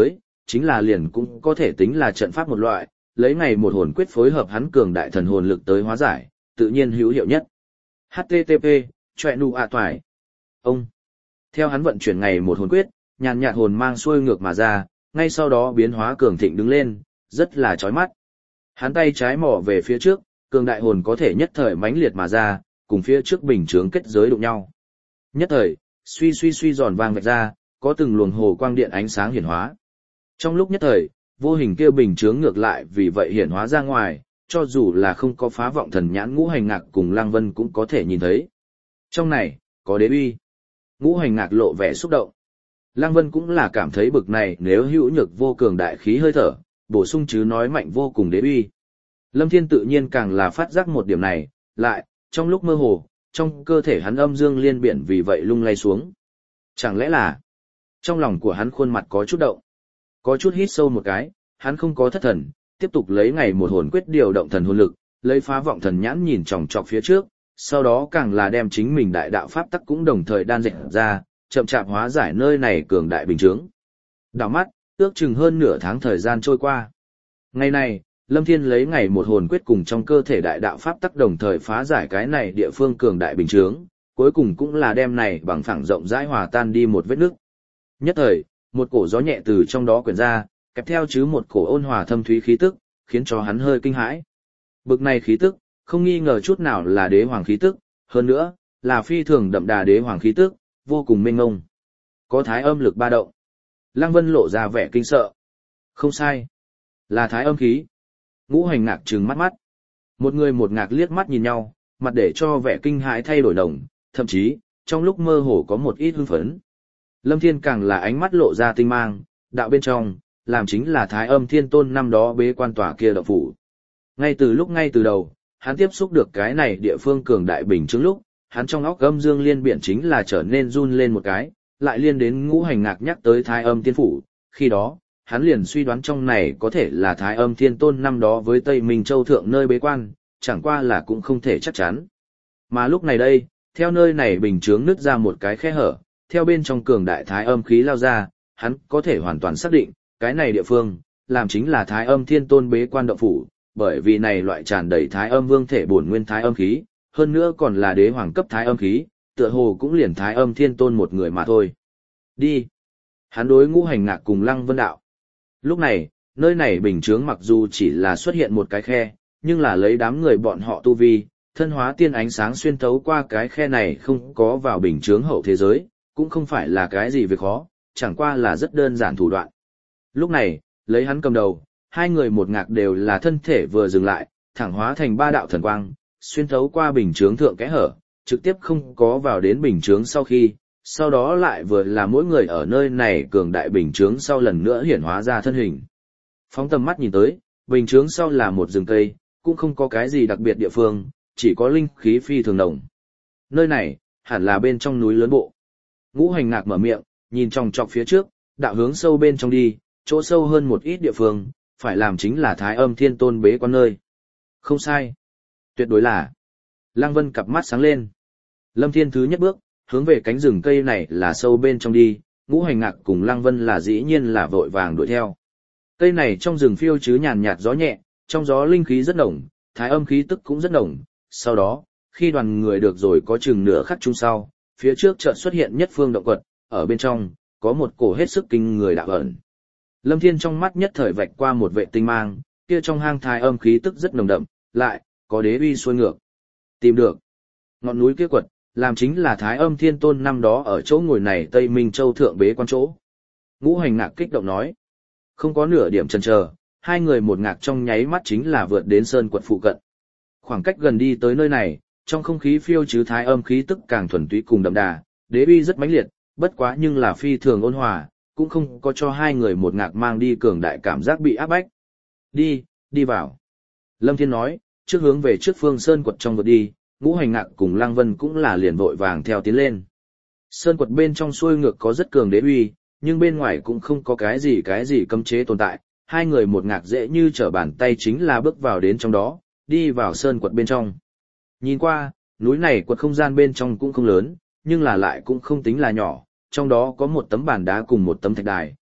chính là liền cũng có thể tính là trận pháp một loại, lấy ngày một hồn quyết phối hợp hắn cường đại thần hồn lực tới hóa giải, tự nhiên hữu hiệu nhất. hát tê tê pê, chọe nụ ạ toài. Ông. Theo hắn vận chuyển ngày một hồn quyết, nhàn nhạt hồn mang xuôi ngược mà ra, ngay sau đó biến hóa cường thịnh đứng lên, rất là chói mắt. Hắn tay trái mỏ về phía trước, cường đại hồn có thể nhất thời mãnh liệt mà ra, cùng phía trước bình chướng kết giới đụng nhau. Nhất thời, suy suy suy giòn vang vạch ra, có từng luồng hồ quang điện ánh sáng hiển hóa. Trong lúc nhất thời, vô hình kia bình chướng ngược lại vì vậy hiển hóa ra ngoài, cho dù là không có phá vọng thần nhãn Ngũ Hành Ngạc cùng Lăng Vân cũng có thể nhìn thấy. Trong này, có đế uy. Ngũ Hành Ngạc lộ vẻ xúc động. Lăng Vân cũng là cảm thấy bực này nếu hữu nhược vô cường đại khí hơi thở, bổ sung chứ nói mạnh vô cùng đế uy. Lâm Thiên tự nhiên càng là phát giác một điểm này, lại, trong lúc mơ hồ, trong cơ thể hắn âm dương liên biển vì vậy lung lay xuống. Chẳng lẽ là, trong lòng của hắn khuôn mặt có chút động. Có chút hít sâu một cái, hắn không có thất thần, tiếp tục lấy ngày một hồn quyết điều động thần hồn lực, lấy phá vọng thần nhãn nhìn chòng chọc phía trước, sau đó càng là đem chính mình đại đạo pháp tắc cũng đồng thời đan dệt ra, chậm chạp hóa giải nơi này cường đại bình chướng. Đảo mắt, ước chừng hơn nửa tháng thời gian trôi qua. Ngày này, Lâm Thiên lấy ngày một hồn quyết cùng trong cơ thể đại đạo pháp tắc đồng thời phá giải cái này địa phương cường đại bình chướng, cuối cùng cũng là đem này bằng phẳng rộng rãi hòa tan đi một vết nước. Nhất thời, một cổ gió nhẹ từ trong đó quyển ra, kèm theo chứ một cổ ôn hòa thâm thúy khí tức, khiến cho hắn hơi kinh hãi. Bực này khí tức, không nghi ngờ chút nào là đế hoàng khí tức, hơn nữa, là phi thường đậm đà đế hoàng khí tức, vô cùng mênh mông. Có thái âm lực ba động. Lăng Vân lộ ra vẻ kinh sợ. Không sai, là thái âm khí. Ngũ Hành Ngạc trừng mắt mắt. Một người một ngạc liếc mắt nhìn nhau, mặt để cho vẻ kinh hãi thay đổi đồng, thậm chí, trong lúc mơ hồ có một ít hưng phấn. Lâm Thiên càng là ánh mắt lộ ra tinh mang, đạo bên trong, làm chính là Thái Âm Thiên Tôn năm đó bế quan tỏa kia động phủ. Ngay từ lúc ngay từ đầu, hắn tiếp xúc được cái này địa phương cường đại bình chứng lúc, hắn trong óc âm dương liên biển chính là trở nên run lên một cái, lại liên đến Ngũ Hành Ngạc nhắc tới Thái Âm Thiên Phủ, khi đó, hắn liền suy đoán trong này có thể là Thái Âm Thiên Tôn năm đó với Tây Minh Châu Thượng nơi bế quan, chẳng qua là cũng không thể chắc chắn. Mà lúc này đây, theo nơi này bình chướng nứt ra một cái khe hở, theo bên trong cường đại thái âm khí lao ra, hắn có thể hoàn toàn xác định, cái này địa phương, làm chính là Thái Âm Thiên Tôn bế quan động phủ, bởi vì này loại tràn đầy thái âm vương thể bổn nguyên thái âm khí, hơn nữa còn là đế hoàng cấp thái âm khí, tựa hồ cũng liền Thái Âm Thiên Tôn một người mà thôi. Đi. Hắn đối Ngũ Hành Ngạc cùng Lăng Vân đạo. Lúc này, nơi này bình chướng mặc dù chỉ là xuất hiện một cái khe, nhưng là lấy đám người bọn họ tu vi, thân hóa tiên ánh sáng xuyên thấu qua cái khe này không có vào bình chướng hậu thế giới, cũng không phải là cái gì việc khó, chẳng qua là rất đơn giản thủ đoạn. Lúc này, lấy hắn cầm đầu, hai người một ngạc đều là thân thể vừa dừng lại, thẳng hóa thành ba đạo thần quang, xuyên thấu qua bình chướng thượng kẽ hở, trực tiếp không có vào đến bình chướng sau khi, sau đó lại vừa là mỗi người ở nơi này cường đại bình chướng sau lần nữa hiển hóa ra thân hình. Phóng tầm mắt nhìn tới, bình chướng sau là một rừng cây, cũng không có cái gì đặc biệt địa phương, chỉ có linh khí phi thường nồng. Nơi này, hẳn là bên trong núi lớn bộ. Ngũ Hành Ngạc mở miệng, nhìn trong trọc phía trước, đạo hướng sâu bên trong đi, chỗ sâu hơn một ít địa phương, phải làm chính là Thái Âm Thiên Tôn bế quan nơi. Không sai. Tuyệt đối là. Lăng Vân cặp mắt sáng lên. Lâm Thiên thứ nhất bước, hướng về cánh rừng cây này là sâu bên trong đi, Ngũ Hành Ngạc cùng Lăng Vân là dĩ nhiên là vội vàng đuổi theo. Cây này trong rừng phiêu chứ nhàn nhạt gió nhẹ, trong gió linh khí rất nồng, thái âm khí tức cũng rất nồng. Sau đó, khi đoàn người được rồi có chừng nửa khắc chung sau, phía trước chợt xuất hiện nhất phương động quật, ở bên trong, có một cổ hết sức kinh người đạo ẩn. Lâm Thiên trong mắt nhất thời vạch qua một vệ tinh mang, kia trong hang thái âm khí tức rất nồng đậm, lại, có đế uy xuôi ngược. Tìm được. Ngọn núi kia quật, làm chính là Thái Âm Thiên Tôn năm đó ở chỗ ngồi này Tây Minh Châu Thượng bế quan chỗ. Ngũ Hành Ngạc kích động nói. Không có nửa điểm chần chờ, hai người một ngạc trong nháy mắt chính là vượt đến sơn quật phụ cận. Khoảng cách gần đi tới nơi này, trong không khí phiêu chứ thái âm khí tức càng thuần túy cùng đậm đà, đế uy rất mãnh liệt, bất quá nhưng là phi thường ôn hòa, cũng không có cho hai người một ngạc mang đi cường đại cảm giác bị áp bách. Đi, đi vào. Lâm Thiên nói, trước hướng về trước phương sơn quật trong vượt đi, Ngũ Hành Ngạc cùng Lăng Vân cũng là liền vội vàng theo tiến lên. Sơn quật bên trong xuôi ngược có rất cường đế uy, nhưng bên ngoài cũng không có cái gì cái gì cấm chế tồn tại, hai người một ngạc dễ như trở bàn tay chính là bước vào đến trong đó, đi vào sơn quật bên trong. Nhìn qua, núi này quật không gian bên trong cũng không lớn, nhưng là lại cũng không tính là nhỏ, trong đó có một tấm bàn đá cùng một tấm thạch đài,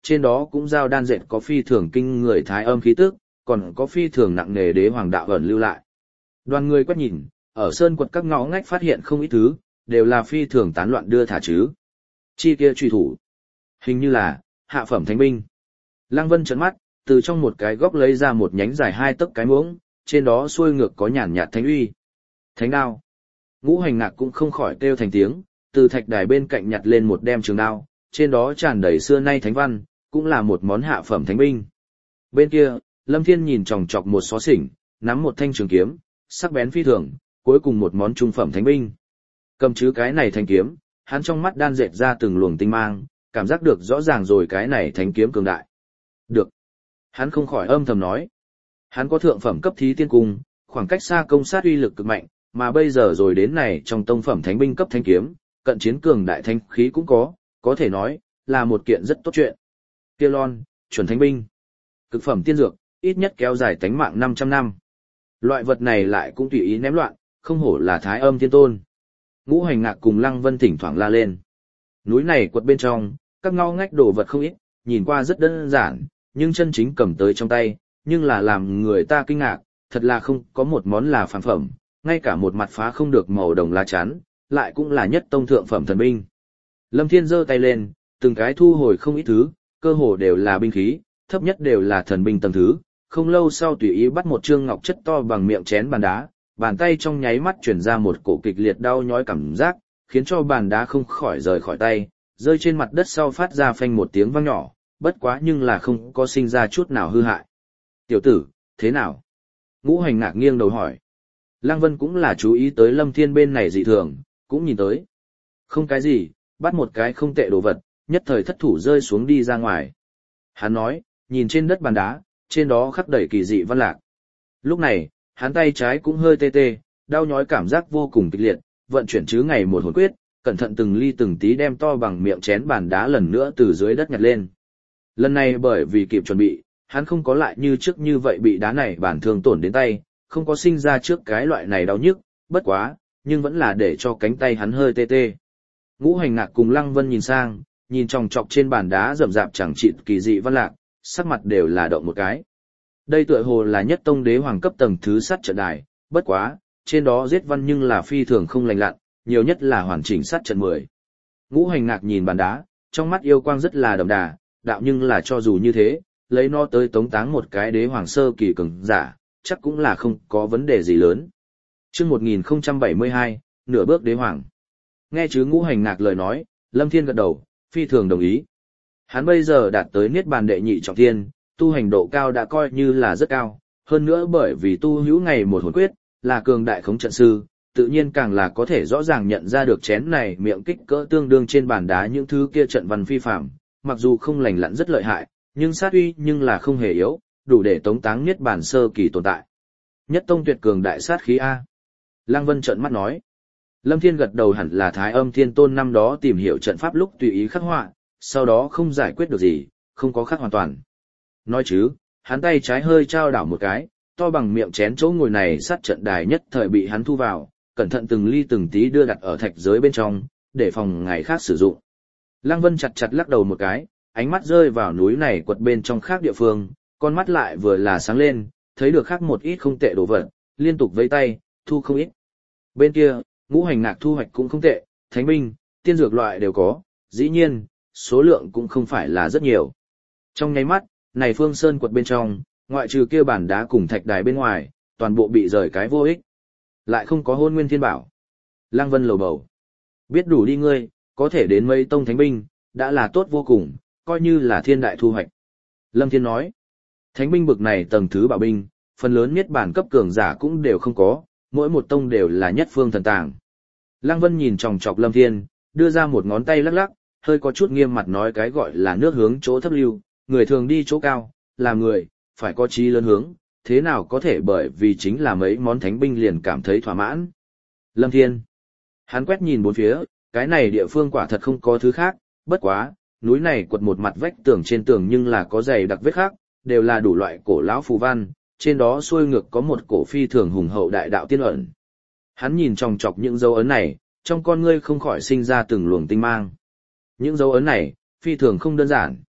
trên đó cũng giao đan dệt có phi thường kinh người thái âm khí tức, còn có phi thường nặng nề đế hoàng đạo ẩn lưu lại. Đoàn người quét nhìn, ở sơn quật các ngõ ngách phát hiện không ít thứ, đều là phi thường tán loạn đưa thả chứ. Chi kia truy thủ, hình như là hạ phẩm thánh binh. Lăng Vân trợn mắt, từ trong một cái góc lấy ra một nhánh dài hai tấc cái muỗng, trên đó xuôi ngược có nhàn nhạt thánh uy. Thánh đao. Ngũ Hành Ngạc cũng không khỏi kêu thành tiếng, từ thạch đài bên cạnh nhặt lên một đem trường đao, trên đó tràn đầy xưa nay thánh văn, cũng là một món hạ phẩm thánh binh. Bên kia, Lâm Thiên nhìn chòng chọc một xó xỉnh, nắm một thanh trường kiếm, sắc bén phi thường, cuối cùng một món trung phẩm thánh binh. Cầm chứ cái này thanh kiếm, hắn trong mắt đan dệt ra từng luồng tinh mang, cảm giác được rõ ràng rồi cái này thanh kiếm cường đại. Được. Hắn không khỏi âm thầm nói. Hắn có thượng phẩm cấp thí tiên cung, khoảng cách xa công sát uy lực cực mạnh, mà bây giờ rồi đến này trong tông phẩm thánh binh cấp thanh kiếm, cận chiến cường đại thanh khí cũng có, có thể nói, là một kiện rất tốt chuyện. Kia lon, chuẩn thánh binh. Cực phẩm tiên dược, ít nhất kéo dài tánh mạng năm trăm năm. Loại vật này lại cũng tùy ý ném loạn, không hổ là thái âm thiên tôn. Ngũ Hành Ngạc cùng Lăng Vân thỉnh thoảng la lên. Núi này quật bên trong, các ngõ ngách đồ vật không ít, nhìn qua rất đơn giản, nhưng chân chính cầm tới trong tay, nhưng là làm người ta kinh ngạc, thật là không có một món là phản phẩm, ngay cả một mặt phá không được màu đồng lá chắn, lại cũng là nhất tông thượng phẩm thần binh. Lâm Thiên giơ tay lên, từng cái thu hồi không ít thứ, cơ hồ đều là binh khí, thấp nhất đều là thần binh tầng thứ, không lâu sau tùy ý bắt một trương ngọc chất to bằng miệng chén bàn đá, bàn tay trong nháy mắt chuyển ra một cổ kịch liệt đau nhói cảm giác, khiến cho bàn đá không khỏi rời khỏi tay, rơi trên mặt đất sau phát ra phanh một tiếng vang nhỏ, bất quá nhưng là không có sinh ra chút nào hư hại. Tiểu tử, thế nào? Ngũ Hành Ngạc nghiêng đầu hỏi. Lăng Vân cũng là chú ý tới Lâm Thiên bên này dị thường, cũng nhìn tới. Không cái gì, bắt một cái không tệ đồ vật, nhất thời thất thủ rơi xuống đi ra ngoài. Hắn nói, nhìn trên đất bàn đá, trên đó khắc đầy kỳ dị văn lạc. Lúc này, hắn tay trái cũng hơi tê tê, đau nhói cảm giác vô cùng kịch liệt, vận chuyển chứ ngày một hồn quyết, cẩn thận từng ly từng tí đem to bằng miệng chén bàn đá lần nữa từ dưới đất nhặt lên. Lần này bởi vì kịp chuẩn bị, hắn không có lại như trước như vậy bị đá này bản thương tổn đến tay, không có sinh ra trước cái loại này đau nhức, bất quá, nhưng vẫn là để cho cánh tay hắn hơi tê tê. Ngũ Hành Ngạc cùng Lăng Vân nhìn sang, nhìn chòng chọc trên bàn đá rậm rạp chẳng chịt kỳ dị văn lạc, sắc mặt đều là động một cái. Đây tựa hồ là nhất tông đế hoàng cấp tầng thứ sát trận đài, bất quá, trên đó giết văn nhưng là phi thường không lành lặn, nhiều nhất là hoàn chỉnh sát trận mười. Ngũ Hành Ngạc nhìn bàn đá, trong mắt yêu quang rất là đậm đà, đạo nhưng là cho dù như thế, lấy nó tới tống táng một cái đế hoàng sơ kỳ cường giả, chắc cũng là không có vấn đề gì lớn. Chương một nghìn không trăm bảy mươi hai, nửa bước đế hoàng. Nghe chứ Ngũ Hành Ngạc lời nói, Lâm Thiên gật đầu, phi thường đồng ý. Hắn bây giờ đạt tới niết bàn đệ nhị trọng thiên, tu hành độ cao đã coi như là rất cao, hơn nữa bởi vì tu hữu ngày một hồn quyết, là cường đại khống trận sư, tự nhiên càng là có thể rõ ràng nhận ra được chén này miệng kích cỡ tương đương trên bàn đá những thứ kia trận văn phi phạm, mặc dù không lành lặn rất lợi hại, nhưng sát uy nhưng là không hề yếu, đủ để tống táng niết bàn sơ kỳ tồn tại. Nhất tông tuyệt cường đại sát khí A. Lăng Vân trợn mắt nói. Lâm Thiên gật đầu hẳn là Thái Âm Thiên Tôn năm đó tìm hiểu trận pháp lúc tùy ý khắc họa, sau đó không giải quyết được gì, không có khắc hoàn toàn. Nói chứ, hắn tay trái hơi trao đảo một cái, to bằng miệng chén chỗ ngồi này sát trận đài nhất thời bị hắn thu vào, cẩn thận từng ly từng tí đưa đặt ở thạch giới bên trong, để phòng ngày khác sử dụng. Lăng Vân chặt chặt lắc đầu một cái, ánh mắt rơi vào núi này quật bên trong khác địa phương, con mắt lại vừa là sáng lên, thấy được khác một ít không tệ đồ vật, liên tục vẫy tay, thu không ít. Bên kia, Ngũ Hành Ngạc thu hoạch cũng không tệ, thánh binh, tiên dược loại đều có, dĩ nhiên, số lượng cũng không phải là rất nhiều. Trong nháy mắt, này Phương Sơn quật bên trong, ngoại trừ kia bản đá cùng thạch đài bên ngoài, toàn bộ bị rời cái vô ích. Lại không có Hôn Nguyên Thiên Bảo. Lăng Vân lầu bầu. Biết đủ đi ngươi, có thể đến mấy tông thánh binh, đã là tốt vô cùng, coi như là thiên đại thu hoạch. Lâm Thiên nói, thánh binh bực này tầng thứ bảo binh, phần lớn niết bản cấp cường giả cũng đều không có, mỗi một tông đều là nhất phương thần tàng. Lăng Vân nhìn chòng chọc Lâm Thiên, đưa ra một ngón tay lắc lắc, hơi có chút nghiêm mặt nói cái gọi là nước hướng chỗ thấp lưu, người thường đi chỗ cao, làm người, phải có chí lớn hướng, thế nào có thể bởi vì chính là mấy món thánh binh liền cảm thấy thỏa mãn. Lâm Thiên, hắn quét nhìn bốn phía, cái này địa phương quả thật không có thứ khác, bất quá, núi này quật một mặt vách tường trên tường nhưng là có dày đặc vết khác, đều là đủ loại cổ lão phù văn, trên đó xuôi ngược có một cổ phi thường hùng hậu đại đạo tiên ẩn. Hắn nhìn chòng chọc những dấu ấn này, trong con ngươi không khỏi sinh ra từng luồng tinh mang. Những dấu ấn này, phi thường không đơn giản.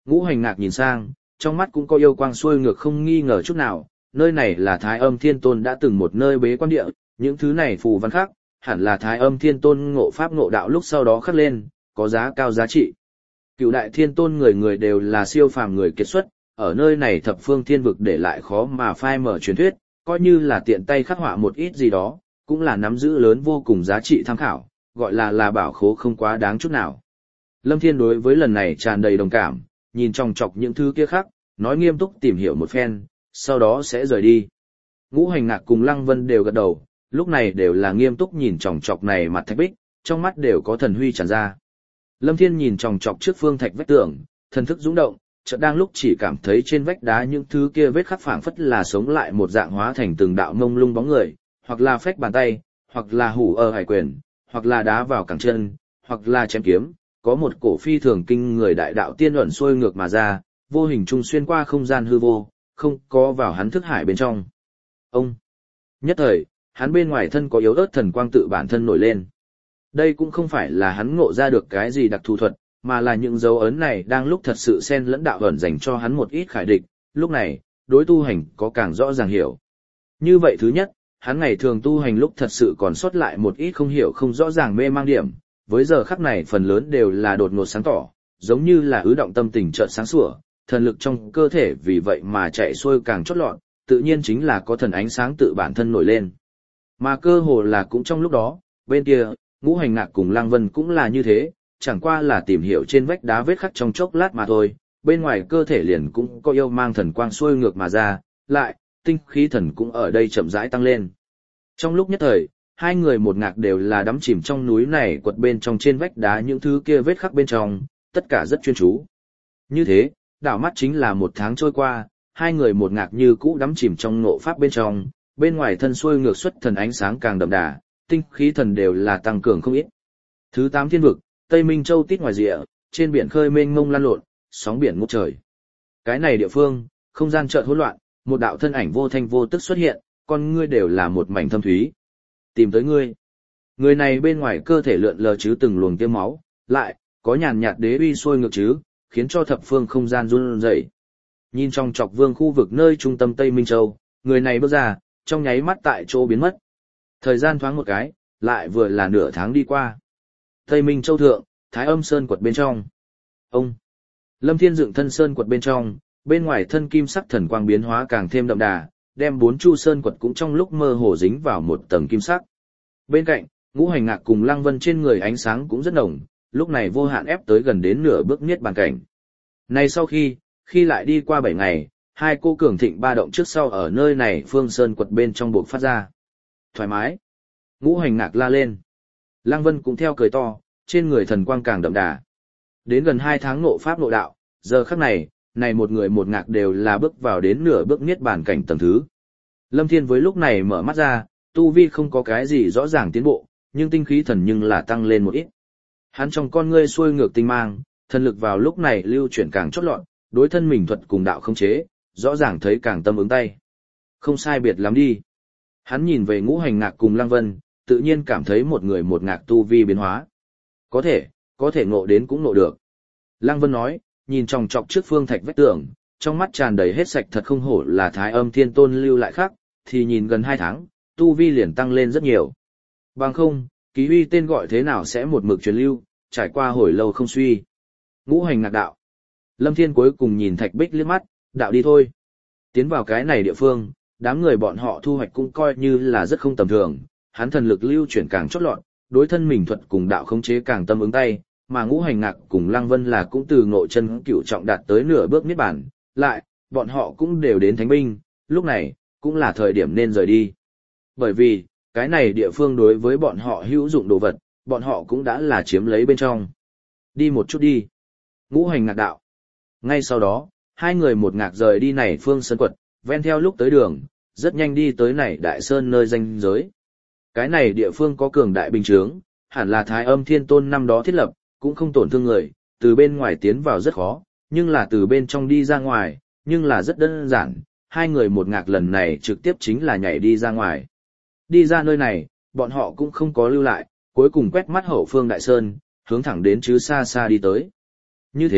Ngũ Hành Ngạc nhìn sang, trong mắt cũng có yêu quang xuôi ngược không nghi ngờ chút nào, nơi này là Thái Âm Thiên Tôn đã từng một nơi bế quan địa, những thứ này phù văn khác, hẳn là Thái Âm Thiên Tôn ngộ pháp ngộ đạo lúc sau đó khắc lên, có giá cao giá trị. Cựu đại thiên tôn người người đều là siêu phàm người kiệt xuất, ở nơi này thập phương thiên vực để lại khó mà phai mở truyền thuyết, coi như là tiện tay khắc họa một ít gì đó, cũng là nắm giữ lớn vô cùng giá trị tham khảo, gọi là là bảo khố không quá đáng chút nào. Lâm Thiên đối với lần này tràn đầy đồng cảm, nhìn trong chọc những thứ kia khác, nói nghiêm túc tìm hiểu một phen, sau đó sẽ rời đi. Ngũ Hành Ngạc cùng Lăng Vân đều gật đầu, lúc này đều là nghiêm túc nhìn chòng chọc này mặt thạch bích, trong mắt đều có thần huy tràn ra. Lâm Thiên nhìn chòng chọc trước phương thạch vách tường, thần thức dũng động, chợt đang lúc chỉ cảm thấy trên vách đá những thứ kia vết khắc phảng phất là sống lại một dạng hóa thành từng đạo mông lung bóng người, hoặc là phách bàn tay, hoặc là hủ ở hải quyền, hoặc là đá vào cẳng chân, hoặc là chém kiếm, có một cổ phi thường kinh người đại đạo tiên ẩn xuôi ngược mà ra, vô hình trung xuyên qua không gian hư vô, không có vào hắn thức hải bên trong. Ông! Nhất thời, hắn bên ngoài thân có yếu ớt thần quang tự bản thân nổi lên. Đây cũng không phải là hắn ngộ ra được cái gì đặc thù thuật, mà là những dấu ấn này đang lúc thật sự xen lẫn đạo ẩn dành cho hắn một ít khải địch, lúc này, đối tu hành có càng rõ ràng hiểu. Như vậy thứ nhất, hắn ngày thường tu hành lúc thật sự còn sót lại một ít không hiểu không rõ ràng mê mang điểm, với giờ khắc này phần lớn đều là đột ngột sáng tỏ, giống như là ứ động tâm tình chợt sáng sủa, thần lực trong cơ thể vì vậy mà chạy xuôi càng chót lọt, tự nhiên chính là có thần ánh sáng tự bản thân nổi lên. Mà cơ hồ là cũng trong lúc đó, bên kia, Ngũ Hành Ngạc cùng Lăng Vân cũng là như thế, chẳng qua là tìm hiểu trên vách đá vết khắc trong chốc lát mà thôi, bên ngoài cơ thể liền cũng có yêu mang thần quang xuôi ngược mà ra, lại, tinh khí thần cũng ở đây chậm rãi tăng lên. Trong lúc nhất thời, hai người một ngạc đều là đắm chìm trong núi này quật bên trong trên vách đá những thứ kia vết khắc bên trong, tất cả rất chuyên chú. Như thế, đảo mắt chính là một tháng trôi qua, hai người một ngạc như cũ đắm chìm trong ngộ pháp bên trong, bên ngoài thân xuôi ngược xuất thần ánh sáng càng đậm đà, tinh khí thần đều là tăng cường không ít. Thứ tám thiên vực, Tây Minh Châu tít ngoài rìa, trên biển khơi mênh mông lan lộn, sóng biển ngút trời. Cái này địa phương, không gian chợt hỗn loạn, một đạo thân ảnh vô thanh vô tức xuất hiện, con ngươi đều là một mảnh thâm thúy. Tìm tới ngươi. Người này bên ngoài cơ thể lượn lờ chứ từng luồng tiêm máu, lại có nhàn nhạt đế uy xuôi ngược chứ, khiến cho thập phương không gian run rẩy. Nhìn trong chọc vương khu vực nơi trung tâm Tây Minh Châu, người này bước ra, trong nháy mắt tại chỗ biến mất. Thời gian thoáng một cái, lại vừa là nửa tháng đi qua. Tây Minh Châu thượng, Thái Âm Sơn quật bên trong. Ông! Lâm Thiên dựng thân sơn quật bên trong, bên ngoài thân kim sắc thần quang biến hóa càng thêm đậm đà, đem bốn chu sơn quật cũng trong lúc mơ hồ dính vào một tầng kim sắc. Bên cạnh, Ngũ Hành Ngạc cùng Lăng Vân trên người ánh sáng cũng rất nồng, lúc này vô hạn ép tới gần đến nửa bước niết bàn cảnh. Này sau khi, khi lại đi qua bảy ngày, hai cô cường thịnh ba động trước sau ở nơi này phương sơn quật bên trong buộc phát ra. Thoải mái! Ngũ Hành Ngạc la lên. Lăng Vân cũng theo cười to, trên người thần quang càng đậm đà. Đến gần hai tháng ngộ pháp ngộ đạo, giờ khắc này, này một người một ngạc đều là bước vào đến nửa bước niết bàn cảnh tầng thứ. Lâm Thiên với lúc này mở mắt ra, tu vi không có cái gì rõ ràng tiến bộ, nhưng tinh khí thần nhưng là tăng lên một ít. Hắn trong con ngươi xuôi ngược tinh mang, thần lực vào lúc này lưu chuyển càng chót lọt, đối thân mình thuật cùng đạo không chế, rõ ràng thấy càng tâm ứng tay. Không sai biệt lắm đi. Hắn nhìn về Ngũ Hành Ngạc cùng Lăng Vân, tự nhiên cảm thấy một người một ngạc tu vi biến hóa. Có thể, có thể ngộ đến cũng ngộ được. Lăng Vân nói, nhìn tròng trọc trước phương thạch vách tường, trong mắt tràn đầy hết sạch thật không hổ là Thái Âm Thiên Tôn lưu lại khác, thì nhìn gần hai tháng, tu vi liền tăng lên rất nhiều. Bằng không, ký huy tên gọi thế nào sẽ một mực truyền lưu, trải qua hồi lâu không suy. Ngũ Hành Ngạc đạo. Lâm Thiên cuối cùng nhìn thạch bích liếc mắt, đạo đi thôi. Tiến vào cái này địa phương, đám người bọn họ thu hoạch cũng coi như là rất không tầm thường, hắn thần lực lưu chuyển càng chót lọt, đối thân mình thuật cùng đạo khống chế càng tâm ứng tay, mà Ngũ Hành Ngạc cùng Lăng Vân là cũng từ ngộ chân cửu trọng đạt tới nửa bước niết bàn, lại, bọn họ cũng đều đến thánh binh, lúc này, cũng là thời điểm nên rời đi. Bởi vì, cái này địa phương đối với bọn họ hữu dụng đồ vật, bọn họ cũng đã là chiếm lấy bên trong. Đi một chút đi. Ngũ Hành Ngạc đạo. Ngay sau đó, hai người một ngạc rời đi này phương sơn quật, ven theo lúc tới đường, rất nhanh đi tới này đại sơn nơi danh giới. Cái này địa phương có cường đại bình chướng, hẳn là Thái Âm Thiên Tôn năm đó thiết lập, cũng không tổn thương người, từ bên ngoài tiến vào rất khó, nhưng là từ bên trong đi ra ngoài, nhưng là rất đơn giản, hai người một ngạc lần này trực tiếp chính là nhảy đi ra ngoài. Đi ra nơi này, bọn họ cũng không có lưu lại, cuối cùng quét mắt hậu phương đại sơn, hướng thẳng đến chứ xa xa đi tới. Như thế,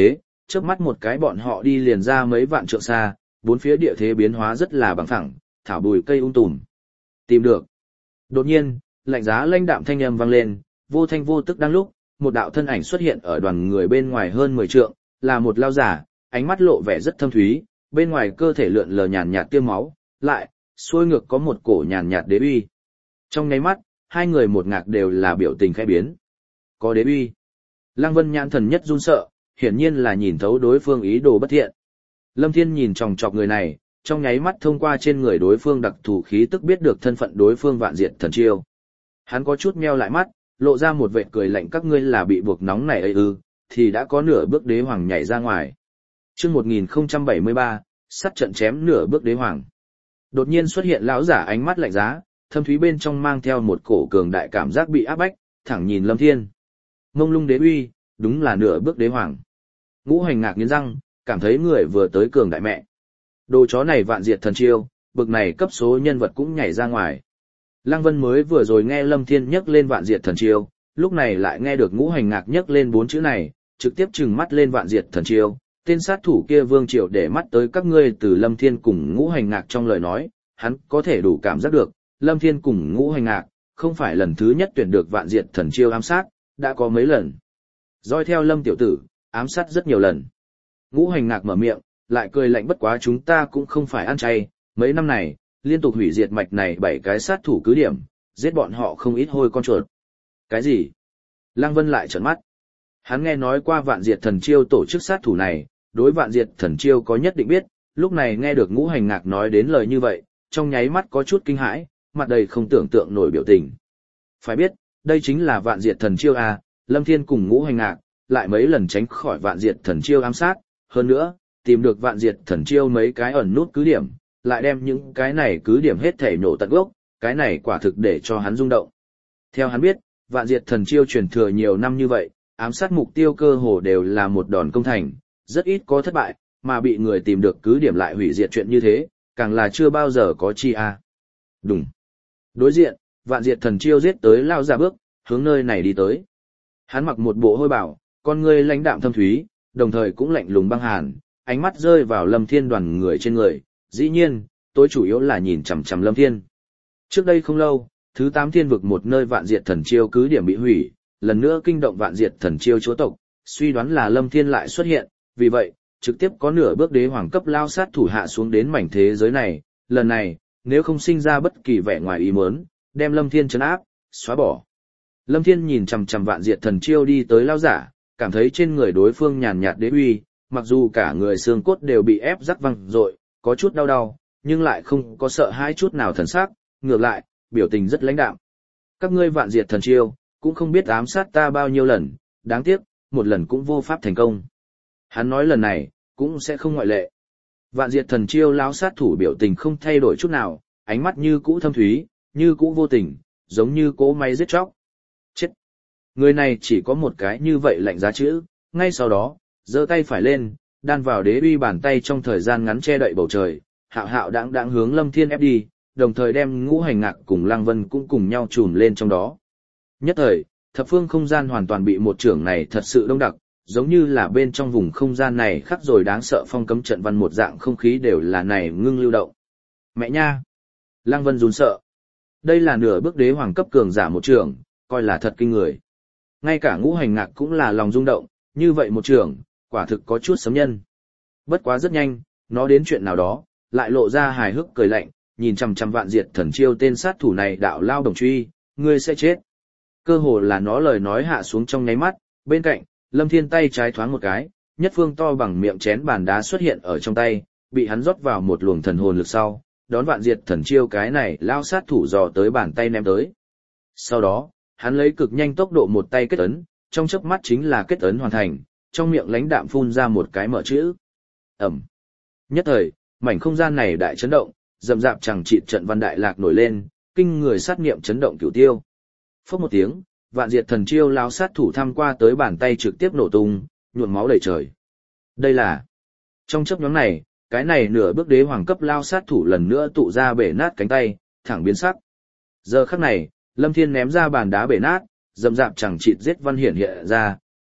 chớp mắt một cái bọn họ đi liền ra mấy vạn trượng xa, bốn phía địa thế biến hóa rất là bằng phẳng, thảo bùi cây um tùm. Tìm được. Đột nhiên, lạnh giá lãnh đạm thanh âm vang lên, vô thanh vô tức đang lúc, một đạo thân ảnh xuất hiện ở đoàn người bên ngoài hơn mười trượng, là một lao giả, ánh mắt lộ vẻ rất thâm thúy, bên ngoài cơ thể lượn lờ nhàn nhạt tiêm máu, lại, xuôi ngược có một cổ nhàn nhạt đế uy. Trong nháy mắt, hai người một ngạc đều là biểu tình khẽ biến. Có đế uy. Lăng Vân nhãn thần nhất run sợ, hiển nhiên là nhìn thấu đối phương ý đồ bất thiện. Lâm Thiên nhìn chòng chọc người này, trong nháy mắt thông qua trên người đối phương đặc thù khí tức biết được thân phận đối phương vạn diệt thần chiêu. Hắn có chút meo lại mắt, lộ ra một vệt cười lạnh, các ngươi là bị buộc nóng này ấy ư, thì đã có nửa bước đế hoàng nhảy ra ngoài. Chương một nghìn không trăm bảy mươi ba, sắt trận chém nửa bước đế hoàng. Đột nhiên xuất hiện lão giả ánh mắt lạnh giá, thâm thúy bên trong mang theo một cổ cường đại cảm giác bị áp bách, thẳng nhìn Lâm Thiên. Mông lung đế uy, đúng là nửa bước đế hoàng. Ngũ Hành ngạc nghiến răng, cảm thấy người vừa tới cường đại mẹ. Đồ chó này vạn diệt thần chiêu, bực này cấp số nhân vật cũng nhảy ra ngoài. Lăng Vân mới vừa rồi nghe Lâm Thiên nhắc lên vạn diệt thần chiêu, lúc này lại nghe được Ngũ Hành ngạc nhắc lên bốn chữ này, trực tiếp trừng mắt lên vạn diệt thần chiêu. Tên sát thủ kia Vương Triệu để mắt tới các ngươi từ Lâm Thiên cùng Ngũ Hành ngạc trong lời nói, hắn có thể đủ cảm giác được, Lâm Thiên cùng Ngũ Hành ngạc, không phải lần thứ nhất tuyển được vạn diệt thần chiêu ám sát, đã có mấy lần. Dõi theo Lâm tiểu tử, ám sát rất nhiều lần. Ngũ Hành ngạc mở miệng, lại cười lạnh, bất quá chúng ta cũng không phải ăn chay, mấy năm này, liên tục hủy diệt mạch này bảy cái sát thủ cứ điểm, giết bọn họ không ít hôi con chuột. Cái gì? Lăng Vân lại trợn mắt. Hắn nghe nói qua vạn diệt thần chiêu tổ chức sát thủ này, đối vạn diệt thần chiêu có nhất định biết, lúc này nghe được Ngũ Hành ngạc nói đến lời như vậy, trong nháy mắt có chút kinh hãi, mặt đầy không tưởng tượng nổi biểu tình. Phải biết, đây chính là vạn diệt thần chiêu à, Lâm Thiên cùng Ngũ Hành ngạc, lại mấy lần tránh khỏi vạn diệt thần chiêu ám sát, hơn nữa, tìm được vạn diệt thần chiêu mấy cái ẩn nút cứ điểm, lại đem những cái này cứ điểm hết thể nổ tận gốc, cái này quả thực để cho hắn rung động. Theo hắn biết, vạn diệt thần chiêu truyền thừa nhiều năm như vậy, ám sát mục tiêu cơ hồ đều là một đòn công thành, rất ít có thất bại, mà bị người tìm được cứ điểm lại hủy diệt chuyện như thế, càng là chưa bao giờ có chi a. À. Đúng. Đối diện, vạn diệt thần chiêu giết tới lao ra bước, hướng nơi này đi tới. Hắn mặc một bộ hôi bảo, con ngươi lãnh đạm thâm thúy, đồng thời cũng lạnh lùng băng hàn, ánh mắt rơi vào Lâm Thiên đoàn người trên người, dĩ nhiên, tôi chủ yếu là nhìn chằm chằm Lâm Thiên. Trước đây không lâu, thứ tám thiên vực một nơi vạn diệt thần chiêu cứ điểm bị hủy, lần nữa kinh động vạn diệt thần chiêu chúa tộc, suy đoán là Lâm Thiên lại xuất hiện, vì vậy, trực tiếp có nửa bước đế hoàng cấp lao sát thủ hạ xuống đến mảnh thế giới này, lần này, nếu không sinh ra bất kỳ vẻ ngoài ý muốn, đem Lâm Thiên trấn áp, xóa bỏ. Lâm Thiên nhìn chằm chằm vạn diệt thần chiêu đi tới lao giả, cảm thấy trên người đối phương nhàn nhạt đế uy, mặc dù cả người xương cốt đều bị ép rắc văng rội, có chút đau đau, nhưng lại không có sợ hãi chút nào thần sắc, ngược lại, biểu tình rất lãnh đạm. Các ngươi vạn diệt thần chiêu, cũng không biết ám sát ta bao nhiêu lần, đáng tiếc, một lần cũng vô pháp thành công. Hắn nói lần này, cũng sẽ không ngoại lệ. Vạn diệt thần chiêu lão sát thủ biểu tình không thay đổi chút nào, ánh mắt như cũ thâm thúy, như cũ vô tình, giống như cỗ máy giết chóc. Chết! Người này chỉ có một cái như vậy lạnh giá chữ, ngay sau đó, giơ tay phải lên, đan vào đế uy bàn tay trong thời gian ngắn che đậy bầu trời, hạo hạo đãng đãng hướng Lâm Thiên ép đi, đồng thời đem Ngũ Hành ngạc cùng Lăng Vân cũng cùng nhau trùm lên trong đó. Nhất thời, thập phương không gian hoàn toàn bị một trưởng này thật sự đông đặc, giống như là bên trong vùng không gian này khắc rồi đáng sợ phong cấm trận văn một dạng không khí đều là này ngưng lưu động. Mẹ nha! Lăng Vân run sợ. Đây là nửa bước đế hoàng cấp cường giả một trưởng, coi là thật kinh người. Ngay cả Ngũ Hành ngạc cũng là lòng rung động, như vậy một trưởng, quả thực có chút sấm nhân. Bất quá rất nhanh, nó đến chuyện nào đó, lại lộ ra hài hước cười lạnh, nhìn chằm chằm vạn diệt thần chiêu tên sát thủ này đạo lao đồng truy, ngươi sẽ chết. Cơ hồ là nó lời nói hạ xuống trong nháy mắt, bên cạnh, Lâm Thiên tay trái thoáng một cái, nhất phương to bằng miệng chén bàn đá xuất hiện ở trong tay, bị hắn rót vào một luồng thần hồn lực sau, đón vạn diệt thần chiêu cái này lao sát thủ dò tới bàn tay ném tới. Sau đó, hắn lấy cực nhanh tốc độ một tay kết ấn, trong chớp mắt chính là kết ấn hoàn thành, trong miệng lãnh đạm phun ra một cái mở chữ. Ẩm. Nhất thời, mảnh không gian này đại chấn động, rầm rạp chẳng trị trận văn đại lạc nổi lên, kinh người sát niệm chấn động cửu tiêu. Phốc một tiếng, vạn diệt thần chiêu lao sát thủ tham qua tới bàn tay trực tiếp nổ tung, nhuộm máu đầy trời. Đây là... Trong chớp nhoáng này, cái này nửa bước đế hoàng cấp lao sát thủ lần nữa tụ ra bể nát cánh tay, thẳng biến sắc. Giờ khắc này, Lâm Thiên ném ra bàn đá bể nát, rầm rạp chẳng chịt giết văn hiển hiện ra,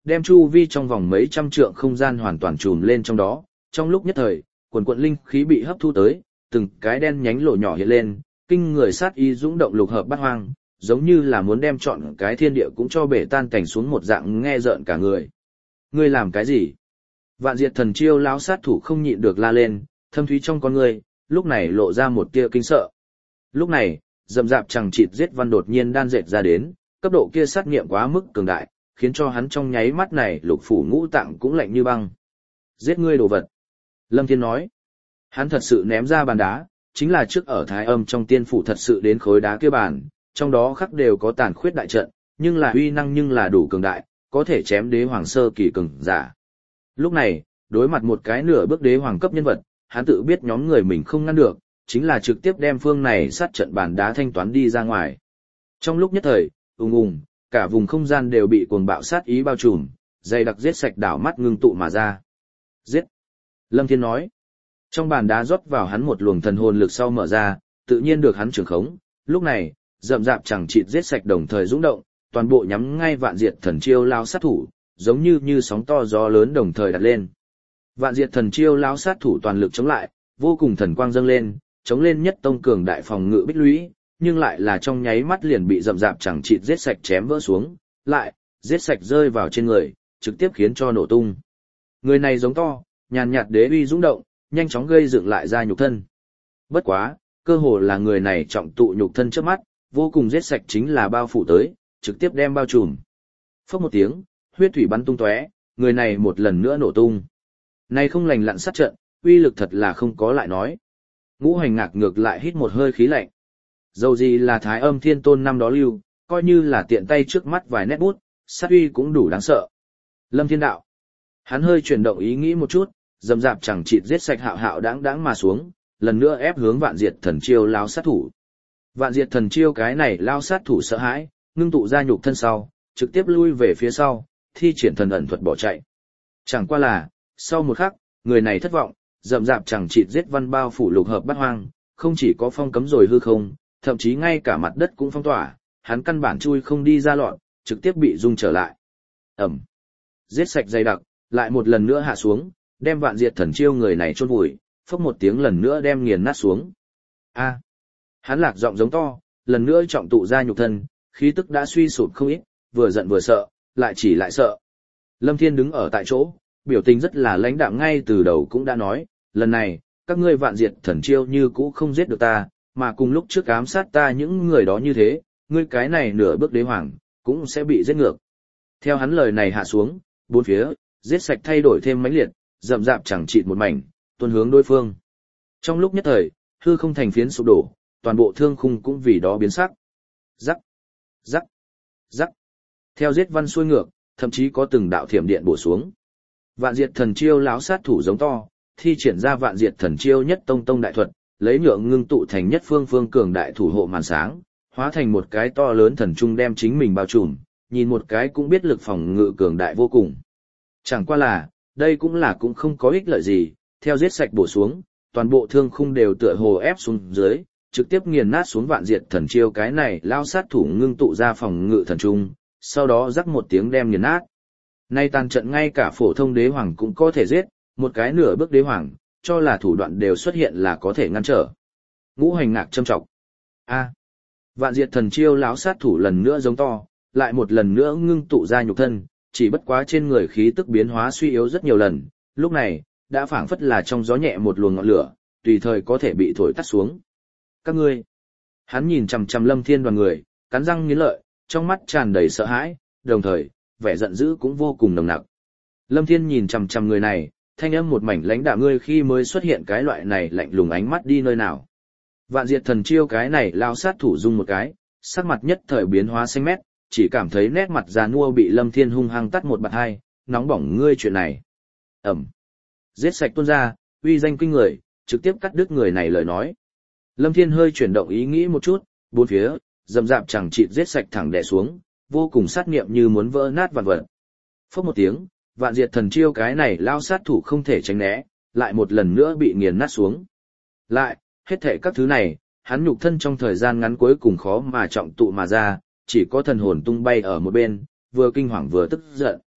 đem chu vi trong vòng mấy trăm trượng không gian hoàn toàn trùm lên trong đó, trong lúc nhất thời, quần quận linh khí bị hấp thu tới, từng cái đen nhánh lỗ nhỏ hiện lên, kinh người sát ý dũng động lục hợp bát hoang, giống như là muốn đem trọn cái thiên địa cũng cho bể tan cảnh xuống một dạng nghe rợn cả người. Ngươi làm cái gì? Vạn Diệt Thần Chiêu lão sát thủ không nhịn được la lên, thâm thúy trong con ngươi, lúc này lộ ra một tia kinh sợ. Lúc này, rậm rạp chẳng chịt giết văn đột nhiên đan dệt ra đến, cấp độ kia sát nghiệm quá mức cường đại, khiến cho hắn trong nháy mắt này lục phủ ngũ tạng cũng lạnh như băng. Giết ngươi đồ vật. Lâm Thiên nói. Hắn thật sự ném ra bàn đá, chính là trước ở Thái Âm trong tiên phủ thật sự đến khối đá kia bàn, trong đó khắc đều có tàn khuyết đại trận, nhưng là uy năng nhưng là đủ cường đại, có thể chém đế hoàng sơ kỳ cường giả. Lúc này, đối mặt một cái nửa bước đế hoàng cấp nhân vật, hắn tự biết nhóm người mình không ngăn được, chính là trực tiếp đem phương này sát trận bàn đá thanh toán đi ra ngoài. Trong lúc nhất thời, ùng ùng, cả vùng không gian đều bị cuồng bạo sát ý bao trùm, dày đặc giết sạch đảo mắt ngưng tụ mà ra. Giết! Lâm Thiên nói. Trong bàn đá rót vào hắn một luồng thần hồn lực sau mở ra, tự nhiên được hắn trường khống. Lúc này, rậm rạp chẳng chịt giết sạch đồng thời rung động, toàn bộ nhắm ngay Vạn Diệt Thần Chiêu lao sát thủ, giống như như sóng to gió lớn đồng thời đặt lên. Vạn Diệt Thần Chiêu lao sát thủ toàn lực chống lại, vô cùng thần quang dâng lên, chống lên nhất tông cường đại phòng ngự bích lũy, nhưng lại là trong nháy mắt liền bị rậm rạp chẳng chịt giết sạch chém vỡ xuống, lại giết sạch rơi vào trên người, trực tiếp khiến cho nổ tung. Người này giống to, nhàn nhạt đế uy dũng động, nhanh chóng gây dựng lại ra nhục thân. Bất quá, cơ hồ là người này trọng tụ nhục thân trước mắt, vô cùng giết sạch chính là bao phủ tới, trực tiếp đem bao trùm. Phốc một tiếng, huyết thủy bắn tung tóe, người này một lần nữa nổ tung. Này không lành lặn sát trận, uy lực thật là không có lại nói. Ngũ Hành ngạc ngược lại hít một hơi khí lạnh. Dầu gì là Thái Âm Thiên Tôn năm đó lưu, coi như là tiện tay trước mắt vài nét bút, sát uy cũng đủ đáng sợ. Lâm Thiên đạo. Hắn hơi chuyển động ý nghĩ một chút, dầm dạp chẳng chịt giết sạch hạo hạo đáng đáng mà xuống, lần nữa ép hướng Vạn Diệt Thần Chiêu lao sát thủ. Vạn Diệt Thần Chiêu cái này lao sát thủ sợ hãi, ngưng tụ ra nhục thân sau, trực tiếp lui về phía sau, thi triển thần ẩn thuật bỏ chạy. Chẳng qua là, sau một khắc, người này thất vọng, dầm dạp chẳng chịt giết văn bao phủ lục hợp bát hoang, không chỉ có phong cấm rồi hư không, thậm chí ngay cả mặt đất cũng phong tỏa, hắn căn bản chui không đi ra lọn, trực tiếp bị rung trở lại. Ẩm. Giết sạch dày đặc, lại một lần nữa hạ xuống, đem Vạn Diệt Thần Chiêu người này chôn vùi, phốc một tiếng lần nữa đem nghiền nát xuống. A. Hắn lạc giọng giống to, lần nữa trọng tụ ra nhục thân, khí tức đã suy sụp không ít, vừa giận vừa sợ, lại chỉ lại sợ. Lâm Thiên đứng ở tại chỗ, biểu tình rất là lãnh đạm, ngay từ đầu cũng đã nói, lần này, các ngươi Vạn Diệt Thần Chiêu như cũ không giết được ta, mà cùng lúc trước ám sát ta những người đó như thế, ngươi cái này nửa bước đế hoàng, cũng sẽ bị giết ngược. Theo hắn lời này hạ xuống, bốn phía, giết sạch thay đổi thêm mãnh liệt, rậm rạp chẳng chịt một mảnh, tuôn hướng đối phương. Trong lúc nhất thời, hư không thành phiến sụp đổ, toàn bộ thương khung cũng vì đó biến sắc. Rắc, rắc, rắc. Theo giết văn xuôi ngược, thậm chí có từng đạo thiểm điện bổ xuống. Vạn Diệt Thần Chiêu lão sát thủ giống to, thi triển ra Vạn Diệt Thần Chiêu nhất tông tông đại thuật, lấy nhượng ngưng tụ thành nhất phương phương cường đại thủ hộ màn sáng, hóa thành một cái to lớn thần trung đem chính mình bao trùm, nhìn một cái cũng biết lực phòng ngự cường đại vô cùng. Chẳng qua là, đây cũng là cũng không có ích lợi gì, theo giết sạch bổ xuống, toàn bộ thương khung đều tựa hồ ép xuống dưới, trực tiếp nghiền nát xuống Vạn Diệt Thần Chiêu cái này lao sát thủ ngưng tụ ra phòng ngự thần trung, sau đó rắc một tiếng đem nghiền nát. Nay tàn trận ngay cả phổ thông đế hoàng cũng có thể giết, một cái nửa bước đế hoàng, cho là thủ đoạn đều xuất hiện là có thể ngăn trở. Ngũ Hành ngạc châm trọng. A. Vạn Diệt Thần Chiêu lão sát thủ lần nữa giống to, lại một lần nữa ngưng tụ ra nhục thân, chỉ bất quá trên người khí tức biến hóa suy yếu rất nhiều lần, lúc này, đã phảng phất là trong gió nhẹ một luồng ngọn lửa, tùy thời có thể bị thổi tắt xuống. Các ngươi. Hắn nhìn chằm chằm Lâm Thiên đoàn người, cắn răng nghiến lợi, trong mắt tràn đầy sợ hãi, đồng thời, vẻ giận dữ cũng vô cùng nồng nặc. Lâm Thiên nhìn chằm chằm người này, thanh âm một mảnh lãnh đạm, ngươi khi mới xuất hiện cái loại này lạnh lùng ánh mắt đi nơi nào. Vạn Diệt Thần Chiêu cái này lao sát thủ dung một cái, sắc mặt nhất thời biến hóa xanh mét, chỉ cảm thấy nét mặt già nua bị Lâm Thiên hung hăng tắt một bạt hai, nóng bỏng ngươi chuyện này. Ẩm. Giết sạch tuôn ra, uy danh kinh người, trực tiếp cắt đứt người này lời nói. Lâm Thiên hơi chuyển động ý nghĩ một chút, bốn phía, rầm rạp chẳng chịt giết sạch thẳng đè xuống, vô cùng sát nghiệm như muốn vỡ nát vạn vật. Phốc một tiếng, Vạn Diệt Thần Chiêu cái này lao sát thủ không thể tránh né, lại một lần nữa bị nghiền nát xuống. Lại, hết thảy các thứ này, hắn nhục thân trong thời gian ngắn cuối cùng khó mà trọng tụ mà ra, chỉ có thần hồn tung bay ở một bên, vừa kinh hoàng vừa tức giận.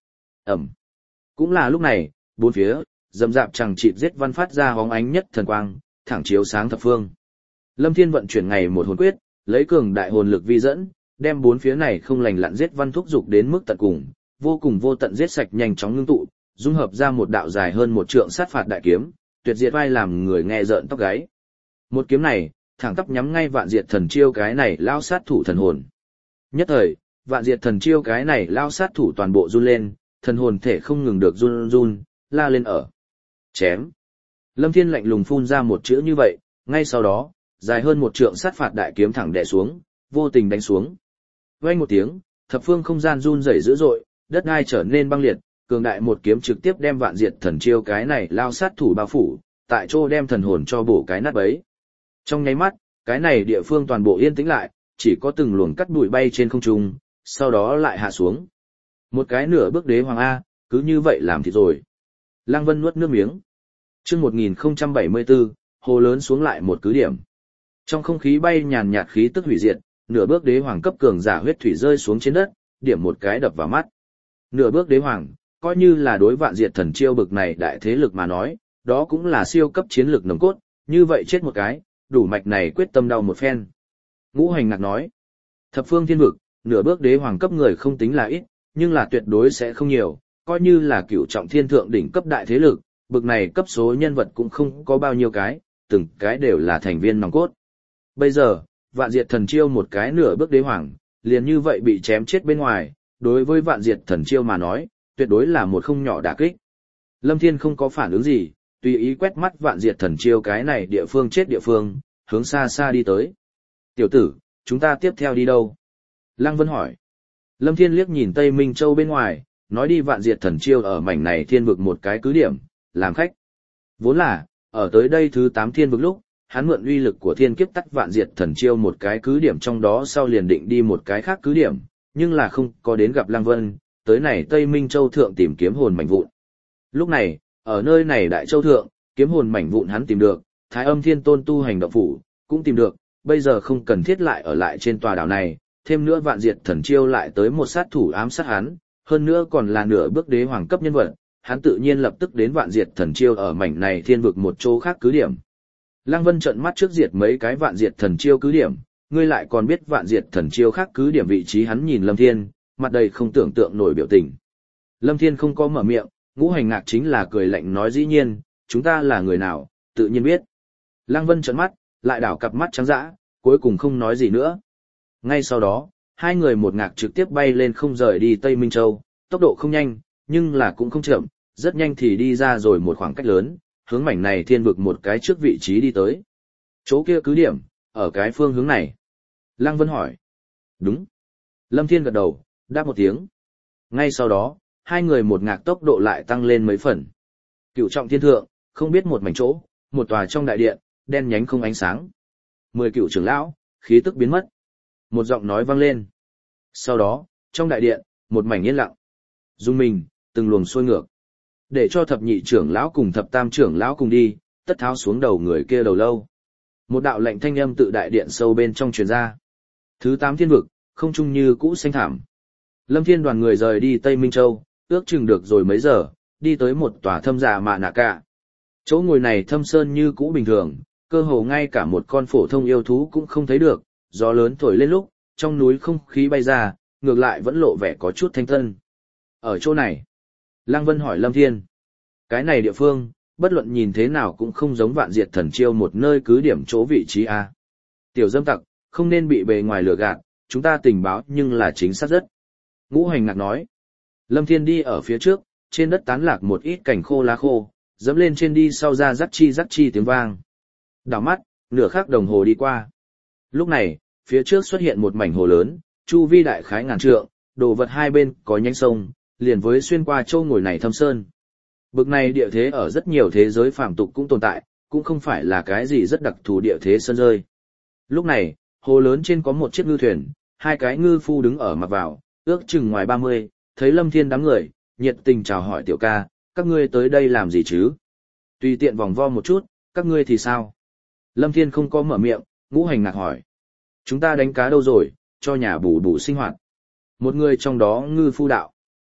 Ẩm. Cũng là lúc này, bốn phía, rậm rạp chẳng chịt giết văn phát ra hóng ánh nhất thần quang, thẳng chiếu sáng thập phương. Lâm Thiên vận chuyển ngày một hồn quyết, lấy cường đại hồn lực vi dẫn, đem bốn phía này không lành lặn giết văn thúc dục đến mức tận cùng, vô cùng vô tận giết sạch nhanh chóng ngưng tụ, dung hợp ra một đạo dài hơn một trượng sát phạt đại kiếm, tuyệt diệt vai làm người nghe rợn tóc gáy. Một kiếm này, thẳng tắp nhắm ngay vạn diệt thần chiêu cái này lao sát thủ thần hồn. Nhất thời, vạn diệt thần chiêu cái này lao sát thủ toàn bộ run lên, thần hồn thể không ngừng được run run, la lên ở. Chém. Lâm Thiên lạnh lùng phun ra một chữ như vậy, ngay sau đó, dài hơn một trượng sát phạt đại kiếm thẳng đè xuống, vô tình đánh xuống. Vang một tiếng, thập phương không gian run rẩy dữ dội, đất đai trở nên băng liệt, cường đại một kiếm trực tiếp đem vạn diệt thần chiêu cái này lao sát thủ bao phủ, tại chỗ đem thần hồn cho bổ cái nát bấy. Trong nháy mắt, cái này địa phương toàn bộ yên tĩnh lại, chỉ có từng luồng cắt bụi bay trên không trung, sau đó lại hạ xuống. Một cái nửa bước đế hoàng A, cứ như vậy làm thì rồi. Lăng Vân nuốt nước miếng. Chương một nghìn không trăm bảy mươi bốn, hồ lớn xuống lại một cứ điểm. Trong không khí bay nhàn nhạt khí tức hủy diệt, nửa bước đế hoàng cấp cường giả huyết thủy rơi xuống trên đất, điểm một cái đập vào mắt. Nửa bước đế hoàng, coi như là đối vạn diệt thần chiêu bực này đại thế lực mà nói, đó cũng là siêu cấp chiến lược nồng cốt, như vậy chết một cái, đủ mạch này quyết tâm đau một phen. Ngũ Hành Ngạc nói, thập phương thiên vực, nửa bước đế hoàng cấp người không tính là ít, nhưng là tuyệt đối sẽ không nhiều, coi như là cửu trọng thiên thượng đỉnh cấp đại thế lực, bực này cấp số nhân vật cũng không có bao nhiêu cái, từng cái đều là thành viên nòng cốt. Bây giờ, vạn diệt thần chiêu một cái nửa bước đế hoàng, liền như vậy bị chém chết bên ngoài, đối với vạn diệt thần chiêu mà nói, tuyệt đối là một không nhỏ đả kích. Lâm Thiên không có phản ứng gì, tùy ý quét mắt vạn diệt thần chiêu cái này địa phương chết địa phương, hướng xa xa đi tới. Tiểu tử, chúng ta tiếp theo đi đâu? Lăng Vân hỏi. Lâm Thiên liếc nhìn Tây Minh Châu bên ngoài, nói đi vạn diệt thần chiêu ở mảnh này thiên vực một cái cứ điểm, làm khách. Vốn là, ở tới đây thứ tám thiên vực lúc, hắn mượn uy lực của thiên kiếp tắt vạn diệt thần chiêu một cái cứ điểm trong đó sau liền định đi một cái khác cứ điểm, nhưng là không có đến gặp Lăng Vân, tới này Tây Minh Châu thượng tìm kiếm hồn mảnh vụn. Lúc này, ở nơi này Đại Châu thượng, kiếm hồn mảnh vụn hắn tìm được, Thái Âm Thiên Tôn tu hành động phủ, cũng tìm được, bây giờ không cần thiết lại ở lại trên tòa đảo này, thêm nữa vạn diệt thần chiêu lại tới một sát thủ ám sát hắn, hơn nữa còn là nửa bước đế hoàng cấp nhân vật, hắn tự nhiên lập tức đến vạn diệt thần chiêu ở mảnh này thiên vực một chỗ khác cứ điểm. Lăng Vân trợn mắt trước diệt mấy cái vạn diệt thần chiêu cứ điểm, ngươi lại còn biết vạn diệt thần chiêu khác cứ điểm vị trí. Hắn nhìn Lâm Thiên, mặt đầy không tưởng tượng nổi biểu tình. Lâm Thiên không có mở miệng, Ngũ Hành Ngạc chính là cười lạnh nói dĩ nhiên, chúng ta là người nào, tự nhiên biết. Lăng Vân trợn mắt, lại đảo cặp mắt trắng dã, cuối cùng không nói gì nữa. Ngay sau đó, hai người một ngạc trực tiếp bay lên không rời đi Tây Minh Châu, tốc độ không nhanh, nhưng là cũng không chậm, rất nhanh thì đi ra rồi một khoảng cách lớn, hướng mảnh này thiên vực một cái trước vị trí đi tới. Chỗ kia cứ điểm, ở cái phương hướng này. Lăng Vân hỏi. Đúng. Lâm Thiên gật đầu, đáp một tiếng. Ngay sau đó, hai người một ngạc tốc độ lại tăng lên mấy phần. Cựu trọng thiên thượng, không biết một mảnh chỗ, một tòa trong đại điện, đen nhánh không ánh sáng. Mười cựu trưởng lão, khí tức biến mất. Một giọng nói vang lên. Sau đó, trong đại điện, một mảnh yên lặng. Dung mình, từng luồng sôi ngược. Để cho thập nhị trưởng lão cùng thập tam trưởng lão cùng đi, tất tháo xuống đầu người kia đầu lâu. Một đạo lệnh thanh âm tự đại điện sâu bên trong truyền ra. Thứ tám thiên vực, không chung như cũ xanh thảm. Lâm Thiên đoàn người rời đi Tây Minh Châu, ước chừng được rồi mấy giờ, đi tới một tòa thâm giả mạ nạ cả. Chỗ ngồi này thâm sơn như cũ bình thường, cơ hồ ngay cả một con phổ thông yêu thú cũng không thấy được, gió lớn thổi lên lúc, trong núi không khí bay ra, ngược lại vẫn lộ vẻ có chút thanh tân. Ở chỗ này, Lăng Vân hỏi Lâm Thiên, cái này địa phương, bất luận nhìn thế nào cũng không giống vạn diệt thần chiêu một nơi cứ điểm chỗ vị trí A. Tiểu dâm tặc, không nên bị bề ngoài lừa gạt, chúng ta tình báo nhưng là chính xác rất. Ngũ Hành Ngạc nói, Lâm Thiên đi ở phía trước, trên đất tán lạc một ít cành khô lá khô, dẫm lên trên đi sau ra rắc chi rắc chi tiếng vang. Đảo mắt, nửa khắc đồng hồ đi qua. Lúc này, phía trước xuất hiện một mảnh hồ lớn, chu vi đại khái ngàn trượng, đồ vật hai bên có nhánh sông, liền với xuyên qua châu ngồi này thâm sơn. Bực này địa thế ở rất nhiều thế giới phàm tục cũng tồn tại, cũng không phải là cái gì rất đặc thù địa thế sơn rơi. Lúc này, hồ lớn trên có một chiếc ngư thuyền, hai cái ngư phu đứng ở mặt vào, ước chừng ngoài ba mươi, thấy Lâm Thiên đám người, nhiệt tình chào hỏi tiểu ca, các ngươi tới đây làm gì chứ? Tùy tiện vòng vo một chút, các ngươi thì sao? Lâm Thiên không có mở miệng, Ngũ Hành Ngạc hỏi. Chúng ta đánh cá đâu rồi, cho nhà bù bù sinh hoạt. Một người trong đó ngư phu đạo.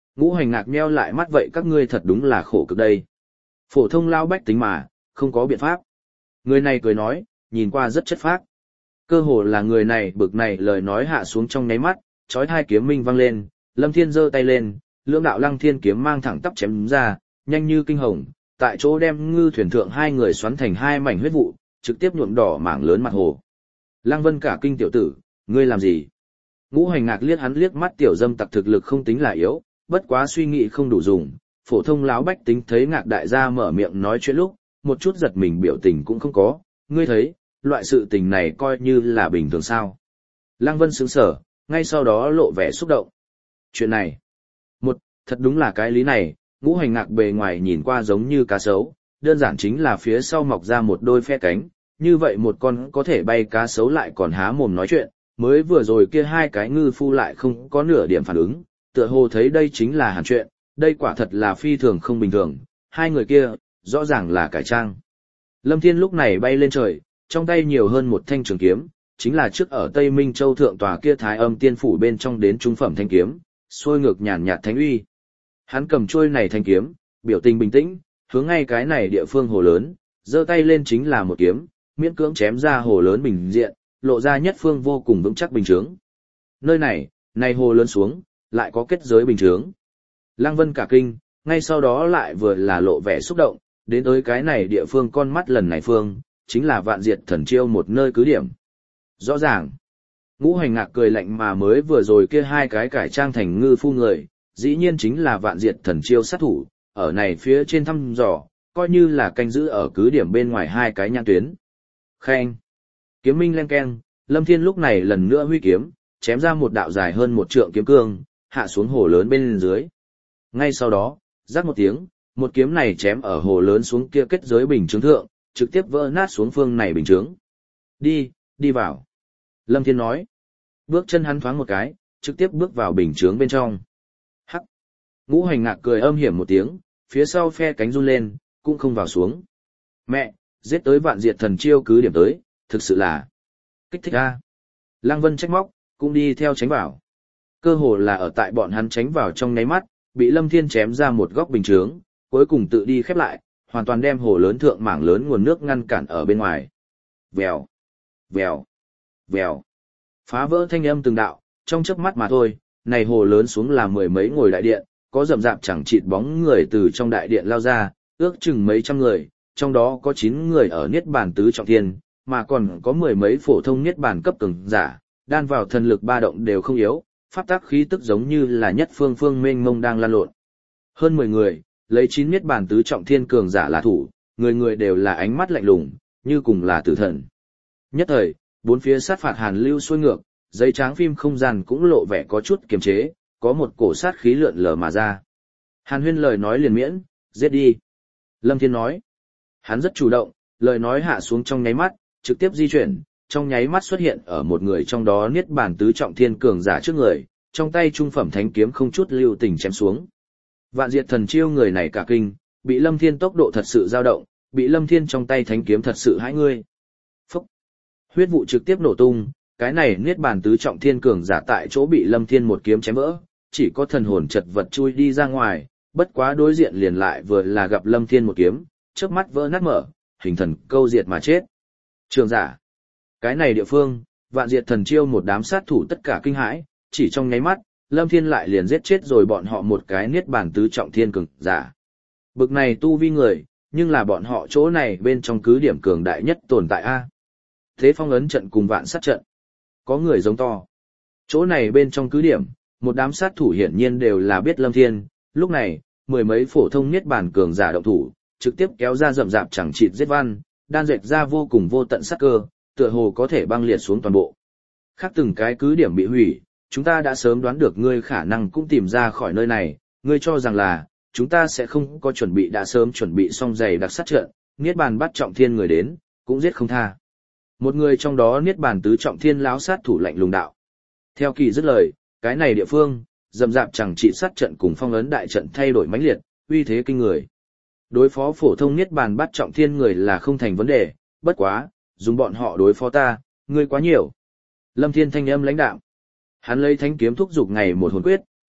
Ngũ Hành Ngạc nheo lại mắt, vậy các ngươi thật đúng là khổ cực đây. Phổ thông lao bách tính mà, không có biện pháp. Người này cười nói, nhìn qua rất chất phác. Cơ hồ là người này bực này lời nói hạ xuống trong nháy mắt, chói hai kiếm minh vang lên, Lâm Thiên giơ tay lên, lưỡng đạo lăng thiên kiếm mang thẳng tắp chém ra, nhanh như kinh hồng, tại chỗ đem ngư thuyền thượng hai người xoắn thành hai mảnh huyết vụ, trực tiếp nhuộm đỏ mảng lớn mặt hồ. Lăng Vân cả kinh, tiểu tử, ngươi làm gì? Ngũ Hành Ngạc liếc hắn liếc mắt, tiểu dâm tặc thực lực không tính là yếu, bất quá suy nghĩ không đủ dùng. Phổ thông lão bách tính thấy Ngạc đại gia mở miệng nói chuyện lúc, một chút giật mình biểu tình cũng không có, ngươi thấy, loại sự tình này coi như là bình thường sao? Lăng Vân sững sờ, ngay sau đó lộ vẻ xúc động. Chuyện này, một, thật đúng là cái lý này, Ngũ Hành Ngạc bề ngoài nhìn qua giống như cá sấu, đơn giản chính là phía sau mọc ra một đôi phe cánh, như vậy một con có thể bay cá sấu lại còn há mồm nói chuyện, mới vừa rồi kia hai cái ngư phu lại không có nửa điểm phản ứng, tựa hồ thấy đây chính là hàn chuyện, đây quả thật là phi thường không bình thường, hai người kia, rõ ràng là cải trang. Lâm Thiên lúc này bay lên trời, trong tay nhiều hơn một thanh trường kiếm, chính là trước ở Tây Minh Châu thượng tòa kia Thái Âm Tiên phủ bên trong đến trung phẩm thanh kiếm, xuôi ngược nhàn nhạt thánh uy. Hắn cầm chuôi này thanh kiếm, biểu tình bình tĩnh, hướng ngay cái này địa phương hồ lớn, giơ tay lên chính là một kiếm, miễn cưỡng chém ra hồ lớn bình diện, lộ ra nhất phương vô cùng vững chắc bình chướng. Nơi này, này hồ lớn xuống, lại có kết giới bình chướng. Lăng Vân cả kinh, ngay sau đó lại vừa là lộ vẻ xúc động, đến tới cái này địa phương con mắt lần này phương, chính là Vạn Diệt Thần Chiêu một nơi cứ điểm. Rõ ràng, Ngũ Hành Ngạc cười lạnh, mà mới vừa rồi kia hai cái cải trang thành ngư phu người, dĩ nhiên chính là Vạn Diệt Thần Chiêu sát thủ, ở này phía trên thăm dò, coi như là canh giữ ở cứ điểm bên ngoài hai cái nhãn tuyến. Khen! Kiếm minh len keng, Lâm Thiên lúc này lần nữa huy kiếm, chém ra một đạo dài hơn một trượng kiếm cương, hạ xuống hồ lớn bên dưới. Ngay sau đó, rắc một tiếng, một kiếm này chém ở hồ lớn xuống kia kết giới bình chướng thượng, trực tiếp vỡ nát xuống phương này bình chướng. Đi, đi vào. Lâm Thiên nói. Bước chân hắn thoáng một cái, trực tiếp bước vào bình chướng bên trong. Hắc. Ngũ Hành Ngạc cười âm hiểm một tiếng, phía sau phe cánh run lên, cũng không vào xuống. Mẹ, giết tới Vạn Diệt Thần Chiêu cứ điểm tới, thực sự là kích thích a. Lăng Vân trách móc, cũng đi theo tránh vào. Cơ hồ là ở tại bọn hắn tránh vào trong nháy mắt, bị Lâm Thiên chém ra một góc bình chướng, cuối cùng tự đi khép lại, hoàn toàn đem hồ lớn thượng mảng lớn nguồn nước ngăn cản ở bên ngoài. Vèo, vèo, vèo. Phá vỡ thanh âm từng đạo, trong chớp mắt mà thôi, này hồ lớn xuống là mười mấy ngồi đại điện, có rậm rạp chẳng chịt bóng người từ trong đại điện lao ra, ước chừng mấy trăm người, trong đó có chín người ở niết bàn tứ trọng thiên, mà còn có mười mấy phổ thông niết bàn cấp cường giả, đan vào thần lực ba động đều không yếu, pháp tác khí tức giống như là nhất phương phương mênh mông đang lan lộn. Hơn mười người, lấy chín niết bàn tứ trọng thiên cường giả là thủ, người người đều là ánh mắt lạnh lùng, như cùng là tử thần. Nhất thời, bốn phía sát phạt hàn lưu xuôi ngược, giấy tráng phim không gian cũng lộ vẻ có chút kiềm chế, có một cổ sát khí lượn lờ mà ra. Hàn Huyên lời nói liền miễn, giết đi. Lâm Thiên nói. Hắn rất chủ động, lời nói hạ xuống trong nháy mắt, trực tiếp di chuyển, trong nháy mắt xuất hiện ở một người trong đó niết bàn tứ trọng thiên cường giả trước người, trong tay trung phẩm thánh kiếm không chút lưu tình chém xuống. Vạn Diệt Thần Chiêu người này cả kinh, bị Lâm Thiên tốc độ thật sự dao động, bị Lâm Thiên trong tay thánh kiếm thật sự hãi ngươi. Phốc. Huyết vụ trực tiếp nổ tung, cái này niết bàn tứ trọng thiên cường giả tại chỗ bị Lâm Thiên một kiếm chém vỡ, chỉ có thần hồn chật vật chui đi ra ngoài, bất quá đối diện liền lại vừa là gặp Lâm Thiên một kiếm, chớp mắt vỡ nát mở, hình thần câu diệt mà chết. Trường giả. Cái này địa phương, Vạn Diệt Thần Chiêu một đám sát thủ tất cả kinh hãi, chỉ trong nháy mắt, Lâm Thiên lại liền giết chết rồi bọn họ một cái niết bàn tứ trọng thiên cường giả. Bực này tu vi người, nhưng là bọn họ chỗ này bên trong cứ điểm cường đại nhất tồn tại a. Thế phong ấn trận cùng vạn sát trận. Có người giống to. Chỗ này bên trong cứ điểm, một đám sát thủ hiển nhiên đều là biết Lâm Thiên, lúc này, mười mấy phổ thông niết bàn cường giả động thủ, trực tiếp kéo ra rậm rạp chẳng chịt giết văn, đan dệt ra vô cùng vô tận sát cơ, tựa hồ có thể băng liệt xuống toàn bộ. Khác từng cái cứ điểm bị hủy, chúng ta đã sớm đoán được ngươi khả năng cũng tìm ra khỏi nơi này, ngươi cho rằng là, chúng ta sẽ không có chuẩn bị đã sớm chuẩn bị xong giày đặc sát trận, niết bàn bắt trọng thiên người đến, cũng giết không tha. Một người trong đó niết bàn tứ trọng thiên lão sát thủ lạnh lùng đạo. Theo kỳ dứt lời, cái này địa phương, rậm rạp chẳng trị sát trận cùng phong ấn đại trận thay đổi mãnh liệt, uy thế kinh người. Đối phó phổ thông niết bàn bắt trọng thiên người là không thành vấn đề, bất quá, dùng bọn họ đối phó ta, ngươi quá nhiều. Lâm Thiên thanh âm lãnh đạm. Hắn lấy thánh kiếm thúc giục ngày một hồn quyết,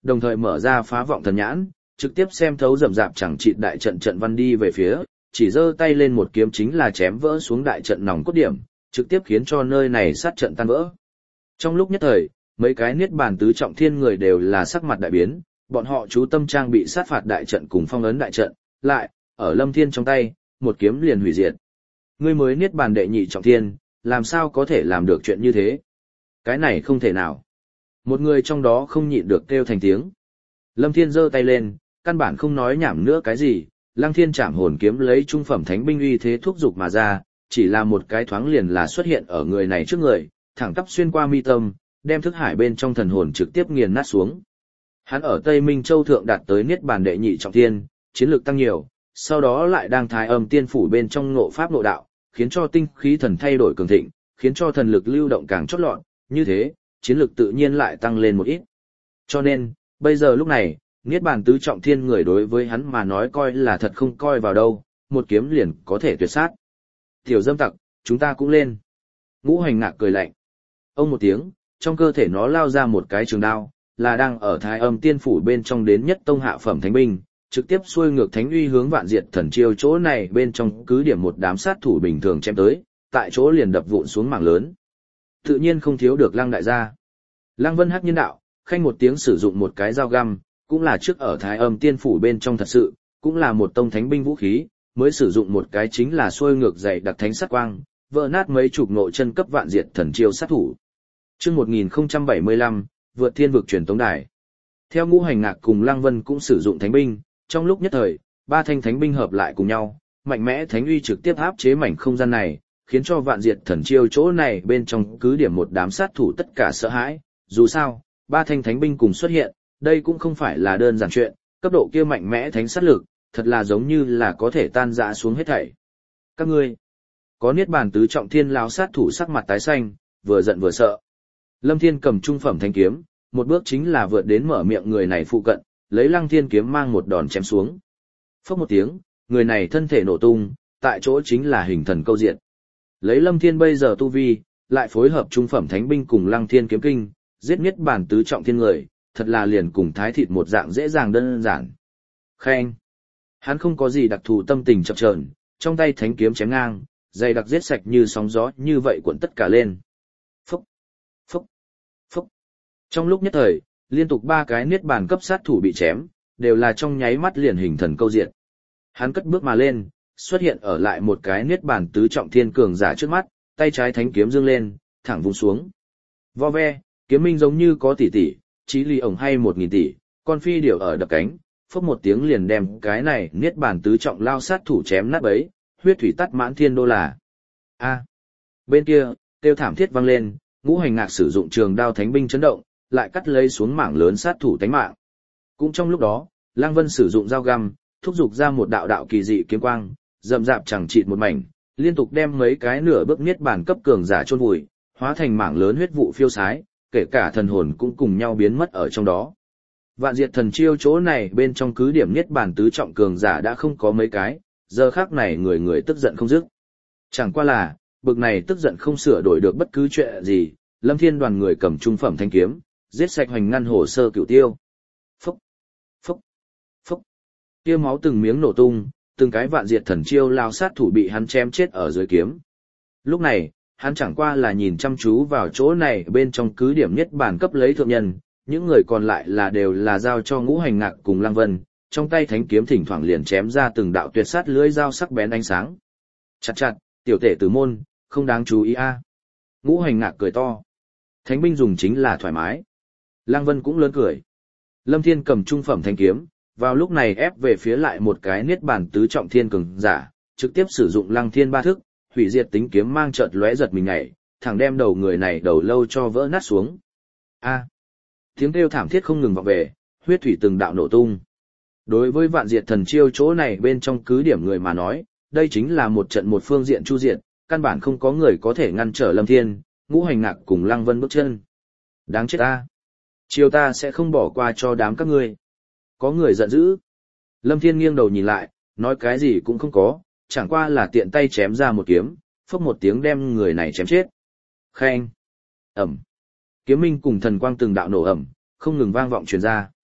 đồng thời mở ra phá vọng thần nhãn, trực tiếp xem thấu rậm rạp chẳng chịt đại trận trận văn đi về phía, chỉ giơ tay lên một kiếm chính là chém vỡ xuống đại trận nòng cốt điểm, trực tiếp khiến cho nơi này sát trận tan vỡ. Trong lúc nhất thời, mấy cái niết bàn tứ trọng thiên người đều là sắc mặt đại biến, bọn họ chú tâm trang bị sát phạt đại trận cùng phong ấn đại trận, lại, ở Lâm Thiên trong tay, một kiếm liền hủy diệt. Ngươi mới niết bàn đệ nhị trọng thiên, làm sao có thể làm được chuyện như thế? Cái này không thể nào. Một người trong đó không nhịn được kêu thành tiếng. Lâm Thiên giơ tay lên, căn bản không nói nhảm nữa cái gì, Lăng Thiên Trảm Hồn kiếm lấy trung phẩm thánh binh uy thế thúc dục mà ra, chỉ là một cái thoáng liền là xuất hiện ở người này trước người, thẳng tắp xuyên qua mi tâm, đem thức hải bên trong thần hồn trực tiếp nghiền nát xuống. Hắn ở Tây Minh Châu thượng đạt tới niết bàn đệ nhị trọng thiên, chiến lược tăng nhiều, sau đó lại đang Thái Âm Tiên phủ bên trong ngộ pháp ngộ đạo, khiến cho tinh khí thần thay đổi cường thịnh, khiến cho thần lực lưu động càng chót lọt, như thế, chiến lược tự nhiên lại tăng lên một ít. Cho nên, bây giờ lúc này, niết bàn tứ trọng thiên người đối với hắn mà nói coi là thật không coi vào đâu, một kiếm liền có thể tuyệt sát. Tiểu dâm tặc, chúng ta cũng lên. Ngũ Hành Ngạc cười lạnh. Ông một tiếng, trong cơ thể nó lao ra một cái trường đao, là đang ở Thái Âm Tiên phủ bên trong đến nhất tông hạ phẩm thánh binh, trực tiếp xuôi ngược thánh uy hướng Vạn Diệt Thần Chiêu chỗ này bên trong cứ điểm một đám sát thủ bình thường chém tới, tại chỗ liền đập vụn xuống mảng lớn. Tự nhiên không thiếu được Lăng đại gia. Lăng Vân Hắc Nhân đạo, khanh một tiếng sử dụng một cái dao găm, cũng là trước ở Thái Âm Tiên phủ bên trong thật sự, cũng là một tông thánh binh vũ khí, mới sử dụng một cái chính là xuôi ngược dày đặc thánh sát quang, vỡ nát mấy chục nội chân cấp Vạn Diệt Thần Chiêu sát thủ. Chương một nghìn không trăm bảy mươi lăm, vượt thiên vực truyền tống đài. Theo Ngũ Hành Ngạc cùng Lăng Vân cũng sử dụng thánh binh, trong lúc nhất thời, ba thanh thánh binh hợp lại cùng nhau, mạnh mẽ thánh uy trực tiếp áp chế mảnh không gian này, khiến cho Vạn Diệt Thần Chiêu chỗ này bên trong cứ điểm một đám sát thủ tất cả sợ hãi. Dù sao, ba thanh thánh binh cùng xuất hiện, đây cũng không phải là đơn giản chuyện, cấp độ kia mạnh mẽ thánh sát lực, thật là giống như là có thể tan rã xuống hết thảy. Các ngươi, có niết bàn tứ trọng thiên lão sát thủ sắc mặt tái xanh, vừa giận vừa sợ. Lâm Thiên cầm trung phẩm thanh kiếm, một bước chính là vượt đến mở miệng người này phụ cận, lấy Lăng Thiên kiếm mang một đòn chém xuống. Phốc một tiếng, người này thân thể nổ tung, tại chỗ chính là hình thần câu diện. Lấy Lâm Thiên bây giờ tu vi, lại phối hợp trung phẩm thánh binh cùng Lăng Thiên kiếm kinh, giết niết bàn tứ trọng thiên người, thật là liền cùng thái thịt một dạng dễ dàng đơn giản. Khen. Hắn không có gì đặc thù tâm tình chập chờn, trong tay thánh kiếm chém ngang, dày đặc giết sạch như sóng gió như vậy cuộn tất cả lên. Phúc, phúc, phúc. Trong lúc nhất thời, liên tục ba cái niết bàn cấp sát thủ bị chém, đều là trong nháy mắt liền hình thần câu diện. Hắn cất bước mà lên, xuất hiện ở lại một cái niết bàn tứ trọng thiên cường giả trước mắt, tay trái thánh kiếm dương lên, thẳng vung xuống. Vo ve, kiếm minh giống như có tỷ tỷ, chí ly ổng hay một nghìn tỷ, con phi điểu ở đập cánh, phốc một tiếng liền đem cái này niết bàn tứ trọng lao sát thủ chém nát bấy, huyết thủy tắt mãn thiên đô là. A. Bên kia, kêu thảm thiết vang lên, Ngũ Hành Ngạc sử dụng trường đao thánh binh chấn động, lại cắt lấy xuống mảng lớn sát thủ tánh mạng. Cũng trong lúc đó, Lăng Vân sử dụng dao găm, thúc giục ra một đạo đạo kỳ dị kiếm quang, rậm rạp chẳng chịt một mảnh, liên tục đem mấy cái nửa bước niết bàn cấp cường giả chôn vùi, hóa thành mảng lớn huyết vụ phiêu sái, kể cả thần hồn cũng cùng nhau biến mất ở trong đó. Vạn Diệt Thần Chiêu chỗ này bên trong cứ điểm niết bàn tứ trọng cường giả đã không có mấy cái, giờ khắc này người người tức giận không dứt. Chẳng qua là, bực này tức giận không sửa đổi được bất cứ chuyện gì, Lâm Thiên đoàn người cầm trung phẩm thanh kiếm, giết sạch hoành ngăn hồ sơ cửu tiêu. Phúc, phúc, phúc. Kia máu từng miếng nổ tung, từng cái Vạn Diệt Thần Chiêu lao sát thủ bị hắn chém chết ở dưới kiếm. Lúc này, hắn chẳng qua là nhìn chăm chú vào chỗ này bên trong cứ điểm niết bàn cấp lấy thượng nhân, những người còn lại là đều là giao cho Ngũ Hành Ngạc cùng Lăng Vân, trong tay thánh kiếm thỉnh thoảng liền chém ra từng đạo tuyệt sát lưỡi dao sắc bén ánh sáng. Chặt chặt, tiểu tể tử môn, không đáng chú ý a. Ngũ Hành Ngạc cười to. Thánh binh dùng chính là thoải mái. Lăng Vân cũng lớn cười. Lâm Thiên cầm trung phẩm thanh kiếm, vào lúc này ép về phía lại một cái niết bàn tứ trọng thiên cường giả, trực tiếp sử dụng Lăng Thiên ba thức, hủy diệt tính kiếm mang chợt lóe giật mình nhảy, thẳng đem đầu người này đầu lâu cho vỡ nát xuống. A. Tiếng kêu thảm thiết không ngừng vọng về, huyết thủy từng đạo nổ tung. Đối với Vạn Diệt Thần Chiêu chỗ này bên trong cứ điểm người mà nói, đây chính là một trận một phương diện chu diệt, căn bản không có người có thể ngăn trở Lâm Thiên, Ngũ Hành Ngạc cùng Lăng Vân bước chân. Đáng chết ta. Chiêu ta sẽ không bỏ qua cho đám các ngươi. Có người giận dữ. Lâm Thiên nghiêng đầu nhìn lại, nói cái gì cũng không có, chẳng qua là tiện tay chém ra một kiếm, phốc một tiếng đem người này chém chết. Khen. Ẩm. Kiếm minh cùng thần quang từng đạo nổ ẩm, không ngừng vang vọng truyền ra.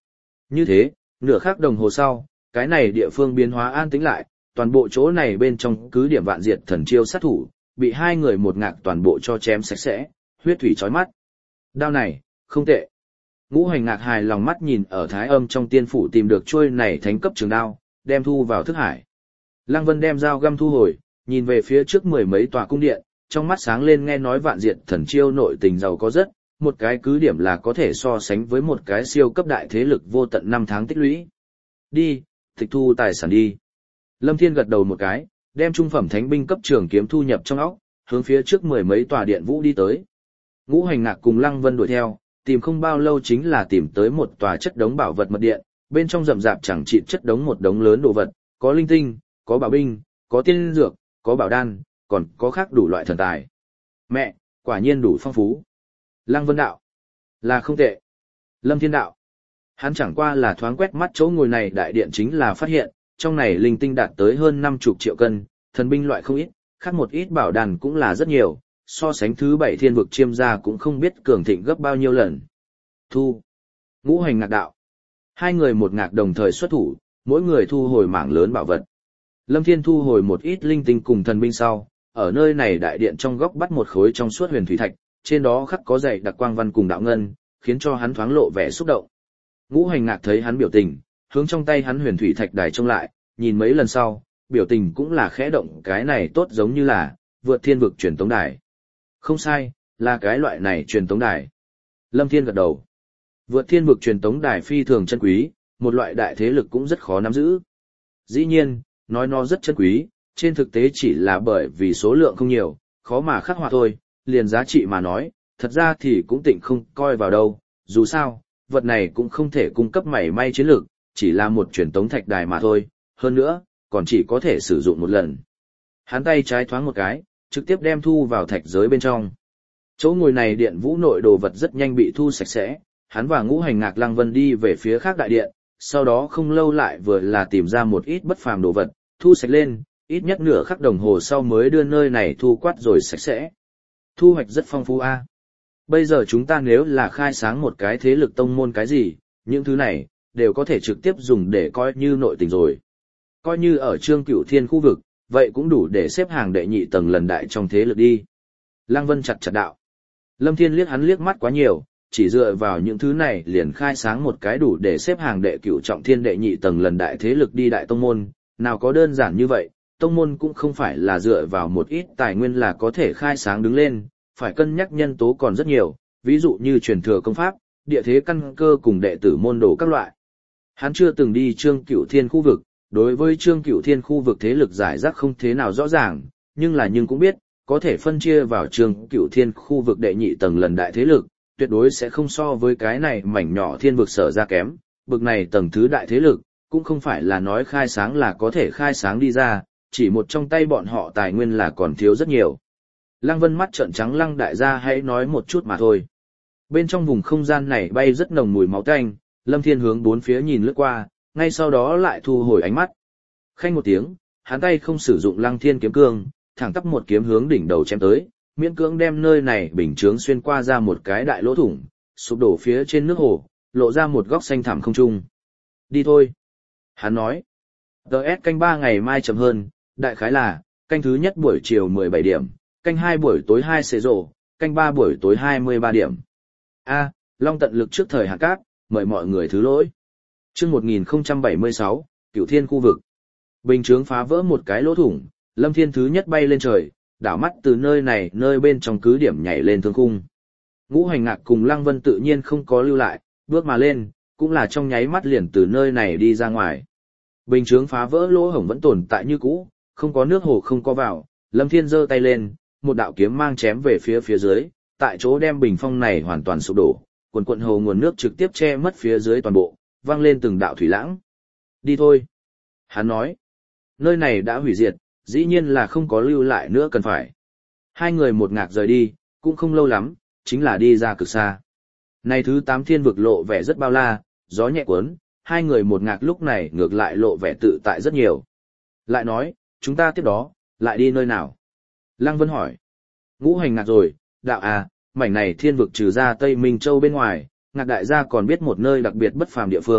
Như thế, nửa khắc đồng hồ sau, cái này địa phương biến hóa an tĩnh lại, toàn bộ chỗ này bên trong cứ điểm vạn diệt thần chiêu sát thủ, bị hai người một ngạc toàn bộ cho chém sạch sẽ, huyết thủy chói mắt. Đao này, không tệ. Ngũ Hành Ngạc hài lòng mắt nhìn ở Thái Âm trong tiên phủ tìm được chuôi này thánh cấp trường đao, đem thu vào thức hải. Lăng Vân đem dao găm thu hồi, nhìn về phía trước mười mấy tòa cung điện, trong mắt sáng lên nghe nói vạn diệt thần chiêu nội tình giàu có rất, một cái cứ điểm là có thể so sánh với một cái siêu cấp đại thế lực vô tận năm tháng tích lũy. Đi, tịch thu tài sản đi. Lâm Thiên gật đầu một cái, đem trung phẩm thánh binh cấp trường kiếm thu nhập trong óc, hướng phía trước mười mấy tòa điện vũ đi tới. Ngũ Hành Ngạc cùng Lăng Vân đuổi theo, tìm không bao lâu chính là tìm tới một tòa chất đống bảo vật mật điện, bên trong rậm rạp chẳng chịt chất đống một đống lớn đồ vật, có linh tinh, có bảo binh, có tiên dược, có bảo đan, còn có khác đủ loại thần tài. Mẹ, quả nhiên đủ phong phú. Lăng Vân đạo, là không tệ. Lâm Thiên đạo, hắn chẳng qua là thoáng quét mắt chỗ ngồi này đại điện chính là phát hiện, trong này linh tinh đạt tới hơn năm mươi triệu cân, thần binh loại không ít, khác một ít bảo đàn cũng là rất nhiều, so sánh thứ bảy thiên vực chiêm gia cũng không biết cường thịnh gấp bao nhiêu lần. Thu. Ngũ Hành Ngạc đạo. Hai người một ngạc đồng thời xuất thủ, mỗi người thu hồi mảng lớn bảo vật. Lâm Thiên thu hồi một ít linh tinh cùng thần binh sau, ở nơi này đại điện trong góc bắt một khối trong suốt huyền thủy thạch, trên đó khắc có dạy đặc quang văn cùng đạo ngân, khiến cho hắn thoáng lộ vẻ xúc động. Ngũ Hành Ngạc thấy hắn biểu tình, hướng trong tay hắn huyền thủy thạch đài trông lại, nhìn mấy lần sau, biểu tình cũng là khẽ động, cái này tốt giống như là vượt thiên vực truyền tống đài. Không sai, là cái loại này truyền tống đài. Lâm Thiên gật đầu. Vượt thiên vực truyền tống đài phi thường chân quý, một loại đại thế lực cũng rất khó nắm giữ. Dĩ nhiên, nói nó rất chân quý, trên thực tế chỉ là bởi vì số lượng không nhiều, khó mà khắc họa thôi, liền giá trị mà nói, thật ra thì cũng tịnh không coi vào đâu, dù sao, vật này cũng không thể cung cấp mảy may chiến lược, chỉ là một truyền tống thạch đài mà thôi, hơn nữa, còn chỉ có thể sử dụng một lần. Hắn tay trái thoáng một cái, trực tiếp đem thu vào thạch giới bên trong. Chỗ ngồi này điện vũ nội đồ vật rất nhanh bị thu sạch sẽ, hắn và Ngũ Hành Ngạc Lăng Vân đi về phía khác đại điện, sau đó không lâu lại vừa là tìm ra một ít bất phàm đồ vật, thu sạch lên, ít nhất nửa khắc đồng hồ sau mới đưa nơi này thu quát rồi sạch sẽ. Thu hoạch rất phong phú a. Bây giờ chúng ta nếu là khai sáng một cái thế lực tông môn cái gì, những thứ này, đều có thể trực tiếp dùng để coi như nội tình rồi. Coi như ở Trương Cửu Thiên khu vực, vậy cũng đủ để xếp hàng đệ nhị tầng lần đại trong thế lực đi. Lăng Vân chặt chặt đạo. Lâm Thiên liếc hắn liếc mắt quá nhiều, chỉ dựa vào những thứ này liền khai sáng một cái đủ để xếp hàng đệ cửu trọng thiên đệ nhị tầng lần đại thế lực đi đại tông môn, nào có đơn giản như vậy, tông môn cũng không phải là dựa vào một ít tài nguyên là có thể khai sáng đứng lên, phải cân nhắc nhân tố còn rất nhiều, ví dụ như truyền thừa công pháp, địa thế căn cơ cùng đệ tử môn đồ các loại. Hắn chưa từng đi Trương Cửu Thiên khu vực, đối với Trương Cửu Thiên khu vực thế lực giải rác không thế nào rõ ràng, nhưng là nhưng cũng biết, có thể phân chia vào Trương Cửu Thiên khu vực đệ nhị tầng lần đại thế lực, tuyệt đối sẽ không so với cái này mảnh nhỏ thiên vực sở ra kém, bực này tầng thứ đại thế lực, cũng không phải là nói khai sáng là có thể khai sáng đi ra, chỉ một trong tay bọn họ tài nguyên là còn thiếu rất nhiều. Lăng Vân mắt trợn trắng Lăng đại gia hãy nói một chút mà thôi. Bên trong vùng không gian này bay rất nồng mùi máu tanh, Lâm Thiên hướng bốn phía nhìn lướt qua, ngay sau đó lại thu hồi ánh mắt. Khanh một tiếng, hắn tay không sử dụng Lăng Thiên kiếm cương, thẳng tắp một kiếm hướng đỉnh đầu chém tới, miễn cưỡng đem nơi này bình chướng xuyên qua ra một cái đại lỗ thủng, sụp đổ phía trên nước hồ, lộ ra một góc xanh thẳm không trung. Đi thôi. Hắn nói. tê ét canh ba ngày mai chậm hơn, đại khái là, canh thứ nhất buổi chiều mười bảy điểm, canh hai buổi tối hai xế rổ, canh ba buổi tối hai mươi ba điểm. A, Long tận lực trước thời hạn cát, mời mọi người thứ lỗi. Chương một nghìn không trăm bảy mươi sáu, Cửu Thiên khu vực. Bình chướng phá vỡ một cái lỗ thủng, Lâm Thiên thứ nhất bay lên trời, đảo mắt từ nơi này nơi bên trong cứ điểm nhảy lên thương khung. Ngũ Hành Ngạc cùng Lăng Vân tự nhiên không có lưu lại, bước mà lên, cũng là trong nháy mắt liền từ nơi này đi ra ngoài. Bình chướng phá vỡ lỗ hổng vẫn tồn tại như cũ, không có nước hồ không có vào, Lâm Thiên giơ tay lên, một đạo kiếm mang chém về phía phía dưới, tại chỗ đem bình phong này hoàn toàn sụp đổ, quần quần hồ nguồn nước trực tiếp che mất phía dưới toàn bộ, vang lên từng đạo thủy lãng. Đi thôi. Hắn nói, nơi này đã hủy diệt, dĩ nhiên là không có lưu lại nữa cần phải. Hai người một ngạc rời đi, cũng không lâu lắm, chính là đi ra cực xa. Này thứ tám thiên vực lộ vẻ rất bao la, gió nhẹ cuốn, hai người một ngạc lúc này ngược lại lộ vẻ tự tại rất nhiều. Lại nói, chúng ta tiếp đó, lại đi nơi nào? Lăng Vân hỏi. Ngũ Hành Ngạc rồi, đạo à, mảnh này thiên vực trừ ra Tây Minh Châu bên ngoài, Ngạc đại gia còn biết một nơi đặc biệt bất phàm địa phương,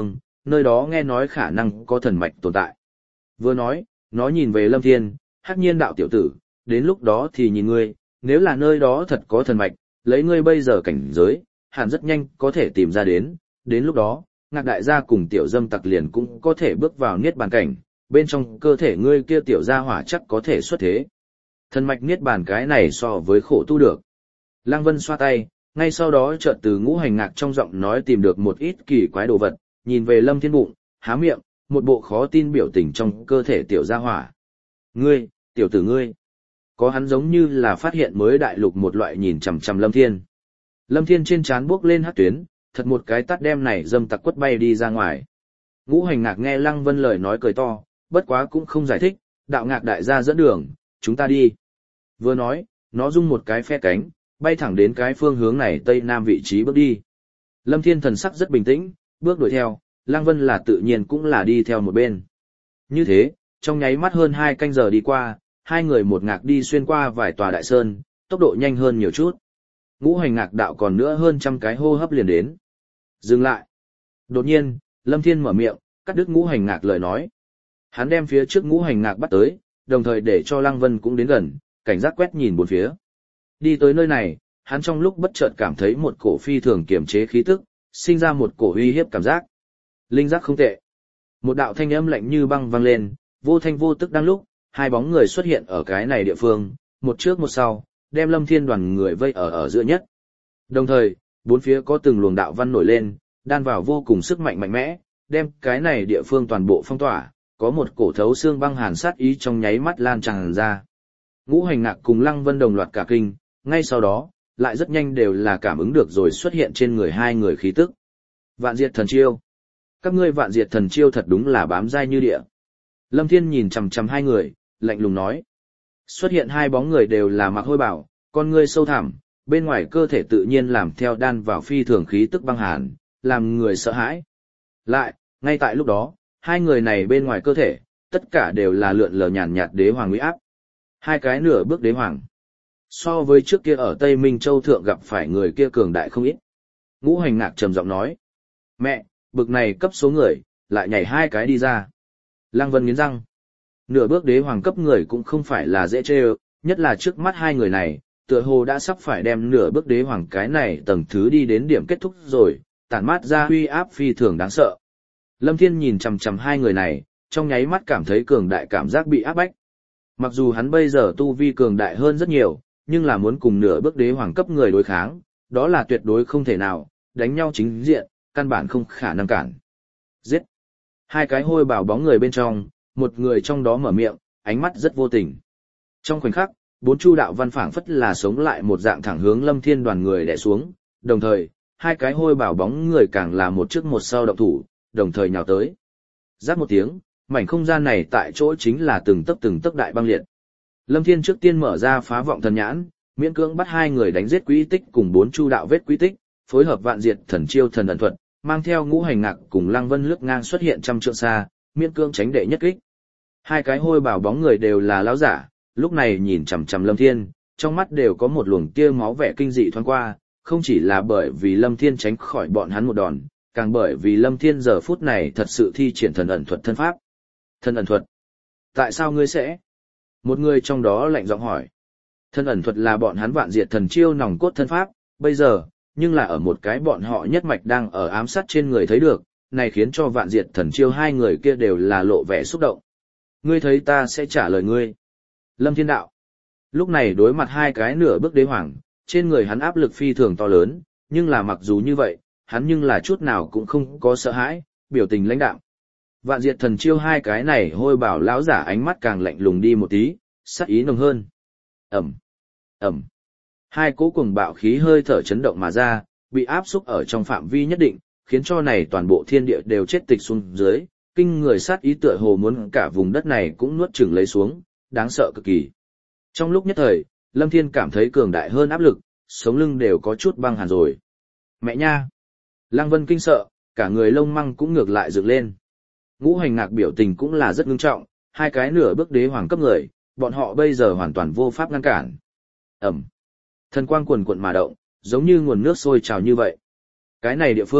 nơi đó nghe nói khả năng có thần mạch tồn tại. Vừa nói, nó nhìn về Lâm Thiên, Hắc Nhiên đạo tiểu tử, đến lúc đó thì nhìn ngươi, nếu là nơi đó thật có thần mạch, lấy ngươi bây giờ cảnh giới, hẳn rất nhanh có thể tìm ra đến, đến lúc đó, Ngạc đại gia cùng tiểu dâm tặc liền cũng có thể bước vào niết bàn cảnh, bên trong cơ thể ngươi kia tiểu gia hỏa chắc có thể xuất thế. Thần mạch niết bàn cái này so với khổ tu được. Lăng Vân xoa tay, ngay sau đó chợt từ Ngũ Hành Ngạc trong giọng nói tìm được một ít kỳ quái đồ vật, nhìn về Lâm Thiên bụng, há miệng, một bộ khó tin biểu tình trong cơ thể tiểu gia hỏa. Ngươi, tiểu tử ngươi. Có hắn giống như là phát hiện mới đại lục một loại nhìn chằm chằm Lâm Thiên. Lâm Thiên trên trán bước lên hắc tuyến, thật một cái tát đem này dâm tặc quất bay đi ra ngoài. Ngũ Hành Ngạc nghe Lăng Vân lời nói cười to, bất quá cũng không giải thích, đạo Ngạc đại gia dẫn đường, chúng ta đi. Vừa nói, nó rung một cái phe cánh, bay thẳng đến cái phương hướng này tây nam vị trí bước đi. Lâm Thiên thần sắc rất bình tĩnh, bước đuổi theo, Lăng Vân là tự nhiên cũng là đi theo một bên. Như thế, trong nháy mắt hơn hai canh giờ đi qua, hai người một ngạc đi xuyên qua vài tòa đại sơn, tốc độ nhanh hơn nhiều chút. Ngũ Hành Ngạc đạo còn nữa hơn trăm cái hô hấp liền đến. Dừng lại. Đột nhiên, Lâm Thiên mở miệng, cắt đứt Ngũ Hành Ngạc lời nói. Hắn đem phía trước Ngũ Hành Ngạc bắt tới, đồng thời để cho Lăng Vân cũng đến gần, cảnh giác quét nhìn bốn phía. Đi tới nơi này, hắn trong lúc bất chợt cảm thấy một cổ phi thường kiềm chế khí tức, sinh ra một cổ uy hiếp cảm giác. Linh giác không tệ. Một đạo thanh âm lạnh như băng vang lên, vô thanh vô tức đang lúc, hai bóng người xuất hiện ở cái này địa phương, một trước một sau, đem Lâm Thiên đoàn người vây ở ở giữa nhất. Đồng thời, bốn phía có từng luồng đạo văn nổi lên, đan vào vô cùng sức mạnh mạnh mẽ, đem cái này địa phương toàn bộ phong tỏa, có một cổ thấu xương băng hàn sát ý trong nháy mắt lan tràn ra. Ngũ Hành Ngạc cùng Lăng Vân đồng loạt cả kinh, ngay sau đó, lại rất nhanh đều là cảm ứng được rồi xuất hiện trên người hai người khí tức. Vạn Diệt Thần Chiêu. Các ngươi Vạn Diệt Thần Chiêu thật đúng là bám dai như địa. Lâm Thiên nhìn chằm chằm hai người, lạnh lùng nói. Xuất hiện hai bóng người đều là mặc hôi bảo, con ngươi sâu thẳm, bên ngoài cơ thể tự nhiên làm theo đan vào phi thường khí tức băng hàn, làm người sợ hãi. Lại, ngay tại lúc đó, hai người này bên ngoài cơ thể, tất cả đều là lượn lờ nhàn nhạt đế hoàng uy áp. Hai cái nửa bước đế hoàng. So với trước kia ở Tây Minh Châu Thượng gặp phải người kia cường đại không ít. Ngũ Hành Ngạc trầm giọng nói. Mẹ, bực này cấp số người, lại nhảy hai cái đi ra. Lăng Vân nghiến răng. Nửa bước đế hoàng cấp người cũng không phải là dễ chê ơ, nhất là trước mắt hai người này, tựa hồ đã sắp phải đem nửa bước đế hoàng cái này tầng thứ đi đến điểm kết thúc rồi, tản mát ra huy áp phi thường đáng sợ. Lâm Thiên nhìn chằm chằm hai người này, trong nháy mắt cảm thấy cường đại cảm giác bị áp bách. Mặc dù hắn bây giờ tu vi cường đại hơn rất nhiều, nhưng là muốn cùng nửa bước đế hoàng cấp người đối kháng, đó là tuyệt đối không thể nào, đánh nhau chính diện, căn bản không khả năng cản. Giết! Hai cái hôi bảo bóng người bên trong, một người trong đó mở miệng, ánh mắt rất vô tình. Trong khoảnh khắc, bốn chu đạo văn phảng phất là sống lại một dạng thẳng hướng Lâm Thiên đoàn người đè xuống, đồng thời, hai cái hôi bảo bóng người càng là một trước một sau động thủ, đồng thời nhào tới. Rát một tiếng, mảnh không gian này tại chỗ chính là từng tấc từng tấc đại băng liệt. Lâm Thiên trước tiên mở ra phá vọng thần nhãn, miễn cưỡng bắt hai người đánh giết quý tích cùng bốn chu đạo vết quý tích, phối hợp vạn diệt thần chiêu thần ẩn thuật, mang theo Ngũ Hành Ngạc cùng Lăng Vân lướt ngang xuất hiện trăm trượng xa, miễn cưỡng tránh đệ nhất kích. Hai cái hôi bảo bóng người đều là lão giả, lúc này nhìn chằm chằm Lâm Thiên, trong mắt đều có một luồng tia máu vẻ kinh dị thoáng qua, không chỉ là bởi vì Lâm Thiên tránh khỏi bọn hắn một đòn, càng bởi vì Lâm Thiên giờ phút này thật sự thi triển thần ẩn thuật thân pháp. Thần ẩn thuật? Tại sao ngươi sẽ? Một người trong đó lạnh giọng hỏi. Thần ẩn thuật là bọn hắn vạn diệt thần chiêu nòng cốt thân pháp, bây giờ, nhưng là ở một cái bọn họ nhất mạch đang ở ám sát trên người thấy được, này khiến cho vạn diệt thần chiêu hai người kia đều là lộ vẻ xúc động. Ngươi thấy ta sẽ trả lời ngươi. Lâm Thiên đạo. Lúc này đối mặt hai cái nửa bước đế hoàng, trên người hắn áp lực phi thường to lớn, nhưng là mặc dù như vậy, hắn nhưng là chút nào cũng không có sợ hãi, biểu tình lãnh đạm. Vạn diệt thần chiêu hai cái này hôi bảo lão giả ánh mắt càng lạnh lùng đi một tí, sắc ý nồng hơn. Ẩm, Ẩm. Hai cỗ cuồng bạo khí hơi thở chấn động mà ra, bị áp xúc ở trong phạm vi nhất định, khiến cho này toàn bộ thiên địa đều chết tịch xuống dưới, kinh người sát ý tựa hồ muốn cả vùng đất này cũng nuốt chửng lấy xuống, đáng sợ cực kỳ. Trong lúc nhất thời, Lâm Thiên cảm thấy cường đại hơn áp lực, sống lưng đều có chút băng hàn rồi. Mẹ nha! Lăng Vân kinh sợ, cả người lông măng cũng ngược lại dựng lên. Ngũ Hành Ngạc biểu tình cũng là rất ngưng trọng, hai cái nửa bước đế hoàng cấp người, bọn họ bây giờ hoàn toàn vô pháp ngăn cản. Ẩm. Thần quang cuồn cuộn mà động, giống như nguồn nước sôi trào như vậy. Cái này địa phương,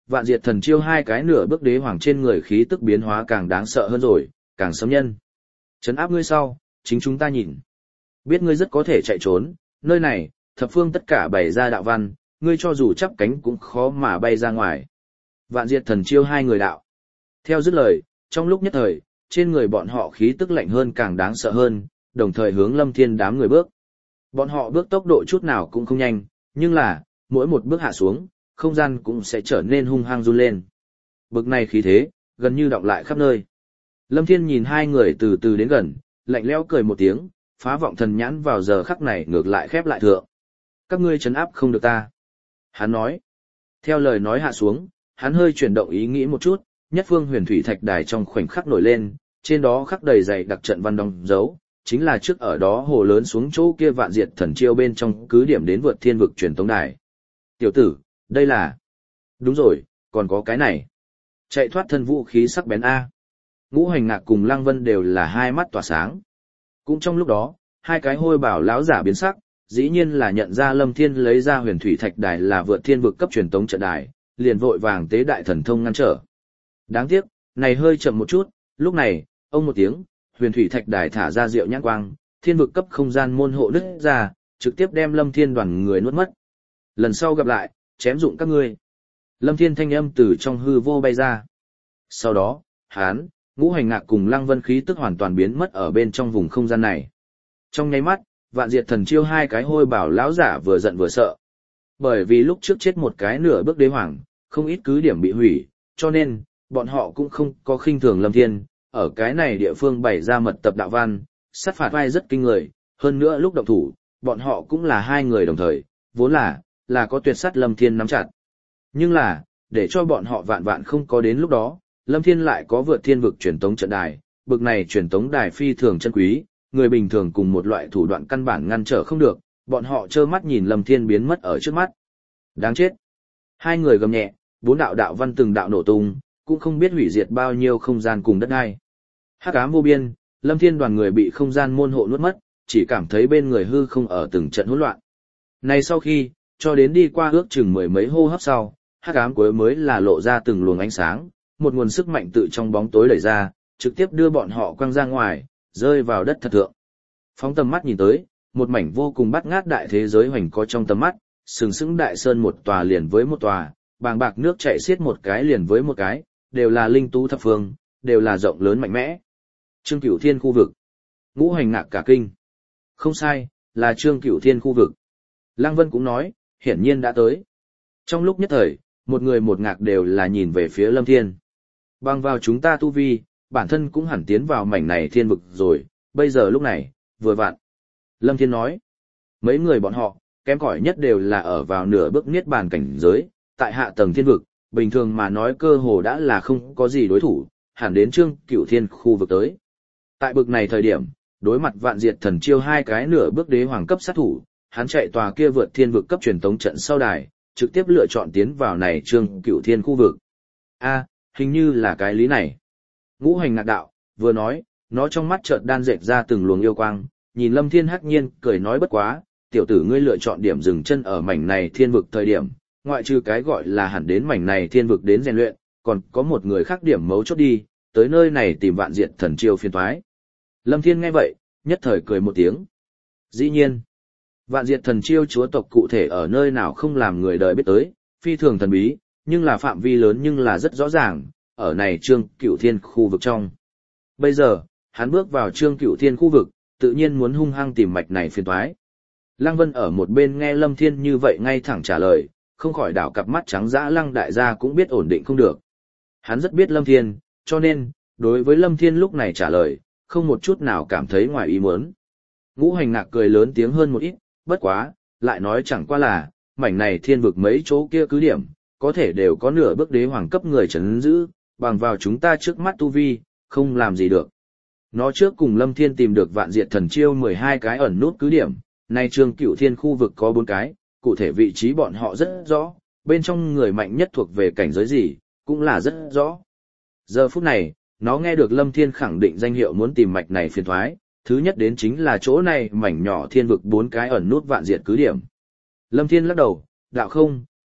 vạn diệt thần chiêu hai cái nửa bước đế hoàng trên người khí tức biến hóa càng đáng sợ hơn rồi, càng xâm nhân. Trấn áp ngươi sau, chính chúng ta nhìn. Biết ngươi rất có thể chạy trốn, nơi này, thập phương tất cả bày ra đạo văn, ngươi cho dù chắp cánh cũng khó mà bay ra ngoài. Vạn diệt thần chiêu hai người đạo. Theo dứt lời, trong lúc nhất thời, trên người bọn họ khí tức lạnh hơn càng đáng sợ hơn, đồng thời hướng Lâm Thiên đám người bước. Bọn họ bước tốc độ chút nào cũng không nhanh, nhưng là, mỗi một bước hạ xuống, không gian cũng sẽ trở nên hung hăng run lên. Bực này khí thế, gần như đọng lại khắp nơi. Lâm Thiên nhìn hai người từ từ đến gần, lạnh lẽo cười một tiếng, phá vọng thần nhãn vào giờ khắc này ngược lại khép lại thượng. Các ngươi trấn áp không được ta. Hắn nói. Theo lời nói hạ xuống, hắn hơi chuyển động ý nghĩ một chút, nhất phương huyền thủy thạch đài trong khoảnh khắc nổi lên, trên đó khắc đầy dày đặc trận văn đóng dấu, chính là trước ở đó hồ lớn xuống chỗ kia vạn diệt thần chiêu bên trong cứ điểm đến vượt thiên vực truyền tống đài. Tiểu tử, đây là... Đúng rồi, còn có cái này. Chạy thoát thân vũ khí sắc bén A. Ngũ Hành Ngạc cùng Lăng Vân đều là hai mắt tỏa sáng. Cũng trong lúc đó, hai cái hôi bảo lão giả biến sắc, dĩ nhiên là nhận ra Lâm Thiên lấy ra huyền thủy thạch đài là vượt thiên vực cấp truyền tống trận đài, liền vội vàng tế đại thần thông ngăn trở. Đáng tiếc, này hơi chậm một chút, lúc này, ông một tiếng, huyền thủy thạch đài thả ra diệu nhãn quang, thiên vực cấp không gian môn hộ nứt ra, trực tiếp đem Lâm Thiên đoàn người nuốt mất. Lần sau gặp lại, chém dụng các ngươi. Lâm Thiên thanh âm từ trong hư vô bay ra. Sau đó, hán, Ngũ Hành Ngạc cùng Lăng Vân khí tức hoàn toàn biến mất ở bên trong vùng không gian này. Trong nháy mắt, vạn diệt thần chiêu hai cái hôi bảo lão giả vừa giận vừa sợ. Bởi vì lúc trước chết một cái nửa bước đế hoàng, không ít cứ điểm bị hủy, cho nên, bọn họ cũng không có khinh thường Lâm Thiên, ở cái này địa phương bày ra mật tập đạo văn, sát phạt vai rất kinh người, hơn nữa lúc động thủ, bọn họ cũng là hai người đồng thời, vốn là, là có tuyệt sát Lâm Thiên nắm chặt. Nhưng là, để cho bọn họ vạn vạn không có đến lúc đó, Lâm Thiên lại có vượt thiên vực truyền tống trận đài, bực này truyền tống đài phi thường chân quý, người bình thường cùng một loại thủ đoạn căn bản ngăn trở không được, bọn họ trơ mắt nhìn Lâm Thiên biến mất ở trước mắt. Đáng chết. Hai người gầm nhẹ, bốn đạo đạo văn từng đạo nổ tung, cũng không biết hủy diệt bao nhiêu không gian cùng đất đai. Hắc ám vô biên, Lâm Thiên đoàn người bị không gian môn hộ nuốt mất, chỉ cảm thấy bên người hư không ở từng trận hỗn loạn. Này sau khi, cho đến đi qua ước chừng mười mấy hô hấp sau, hắc ám cuối mới là lộ ra từng luồng ánh sáng, một nguồn sức mạnh tự trong bóng tối đẩy ra, trực tiếp đưa bọn họ quăng ra ngoài, rơi vào đất thật thượng. Phóng tầm mắt nhìn tới, một mảnh vô cùng bát ngát đại thế giới hoành có trong tầm mắt, sừng sững đại sơn một tòa liền với một tòa, bàng bạc nước chảy xiết một cái liền với một cái, đều là linh tú thập phương, đều là rộng lớn mạnh mẽ. Trương Cửu Thiên khu vực. Ngũ Hành Ngạc cả kinh. Không sai, là Trương Cửu Thiên khu vực. Lăng Vân cũng nói, hiển nhiên đã tới. Trong lúc nhất thời, một người một ngạc đều là nhìn về phía Lâm Thiên. Bằng vào chúng ta tu vi, bản thân cũng hẳn tiến vào mảnh này thiên vực rồi, bây giờ lúc này, vừa vặn. Lâm Thiên nói, mấy người bọn họ, kém cỏi nhất đều là ở vào nửa bước niết bàn cảnh giới, tại hạ tầng thiên vực, bình thường mà nói cơ hồ đã là không có gì đối thủ, hẳn đến Trương Cửu Thiên khu vực tới. Tại bực này thời điểm, đối mặt vạn diệt thần chiêu hai cái nửa bước đế hoàng cấp sát thủ, hắn chạy tòa kia vượt thiên vực cấp truyền tống trận sau đài, trực tiếp lựa chọn tiến vào này Trương Cửu Thiên khu vực. A, hình như là cái lý này. Ngũ Hành Ngạc đạo, vừa nói, nó trong mắt chợt đan dệt ra từng luồng yêu quang, nhìn Lâm Thiên hắc nhiên, cười nói bất quá, tiểu tử ngươi lựa chọn điểm dừng chân ở mảnh này thiên vực thời điểm, ngoại trừ cái gọi là hẳn đến mảnh này thiên vực đến rèn luyện, còn có một người khác điểm mấu chốt đi, tới nơi này tìm vạn diệt thần chiêu phiên toái. Lâm Thiên nghe vậy, nhất thời cười một tiếng. Dĩ nhiên, vạn diệt thần chiêu chúa tộc cụ thể ở nơi nào không làm người đời biết tới, phi thường thần bí, nhưng là phạm vi lớn nhưng là rất rõ ràng, ở này Trương Cửu Thiên khu vực trong. Bây giờ, hắn bước vào Trương Cửu Thiên khu vực, tự nhiên muốn hung hăng tìm mạch này phiên toái. Lăng Vân ở một bên nghe Lâm Thiên như vậy ngay thẳng trả lời, không khỏi đảo cặp mắt trắng dã Lăng đại gia cũng biết ổn định không được. Hắn rất biết Lâm Thiên, cho nên, đối với Lâm Thiên lúc này trả lời, không một chút nào cảm thấy ngoài ý muốn. Ngũ Hành Ngạc cười lớn tiếng hơn một ít, bất quá, lại nói chẳng qua là, mảnh này thiên vực mấy chỗ kia cứ điểm, có thể đều có nửa bước đế hoàng cấp người trấn giữ, bằng vào chúng ta trước mắt tu vi, không làm gì được. Nó trước cùng Lâm Thiên tìm được vạn diệt thần chiêu mười hai cái ẩn nút cứ điểm, nay Trương Cửu Thiên khu vực có bốn cái, cụ thể vị trí bọn họ rất rõ, bên trong người mạnh nhất thuộc về cảnh giới gì, cũng là rất rõ. Giờ phút này, nó nghe được Lâm Thiên khẳng định danh hiệu muốn tìm mạch này phiền thoái, thứ nhất đến chính là chỗ này mảnh nhỏ thiên vực bốn cái ẩn nút vạn diệt cứ điểm. Lâm Thiên lắc đầu, đạo không,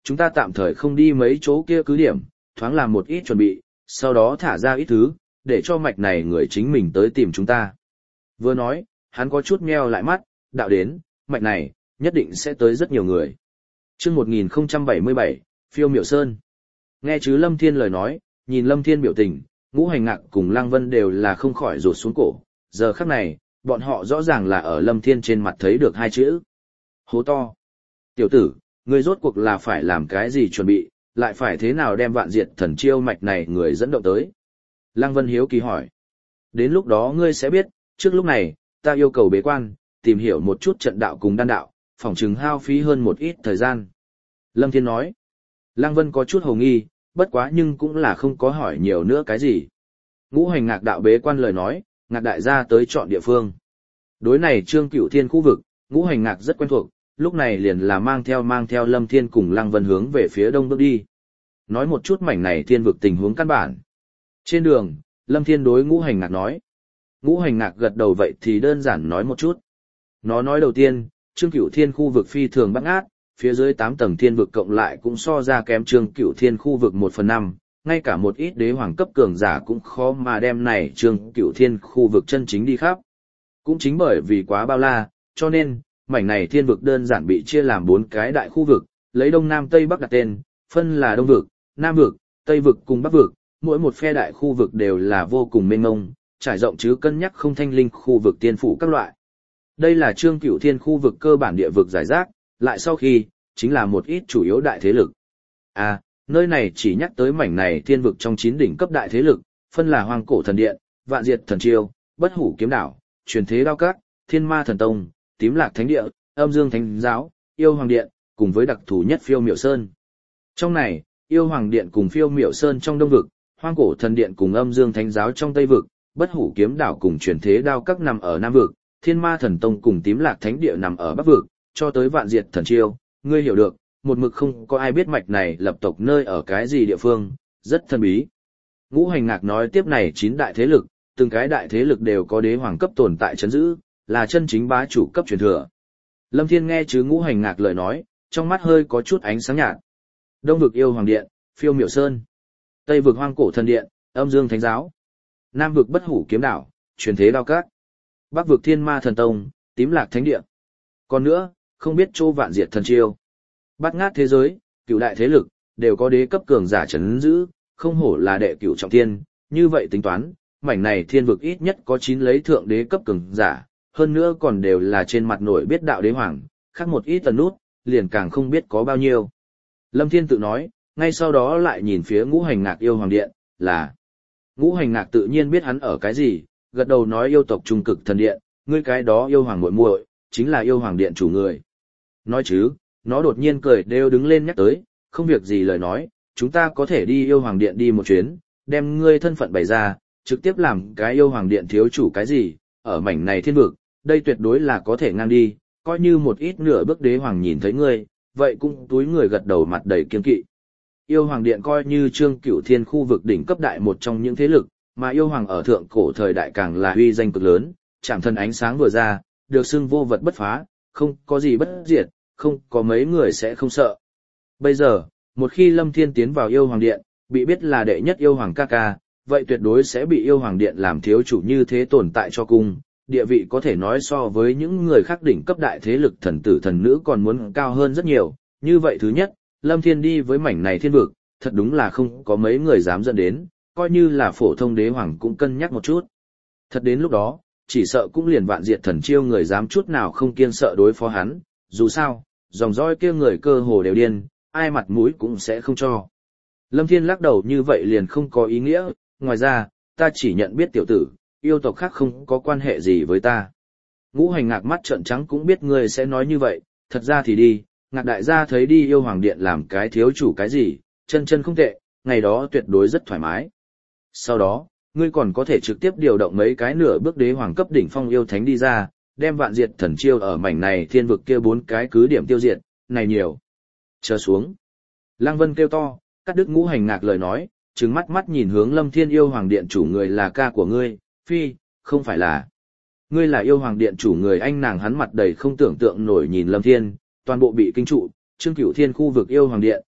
chúng ta tạm thời không đi mấy chỗ kia cứ điểm, thoáng làm một ít chuẩn bị, sau đó thả ra ít thứ, để cho mạch này người chính mình tới tìm chúng ta. Vừa nói, hắn có chút meo lại mắt, đạo đến, mạch này, nhất định sẽ tới rất nhiều người. Chương một nghìn không trăm bảy mươi bảy, Phiêu Miểu Sơn. Nghe chứ Lâm Thiên lời nói, nhìn Lâm Thiên biểu tình, Ngũ Hành Ngạc cùng Lăng Vân đều là không khỏi rụt xuống cổ. Giờ khắc này, bọn họ rõ ràng là ở Lâm Thiên trên mặt thấy được hai chữ. Hố to. Tiểu tử, ngươi rốt cuộc là phải làm cái gì chuẩn bị, lại phải thế nào đem vạn diệt thần chiêu mạch này người dẫn động tới? Lăng Vân hiếu kỳ hỏi. Đến lúc đó ngươi sẽ biết, trước lúc này, ta yêu cầu bế quan, tìm hiểu một chút trận đạo cùng đan đạo, phỏng chừng hao phí hơn một ít thời gian. Lâm Thiên nói. Lăng Vân có chút hồ nghi, bất quá nhưng cũng là không có hỏi nhiều nữa cái gì. Ngũ Hành Ngạc đạo bế quan lời nói, Ngạc đại gia tới chọn địa phương. Đối này Trương Cửu Thiên khu vực, Ngũ Hành Ngạc rất quen thuộc, lúc này liền là mang theo mang theo Lâm Thiên cùng Lăng Vân hướng về phía đông bước đi. Nói một chút mảnh này thiên vực tình huống căn bản. Trên đường, Lâm Thiên đối Ngũ Hành Ngạc nói. Ngũ Hành Ngạc gật đầu vậy thì đơn giản nói một chút. Nó nói đầu tiên, Trương Cửu Thiên khu vực phi thường bắt ngát, phía dưới tám tầng thiên vực cộng lại cũng so ra kém Trương Cửu Thiên khu vực một phần năm, ngay cả một ít đế hoàng cấp cường giả cũng khó mà đem này Trương Cửu Thiên khu vực chân chính đi khắp. Cũng chính bởi vì quá bao la, cho nên, mảnh này thiên vực đơn giản bị chia làm bốn cái đại khu vực, lấy Đông Nam Tây Bắc đặt tên, phân là Đông vực, Nam vực, Tây vực cùng Bắc vực, mỗi một phe đại khu vực đều là vô cùng mênh mông, trải rộng chứ cân nhắc không thanh linh khu vực tiên phủ các loại. Đây là Trương Cửu Thiên khu vực cơ bản địa vực giải rác, lại sau khi, chính là một ít chủ yếu đại thế lực. À, nơi này chỉ nhắc tới mảnh này thiên vực trong chín đỉnh cấp đại thế lực, phân là Hoang Cổ Thần Điện, Vạn Diệt Thần Chiêu, Bất Hủ Kiếm Đảo, Truyền Thế Đao Các, Thiên Ma Thần Tông, Tím Lạc Thánh Địa, Âm Dương Thánh Giáo, Yêu Hoàng Điện, cùng với đặc thù nhất Phiêu Miểu Sơn. Trong này, Yêu Hoàng Điện cùng Phiêu Miểu Sơn trong Đông vực, Hoang Cổ Thần Điện cùng Âm Dương Thánh Giáo trong Tây vực, Bất Hủ Kiếm Đảo cùng Truyền Thế Đao Các nằm ở Nam vực, Thiên Ma Thần Tông cùng Tím Lạc Thánh Địa nằm ở Bắc vực, cho tới Vạn Diệt Thần Chiêu, ngươi hiểu được, một mực không có ai biết mạch này lập tộc nơi ở cái gì địa phương, rất thần bí. Ngũ Hành Ngạc nói tiếp này chín đại thế lực, từng cái đại thế lực đều có đế hoàng cấp tồn tại chấn giữ, là chân chính bá chủ cấp truyền thừa. Lâm Thiên nghe chứ Ngũ Hành Ngạc lời nói, trong mắt hơi có chút ánh sáng nhạt. Đông vực Yêu Hoàng Điện, Phiêu Miểu Sơn. Tây vực Hoang Cổ Thần Điện, Âm Dương Thánh Giáo. Nam vực Bất Hủ Kiếm Đảo, Truyền Thế Đao Các. Bắc vực Thiên Ma Thần Tông, Tím Lạc Thánh Địa. Còn nữa, không biết chỗ Vạn Diệt Thần Chiêu. Bát ngát thế giới, cửu đại thế lực, đều có đế cấp cường giả trấn giữ, không hổ là đệ cửu trọng thiên, như vậy tính toán, mảnh này thiên vực ít nhất có chín lấy thượng đế cấp cường giả, hơn nữa còn đều là trên mặt nổi biết đạo đế hoàng, khác một ít tần nút, liền càng không biết có bao nhiêu. Lâm Thiên tự nói, ngay sau đó lại nhìn phía Ngũ Hành Ngạc Yêu Hoàng Điện, là Ngũ Hành Ngạc tự nhiên biết hắn ở cái gì, gật đầu nói yêu tộc trung cực thần điện, ngươi cái đó yêu hoàng muội muội, chính là yêu hoàng điện chủ người. Nói chứ, nó đột nhiên cười đều đứng lên nhắc tới, không việc gì lời nói, chúng ta có thể đi yêu hoàng điện đi một chuyến, đem ngươi thân phận bày ra, trực tiếp làm cái yêu hoàng điện thiếu chủ cái gì, ở mảnh này thiên vực, đây tuyệt đối là có thể ngang đi, coi như một ít nửa bước đế hoàng nhìn thấy ngươi, vậy cũng túi người gật đầu mặt đầy kiên kỵ. Yêu hoàng điện coi như Trương Cửu Thiên khu vực đỉnh cấp đại một trong những thế lực, mà yêu hoàng ở thượng cổ thời đại càng là uy danh cực lớn, chạm thân ánh sáng vừa ra, được xưng vô vật bất phá, không có gì bất diệt, không có mấy người sẽ không sợ. Bây giờ, một khi Lâm Thiên tiến vào yêu hoàng điện, bị biết là đệ nhất yêu hoàng ca ca, vậy tuyệt đối sẽ bị yêu hoàng điện làm thiếu chủ như thế tồn tại cho cung, địa vị có thể nói so với những người khác đỉnh cấp đại thế lực thần tử thần nữ còn muốn cao hơn rất nhiều. Như vậy thứ nhất, Lâm Thiên đi với mảnh này thiên vực, thật đúng là không có mấy người dám dẫn đến, coi như là phổ thông đế hoàng cũng cân nhắc một chút. Thật đến lúc đó, chỉ sợ cũng liền Vạn Diệt Thần Chiêu người dám chút nào không kiêng sợ đối phó hắn, dù sao, dòng dõi kia người cơ hồ đều điên, ai mặt mũi cũng sẽ không cho. Lâm Thiên lắc đầu như vậy liền không có ý nghĩa, ngoài ra, ta chỉ nhận biết tiểu tử, yêu tộc khác không có quan hệ gì với ta. Ngũ Hành Ngạc mắt trợn trắng cũng biết ngươi sẽ nói như vậy, thật ra thì đi, Ngạc đại gia thấy đi yêu hoàng điện làm cái thiếu chủ cái gì, chân chân không tệ, ngày đó tuyệt đối rất thoải mái. Sau đó, ngươi còn có thể trực tiếp điều động mấy cái nửa bước đế hoàng cấp đỉnh phong yêu thánh đi ra, đem Vạn Diệt Thần Chiêu ở mảnh này thiên vực kia bốn cái cứ điểm tiêu diệt, này nhiều. Chờ xuống. Lăng Vân kêu to, cắt đứt Ngũ Hành Ngạc lời nói, trừng mắt mắt nhìn hướng Lâm Thiên yêu hoàng điện chủ người là ca của ngươi, phi, không phải là. Ngươi là yêu hoàng điện chủ người anh nàng hắn mặt đầy không tưởng tượng nổi nhìn Lâm Thiên, toàn bộ bị kinh trụ, Trương Cửu Thiên khu vực yêu hoàng điện,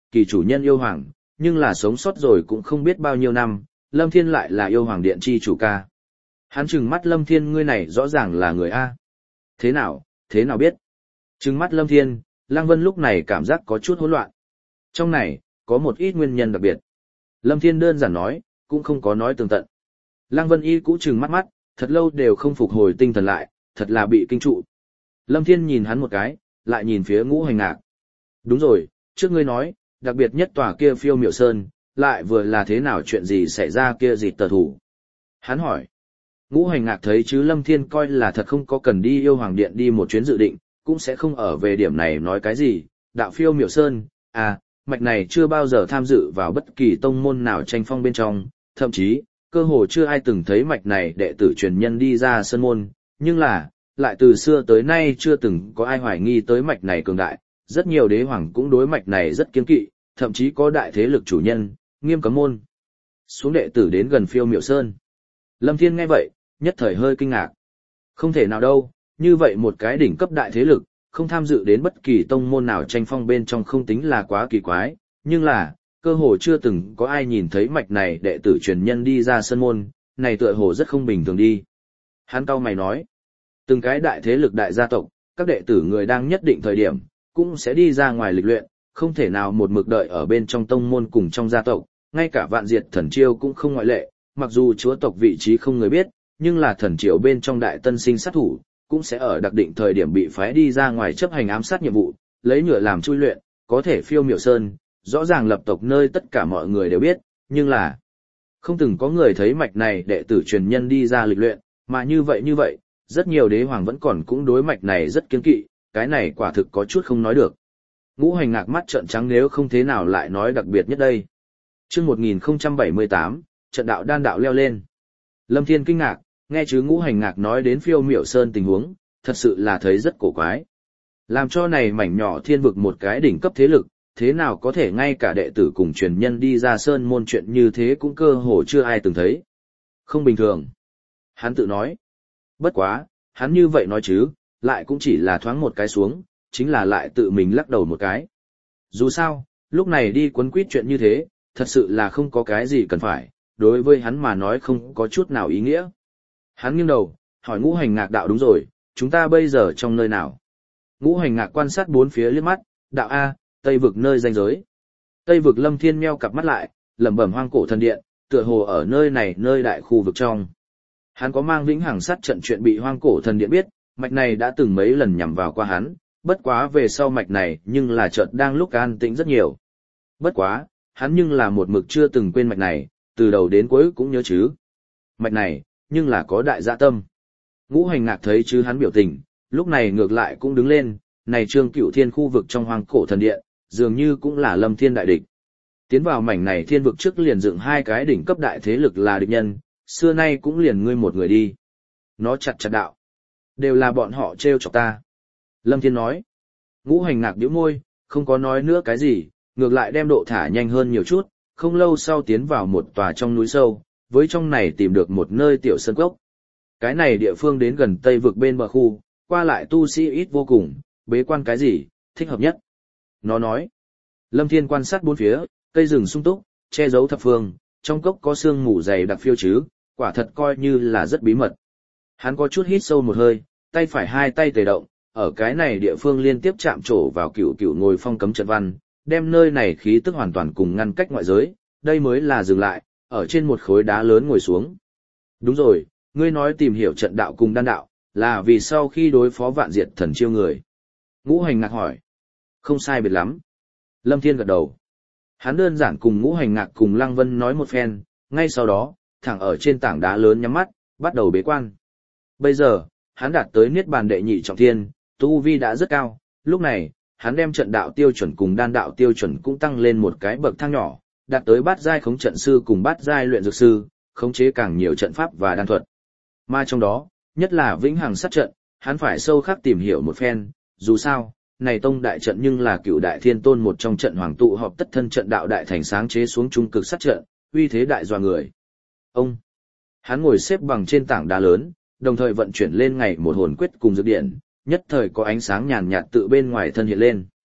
kỳ chủ nhân yêu hoàng, nhưng là sống sót rồi cũng không biết bao nhiêu năm, Lâm Thiên lại là yêu hoàng điện chi chủ ca. Hắn trừng mắt Lâm Thiên, ngươi này rõ ràng là người A. Thế nào, thế nào biết? Trừng mắt Lâm Thiên, Lăng Vân lúc này cảm giác có chút hỗn loạn. Trong này, có một ít nguyên nhân đặc biệt. Lâm Thiên đơn giản nói, cũng không có nói tường tận. Lăng Vân y cũ trừng mắt mắt, thật lâu đều không phục hồi tinh thần lại, thật là bị kinh trụ. Lâm Thiên nhìn hắn một cái, lại nhìn phía Ngũ Hành Ngạc. Đúng rồi, trước ngươi nói, đặc biệt nhất tòa kia Phiêu Miểu Sơn, lại vừa là thế nào, chuyện gì xảy ra kia gì tờ thủ. Hắn hỏi. Ngũ Hành Ngạc thấy chứ Lâm Thiên coi là thật không có cần đi yêu hoàng điện đi một chuyến dự định, cũng sẽ không ở về điểm này nói cái gì. Đạo Phiêu Miểu Sơn, à, mạch này chưa bao giờ tham dự vào bất kỳ tông môn nào tranh phong bên trong, thậm chí, cơ hồ chưa ai từng thấy mạch này đệ tử truyền nhân đi ra sơn môn, nhưng là, lại từ xưa tới nay chưa từng có ai hoài nghi tới mạch này cường đại, rất nhiều đế hoàng cũng đối mạch này rất kiên kỵ, thậm chí có đại thế lực chủ nhân, nghiêm cấm môn. Xuống đệ tử đến gần Phiêu Miểu Sơn. Lâm Thiên nghe vậy, nhất thời hơi kinh ngạc. Không thể nào đâu, như vậy một cái đỉnh cấp đại thế lực, không tham dự đến bất kỳ tông môn nào tranh phong bên trong không tính là quá kỳ quái, nhưng là, cơ hồ chưa từng có ai nhìn thấy mạch này đệ tử truyền nhân đi ra sân môn, này tựa hồ rất không bình thường đi. Hắn cau mày nói, từng cái đại thế lực đại gia tộc, các đệ tử người đang nhất định thời điểm, cũng sẽ đi ra ngoài lịch luyện, không thể nào một mực đợi ở bên trong tông môn cùng trong gia tộc, ngay cả Vạn Diệt Thần Chiêu cũng không ngoại lệ, mặc dù chúa tộc vị trí không người biết, nhưng là thần triều bên trong đại tân sinh sát thủ, cũng sẽ ở đặc định thời điểm bị phái đi ra ngoài chấp hành ám sát nhiệm vụ, lấy nhựa làm chui luyện, có thể Phiêu Miểu Sơn, rõ ràng lập tộc nơi tất cả mọi người đều biết, nhưng là không từng có người thấy mạch này đệ tử truyền nhân đi ra lịch luyện, mà như vậy như vậy, rất nhiều đế hoàng vẫn còn cũng đối mạch này rất kiên kỵ, cái này quả thực có chút không nói được. Ngũ Hành Ngạc mắt trợn trắng, nếu không thế nào lại nói đặc biệt nhất đây. Chương một nghìn không trăm bảy mươi tám, trận đạo đan đạo leo lên. Lâm Thiên kinh ngạc, nghe chứ Ngũ Hành Ngạc nói đến Phiêu Miểu Sơn tình huống, thật sự là thấy rất cổ quái. Làm cho này mảnh nhỏ thiên vực một cái đỉnh cấp thế lực, thế nào có thể ngay cả đệ tử cùng truyền nhân đi ra sơn môn chuyện như thế cũng cơ hồ chưa ai từng thấy. Không bình thường. Hắn tự nói. Bất quá, hắn như vậy nói chứ, lại cũng chỉ là thoáng một cái xuống, chính là lại tự mình lắc đầu một cái. Dù sao, lúc này đi quấn quýt chuyện như thế, thật sự là không có cái gì cần phải, đối với hắn mà nói không có chút nào ý nghĩa. Hắn nghiêng đầu, hỏi Ngũ Hành Ngạc đạo, đúng rồi, chúng ta bây giờ trong nơi nào? Ngũ Hành Ngạc quan sát bốn phía liếc mắt, đạo A, Tây vực nơi ranh giới. Tây vực Lâm Thiên meo cặp mắt lại, lẩm bẩm Hoang Cổ Thần Điện, tựa hồ ở nơi này nơi đại khu vực trong. Hắn có mang vĩnh hằng sát trận chuyện bị Hoang Cổ Thần Điện biết, mạch này đã từng mấy lần nhằm vào qua hắn, bất quá về sau mạch này nhưng là chợt đang lúc an tĩnh rất nhiều. Bất quá, hắn nhưng là một mực chưa từng quên mạch này, từ đầu đến cuối cũng nhớ chứ. Mạch này, nhưng là có đại dạ tâm. Ngũ Hành Ngạc thấy chứ hắn biểu tình, lúc này ngược lại cũng đứng lên, này Trương Cửu Thiên khu vực trong Hoang Cổ Thần Điện, dường như cũng là Lâm Thiên đại địch. Tiến vào mảnh này thiên vực trước liền dựng hai cái đỉnh cấp đại thế lực là địch nhân, xưa nay cũng liền ngươi một người đi. Nó chặt chặt đạo. Đều là bọn họ trêu chọc ta. Lâm Thiên nói. Ngũ Hành Ngạc nhíu môi, không có nói nữa cái gì, ngược lại đem độ thả nhanh hơn nhiều chút, không lâu sau tiến vào một tòa trong núi sâu, với trong này tìm được một nơi tiểu sơn cốc. Cái này địa phương đến gần Tây vực bên bờ khu, qua lại tu sĩ ít vô cùng, bế quan cái gì, thích hợp nhất. Nó nói. Lâm Thiên quan sát bốn phía, cây rừng sung túc, che giấu thập phương, trong cốc có sương mù dày đặc phiêu chứ, quả thật coi như là rất bí mật. Hắn có chút hít sâu một hơi, tay phải hai tay tề động, ở cái này địa phương liên tiếp chạm trổ vào cửu cửu ngồi phong cấm trận văn, đem nơi này khí tức hoàn toàn cùng ngăn cách ngoại giới, đây mới là dừng lại, ở trên một khối đá lớn ngồi xuống. Đúng rồi, ngươi nói tìm hiểu trận đạo cùng đan đạo, là vì sau khi đối phó Vạn Diệt Thần Chiêu người. Ngũ Hành Ngạc hỏi. Không sai biệt lắm. Lâm Thiên gật đầu. Hắn đơn giản cùng Ngũ Hành Ngạc cùng Lăng Vân nói một phen, ngay sau đó, thẳng ở trên tảng đá lớn nhắm mắt, bắt đầu bế quan. Bây giờ, hắn đạt tới Niết Bàn đệ nhị trọng thiên, tu vi đã rất cao, lúc này, hắn đem trận đạo tiêu chuẩn cùng đan đạo tiêu chuẩn cũng tăng lên một cái bậc thang nhỏ, đạt tới bát giai khống trận sư cùng bát giai luyện dược sư, khống chế càng nhiều trận pháp và đan thuật. Mà trong đó, nhất là vĩnh hằng sát trận, hắn phải sâu khắc tìm hiểu một phen, dù sao, này tông đại trận nhưng là cựu đại thiên tôn một trong trận hoàng tụ họp tất thân trận đạo đại thành sáng chế xuống trung cực sát trận, uy thế đại dọa người. Ông, hắn ngồi xếp bằng trên tảng đá lớn, đồng thời vận chuyển lên ngày một hồn quyết cùng dược điện, nhất thời có ánh sáng nhàn nhạt tự bên ngoài thân hiện lên.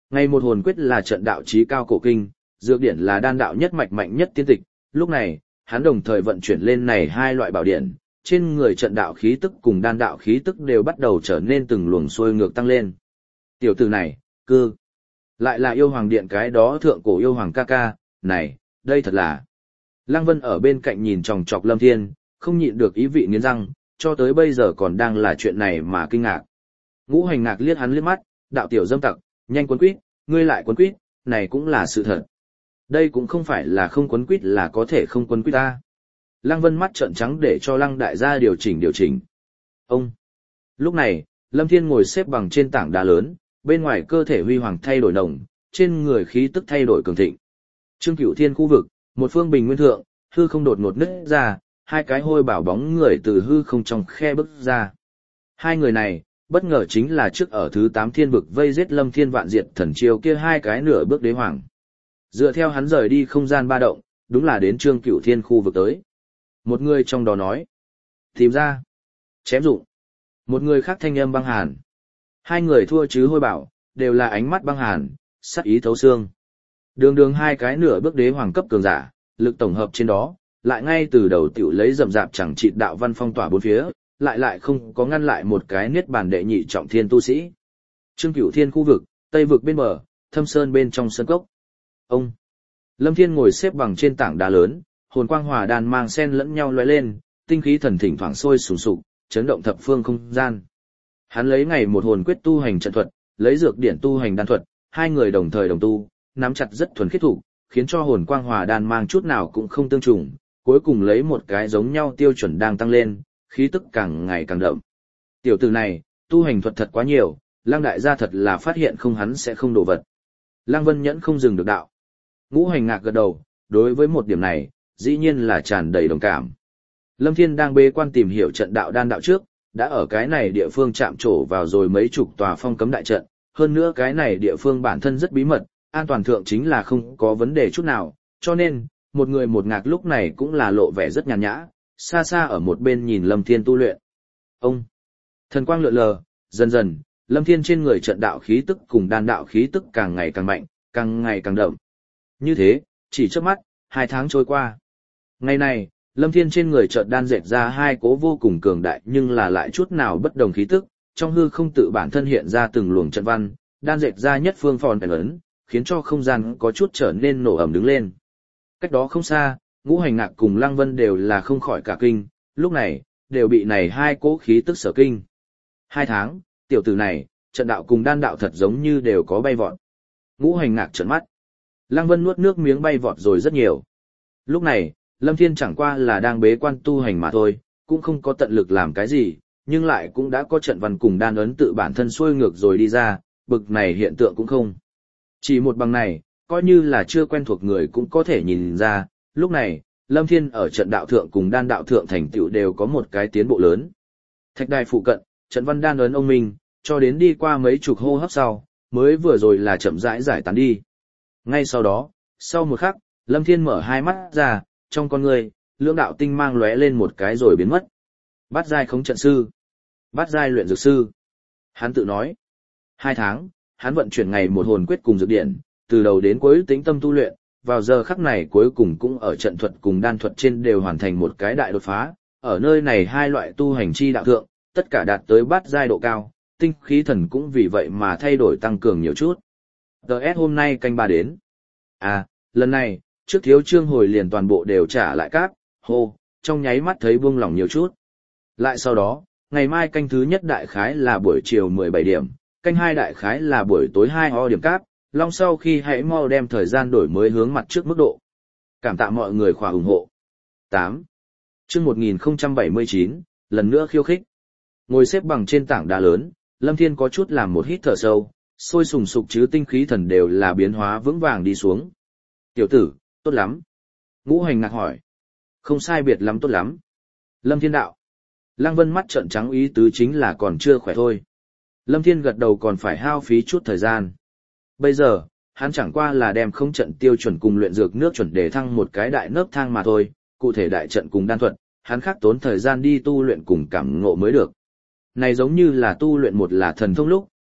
Ngày một hồn quyết là trận đạo chí cao cổ kinh, dược điển là đan đạo nhất mạch mạnh nhất tiên tịch, lúc này, hắn đồng thời vận chuyển lên này hai loại bảo điển, trên người trận đạo khí tức cùng đan đạo khí tức đều bắt đầu trở nên từng luồng xuôi ngược tăng lên. Tiểu tử này, cư, lại là yêu hoàng điện cái đó thượng cổ yêu hoàng ca ca, này, đây thật là. Lăng Vân ở bên cạnh nhìn chòng chọc Lâm Thiên, không nhịn được ý vị nghiến răng, cho tới bây giờ còn đang là chuyện này mà kinh ngạc. Ngũ Hành Ngạc liếc hắn liếc mắt, đạo tiểu dâm tặc, nhanh quấn quýt, ngươi lại quấn quýt, này cũng là sự thật. Đây cũng không phải là không quấn quýt là có thể không quấn quýt ta. Lăng Vân mắt trợn trắng để cho Lăng đại gia điều chỉnh điều chỉnh. Ông. Lúc này, Lâm Thiên ngồi xếp bằng trên tảng đá lớn, bên ngoài cơ thể huy hoàng thay đổi nồng, trên người khí tức thay đổi cường thịnh. Trương Cửu Thiên khu vực, một phương bình nguyên thượng, hư không đột ngột nứt ra, hai cái hôi bảo bóng người từ hư không trong khe bước ra. Hai người này, bất ngờ chính là trước ở thứ tám thiên vực vây giết Lâm Thiên vạn diệt thần chiêu kia hai cái nửa bước đế hoàng. Dựa theo hắn rời đi không gian ba động, đúng là đến Trương Cửu Thiên khu vực tới. Một người trong đó nói, tìm ra, chém dụng. Một người khác thanh âm băng hàn. Hai người thua chứ hôi bảo, đều là ánh mắt băng hàn, sắc ý thấu xương. Đường đường hai cái nửa bước đế hoàng cấp cường giả, lực tổng hợp trên đó, lại ngay từ đầu tiểu lấy rầm rạp chẳng chịt đạo văn phong tỏa bốn phía, lại lại không có ngăn lại một cái niết bàn đệ nhị trọng thiên tu sĩ. Trương Cửu Thiên khu vực, tây vực bên bờ, thâm sơn bên trong sơn cốc. Ông Lâm Thiên ngồi xếp bằng trên tảng đá lớn, hồn quang hòa đan mang sen lẫn nhau lóe lên, tinh khí thần thỉnh thoảng sôi sùng sục, chấn động thập phương không gian. Hắn lấy ngày một hồn quyết tu hành trận thuật, lấy dược điển tu hành đan thuật, hai người đồng thời đồng tu, nắm chặt rất thuần khiết thủ, khiến cho hồn quang hòa đan mang chút nào cũng không tương trùng, cuối cùng lấy một cái giống nhau tiêu chuẩn đang tăng lên, khí tức càng ngày càng đậm. Tiểu tử này, tu hành thuật thật quá nhiều, Lăng đại gia thật là phát hiện không hắn sẽ không đổ vật. Lăng Vân Nhẫn không dừng được đạo. Ngũ Hành Ngạc gật đầu, đối với một điểm này, dĩ nhiên là tràn đầy đồng cảm. Lâm Thiên đang bế quan tìm hiểu trận đạo đan đạo trước, đã ở cái này địa phương chạm trổ vào rồi mấy chục tòa phong cấm đại trận, hơn nữa cái này địa phương bản thân rất bí mật, an toàn thượng chính là không có vấn đề chút nào, cho nên, một người một ngạc lúc này cũng là lộ vẻ rất nhàn nhã, xa xa ở một bên nhìn Lâm Thiên tu luyện. Ông, thần quang lượn lờ, dần dần, Lâm Thiên trên người trận đạo khí tức cùng đan đạo khí tức càng ngày càng mạnh, càng ngày càng đậm. Như thế, chỉ trước mắt, hai tháng trôi qua. Ngày này, Lâm Thiên trên người chợt đan dệt ra hai cố vô cùng cường đại nhưng là lại chút nào bất đồng khí tức, trong hư không tự bản thân hiện ra từng luồng trận văn, đan dệt ra nhất phương phòn ẩn ấn, khiến cho không gian có chút trở nên nổ ẩm đứng lên. Cách đó không xa, Ngũ Hành Ngạc cùng Lăng Vân đều là không khỏi cả kinh, lúc này, đều bị này hai cố khí tức sở kinh. Hai tháng, tiểu tử này, trận đạo cùng đan đạo thật giống như đều có bay vọt. Ngũ Hành Ngạc trợn mắt. Lăng Vân nuốt nước miếng bay vọt rồi rất nhiều. Lúc này, Lâm Thiên chẳng qua là đang bế quan tu hành mà thôi, cũng không có tận lực làm cái gì, nhưng lại cũng đã có trận văn cùng đan ấn tự bản thân xuôi ngược rồi đi ra, bực này hiện tượng cũng không. Chỉ một bằng này, coi như là chưa quen thuộc người cũng có thể nhìn ra, lúc này, Lâm Thiên ở trận đạo thượng cùng đan đạo thượng thành tựu đều có một cái tiến bộ lớn. Thạch đài phụ cận, trận văn đan ấn ông minh, cho đến đi qua mấy chục hô hấp sau, mới vừa rồi là chậm rãi giải tán đi. Ngay sau đó, sau một khắc, Lâm Thiên mở hai mắt ra, trong con người, lưỡng đạo tinh mang lóe lên một cái rồi biến mất. Bát giai khống trận sư, bát giai luyện dược sư. Hắn tự nói, hai tháng, hắn vận chuyển ngày một hồn quyết cùng dược điện, từ đầu đến cuối tĩnh tâm tu luyện, vào giờ khắc này cuối cùng cũng ở trận thuật cùng đan thuật trên đều hoàn thành một cái đại đột phá, ở nơi này hai loại tu hành chi đạo thượng, tất cả đạt tới bát giai độ cao, tinh khí thần cũng vì vậy mà thay đổi tăng cường nhiều chút. đê ét hôm nay canh ba đến. À, lần này, trước thiếu trương hồi liền toàn bộ đều trả lại cáp, hô, trong nháy mắt thấy buông lỏng nhiều chút. Lại sau đó, ngày mai canh thứ nhất đại khái là buổi chiều mười bảy điểm, canh hai đại khái là buổi tối hai o điểm cáp, long sau khi hãy mau đem thời gian đổi mới hướng mặt trước mức độ. Cảm tạ mọi người khỏa ủng hộ. tám. Chương một nghìn không trăm bảy mươi chín, lần nữa khiêu khích. Ngồi xếp bằng trên tảng đá lớn, Lâm Thiên có chút làm một hít thở sâu, sôi sùng sục chứ tinh khí thần đều là biến hóa vững vàng đi xuống. Tiểu tử, tốt lắm. Ngũ Hành Ngạc hỏi. Không sai biệt lắm tốt lắm. Lâm Thiên đạo. Lăng Vân mắt trợn trắng ý tứ chính là còn chưa khỏe thôi. Lâm Thiên gật đầu còn phải hao phí chút thời gian. Bây giờ, hắn chẳng qua là đem không trận tiêu chuẩn cùng luyện dược nước chuẩn để thăng một cái đại nấc thang mà thôi, cụ thể đại trận cùng đan thuật, hắn khác tốn thời gian đi tu luyện cùng cảm ngộ mới được. Này giống như là tu luyện một là thần thông lúc,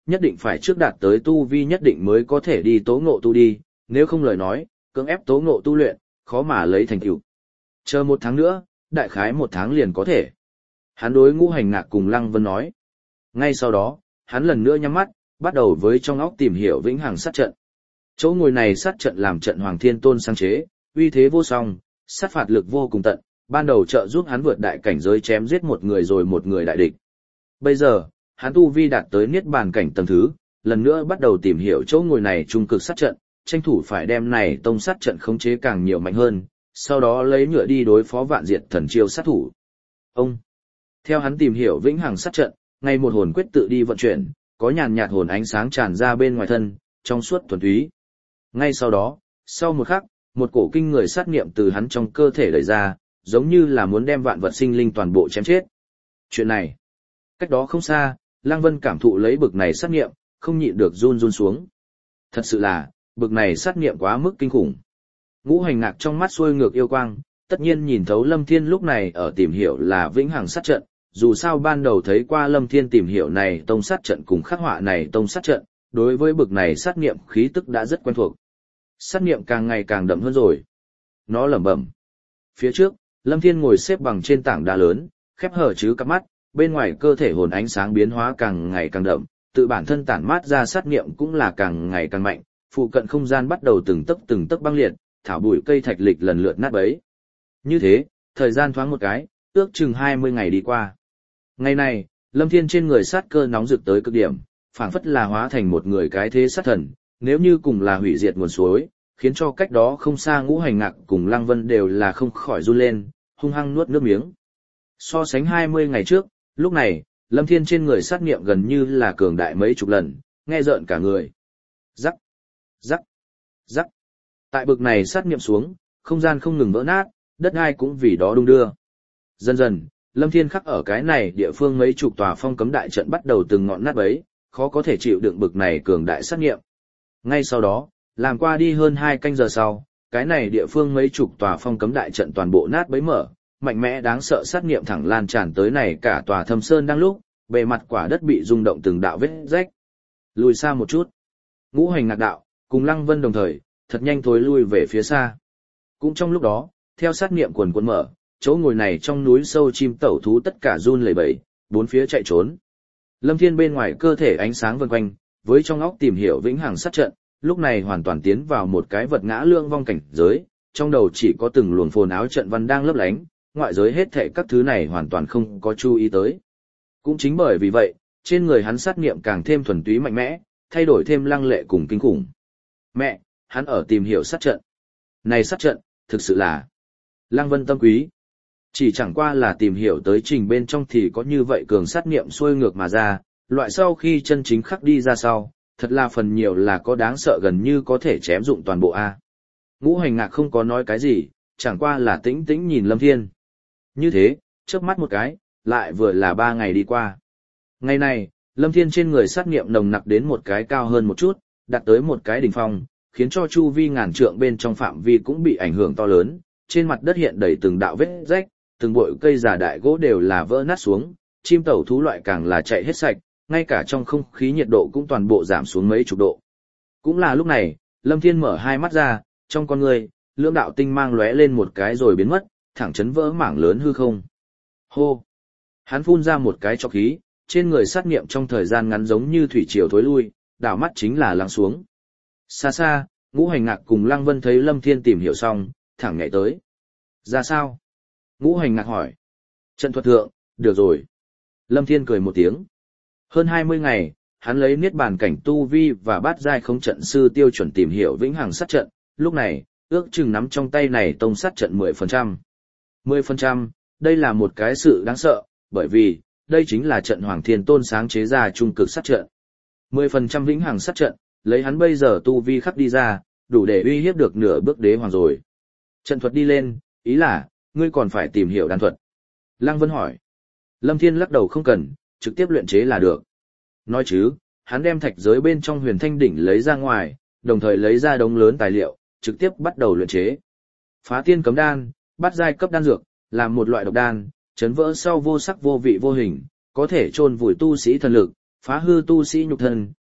nhất định phải trước đạt tới tu vi nhất định mới có thể đi tố ngộ tu đi, nếu không lời nói, cưỡng ép tố ngộ tu luyện, khó mà lấy thành tựu. Chờ một tháng nữa, đại khái một tháng liền có thể. Hắn đối Ngũ Hành Ngạc cùng Lăng Vân nói. Ngay sau đó, hắn lần nữa nhắm mắt, bắt đầu với trong óc tìm hiểu vĩnh hằng sát trận. Chỗ ngồi này sát trận làm trận Hoàng Thiên Tôn sáng chế, uy thế vô song, sát phạt lực vô cùng tận, ban đầu trợ giúp hắn vượt đại cảnh giới chém giết một người rồi một người đại địch. Bây giờ, hắn tu vi đạt tới niết bàn cảnh tầng thứ, lần nữa bắt đầu tìm hiểu chỗ ngồi này trung cực sát trận, tranh thủ phải đem này tông sát trận khống chế càng nhiều mạnh hơn, sau đó lấy nhựa đi đối phó vạn diệt thần chiêu sát thủ. Ông, theo hắn tìm hiểu vĩnh hằng sát trận, ngay một hồn quyết tự đi vận chuyển, có nhàn nhạt hồn ánh sáng tràn ra bên ngoài thân, trong suốt thuần túy. Ngay sau đó, sau một khắc, một cổ kinh người sát niệm từ hắn trong cơ thể đẩy ra, giống như là muốn đem vạn vật sinh linh toàn bộ chém chết. Chuyện này, cách đó không xa, Lăng Vân cảm thụ lấy bực này sát niệm, không nhịn được run run xuống. Thật sự là, bực này sát niệm quá mức kinh khủng. Ngũ Hành Ngạc trong mắt xuôi ngược yêu quang, tất nhiên nhìn thấu Lâm Thiên lúc này ở tìm hiểu là vĩnh hằng sát trận, dù sao ban đầu thấy qua Lâm Thiên tìm hiểu này tông sát trận cùng khắc họa này tông sát trận, đối với bực này sát niệm khí tức đã rất quen thuộc. Sát niệm càng ngày càng đậm hơn rồi. Nó lẩm bẩm. Phía trước, Lâm Thiên ngồi xếp bằng trên tảng đá lớn, khép hở chứ cặp mắt, bên ngoài cơ thể hồn ánh sáng biến hóa càng ngày càng đậm, tự bản thân tản mát ra sát niệm cũng là càng ngày càng mạnh, phụ cận không gian bắt đầu từng tấc từng tấc băng liệt, thảo bụi cây thạch lịch lần lượt nát bấy. Như thế, thời gian thoáng một cái, ước chừng hai mươi ngày đi qua. Ngày này, Lâm Thiên trên người sát cơ nóng rực tới cực điểm, phảng phất là hóa thành một người cái thế sát thần, nếu như cùng là hủy diệt nguồn suối, khiến cho cách đó không xa Ngũ Hành Ngạc cùng Lăng Vân đều là không khỏi run lên, hung hăng nuốt nước miếng. So sánh hai mươi ngày trước, lúc này, Lâm Thiên trên người sát nghiệm gần như là cường đại mấy chục lần, nghe rợn cả người. Rắc, rắc, rắc. Tại bực này sát nghiệm xuống, không gian không ngừng vỡ nát, đất đai cũng vì đó đung đưa. Dần dần, Lâm Thiên khắc ở cái này địa phương mấy chục tòa phong cấm đại trận bắt đầu từng ngọn nát bấy, khó có thể chịu đựng bực này cường đại sát nghiệm. Ngay sau đó, làm qua đi hơn hai canh giờ sau, cái này địa phương mấy chục tòa phong cấm đại trận toàn bộ nát bấy mở, mạnh mẽ đáng sợ sát nghiệm thẳng lan tràn tới này cả tòa Thâm Sơn đang lúc, bề mặt quả đất bị rung động từng đạo vết rách. Lùi xa một chút. Ngũ Hành Ngạc đạo, cùng Lăng Vân đồng thời, thật nhanh thối lui về phía xa. Cũng trong lúc đó, theo sát nghiệm quần quần mở, chỗ ngồi này trong núi sâu chim tẩu thú tất cả run lẩy bẩy, bốn phía chạy trốn. Lâm Thiên bên ngoài cơ thể ánh sáng vần quanh, với trong óc tìm hiểu vĩnh hằng sát trận, lúc này hoàn toàn tiến vào một cái vật ngã lương vong cảnh giới, trong đầu chỉ có từng luồng phồn áo trận văn đang lấp lánh, ngoại giới hết thảy các thứ này hoàn toàn không có chú ý tới. Cũng chính bởi vì vậy, trên người hắn sát niệm càng thêm thuần túy mạnh mẽ, thay đổi thêm lăng lệ cùng kinh khủng. Mẹ, hắn ở tìm hiểu sát trận. Này sát trận, thực sự là Lăng Vân tâm quý. Chỉ chẳng qua là tìm hiểu tới trình bên trong thì có như vậy cường sát niệm xuôi ngược mà ra, loại sau khi chân chính khắc đi ra sau, thật là phần nhiều là có đáng sợ gần như có thể chém dụng toàn bộ A. Ngũ Hành Ngạc không có nói cái gì, chẳng qua là tĩnh tĩnh nhìn Lâm Thiên. Như thế, chớp mắt một cái, lại vừa là ba ngày đi qua. Ngày này, Lâm Thiên trên người sát niệm nồng nặc đến một cái cao hơn một chút, đạt tới một cái đỉnh phong, khiến cho chu vi ngàn trượng bên trong phạm vi cũng bị ảnh hưởng to lớn, trên mặt đất hiện đầy từng đạo vết rách, từng bụi cây già đại gỗ đều là vỡ nát xuống, chim tẩu thú loại càng là chạy hết sạch, ngay cả trong không khí nhiệt độ cũng toàn bộ giảm xuống mấy chục độ. Cũng là lúc này, Lâm Thiên mở hai mắt ra, trong con người, lưỡng đạo tinh mang lóe lên một cái rồi biến mất, thẳng chấn vỡ mảng lớn hư không. Hô! Hắn phun ra một cái trọc khí, trên người sát nghiệm trong thời gian ngắn giống như thủy triều thối lui, đảo mắt chính là lắng xuống. Xa xa, Ngũ Hành Ngạc cùng Lăng Vân thấy Lâm Thiên tìm hiểu xong, thẳng nhảy tới. Ra sao? Ngũ Hành Ngạc hỏi. Trận thuật thượng, được rồi. Lâm Thiên cười một tiếng. Hơn hai mươi ngày, hắn lấy niết bàn cảnh tu vi và bát giai không trận sư tiêu chuẩn tìm hiểu vĩnh hằng sát trận, lúc này, ước chừng nắm trong tay này tông sát trận mười phần trăm. mười phần trăm, đây là một cái sự đáng sợ, bởi vì, đây chính là trận Hoàng Thiên Tôn sáng chế ra trung cực sát trận. mười phần trăm vĩnh hằng sát trận, lấy hắn bây giờ tu vi khắc đi ra, đủ để uy hiếp được nửa bước đế hoàng rồi. Trận thuật đi lên, ý là, ngươi còn phải tìm hiểu đan thuật. Lăng Vân hỏi. Lâm Thiên lắc đầu không cần, trực tiếp luyện chế là được. Nói chứ, hắn đem thạch giới bên trong huyền thanh đỉnh lấy ra ngoài, đồng thời lấy ra đống lớn tài liệu, trực tiếp bắt đầu luyện chế. Phá tiên cấm đan, bắt giai cấp đan dược, làm một loại độc đan, chấn vỡ sau vô sắc vô vị vô hình, có thể chôn vùi tu sĩ thần lực, phá hư tu sĩ nhục thân,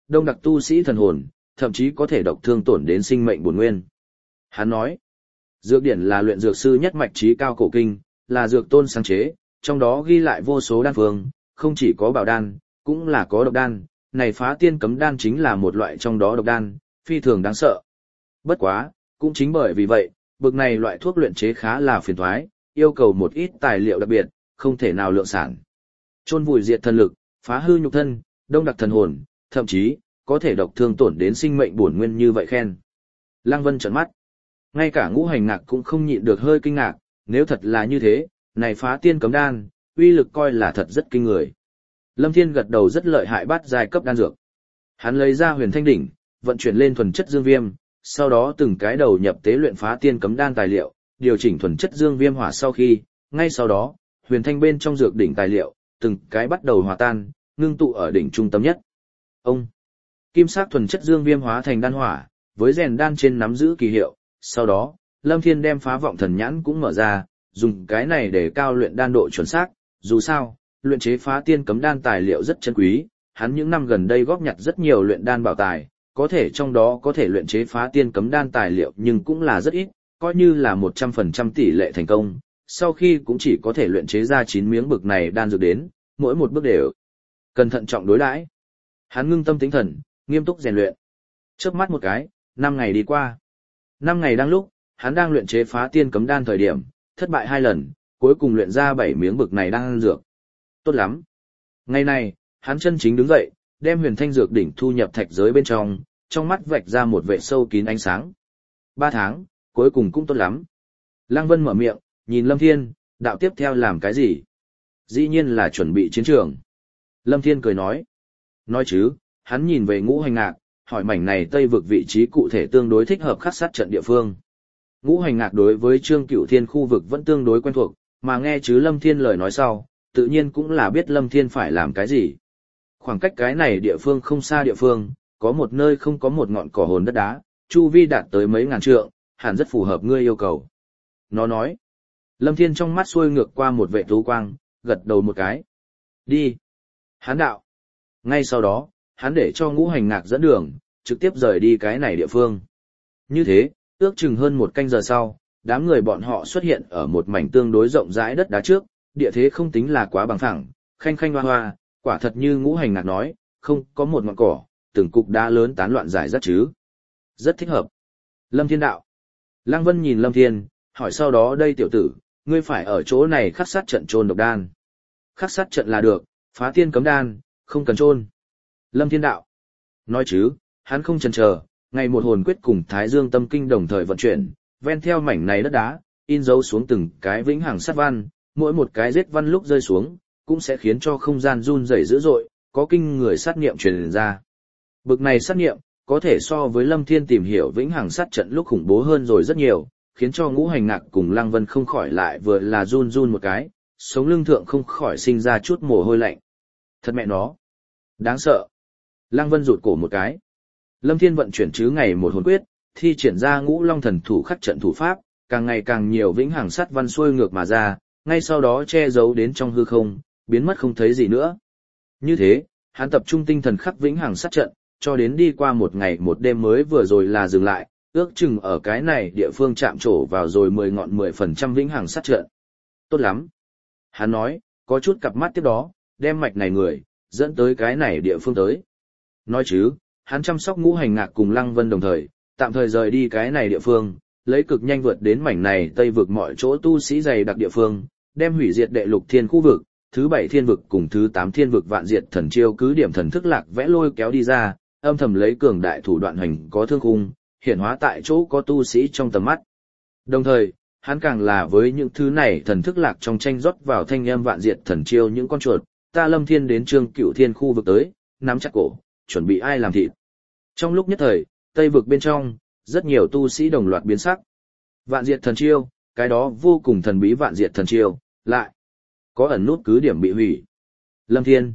đông đặc tu sĩ thần hồn, thậm chí có thể độc thương tổn đến sinh mệnh bổn nguyên. Hắn nói, dược điển là luyện dược sư nhất mạch trí cao cổ kinh, là dược tôn sáng chế, trong đó ghi lại vô số đan phương, không chỉ có bảo đan, cũng là có độc đan, này phá tiên cấm đan chính là một loại trong đó độc đan, phi thường đáng sợ. Bất quá, cũng chính bởi vì vậy, bực này loại thuốc luyện chế khá là phiền toái, yêu cầu một ít tài liệu đặc biệt, không thể nào lượng sản. Chôn vùi diệt thần lực, phá hư nhục thân, đông đặc thần hồn, thậm chí có thể độc thương tổn đến sinh mệnh bổn nguyên như vậy khen. Lăng Vân trợn mắt. Ngay cả Ngũ Hành Ngạc cũng không nhịn được hơi kinh ngạc, nếu thật là như thế, này phá tiên cấm đan, uy lực coi là thật rất kinh người. Lâm Thiên gật đầu rất lợi hại bắt giai cấp đan dược. Hắn lấy ra Huyền Thanh đỉnh, vận chuyển lên thuần chất dương viêm, sau đó từng cái đầu nhập tế luyện phá tiên cấm đan tài liệu, điều chỉnh thuần chất dương viêm hỏa sau khi, ngay sau đó, Huyền Thanh bên trong dược đỉnh tài liệu, từng cái bắt đầu hòa tan, ngưng tụ ở đỉnh trung tâm nhất. Ông kim sắc thuần chất dương viêm hóa thành đan hỏa, với rèn đan trên nắm giữ kỳ hiệu, sau đó, Lâm Thiên đem phá vọng thần nhãn cũng mở ra, dùng cái này để cao luyện đan độ chuẩn xác, dù sao, luyện chế phá tiên cấm đan tài liệu rất chân quý, hắn những năm gần đây góp nhặt rất nhiều luyện đan bảo tài, có thể trong đó có thể luyện chế phá tiên cấm đan tài liệu nhưng cũng là rất ít, coi như là một trăm phần trăm tỷ lệ thành công, sau khi cũng chỉ có thể luyện chế ra chín miếng bực này đan dược đến, mỗi một bước đều cẩn thận trọng đối đãi. Hắn ngưng tâm tĩnh thần, nghiêm túc rèn luyện. Chớp mắt một cái, năm ngày đi qua. Năm ngày đang lúc, hắn đang luyện chế phá tiên cấm đan thời điểm, thất bại hai lần, cuối cùng luyện ra bảy miếng bực này đan dược. Tốt lắm. Ngày này, hắn chân chính đứng dậy, đem Huyền Thanh dược đỉnh thu nhập thạch giới bên trong, trong mắt vạch ra một vệ sâu kín ánh sáng. Ba tháng, cuối cùng cũng tốt lắm. Lăng Vân mở miệng, nhìn Lâm Thiên, đạo tiếp theo làm cái gì? Dĩ nhiên là chuẩn bị chiến trường. Lâm Thiên cười nói. Nói chứ, hắn nhìn về Ngũ Hành Ngạc, hỏi mảnh này Tây vực vị trí cụ thể tương đối thích hợp khắc sát trận địa phương. Ngũ Hành Ngạc đối với Trương Cửu Thiên khu vực vẫn tương đối quen thuộc, mà nghe chứ Lâm Thiên lời nói sau, tự nhiên cũng là biết Lâm Thiên phải làm cái gì. Khoảng cách cái này địa phương không xa địa phương, có một nơi không có một ngọn cỏ hồn đất đá, chu vi đạt tới mấy ngàn trượng, hẳn rất phù hợp ngươi yêu cầu. Nó nói. Lâm Thiên trong mắt xuôi ngược qua một vệ tú quang, gật đầu một cái. Đi. Hắn đạo. Ngay sau đó, hắn để cho Ngũ Hành Ngạc dẫn đường, trực tiếp rời đi cái này địa phương. Như thế, ước chừng hơn một canh giờ sau, đám người bọn họ xuất hiện ở một mảnh tương đối rộng rãi đất đá trước, địa thế không tính là quá bằng phẳng, khanh khanh hoa hoa, quả thật như Ngũ Hành Ngạc nói, không có một ngọn cỏ, từng cục đá lớn tán loạn rải rác chứ. Rất thích hợp. Lâm Thiên đạo. Lăng Vân nhìn Lâm Thiên, hỏi sau đó đây tiểu tử, ngươi phải ở chỗ này khắc sát trận trôn độc đan. Khắc sát trận là được, phá tiên cấm đan, không cần trôn. Lâm Thiên đạo. Nói chứ, hắn không chần chờ, ngày một hồn quyết cùng Thái Dương tâm kinh đồng thời vận chuyển, ven theo mảnh này đất đá, in dấu xuống từng cái vĩnh hằng sát văn, mỗi một cái giết văn lúc rơi xuống, cũng sẽ khiến cho không gian run rẩy dữ dội, có kinh người sát niệm truyền ra. Bực này sát niệm, có thể so với Lâm Thiên tìm hiểu vĩnh hằng sát trận lúc khủng bố hơn rồi rất nhiều, khiến cho Ngũ Hành Ngạc cùng Lăng Vân không khỏi lại vừa là run run một cái, sống lưng thượng không khỏi sinh ra chút mồ hôi lạnh. Thật mẹ nó. Đáng sợ. Lăng Vân rụt cổ một cái. Lâm Thiên vận chuyển chứ ngày một hồn quyết, thi triển ra Ngũ Long thần thủ khắc trận thủ pháp, càng ngày càng nhiều vĩnh hằng sát văn xuôi ngược mà ra, ngay sau đó che giấu đến trong hư không, biến mất không thấy gì nữa. Như thế, hắn tập trung tinh thần khắc vĩnh hằng sát trận, cho đến đi qua một ngày một đêm mới vừa rồi là dừng lại, ước chừng ở cái này địa phương chạm trổ vào rồi mười ngọn mười phần trăm vĩnh hằng sát trận. Tốt lắm. Hắn nói, có chút cặp mắt tiếp đó, đem mạch này người, dẫn tới cái này địa phương tới. Nói chứ, hắn chăm sóc Ngũ Hành Ngạc cùng Lăng Vân đồng thời, tạm thời rời đi cái này địa phương, lấy cực nhanh vượt đến mảnh này Tây vực mọi chỗ tu sĩ dày đặc địa phương, đem hủy diệt đệ lục thiên khu vực, thứ bảy thiên vực cùng thứ tám thiên vực vạn diệt thần chiêu cứ điểm thần thức lạc vẽ lôi kéo đi ra, âm thầm lấy cường đại thủ đoạn hành có thương khung, hiển hóa tại chỗ có tu sĩ trong tầm mắt. Đồng thời, hắn càng là với những thứ này thần thức lạc trong tranh rót vào thanh âm vạn diệt thần chiêu những con chuột, ta Lâm Thiên đến Trương Cửu Thiên khu vực tới, nắm chặt cổ, chuẩn bị ai làm thịt. Trong lúc nhất thời, Tây vực bên trong, rất nhiều tu sĩ đồng loạt biến sắc. Vạn diệt thần chiêu, cái đó vô cùng thần bí vạn diệt thần chiêu, lại có ẩn nút cứ điểm bị hủy. Lâm Thiên,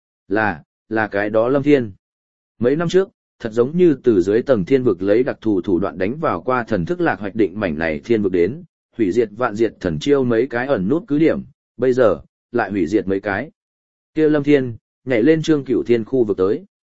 là, là cái đó Lâm Thiên. Mấy năm trước, thật giống như từ dưới tầng thiên vực lấy đặc thù thủ đoạn đánh vào qua thần thức lạc hoạch định mảnh này thiên vực đến, hủy diệt vạn diệt thần chiêu mấy cái ẩn nút cứ điểm, bây giờ, lại hủy diệt mấy cái. Kia Lâm Thiên, nhảy lên Trương Cửu Thiên khu vực tới.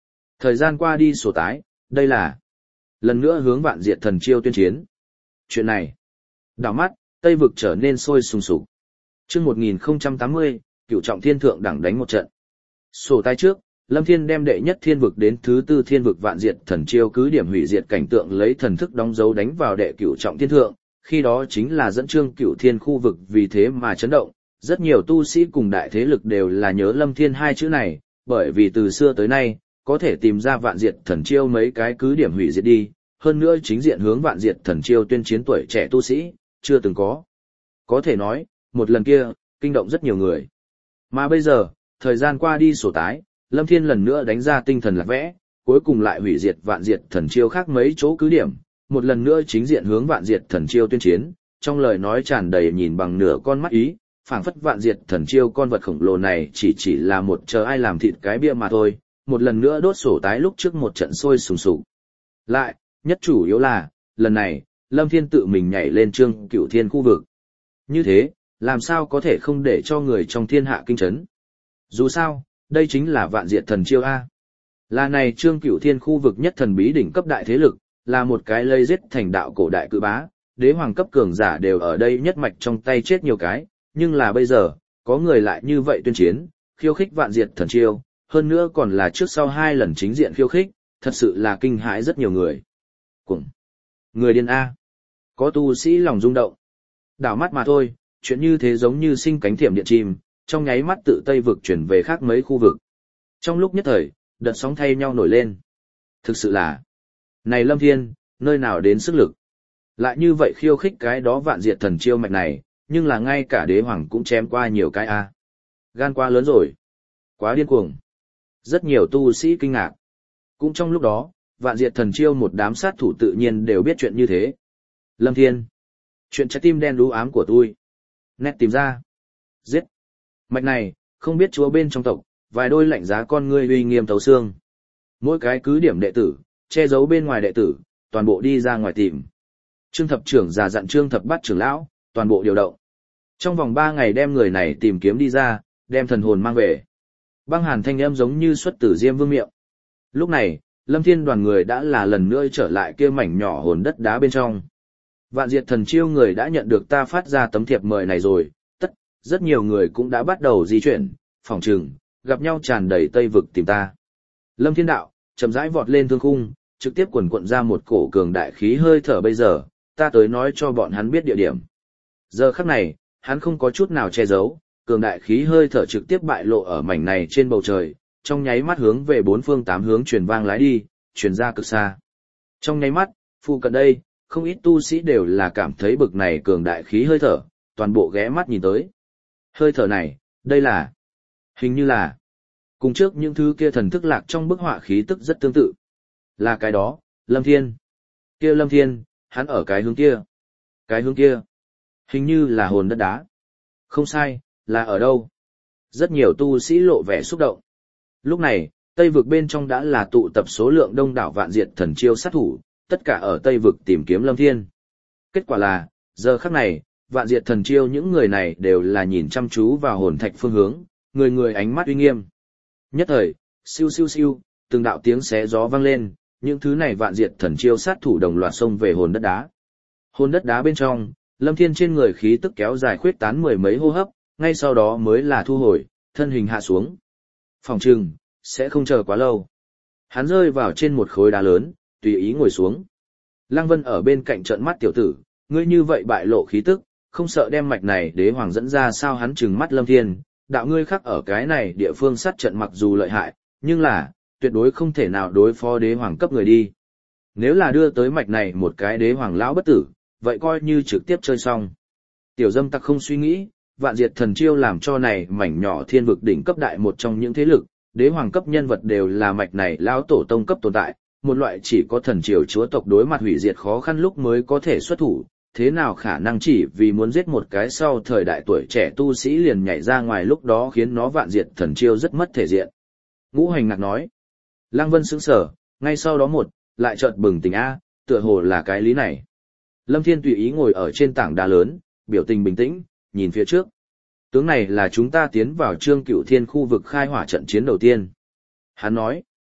Thời gian qua đi sổ tái, đây là lần nữa hướng vạn diệt thần chiêu tuyên chiến. Chuyện này, đảo mắt, Tây vực trở nên sôi sùng sục. Chương một nghìn không trăm tám mươi, Cửu Trọng Thiên Thượng đẳng đánh một trận. Sổ tái trước, Lâm Thiên đem đệ nhất thiên vực đến thứ tư thiên vực vạn diệt thần chiêu cứ điểm hủy diệt cảnh tượng lấy thần thức đóng dấu đánh vào đệ Cửu Trọng Thiên Thượng, khi đó chính là dẫn chương Cửu Thiên khu vực vì thế mà chấn động. Rất nhiều tu sĩ cùng đại thế lực đều là nhớ Lâm Thiên hai chữ này, bởi vì từ xưa tới nay, có thể tìm ra vạn diệt thần chiêu mấy cái cứ điểm hủy diệt đi, hơn nữa chính diện hướng vạn diệt thần chiêu tuyên chiến tuổi trẻ tu sĩ, chưa từng có. Có thể nói, một lần kia, kinh động rất nhiều người. Mà bây giờ, thời gian qua đi sổ tái, Lâm Thiên lần nữa đánh ra tinh thần lạc vẽ, cuối cùng lại hủy diệt vạn diệt thần chiêu khác mấy chỗ cứ điểm, một lần nữa chính diện hướng vạn diệt thần chiêu tuyên chiến, trong lời nói tràn đầy nhìn bằng nửa con mắt ý, phảng phất vạn diệt thần chiêu con vật khổng lồ này chỉ chỉ là một chờ ai làm thịt cái bia mà thôi, một lần nữa đốt sổ tái lúc trước một trận sôi sùng sục. Lại, nhất chủ yếu là, lần này, Lâm Thiên tự mình nhảy lên Trương Cửu Thiên khu vực. Như thế, làm sao có thể không để cho người trong thiên hạ kinh chấn? Dù sao, đây chính là vạn diệt thần chiêu A. Là này Trương Cửu Thiên khu vực nhất thần bí đỉnh cấp đại thế lực, là một cái lây giết thành đạo cổ đại cự bá, đế hoàng cấp cường giả đều ở đây nhất mạch trong tay chết nhiều cái, nhưng là bây giờ, có người lại như vậy tuyên chiến, khiêu khích vạn diệt thần chiêu, hơn nữa còn là trước sau hai lần chính diện khiêu khích, thật sự là kinh hãi rất nhiều người. Cùng người điên A. Có tu sĩ lòng rung động. Đảo mắt mà thôi, chuyện như thế giống như sinh cánh thiểm điện chim, trong nháy mắt tự Tây vực chuyển về khác mấy khu vực. Trong lúc nhất thời, đợt sóng thay nhau nổi lên. Thực sự là, này Lâm Thiên, nơi nào đến sức lực. Lại như vậy khiêu khích cái đó vạn diệt thần chiêu mạch này, nhưng là ngay cả đế hoàng cũng chém qua nhiều cái A. Gan quá lớn rồi. Quá điên cuồng. Rất nhiều tu sĩ kinh ngạc. Cũng trong lúc đó, vạn diệt thần chiêu một đám sát thủ tự nhiên đều biết chuyện như thế. Lâm Thiên. Chuyện trái tim đen đú ám của tôi. Nét tìm ra. Giết. Mạch này, không biết chúa bên trong tộc, vài đôi lạnh giá con ngươi uy nghiêm thấu xương. Mỗi cái cứ điểm đệ tử, che giấu bên ngoài đệ tử, toàn bộ đi ra ngoài tìm. Trương thập trưởng già dặn Trương thập bát trưởng lão, toàn bộ điều động. Trong vòng ba ngày đem người này tìm kiếm đi ra, đem thần hồn mang về. Băng hàn thanh âm giống như xuất từ Diêm Vương miệng. Lúc này, Lâm Thiên đoàn người đã là lần nữa trở lại kia mảnh nhỏ hồn đất đá bên trong. Vạn diệt thần chiêu người đã nhận được ta phát ra tấm thiệp mời này rồi, tất, rất nhiều người cũng đã bắt đầu di chuyển, phòng trừng, gặp nhau tràn đầy Tây vực tìm ta. Lâm Thiên đạo, chậm rãi vọt lên thương khung, trực tiếp quần quận ra một cổ cường đại khí hơi thở bây giờ, ta tới nói cho bọn hắn biết địa điểm. Giờ khắc này, hắn không có chút nào che giấu, cường đại khí hơi thở trực tiếp bại lộ ở mảnh này trên bầu trời, trong nháy mắt hướng về bốn phương tám hướng truyền vang lái đi, truyền ra cực xa. Trong nháy mắt, phụ cận đây, không ít tu sĩ đều là cảm thấy bực này cường đại khí hơi thở, toàn bộ ghé mắt nhìn tới. Hơi thở này, đây là, hình như là, cùng trước những thứ kia thần thức lạc trong bức họa khí tức rất tương tự. Là cái đó, Lâm Thiên. Kia Lâm Thiên, hắn ở cái hướng kia. Cái hướng kia, hình như là hồn đất đá. Không sai, là ở đâu? Rất nhiều tu sĩ lộ vẻ xúc động. Lúc này, Tây vực bên trong đã là tụ tập số lượng đông đảo vạn diệt thần chiêu sát thủ, tất cả ở Tây vực tìm kiếm Lâm Thiên. Kết quả là, giờ khắc này, vạn diệt thần chiêu những người này đều là nhìn chăm chú vào hồn thạch phương hướng, người người ánh mắt uy nghiêm. Nhất thời, siêu siêu siêu, từng đạo tiếng xé gió vang lên, những thứ này vạn diệt thần chiêu sát thủ đồng loạt xông về hồn đất đá. Hồn đất đá bên trong, Lâm Thiên trên người khí tức kéo dài khuyết tán mười mấy hô hấp, ngay sau đó mới là thu hồi, thân hình hạ xuống. Phòng trừng, sẽ không chờ quá lâu. Hắn rơi vào trên một khối đá lớn, tùy ý ngồi xuống. Lăng Vân ở bên cạnh trợn mắt tiểu tử, ngươi như vậy bại lộ khí tức, không sợ đem mạch này đế hoàng dẫn ra sao? Hắn trừng mắt Lâm Thiên, đạo ngươi khắc ở cái này địa phương sát trận mặc dù lợi hại, nhưng là, tuyệt đối không thể nào đối phó đế hoàng cấp người đi. Nếu là đưa tới mạch này một cái đế hoàng lão bất tử, vậy coi như trực tiếp chơi xong. Tiểu dâm tặc không suy nghĩ, vạn diệt thần chiêu làm cho này mảnh nhỏ thiên vực đỉnh cấp đại một trong những thế lực, đế hoàng cấp nhân vật đều là mạch này lão tổ tông cấp tồn tại, một loại chỉ có thần triều chúa tộc đối mặt hủy diệt khó khăn lúc mới có thể xuất thủ, thế nào khả năng chỉ vì muốn giết một cái sau thời đại tuổi trẻ tu sĩ liền nhảy ra ngoài lúc đó khiến nó vạn diệt thần chiêu rất mất thể diện. Ngũ Hành Ngạc nói. Lăng Vân sững sờ, ngay sau đó một, lại chợt bừng tỉnh a, tựa hồ là cái lý này. Lâm Thiên tùy ý ngồi ở trên tảng đá lớn, biểu tình bình tĩnh, nhìn phía trước. Tướng này là chúng ta tiến vào Trương Cửu Thiên khu vực khai hỏa trận chiến đầu tiên. Hắn nói.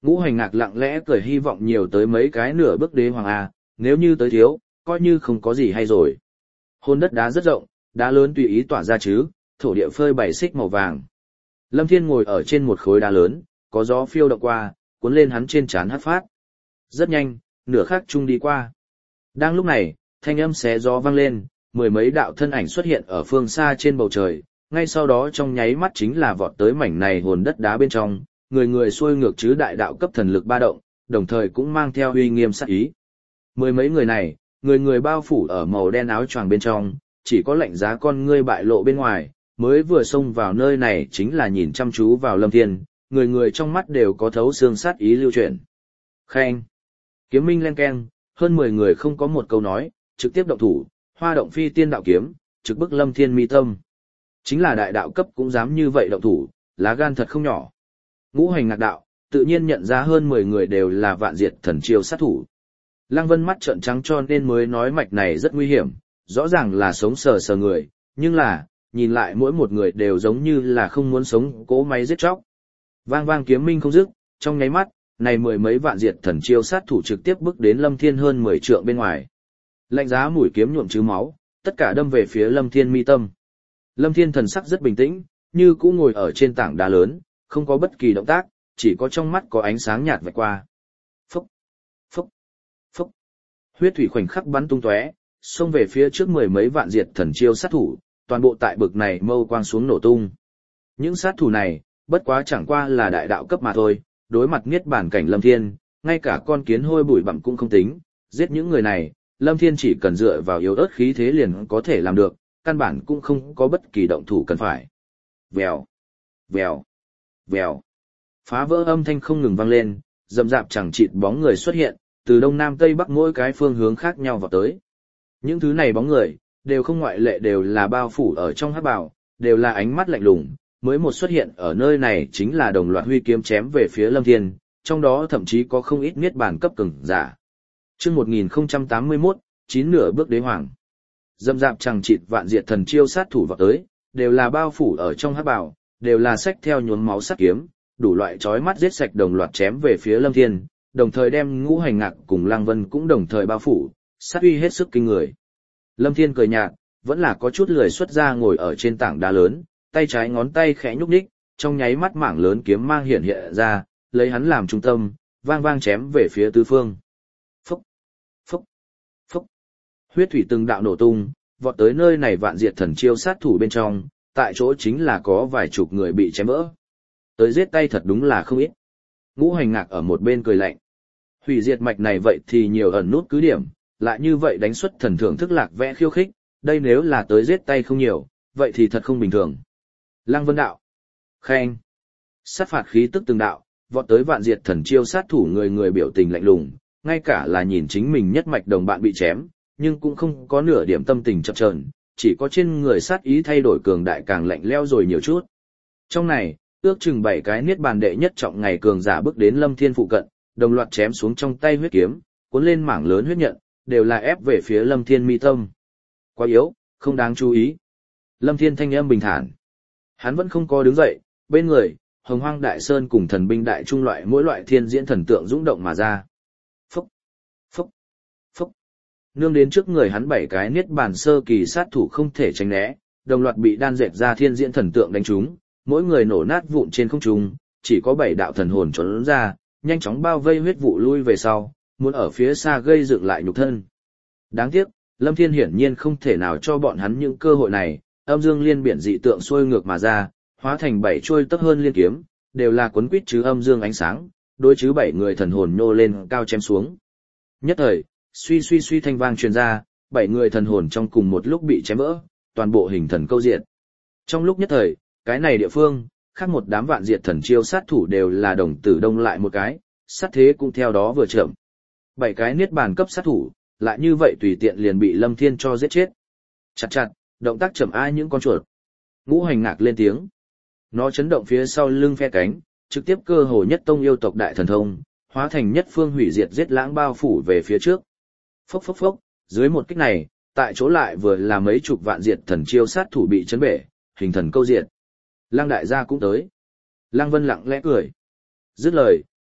Ngũ Hành Ngạc lặng lẽ cười hy vọng nhiều tới mấy cái nửa bước đế hoàng A, nếu như tới thiếu, coi như không có gì hay rồi. Hôn đất đá rất rộng, đá lớn tùy ý tỏa ra chứ, thổ địa phơi bảy xích màu vàng. Lâm Thiên ngồi ở trên một khối đá lớn, có gió phiêu động qua, cuốn lên hắn trên trán hát phát. Rất nhanh, nửa khắc chung đi qua. Đang lúc này, thanh âm xé gió vang lên, mười mấy đạo thân ảnh xuất hiện ở phương xa trên bầu trời, ngay sau đó trong nháy mắt chính là vọt tới mảnh này hồn đất đá bên trong, người người xuôi ngược chứ đại đạo cấp thần lực ba động, đồng thời cũng mang theo uy nghiêm sát ý. Mười mấy người này, người người bao phủ ở màu đen áo choàng bên trong, chỉ có lạnh giá con ngươi bại lộ bên ngoài, mới vừa xông vào nơi này chính là nhìn chăm chú vào Lâm Thiên, người người trong mắt đều có thấu xương sát ý lưu chuyển. Khen! Kiếm minh len keng, hơn mười người không có một câu nói, trực tiếp động thủ, hoa động phi tiên đạo kiếm, trực bức Lâm Thiên mi tâm. Chính là đại đạo cấp cũng dám như vậy động thủ, lá gan thật không nhỏ. Ngũ Hành Ngạc đạo, tự nhiên nhận ra hơn mười người đều là vạn diệt thần chiêu sát thủ. Lăng Vân mắt trợn trắng cho nên mới nói mạch này rất nguy hiểm, rõ ràng là sống sờ sờ người, nhưng là, nhìn lại mỗi một người đều giống như là không muốn sống cỗ máy giết chóc. Vang vang kiếm minh không dứt, trong nháy mắt, này mười mấy vạn diệt thần chiêu sát thủ trực tiếp bước đến Lâm Thiên hơn mười trượng bên ngoài. Lạnh giá mũi kiếm nhuộm chứ máu, tất cả đâm về phía Lâm Thiên mi tâm. Lâm Thiên thần sắc rất bình tĩnh, như cũ ngồi ở trên tảng đá lớn, không có bất kỳ động tác, chỉ có trong mắt có ánh sáng nhạt vạch qua. Phốc, phốc, phốc. Huyết thủy khoảnh khắc bắn tung tóe, xông về phía trước mười mấy vạn diệt thần chiêu sát thủ, toàn bộ tại bực này mâu quang xuống nổ tung. Những sát thủ này, bất quá chẳng qua là đại đạo cấp mà thôi, đối mặt niết bản cảnh Lâm Thiên, ngay cả con kiến hôi bụi bặm cũng không tính, giết những người này, Lâm Thiên chỉ cần dựa vào yếu ớt khí thế liền có thể làm được, căn bản cũng không có bất kỳ động thủ cần phải. Vèo, vèo, vèo. Phá vỡ âm thanh không ngừng vang lên, rậm rạp chẳng chịt bóng người xuất hiện, từ đông nam tây bắc mỗi cái phương hướng khác nhau vào tới. Những thứ này bóng người, đều không ngoại lệ đều là bao phủ ở trong hắc bào, đều là ánh mắt lạnh lùng, mới một xuất hiện ở nơi này chính là đồng loạt huy kiếm chém về phía Lâm Thiên, trong đó thậm chí có không ít niết bàn cấp cường giả. Chương một nghìn không trăm tám mươi mốt, chín nửa bước đế hoàng. Dâm dạp chẳng chịt vạn diệt thần chiêu sát thủ vào tới, đều là bao phủ ở trong hắc bào, đều là xách theo nhuốm máu sát kiếm, đủ loại chói mắt giết sạch đồng loạt chém về phía Lâm Thiên, đồng thời đem Ngũ Hành Ngạc cùng Lăng Vân cũng đồng thời bao phủ, sát uy hết sức kinh người. Lâm Thiên cười nhạt, vẫn là có chút lười xuất ra ngồi ở trên tảng đá lớn, tay trái ngón tay khẽ nhúc nhích, trong nháy mắt mảng lớn kiếm mang hiện hiện ra, lấy hắn làm trung tâm, vang vang chém về phía tứ phương. Phúc, phúc, phúc. Huyết thủy từng đạo nổ tung, vọt tới nơi này vạn diệt thần chiêu sát thủ bên trong, tại chỗ chính là có vài chục người bị chém vỡ. Tới giết tay thật đúng là không ít. Ngũ Hành Ngạc ở một bên cười lạnh. Hủy diệt mạch này vậy thì nhiều ẩn nút cứ điểm, lại như vậy đánh xuất thần thưởng thức lạc vẽ khiêu khích, đây nếu là tới giết tay không nhiều, vậy thì thật không bình thường. Lăng Vân đạo. Khen. Sát phạt khí tức từng đạo, vọt tới vạn diệt thần chiêu sát thủ người người biểu tình lạnh lùng, ngay cả là nhìn chính mình nhất mạch đồng bạn bị chém, nhưng cũng không có nửa điểm tâm tình chập chờn, chỉ có trên người sát ý thay đổi cường đại càng lạnh lẽo rồi nhiều chút. Trong này, ước chừng bảy cái niết bàn đệ nhất trọng ngày cường giả bước đến Lâm Thiên phụ cận, đồng loạt chém xuống trong tay huyết kiếm, cuốn lên mảng lớn huyết nhận, đều là ép về phía Lâm Thiên mi tâm. Quá yếu, không đáng chú ý. Lâm Thiên thanh âm bình thản. Hắn vẫn không có đứng dậy, bên người, Hồng Hoang Đại Sơn cùng thần binh đại trung loại mỗi loại thiên diễn thần tượng dũng động mà ra. Phúc, phúc, phúc. Nương đến trước người hắn bảy cái niết bàn sơ kỳ sát thủ không thể tránh né, đồng loạt bị đan dệt ra thiên diễn thần tượng đánh trúng, mỗi người nổ nát vụn trên không trung, chỉ có bảy đạo thần hồn trốn ra, nhanh chóng bao vây huyết vụ lui về sau, muốn ở phía xa gây dựng lại nhục thân. Đáng tiếc, Lâm Thiên hiển nhiên không thể nào cho bọn hắn những cơ hội này, âm dương liên biển dị tượng xuôi ngược mà ra, hóa thành bảy trôi tấc hơn liên kiếm, đều là cuốn quýt chứ âm dương ánh sáng, đối chứ bảy người thần hồn nhô lên cao chém xuống. Nhất thời, suy suy suy thanh vang truyền ra, bảy người thần hồn trong cùng một lúc bị chém vỡ, toàn bộ hình thần câu diệt. Trong lúc nhất thời, cái này địa phương, khác một đám vạn diệt thần chiêu sát thủ đều là đồng tử đông lại một cái, sát thế cũng theo đó vừa chậm. Bảy cái niết bàn cấp sát thủ, lại như vậy tùy tiện liền bị Lâm Thiên cho giết chết. Chặt chặt, động tác chậm ai những con chuột. Ngũ Hành Ngạc lên tiếng. Nó chấn động phía sau lưng phe cánh, trực tiếp cơ hồ nhất tông yêu tộc đại thần thông, hóa thành nhất phương hủy diệt giết lãng bao phủ về phía trước. Phốc phốc phốc, dưới một kích này, tại chỗ lại vừa là mấy chục vạn diệt thần chiêu sát thủ bị chấn bể, hình thần câu diệt. Lăng đại gia cũng tới. Lăng Vân lặng lẽ cười. Dứt lời,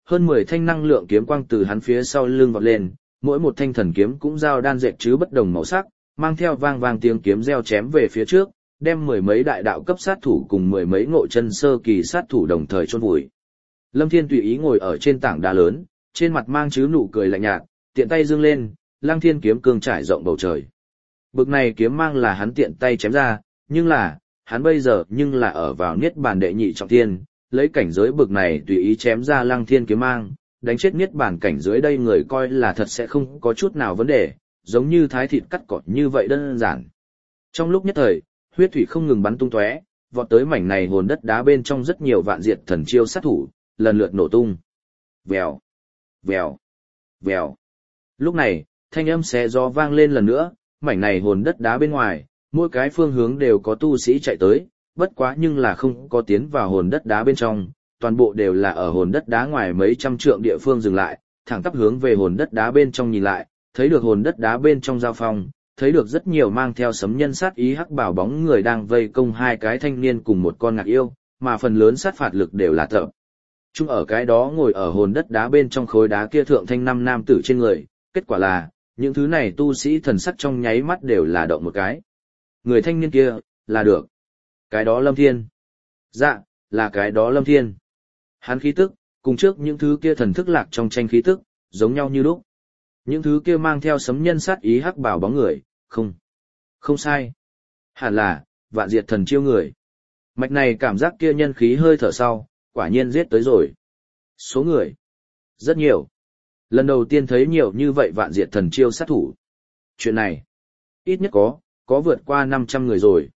hơn mười thanh năng lượng kiếm quang từ hắn phía sau lưng vọt lên, mỗi một thanh thần kiếm cũng giao đan dệt chứ bất đồng màu sắc, mang theo vang vang tiếng kiếm reo chém về phía trước, đem mười mấy đại đạo cấp sát thủ cùng mười mấy ngộ chân sơ kỳ sát thủ đồng thời chôn vùi. Lâm Thiên tùy ý ngồi ở trên tảng đá lớn, trên mặt mang chứ nụ cười lạnh nhạt, tiện tay giương lên, Lăng Thiên kiếm cương trải rộng bầu trời. Bực này kiếm mang là hắn tiện tay chém ra, nhưng là, hắn bây giờ nhưng là ở vào niết bàn đệ nhị trọng thiên, lấy cảnh giới bực này tùy ý chém ra Lăng Thiên kiếm mang, đánh chết niết bàn cảnh dưới đây người coi là thật sẽ không có chút nào vấn đề, giống như thái thịt cắt cỏ như vậy đơn giản. Trong lúc nhất thời, huyết thủy không ngừng bắn tung tóe, vọt tới mảnh này hồn đất đá bên trong rất nhiều vạn diệt thần chiêu sát thủ, lần lượt nổ tung. Vèo, vèo, vèo. Lúc này, thanh âm xé gió vang lên lần nữa, mảnh này hồn đất đá bên ngoài, mỗi cái phương hướng đều có tu sĩ chạy tới, bất quá nhưng là không có tiến vào hồn đất đá bên trong, toàn bộ đều là ở hồn đất đá ngoài mấy trăm trượng địa phương dừng lại, thẳng tắp hướng về hồn đất đá bên trong nhìn lại, thấy được hồn đất đá bên trong giao phong, thấy được rất nhiều mang theo sấm nhân sát ý hắc bảo bóng người đang vây công hai cái thanh niên cùng một con ngạc yêu, mà phần lớn sát phạt lực đều là tập chung ở cái đó ngồi ở hồn đất đá bên trong khối đá kia thượng thanh năm nam tử trên người, kết quả là, những thứ này tu sĩ thần sắc trong nháy mắt đều là động một cái. Người thanh niên kia, là được. Cái đó Lâm Thiên. Dạ, là cái đó Lâm Thiên. Hắn khí tức, cùng trước những thứ kia thần thức lạc trong tranh khí tức, giống nhau như lúc. Những thứ kia mang theo sấm nhân sát ý hắc bảo bóng người, không. Không sai. Hẳn là, vạn diệt thần chiêu người. Mạch này cảm giác kia nhân khí hơi thở sau, quả nhiên giết tới rồi. Số người. Rất nhiều. Lần đầu tiên thấy nhiều như vậy vạn diệt thần chiêu sát thủ. Chuyện này, ít nhất có, có vượt qua năm trăm người rồi.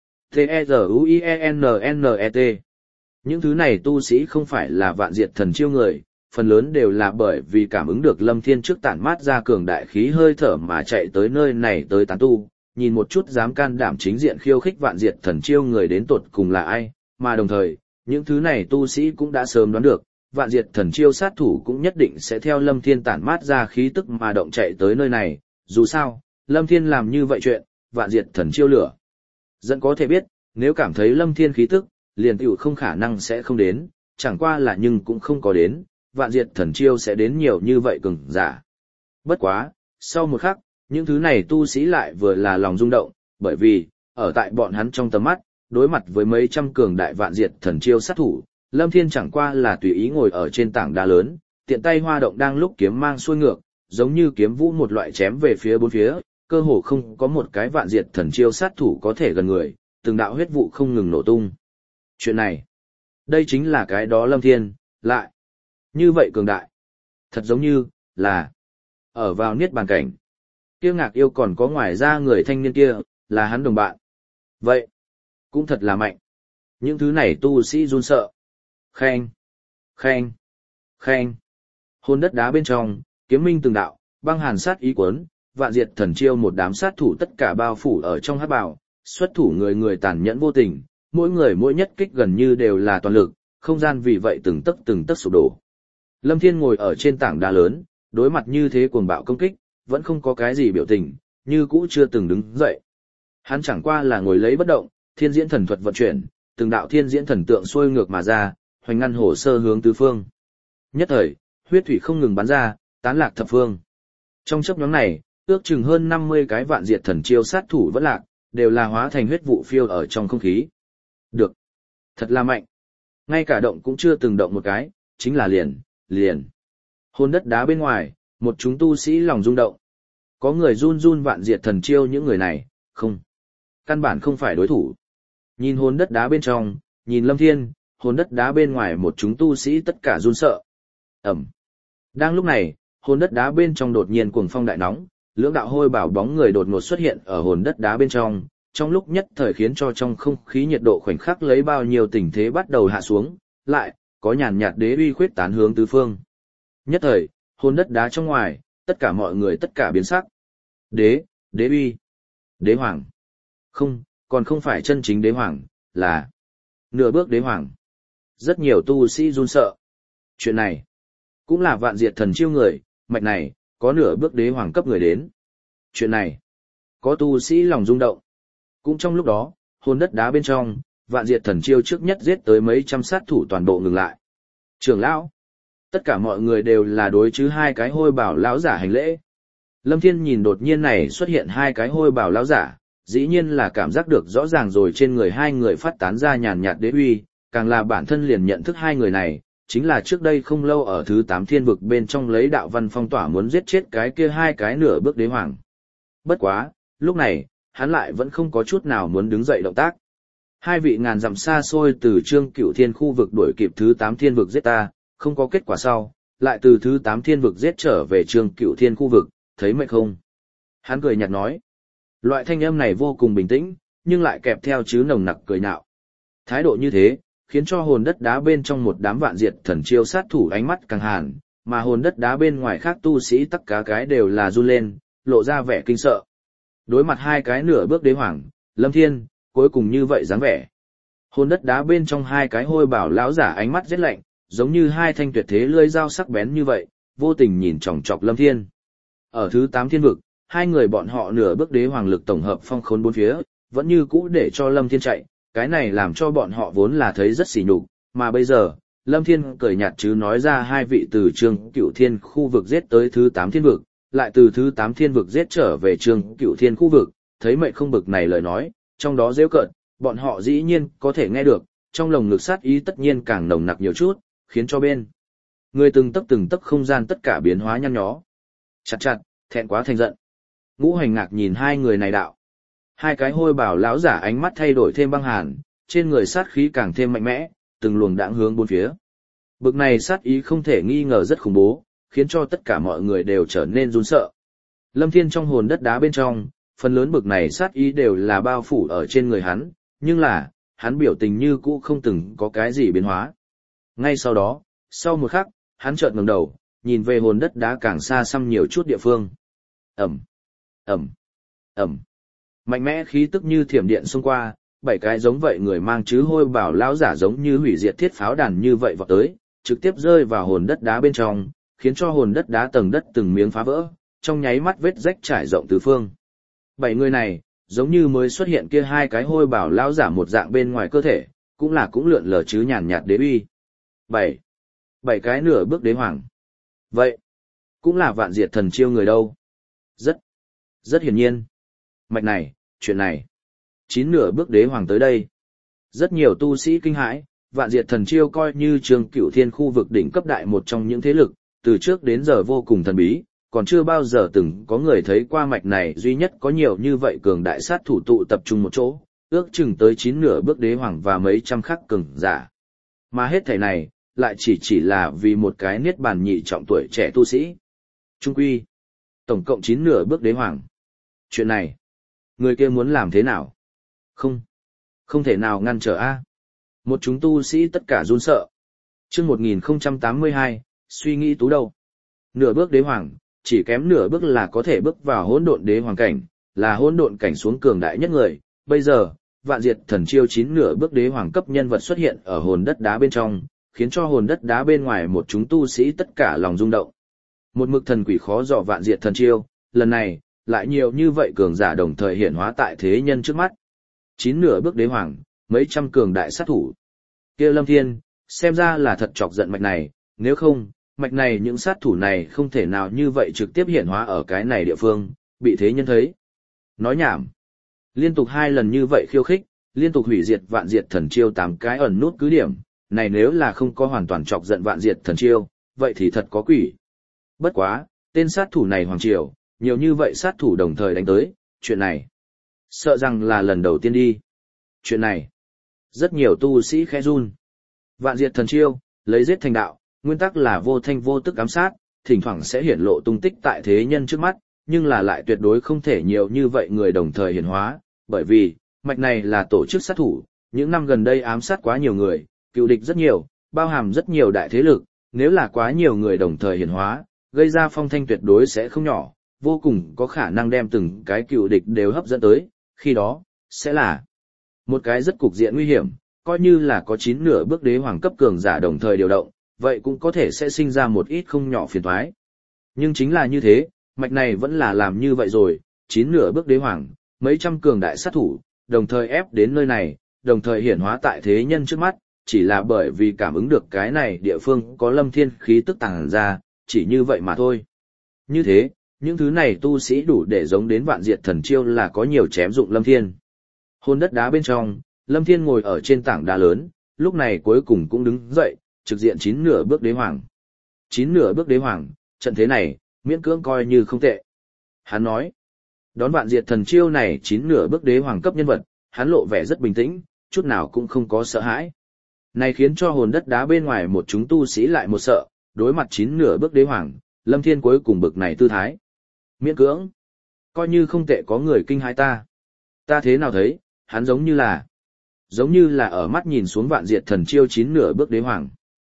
T-E-Z-U-I-E-N-N-E-T. Những thứ này tu sĩ không phải là vạn diệt thần chiêu người, phần lớn đều là bởi vì cảm ứng được Lâm Thiên trước tản mát ra cường đại khí hơi thở mà chạy tới nơi này tới tán tu, nhìn một chút dám can đảm chính diện khiêu khích vạn diệt thần chiêu người đến tột cùng là ai, mà đồng thời, những thứ này tu sĩ cũng đã sớm đoán được, vạn diệt thần chiêu sát thủ cũng nhất định sẽ theo Lâm Thiên tản mát ra khí tức mà động chạy tới nơi này, dù sao, Lâm Thiên làm như vậy chuyện, vạn diệt thần chiêu lửa. Dẫn có thể biết, nếu cảm thấy Lâm Thiên khí tức, liền tiểu không khả năng sẽ không đến, chẳng qua là nhưng cũng không có đến, vạn diệt thần chiêu sẽ đến nhiều như vậy cường giả. Bất quá, sau một khắc, những thứ này tu sĩ lại vừa là lòng rung động, bởi vì, ở tại bọn hắn trong tầm mắt, đối mặt với mấy trăm cường đại vạn diệt thần chiêu sát thủ, Lâm Thiên chẳng qua là tùy ý ngồi ở trên tảng đá lớn, tiện tay hoa động đang lúc kiếm mang xuôi ngược, giống như kiếm vũ một loại chém về phía bốn phía, cơ hồ không có một cái vạn diệt thần chiêu sát thủ có thể gần người, từng đạo huyết vụ không ngừng nổ tung. Chuyện này, đây chính là cái đó Lâm Thiên, lại như vậy cường đại. Thật giống như là ở vào niết bàn cảnh. Kia Ngạc Yêu còn có ngoài ra người thanh niên kia, là hắn đồng bạn. Vậy, cũng thật là mạnh. Những thứ này tu sĩ run sợ. Khen, khen, khen. Hồn đất đá bên trong, kiếm minh từng đạo, băng hàn sát ý cuốn, vạn diệt thần chiêu một đám sát thủ tất cả bao phủ ở trong hắc bào, xuất thủ người người tàn nhẫn vô tình, mỗi người mỗi nhất kích gần như đều là toàn lực, không gian vì vậy từng tấc từng tấc sụp đổ. Lâm Thiên ngồi ở trên tảng đá lớn, đối mặt như thế cuồng bạo công kích, vẫn không có cái gì biểu tình, như cũ chưa từng đứng dậy. Hắn chẳng qua là ngồi lấy bất động, thiên diễn thần thuật vận chuyển, từng đạo thiên diễn thần tượng xuôi ngược mà ra, hoành ngăn hồ sơ hướng tứ phương. Nhất thời, huyết thủy không ngừng bắn ra, tán lạc thập phương. Trong chớp nhoáng này, ước chừng hơn năm mươi cái vạn diệt thần chiêu sát thủ vẫn lạc, đều là hóa thành huyết vụ phiêu ở trong không khí. Được, thật là mạnh. Ngay cả động cũng chưa từng động một cái, chính là liền, liền. Hồn đất đá bên ngoài, một chúng tu sĩ lòng rung động. Có người run run vạn diệt thần chiêu những người này, không. Căn bản không phải đối thủ. Nhìn hồn đất đá bên trong, nhìn Lâm Thiên, hồn đất đá bên ngoài một chúng tu sĩ tất cả run sợ. Ẩm. Đang lúc này, hồn đất đá bên trong đột nhiên cuồng phong đại nóng, lưỡng đạo hôi bảo bóng người đột ngột xuất hiện ở hồn đất đá bên trong, trong lúc nhất thời khiến cho trong không khí nhiệt độ khoảnh khắc lấy bao nhiêu tình thế bắt đầu hạ xuống, lại có nhàn nhạt đế uy khuyết tán hướng tứ phương. Nhất thời, hồn đất đá trong ngoài, tất cả mọi người tất cả biến sắc. Đế, đế uy, đế hoàng. Không, còn không phải chân chính đế hoàng, là nửa bước đế hoàng. Rất nhiều tu sĩ run sợ. Chuyện này, cũng là vạn diệt thần chiêu người, mạch này, có nửa bước đế hoàng cấp người đến. Chuyện này, có tu sĩ lòng rung động. Cũng trong lúc đó, hồn đất đá bên trong, vạn diệt thần chiêu trước nhất giết tới mấy trăm sát thủ toàn bộ ngừng lại. Trưởng lão, Tất cả mọi người đều là đối chứ hai cái hôi bảo lão giả hành lễ. Lâm Thiên nhìn đột nhiên này xuất hiện hai cái hôi bảo lão giả, dĩ nhiên là cảm giác được rõ ràng rồi trên người hai người phát tán ra nhàn nhạt đế uy, càng là bản thân liền nhận thức hai người này, chính là trước đây không lâu ở thứ tám thiên vực bên trong lấy đạo văn phong tỏa muốn giết chết cái kia hai cái nửa bước đế hoàng. Bất quá, lúc này, hắn lại vẫn không có chút nào muốn đứng dậy động tác. Hai vị ngàn dặm xa xôi từ Trương Cửu Thiên khu vực đuổi kịp thứ tám thiên vực giết ta, không có kết quả sau, lại từ thứ tám thiên vực giết trở về Trương Cửu Thiên khu vực, thấy mệt không? Hắn cười nhạt nói. Loại thanh âm này vô cùng bình tĩnh, nhưng lại kẹp theo chứ nồng nặc cười nhạo. Thái độ như thế, khiến cho hồn đất đá bên trong một đám vạn diệt thần chiêu sát thủ ánh mắt càng hàn, mà hồn đất đá bên ngoài khác tu sĩ tất cả cái đều là run lên, lộ ra vẻ kinh sợ. Đối mặt hai cái nửa bước đế hoàng, Lâm Thiên, cuối cùng như vậy dáng vẻ. Hồn đất đá bên trong hai cái hôi bảo lão giả ánh mắt rất lạnh, giống như hai thanh tuyệt thế lưỡi dao sắc bén như vậy, vô tình nhìn chòng chọc Lâm Thiên. Ở thứ tám thiên vực, hai người bọn họ nửa bước đế hoàng lực tổng hợp phong khốn bốn phía, vẫn như cũ để cho Lâm Thiên chạy, cái này làm cho bọn họ vốn là thấy rất sỉ nhục, mà bây giờ, Lâm Thiên cười nhạt chứ nói ra hai vị từ Trương Cửu Thiên khu vực giết tới thứ tám thiên vực, lại từ thứ tám thiên vực giết trở về Trương Cửu Thiên khu vực, thấy mệnh không bực này lời nói, trong đó giễu cợt, bọn họ dĩ nhiên có thể nghe được, trong lồng ngực sát ý tất nhiên càng nồng nặc nhiều chút, khiến cho bên người từng tấc từng tấc không gian tất cả biến hóa nhăn nhó. Chặt chặt, thẹn quá thành giận. Ngũ Hành Ngạc nhìn hai người này đạo. Hai cái hôi bảo lão giả ánh mắt thay đổi thêm băng hàn, trên người sát khí càng thêm mạnh mẽ, từng luồng đãng hướng bốn phía. Bực này sát ý không thể nghi ngờ rất khủng bố, khiến cho tất cả mọi người đều trở nên run sợ. Lâm Thiên trong hồn đất đá bên trong, phần lớn bực này sát ý đều là bao phủ ở trên người hắn, nhưng là, hắn biểu tình như cũ không từng có cái gì biến hóa. Ngay sau đó, sau một khắc, hắn chợt ngẩng đầu, nhìn về hồn đất đá càng xa xăm nhiều chút địa phương. Ẩm, Ẩm, Ẩm. Mạnh mẽ khí tức như thiểm điện xông qua, bảy cái giống vậy người mang chứ hôi bảo lão giả giống như hủy diệt thiết pháo đàn như vậy vọt tới, trực tiếp rơi vào hồn đất đá bên trong, khiến cho hồn đất đá tầng đất từng miếng phá vỡ, trong nháy mắt vết rách trải rộng tứ phương. Bảy người này, giống như mới xuất hiện kia hai cái hôi bảo lão giả một dạng bên ngoài cơ thể, cũng là cũng lượn lờ chứ nhàn nhạt đế uy. Bảy, bảy cái nửa bước đế hoàng. Vậy, cũng là vạn diệt thần chiêu người đâu. Rất, rất hiển nhiên. Mạch này, chuyện này. Chín nửa bước đế hoàng tới đây. Rất nhiều tu sĩ kinh hãi, vạn diệt thần chiêu coi như Trương Cửu Thiên khu vực đỉnh cấp đại một trong những thế lực, từ trước đến giờ vô cùng thần bí, còn chưa bao giờ từng có người thấy qua mạch này duy nhất có nhiều như vậy cường đại sát thủ tụ tập trung một chỗ, ước chừng tới chín nửa bước đế hoàng và mấy trăm khắc cường giả. Mà hết thảy này, lại chỉ chỉ là vì một cái niết bàn nhị trọng tuổi trẻ tu sĩ. Trung quy, tổng cộng chín nửa bước đế hoàng. Chuyện này, người kia muốn làm thế nào? Không, không thể nào ngăn trở a. Một chúng tu sĩ tất cả run sợ. Chương một nghìn không trăm tám mươi hai, suy nghĩ tú đâu. Nửa bước đế hoàng, chỉ kém nửa bước là có thể bước vào hỗn độn đế hoàng cảnh, là hỗn độn cảnh xuống cường đại nhất người. Bây giờ, vạn diệt thần chiêu chín nửa bước đế hoàng cấp nhân vật xuất hiện ở hồn đất đá bên trong, khiến cho hồn đất đá bên ngoài một chúng tu sĩ tất cả lòng rung động. Một mực thần quỷ khó dò vạn diệt thần chiêu, lần này, lại nhiều như vậy cường giả đồng thời hiện hóa tại thế nhân trước mắt. Chín nửa bước đế hoàng, mấy trăm cường đại sát thủ. Kia Lâm Thiên, xem ra là thật chọc giận mạch này, nếu không, mạch này những sát thủ này không thể nào như vậy trực tiếp hiện hóa ở cái này địa phương, bị thế nhân thấy. Nói nhảm. Liên tục hai lần như vậy khiêu khích, liên tục hủy diệt vạn diệt thần chiêu tám cái ẩn nút cứ điểm, này nếu là không có hoàn toàn chọc giận vạn diệt thần chiêu, vậy thì thật có quỷ. Bất quá, tên sát thủ này hoàng triều, nhiều như vậy sát thủ đồng thời đánh tới, chuyện này. Sợ rằng là lần đầu tiên đi. Chuyện này. Rất nhiều tu sĩ khẽ run. Vạn diệt thần chiêu, lấy giết thành đạo, nguyên tắc là vô thanh vô tức ám sát, thỉnh thoảng sẽ hiển lộ tung tích tại thế nhân trước mắt, nhưng là lại tuyệt đối không thể nhiều như vậy người đồng thời hiển hóa, bởi vì, mạch này là tổ chức sát thủ, những năm gần đây ám sát quá nhiều người, cựu địch rất nhiều, bao hàm rất nhiều đại thế lực, nếu là quá nhiều người đồng thời hiển hóa, gây ra phong thanh tuyệt đối sẽ không nhỏ, vô cùng có khả năng đem từng cái cựu địch đều hấp dẫn tới, khi đó, sẽ là một cái rất cục diện nguy hiểm, coi như là có chín nửa bước đế hoàng cấp cường giả đồng thời điều động, vậy cũng có thể sẽ sinh ra một ít không nhỏ phiền toái. Nhưng chính là như thế, mạch này vẫn là làm như vậy rồi, chín nửa bước đế hoàng, mấy trăm cường đại sát thủ, đồng thời ép đến nơi này, đồng thời hiển hóa tại thế nhân trước mắt, chỉ là bởi vì cảm ứng được cái này địa phương có Lâm Thiên khí tức tàng ra, chỉ như vậy mà thôi. Như thế, những thứ này tu sĩ đủ để giống đến vạn diệt thần chiêu là có nhiều chém dụng Lâm Thiên. Hôn đất đá bên trong, Lâm Thiên ngồi ở trên tảng đá lớn, lúc này cuối cùng cũng đứng dậy, trực diện chín nửa bước đế hoàng. Chín nửa bước đế hoàng, trận thế này, miễn cưỡng coi như không tệ. Hắn nói, đón vạn diệt thần chiêu này chín nửa bước đế hoàng cấp nhân vật, hắn lộ vẻ rất bình tĩnh, chút nào cũng không có sợ hãi. Này khiến cho hồn đất đá bên ngoài một chúng tu sĩ lại một sợ, đối mặt chín nửa bước đế hoàng, Lâm Thiên cuối cùng bực này tư thái. Miễn cưỡng, coi như không tệ có người kinh hãi ta. Ta thế nào thấy, hắn giống như là, giống như là ở mắt nhìn xuống vạn diệt thần chiêu chín nửa bước đế hoàng.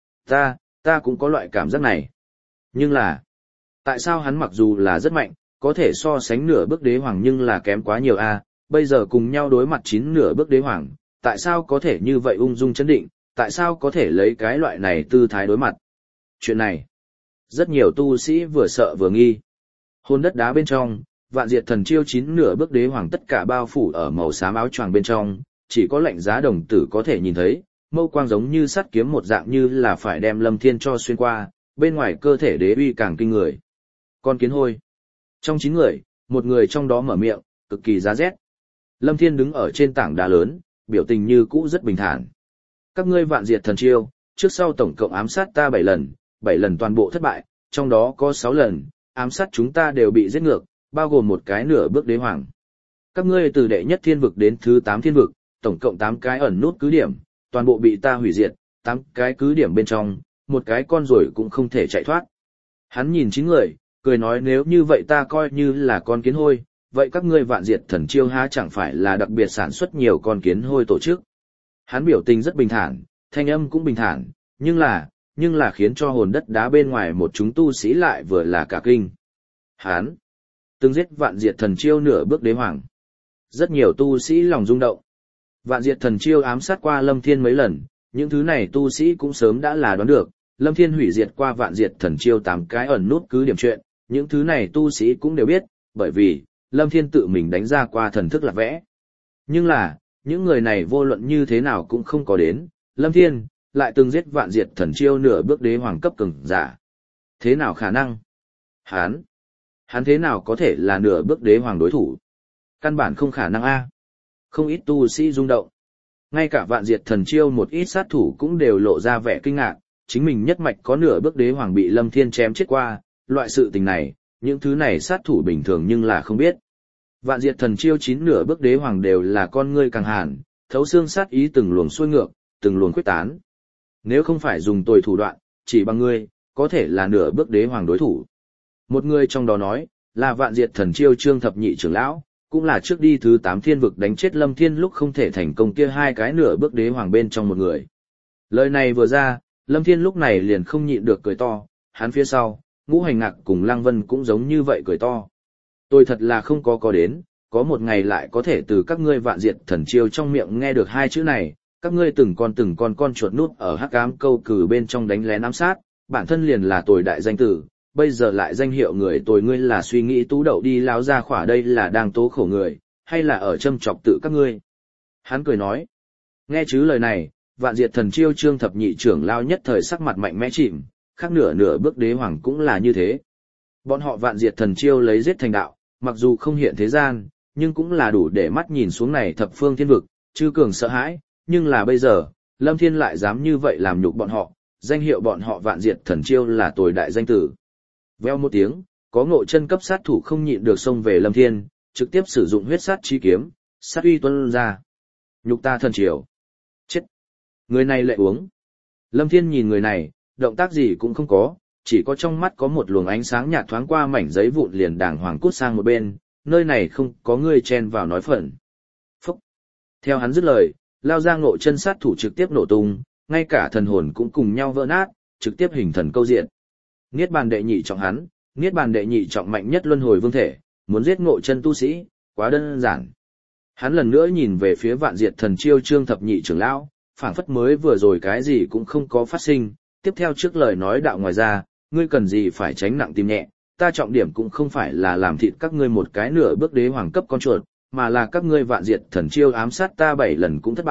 Ta, ta cũng có loại cảm giác này. Nhưng là, tại sao hắn mặc dù là rất mạnh, có thể so sánh nửa bước đế hoàng nhưng là kém quá nhiều a, bây giờ cùng nhau đối mặt chín nửa bước đế hoàng, tại sao có thể như vậy ung dung chấn định, tại sao có thể lấy cái loại này tư thái đối mặt. Chuyện này, rất nhiều tu sĩ vừa sợ vừa nghi. Hôn đất đá bên trong, vạn diệt thần chiêu chín nửa bước đế hoàng tất cả bao phủ ở màu xám áo choàng bên trong, chỉ có lạnh giá đồng tử có thể nhìn thấy, mâu quang giống như sắt kiếm một dạng như là phải đem Lâm Thiên cho xuyên qua, bên ngoài cơ thể đế uy càng kinh người. Con kiến hôi. Trong chín người, một người trong đó mở miệng, cực kỳ giá rét. Lâm Thiên đứng ở trên tảng đá lớn, biểu tình như cũ rất bình thản. Các ngươi vạn diệt thần chiêu, trước sau tổng cộng ám sát ta bảy lần, bảy lần toàn bộ thất bại, trong đó có sáu lần, ám sát chúng ta đều bị giết ngược, bao gồm một cái nửa bước đế hoàng. Các ngươi từ đệ nhất thiên vực đến thứ tám thiên vực, tổng cộng tám cái ẩn nút cứ điểm, toàn bộ bị ta hủy diệt, tám cái cứ điểm bên trong, một cái con rồi cũng không thể chạy thoát. Hắn nhìn chín người, cười nói nếu như vậy ta coi như là con kiến hôi, vậy các ngươi vạn diệt thần chiêu há chẳng phải là đặc biệt sản xuất nhiều con kiến hôi tổ chức. Hắn biểu tình rất bình thản, thanh âm cũng bình thản, nhưng là, nhưng là khiến cho hồn đất đá bên ngoài một chúng tu sĩ lại vừa là cả kinh. Hắn từng giết vạn diệt thần chiêu nửa bước đế hoàng. Rất nhiều tu sĩ lòng rung động. Vạn diệt thần chiêu ám sát qua Lâm Thiên mấy lần, những thứ này tu sĩ cũng sớm đã là đoán được, Lâm Thiên hủy diệt qua vạn diệt thần chiêu tám cái ẩn nút cứ điểm chuyện, những thứ này tu sĩ cũng đều biết, bởi vì, Lâm Thiên tự mình đánh ra qua thần thức lạc vẽ. Nhưng là, những người này vô luận như thế nào cũng không có đến, Lâm Thiên, lại từng giết vạn diệt thần chiêu nửa bước đế hoàng cấp cường giả. Thế nào khả năng? Hán, hắn thế nào có thể là nửa bước đế hoàng đối thủ? Căn bản không khả năng a. Không ít tu sĩ rung động. Ngay cả vạn diệt thần chiêu một ít sát thủ cũng đều lộ ra vẻ kinh ngạc, chính mình nhất mạch có nửa bước đế hoàng bị Lâm Thiên chém chết qua, loại sự tình này, những thứ này sát thủ bình thường nhưng là không biết. Vạn diệt thần chiêu chín nửa bước đế hoàng đều là con ngươi càng hàn, thấu xương sát ý từng luồng xuôi ngược, từng luồng quyết tán. Nếu không phải dùng tồi thủ đoạn, chỉ bằng ngươi, có thể là nửa bước đế hoàng đối thủ. Một người trong đó nói, là vạn diệt thần chiêu Trương Thập Nhị trưởng lão, cũng là trước đi thứ tám thiên vực đánh chết Lâm Thiên lúc không thể thành công kia hai cái nửa bước đế hoàng bên trong một người. Lời này vừa ra, Lâm Thiên lúc này liền không nhịn được cười to, hắn phía sau, Ngũ Hành Ngạc cùng Lăng Vân cũng giống như vậy cười to. Tôi thật là không có có đến, có một ngày lại có thể từ các ngươi vạn diệt thần chiêu trong miệng nghe được hai chữ này, các ngươi từng con từng con con chuột nút ở hắc ám câu cử bên trong đánh lén ám sát, bản thân liền là tồi đại danh tử, bây giờ lại danh hiệu người tồi ngươi là suy nghĩ tú đậu đi láo ra khỏa đây là đang tố khổ người, hay là ở châm chọc tự các ngươi. Hắn cười nói, nghe chứ lời này, vạn diệt thần chiêu Trương Thập Nhị trưởng lao nhất thời sắc mặt mạnh mẽ chìm, khác nửa nửa bước đế hoàng cũng là như thế. Bọn họ vạn diệt thần chiêu lấy giết thành đạo, mặc dù không hiện thế gian, nhưng cũng là đủ để mắt nhìn xuống này thập phương thiên vực, chư cường sợ hãi, nhưng là bây giờ, Lâm Thiên lại dám như vậy làm nhục bọn họ, danh hiệu bọn họ vạn diệt thần chiêu là tồi đại danh tử. Veo một tiếng, có ngộ chân cấp sát thủ không nhịn được xông về Lâm Thiên, trực tiếp sử dụng huyết sát chi kiếm, sát uy tuôn ra. Nhục ta thần triều. Chết. Người này lệ uống. Lâm Thiên nhìn người này, động tác gì cũng không có, chỉ có trong mắt có một luồng ánh sáng nhạt thoáng qua mảnh giấy vụn liền đàng hoàng cút sang một bên, nơi này không có người chen vào nói phận. Phúc. Theo hắn dứt lời, lao ra ngộ chân sát thủ trực tiếp nổ tung, ngay cả thần hồn cũng cùng nhau vỡ nát, trực tiếp hình thần câu diện. Niết bàn đệ nhị trọng hắn, niết bàn đệ nhị trọng mạnh nhất luân hồi vương thể, muốn giết ngộ chân tu sĩ, quá đơn giản. Hắn lần nữa nhìn về phía vạn diệt thần chiêu Trương Thập Nhị trưởng lão, phảng phất mới vừa rồi cái gì cũng không có phát sinh, tiếp theo trước lời nói đạo ngoài ra, ngươi cần gì phải tránh nặng tim nhẹ, ta trọng điểm cũng không phải là làm thịt các ngươi một cái nửa bước đế hoàng cấp con chuột, mà là các ngươi vạn diệt thần chiêu ám sát ta bảy lần cũng thất bại,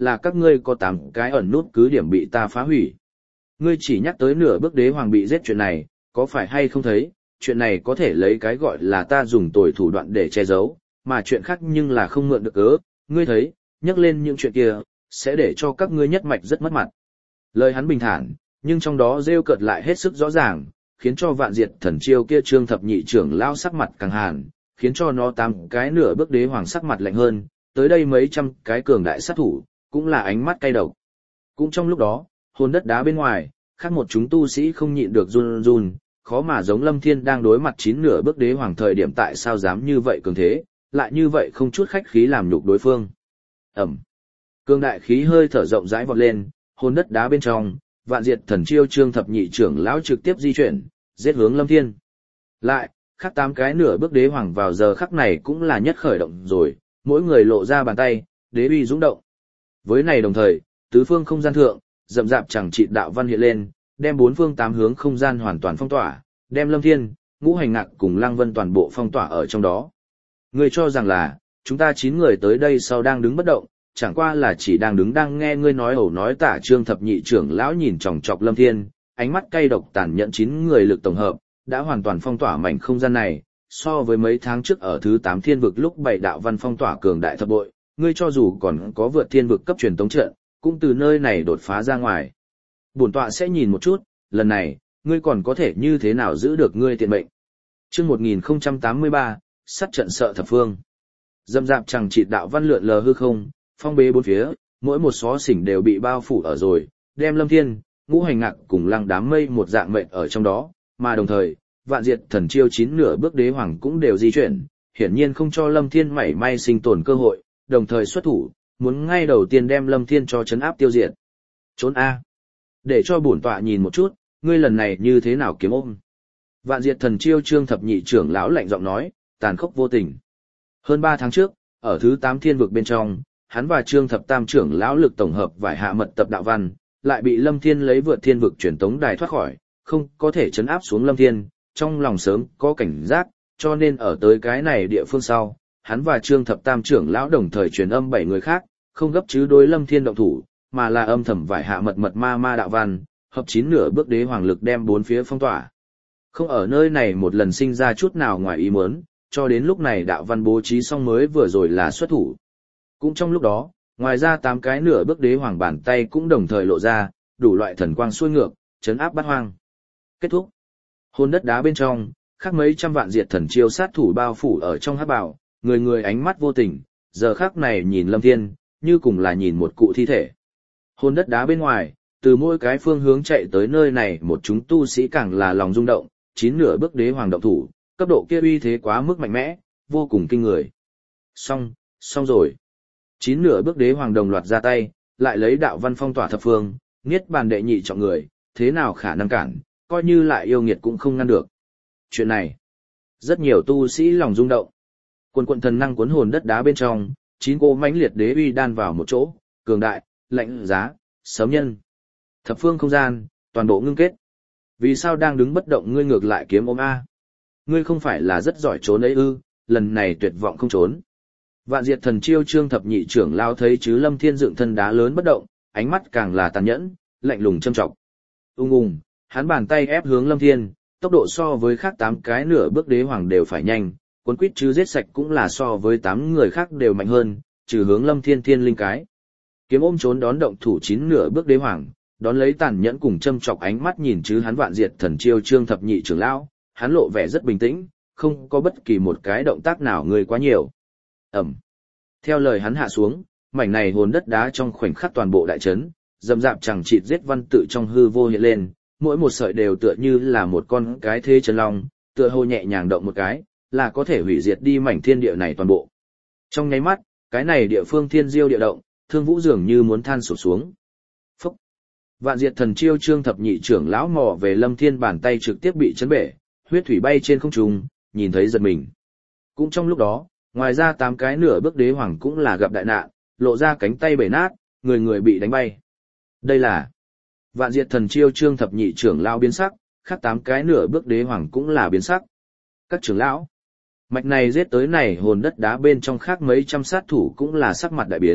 là các ngươi có tám cái ẩn nút cứ điểm bị ta phá hủy. Ngươi chỉ nhắc tới nửa bước đế hoàng bị giết chuyện này, có phải hay không thấy, chuyện này có thể lấy cái gọi là ta dùng tồi thủ đoạn để che giấu, mà chuyện khác nhưng là không mượn được cớ, ngươi thấy, nhắc lên những chuyện kia, sẽ để cho các ngươi nhất mạch rất mất mặt. Lời hắn bình thản, nhưng trong đó rêu cợt lại hết sức rõ ràng, khiến cho vạn diệt thần chiêu kia trương thập nhị trưởng lao sắc mặt càng hàn, khiến cho nó tám cái nửa bước đế hoàng sắc mặt lạnh hơn, tới đây mấy trăm cái cường đại sát thủ, cũng là ánh mắt cay độc. Cũng trong lúc đó, hồn đất đá bên ngoài, khác một chúng tu sĩ không nhịn được run run, khó mà giống Lâm Thiên đang đối mặt chín nửa bước đế hoàng thời điểm tại sao dám như vậy cường thế, lại như vậy không chút khách khí làm nhục đối phương. Ẩm. Cường đại khí hơi thở rộng rãi vọt lên, hồn đất đá bên trong, vạn diệt thần chiêu trương thập nhị trưởng lão trực tiếp di chuyển, giết hướng Lâm Thiên. Lại, khác tám cái nửa bước đế hoàng vào giờ khắc này cũng là nhất khởi động rồi, mỗi người lộ ra bàn tay, đế uy dũng động. Với này đồng thời, tứ phương không gian thượng, rậm rạp chẳng trị đạo văn hiện lên, đem bốn phương tám hướng không gian hoàn toàn phong tỏa, đem Lâm Thiên, Ngũ Hành Ngạc cùng Lăng Vân toàn bộ phong tỏa ở trong đó. Ngươi cho rằng là, chúng ta chín người tới đây sau đang đứng bất động, chẳng qua là chỉ đang đứng đang nghe ngươi nói ẩu nói tả. Trương thập nhị trưởng lão nhìn chòng chọc Lâm Thiên, ánh mắt cay độc tàn nhẫn chín người lực tổng hợp, đã hoàn toàn phong tỏa mảnh không gian này, so với mấy tháng trước ở thứ tám thiên vực lúc bảy đạo văn phong tỏa cường đại thập bội, ngươi cho dù còn có vượt thiên vực cấp truyền tống trận, cũng từ nơi này đột phá ra ngoài. Bổn tọa sẽ nhìn một chút, lần này, ngươi còn có thể như thế nào giữ được ngươi tiện mệnh. Chương một nghìn không trăm tám mươi ba, sát trận sợ thập phương. Dâm dạp chẳng chịt đạo văn lượn lờ hư không, phong bế bốn phía, mỗi một xó xỉnh đều bị bao phủ ở rồi, đem Lâm Thiên, Ngũ Hành Ngạc cùng Lăng đám mây một dạng mệnh ở trong đó, mà đồng thời, vạn diệt thần chiêu chín nửa bước đế hoàng cũng đều di chuyển, hiển nhiên không cho Lâm Thiên mảy may sinh tồn cơ hội, đồng thời xuất thủ, muốn ngay đầu tiên đem Lâm Thiên cho chấn áp tiêu diệt. Trốn A. Để cho bổn tọa nhìn một chút, ngươi lần này như thế nào kiếm ôm. Vạn diệt thần chiêu trương thập nhị trưởng lão lạnh giọng nói, tàn khốc vô tình. Hơn ba tháng trước, ở thứ tám thiên vực bên trong, hắn và trương thập tam trưởng lão lực tổng hợp vải hạ mật tập đạo văn, lại bị Lâm Thiên lấy vượt thiên vực truyền tống đài thoát khỏi, không có thể chấn áp xuống Lâm Thiên, trong lòng sớm có cảnh giác, cho nên ở tới cái này địa phương sau, hắn và trương thập tam trưởng lão đồng thời truyền âm bảy người khác, không gấp chứ đối Lâm Thiên động thủ, mà là âm thầm vải hạ mật mật ma ma đạo văn, hợp chín nửa bước đế hoàng lực đem bốn phía phong tỏa. Không ở nơi này một lần sinh ra chút nào ngoài ý muốn, cho đến lúc này đạo văn bố trí xong mới vừa rồi là xuất thủ. Cũng trong lúc đó, ngoài ra tám cái nửa bước đế hoàng bàn tay cũng đồng thời lộ ra, đủ loại thần quang xuôi ngược, chấn áp bát hoang. Kết thúc. Hồn đất đá bên trong, khác mấy trăm vạn diệt thần chiêu sát thủ bao phủ ở trong hắc bảo, người người ánh mắt vô tình, giờ khắc này nhìn Lâm Thiên, như cùng là nhìn một cụ thi thể. Hồn đất đá bên ngoài, từ mỗi cái phương hướng chạy tới nơi này một chúng tu sĩ càng là lòng rung động, chín nửa bước đế hoàng động thủ, cấp độ kia uy thế quá mức mạnh mẽ, vô cùng kinh người. Xong, xong rồi. Chín nửa bước đế hoàng đồng loạt ra tay, lại lấy đạo văn phong tỏa thập phương, niết bàn đệ nhị trọng người, thế nào khả năng cản, coi như lại yêu nghiệt cũng không ngăn được. Chuyện này, rất nhiều tu sĩ lòng rung động. Quần quận thần năng cuốn hồn đất đá bên trong, chín cỗ mãnh liệt đế uy đan vào một chỗ, cường đại, lạnh giá, sớm nhân. Thập phương không gian, toàn bộ ngưng kết. Vì sao đang đứng bất động ngươi ngược lại kiếm ôm A? Ngươi không phải là rất giỏi trốn ấy ư, lần này tuyệt vọng không trốn. Vạn diệt thần chiêu trương thập nhị trưởng lao thấy chứ Lâm Thiên dựng thân đá lớn bất động, ánh mắt càng là tàn nhẫn, lạnh lùng châm trọng. Ung ung, hắn bàn tay ép hướng Lâm Thiên, tốc độ so với khác tám cái nửa bước đế hoàng đều phải nhanh, cuốn quýt chứ giết sạch cũng là so với tám người khác đều mạnh hơn, trừ hướng Lâm Thiên thiên linh cái. Kiếm ôm trốn đón động thủ chín nửa bước đế hoàng, đón lấy tàn nhẫn cùng châm chọc ánh mắt nhìn chứ hắn vạn diệt thần chiêu trương thập nhị trưởng lão, hắn lộ vẻ rất bình tĩnh, không có bất kỳ một cái động tác nào người quá nhiều. Ẩm. Theo lời hắn hạ xuống, mảnh này hồn đất đá trong khoảnh khắc toàn bộ đại chấn, dầm dạp chẳng chịt giết văn tự trong hư vô hiện lên, mỗi một sợi đều tựa như là một con cái thế chân long, tựa hồ nhẹ nhàng động một cái, là có thể hủy diệt đi mảnh thiên địa này toàn bộ. Trong nháy mắt, cái này địa phương thiên diêu địa động, Thương Vũ dường như muốn than sụp xuống. Phúc! Vạn diệt thần chiêu trương thập nhị trưởng lão mò về Lâm Thiên bàn tay trực tiếp bị chấn bể, huyết thủy bay trên không trung, nhìn thấy giật mình. Cũng trong lúc đó, ngoài ra tám cái nửa bước đế hoàng cũng là gặp đại nạn, lộ ra cánh tay bể nát, người người bị đánh bay. Đây là Vạn diệt thần chiêu trương thập nhị trưởng lão biến sắc, khác tám cái nửa bước đế hoàng cũng là biến sắc. Các trưởng lão, mạch này giết tới này hồn đất đá bên trong khác mấy trăm sát thủ cũng là sắc mặt đại biến,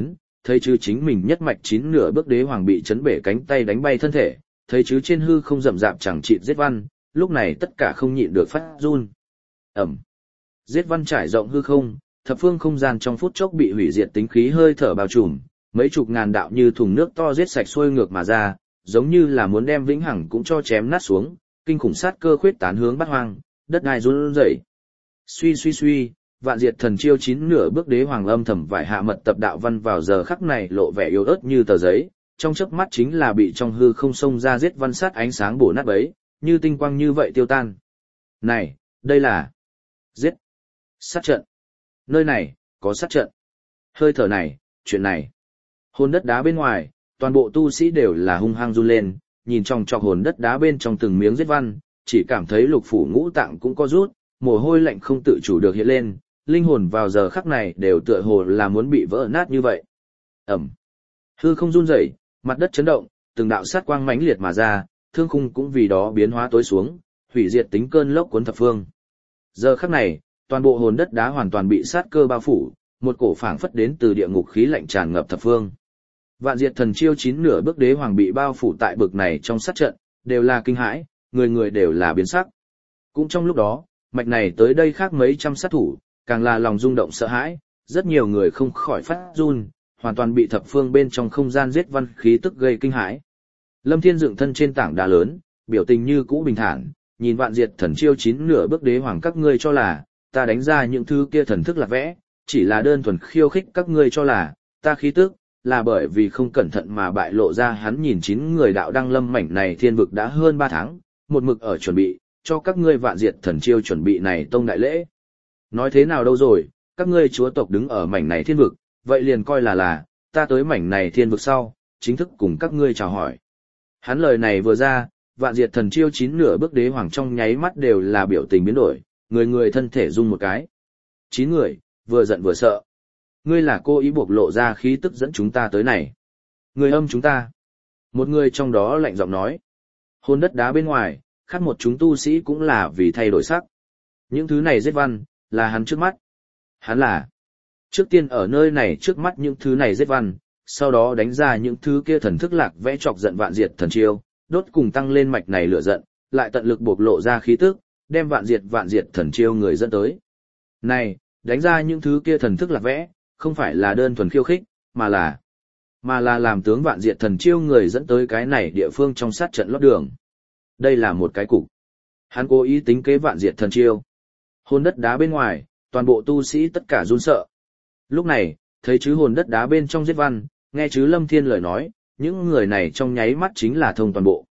thấy chứ chính mình nhất mạch chín nửa bước đế hoàng bị chấn bể cánh tay đánh bay thân thể, thấy chứ trên hư không rậm rạp chẳng chịt giết văn, lúc này tất cả không nhịn được phát run. Ẩm. Giết văn trải rộng hư không, thập phương không gian trong phút chốc bị hủy diệt tính khí hơi thở bao trùm, mấy chục ngàn đạo như thùng nước to giết sạch xuôi ngược mà ra, giống như là muốn đem vĩnh hằng cũng cho chém nát xuống, kinh khủng sát cơ khuyết tán hướng bát hoang, đất đai run rẩy. Suy suy suy, vạn diệt thần chiêu chín nửa bước đế hoàng âm thầm vải hạ mật tập đạo văn vào giờ khắc này lộ vẻ yếu ớt như tờ giấy, trong chớp mắt chính là bị trong hư không xông ra giết văn sát ánh sáng bổ nát bấy, như tinh quang như vậy tiêu tan. Này, đây là giết sát trận. Nơi này có sát trận. Hơi thở này, chuyện này. Hồn đất đá bên ngoài, toàn bộ tu sĩ đều là hung hăng run lên, nhìn trong trọc hồn đất đá bên trong từng miếng giết văn, chỉ cảm thấy lục phủ ngũ tạng cũng có rút, mồ hôi lạnh không tự chủ được hiện lên, linh hồn vào giờ khắc này đều tựa hồ là muốn bị vỡ nát như vậy. Ẩm. Hư không run rẩy, mặt đất chấn động, từng đạo sát quang mãnh liệt mà ra, thương khung cũng vì đó biến hóa tối xuống, hủy diệt tính cơn lốc cuốn thập phương. Giờ khắc này, toàn bộ hồn đất đá hoàn toàn bị sát cơ bao phủ, một cổ phảng phất đến từ địa ngục khí lạnh tràn ngập thập phương. Vạn diệt thần chiêu chín nửa bước đế hoàng bị bao phủ tại bực này trong sát trận, đều là kinh hãi, người người đều là biến sắc. Cũng trong lúc đó, mạch này tới đây khác mấy trăm sát thủ, càng là lòng rung động sợ hãi, rất nhiều người không khỏi phát run, hoàn toàn bị thập phương bên trong không gian giết văn khí tức gây kinh hãi. Lâm Thiên dựng thân trên tảng đá lớn, biểu tình như cũ bình thản, nhìn vạn diệt thần chiêu chín nửa bước đế hoàng các ngươi cho là, ta đánh ra những thứ kia thần thức lạc vẽ, chỉ là đơn thuần khiêu khích các ngươi cho là, ta khí tức, là bởi vì không cẩn thận mà bại lộ ra hắn nhìn chín người đạo đăng lâm mảnh này thiên vực đã hơn ba tháng, một mực ở chuẩn bị, cho các ngươi vạn diệt thần chiêu chuẩn bị này tông đại lễ. Nói thế nào đâu rồi, các ngươi chúa tộc đứng ở mảnh này thiên vực, vậy liền coi là là, ta tới mảnh này thiên vực sau, chính thức cùng các ngươi chào hỏi. Hắn lời này vừa ra, vạn diệt thần chiêu chín nửa bước đế hoàng trong nháy mắt đều là biểu tình biến đổi, người người thân thể rung một cái. Chín người, vừa giận vừa sợ. Ngươi là cô ý buộc lộ ra khí tức dẫn chúng ta tới này. Người âm chúng ta. Một người trong đó lạnh giọng nói. Hồn đất đá bên ngoài, khác một chúng tu sĩ cũng là vì thay đổi sắc. Những thứ này giết văn, là hắn trước mắt. Hắn là. Trước tiên ở nơi này trước mắt những thứ này giết văn, sau đó đánh ra những thứ kia thần thức lạc vẽ chọc giận vạn diệt thần chiêu, đốt cùng tăng lên mạch này lửa giận, lại tận lực buộc lộ ra khí tức, đem vạn diệt vạn diệt thần chiêu người dẫn tới. Này, đánh ra những thứ kia thần thức lạc vẽ, không phải là đơn thuần khiêu khích, mà là mà là làm tướng vạn diệt thần chiêu người dẫn tới cái này địa phương trong sát trận lót đường. Đây là một cái cục. Hắn cố ý tính kế vạn diệt thần chiêu. Hồn đất đá bên ngoài, toàn bộ tu sĩ tất cả run sợ. Lúc này, thấy chứ hồn đất đá bên trong giết văn, nghe chứ Lâm Thiên lời nói, những người này trong nháy mắt chính là thông toàn bộ.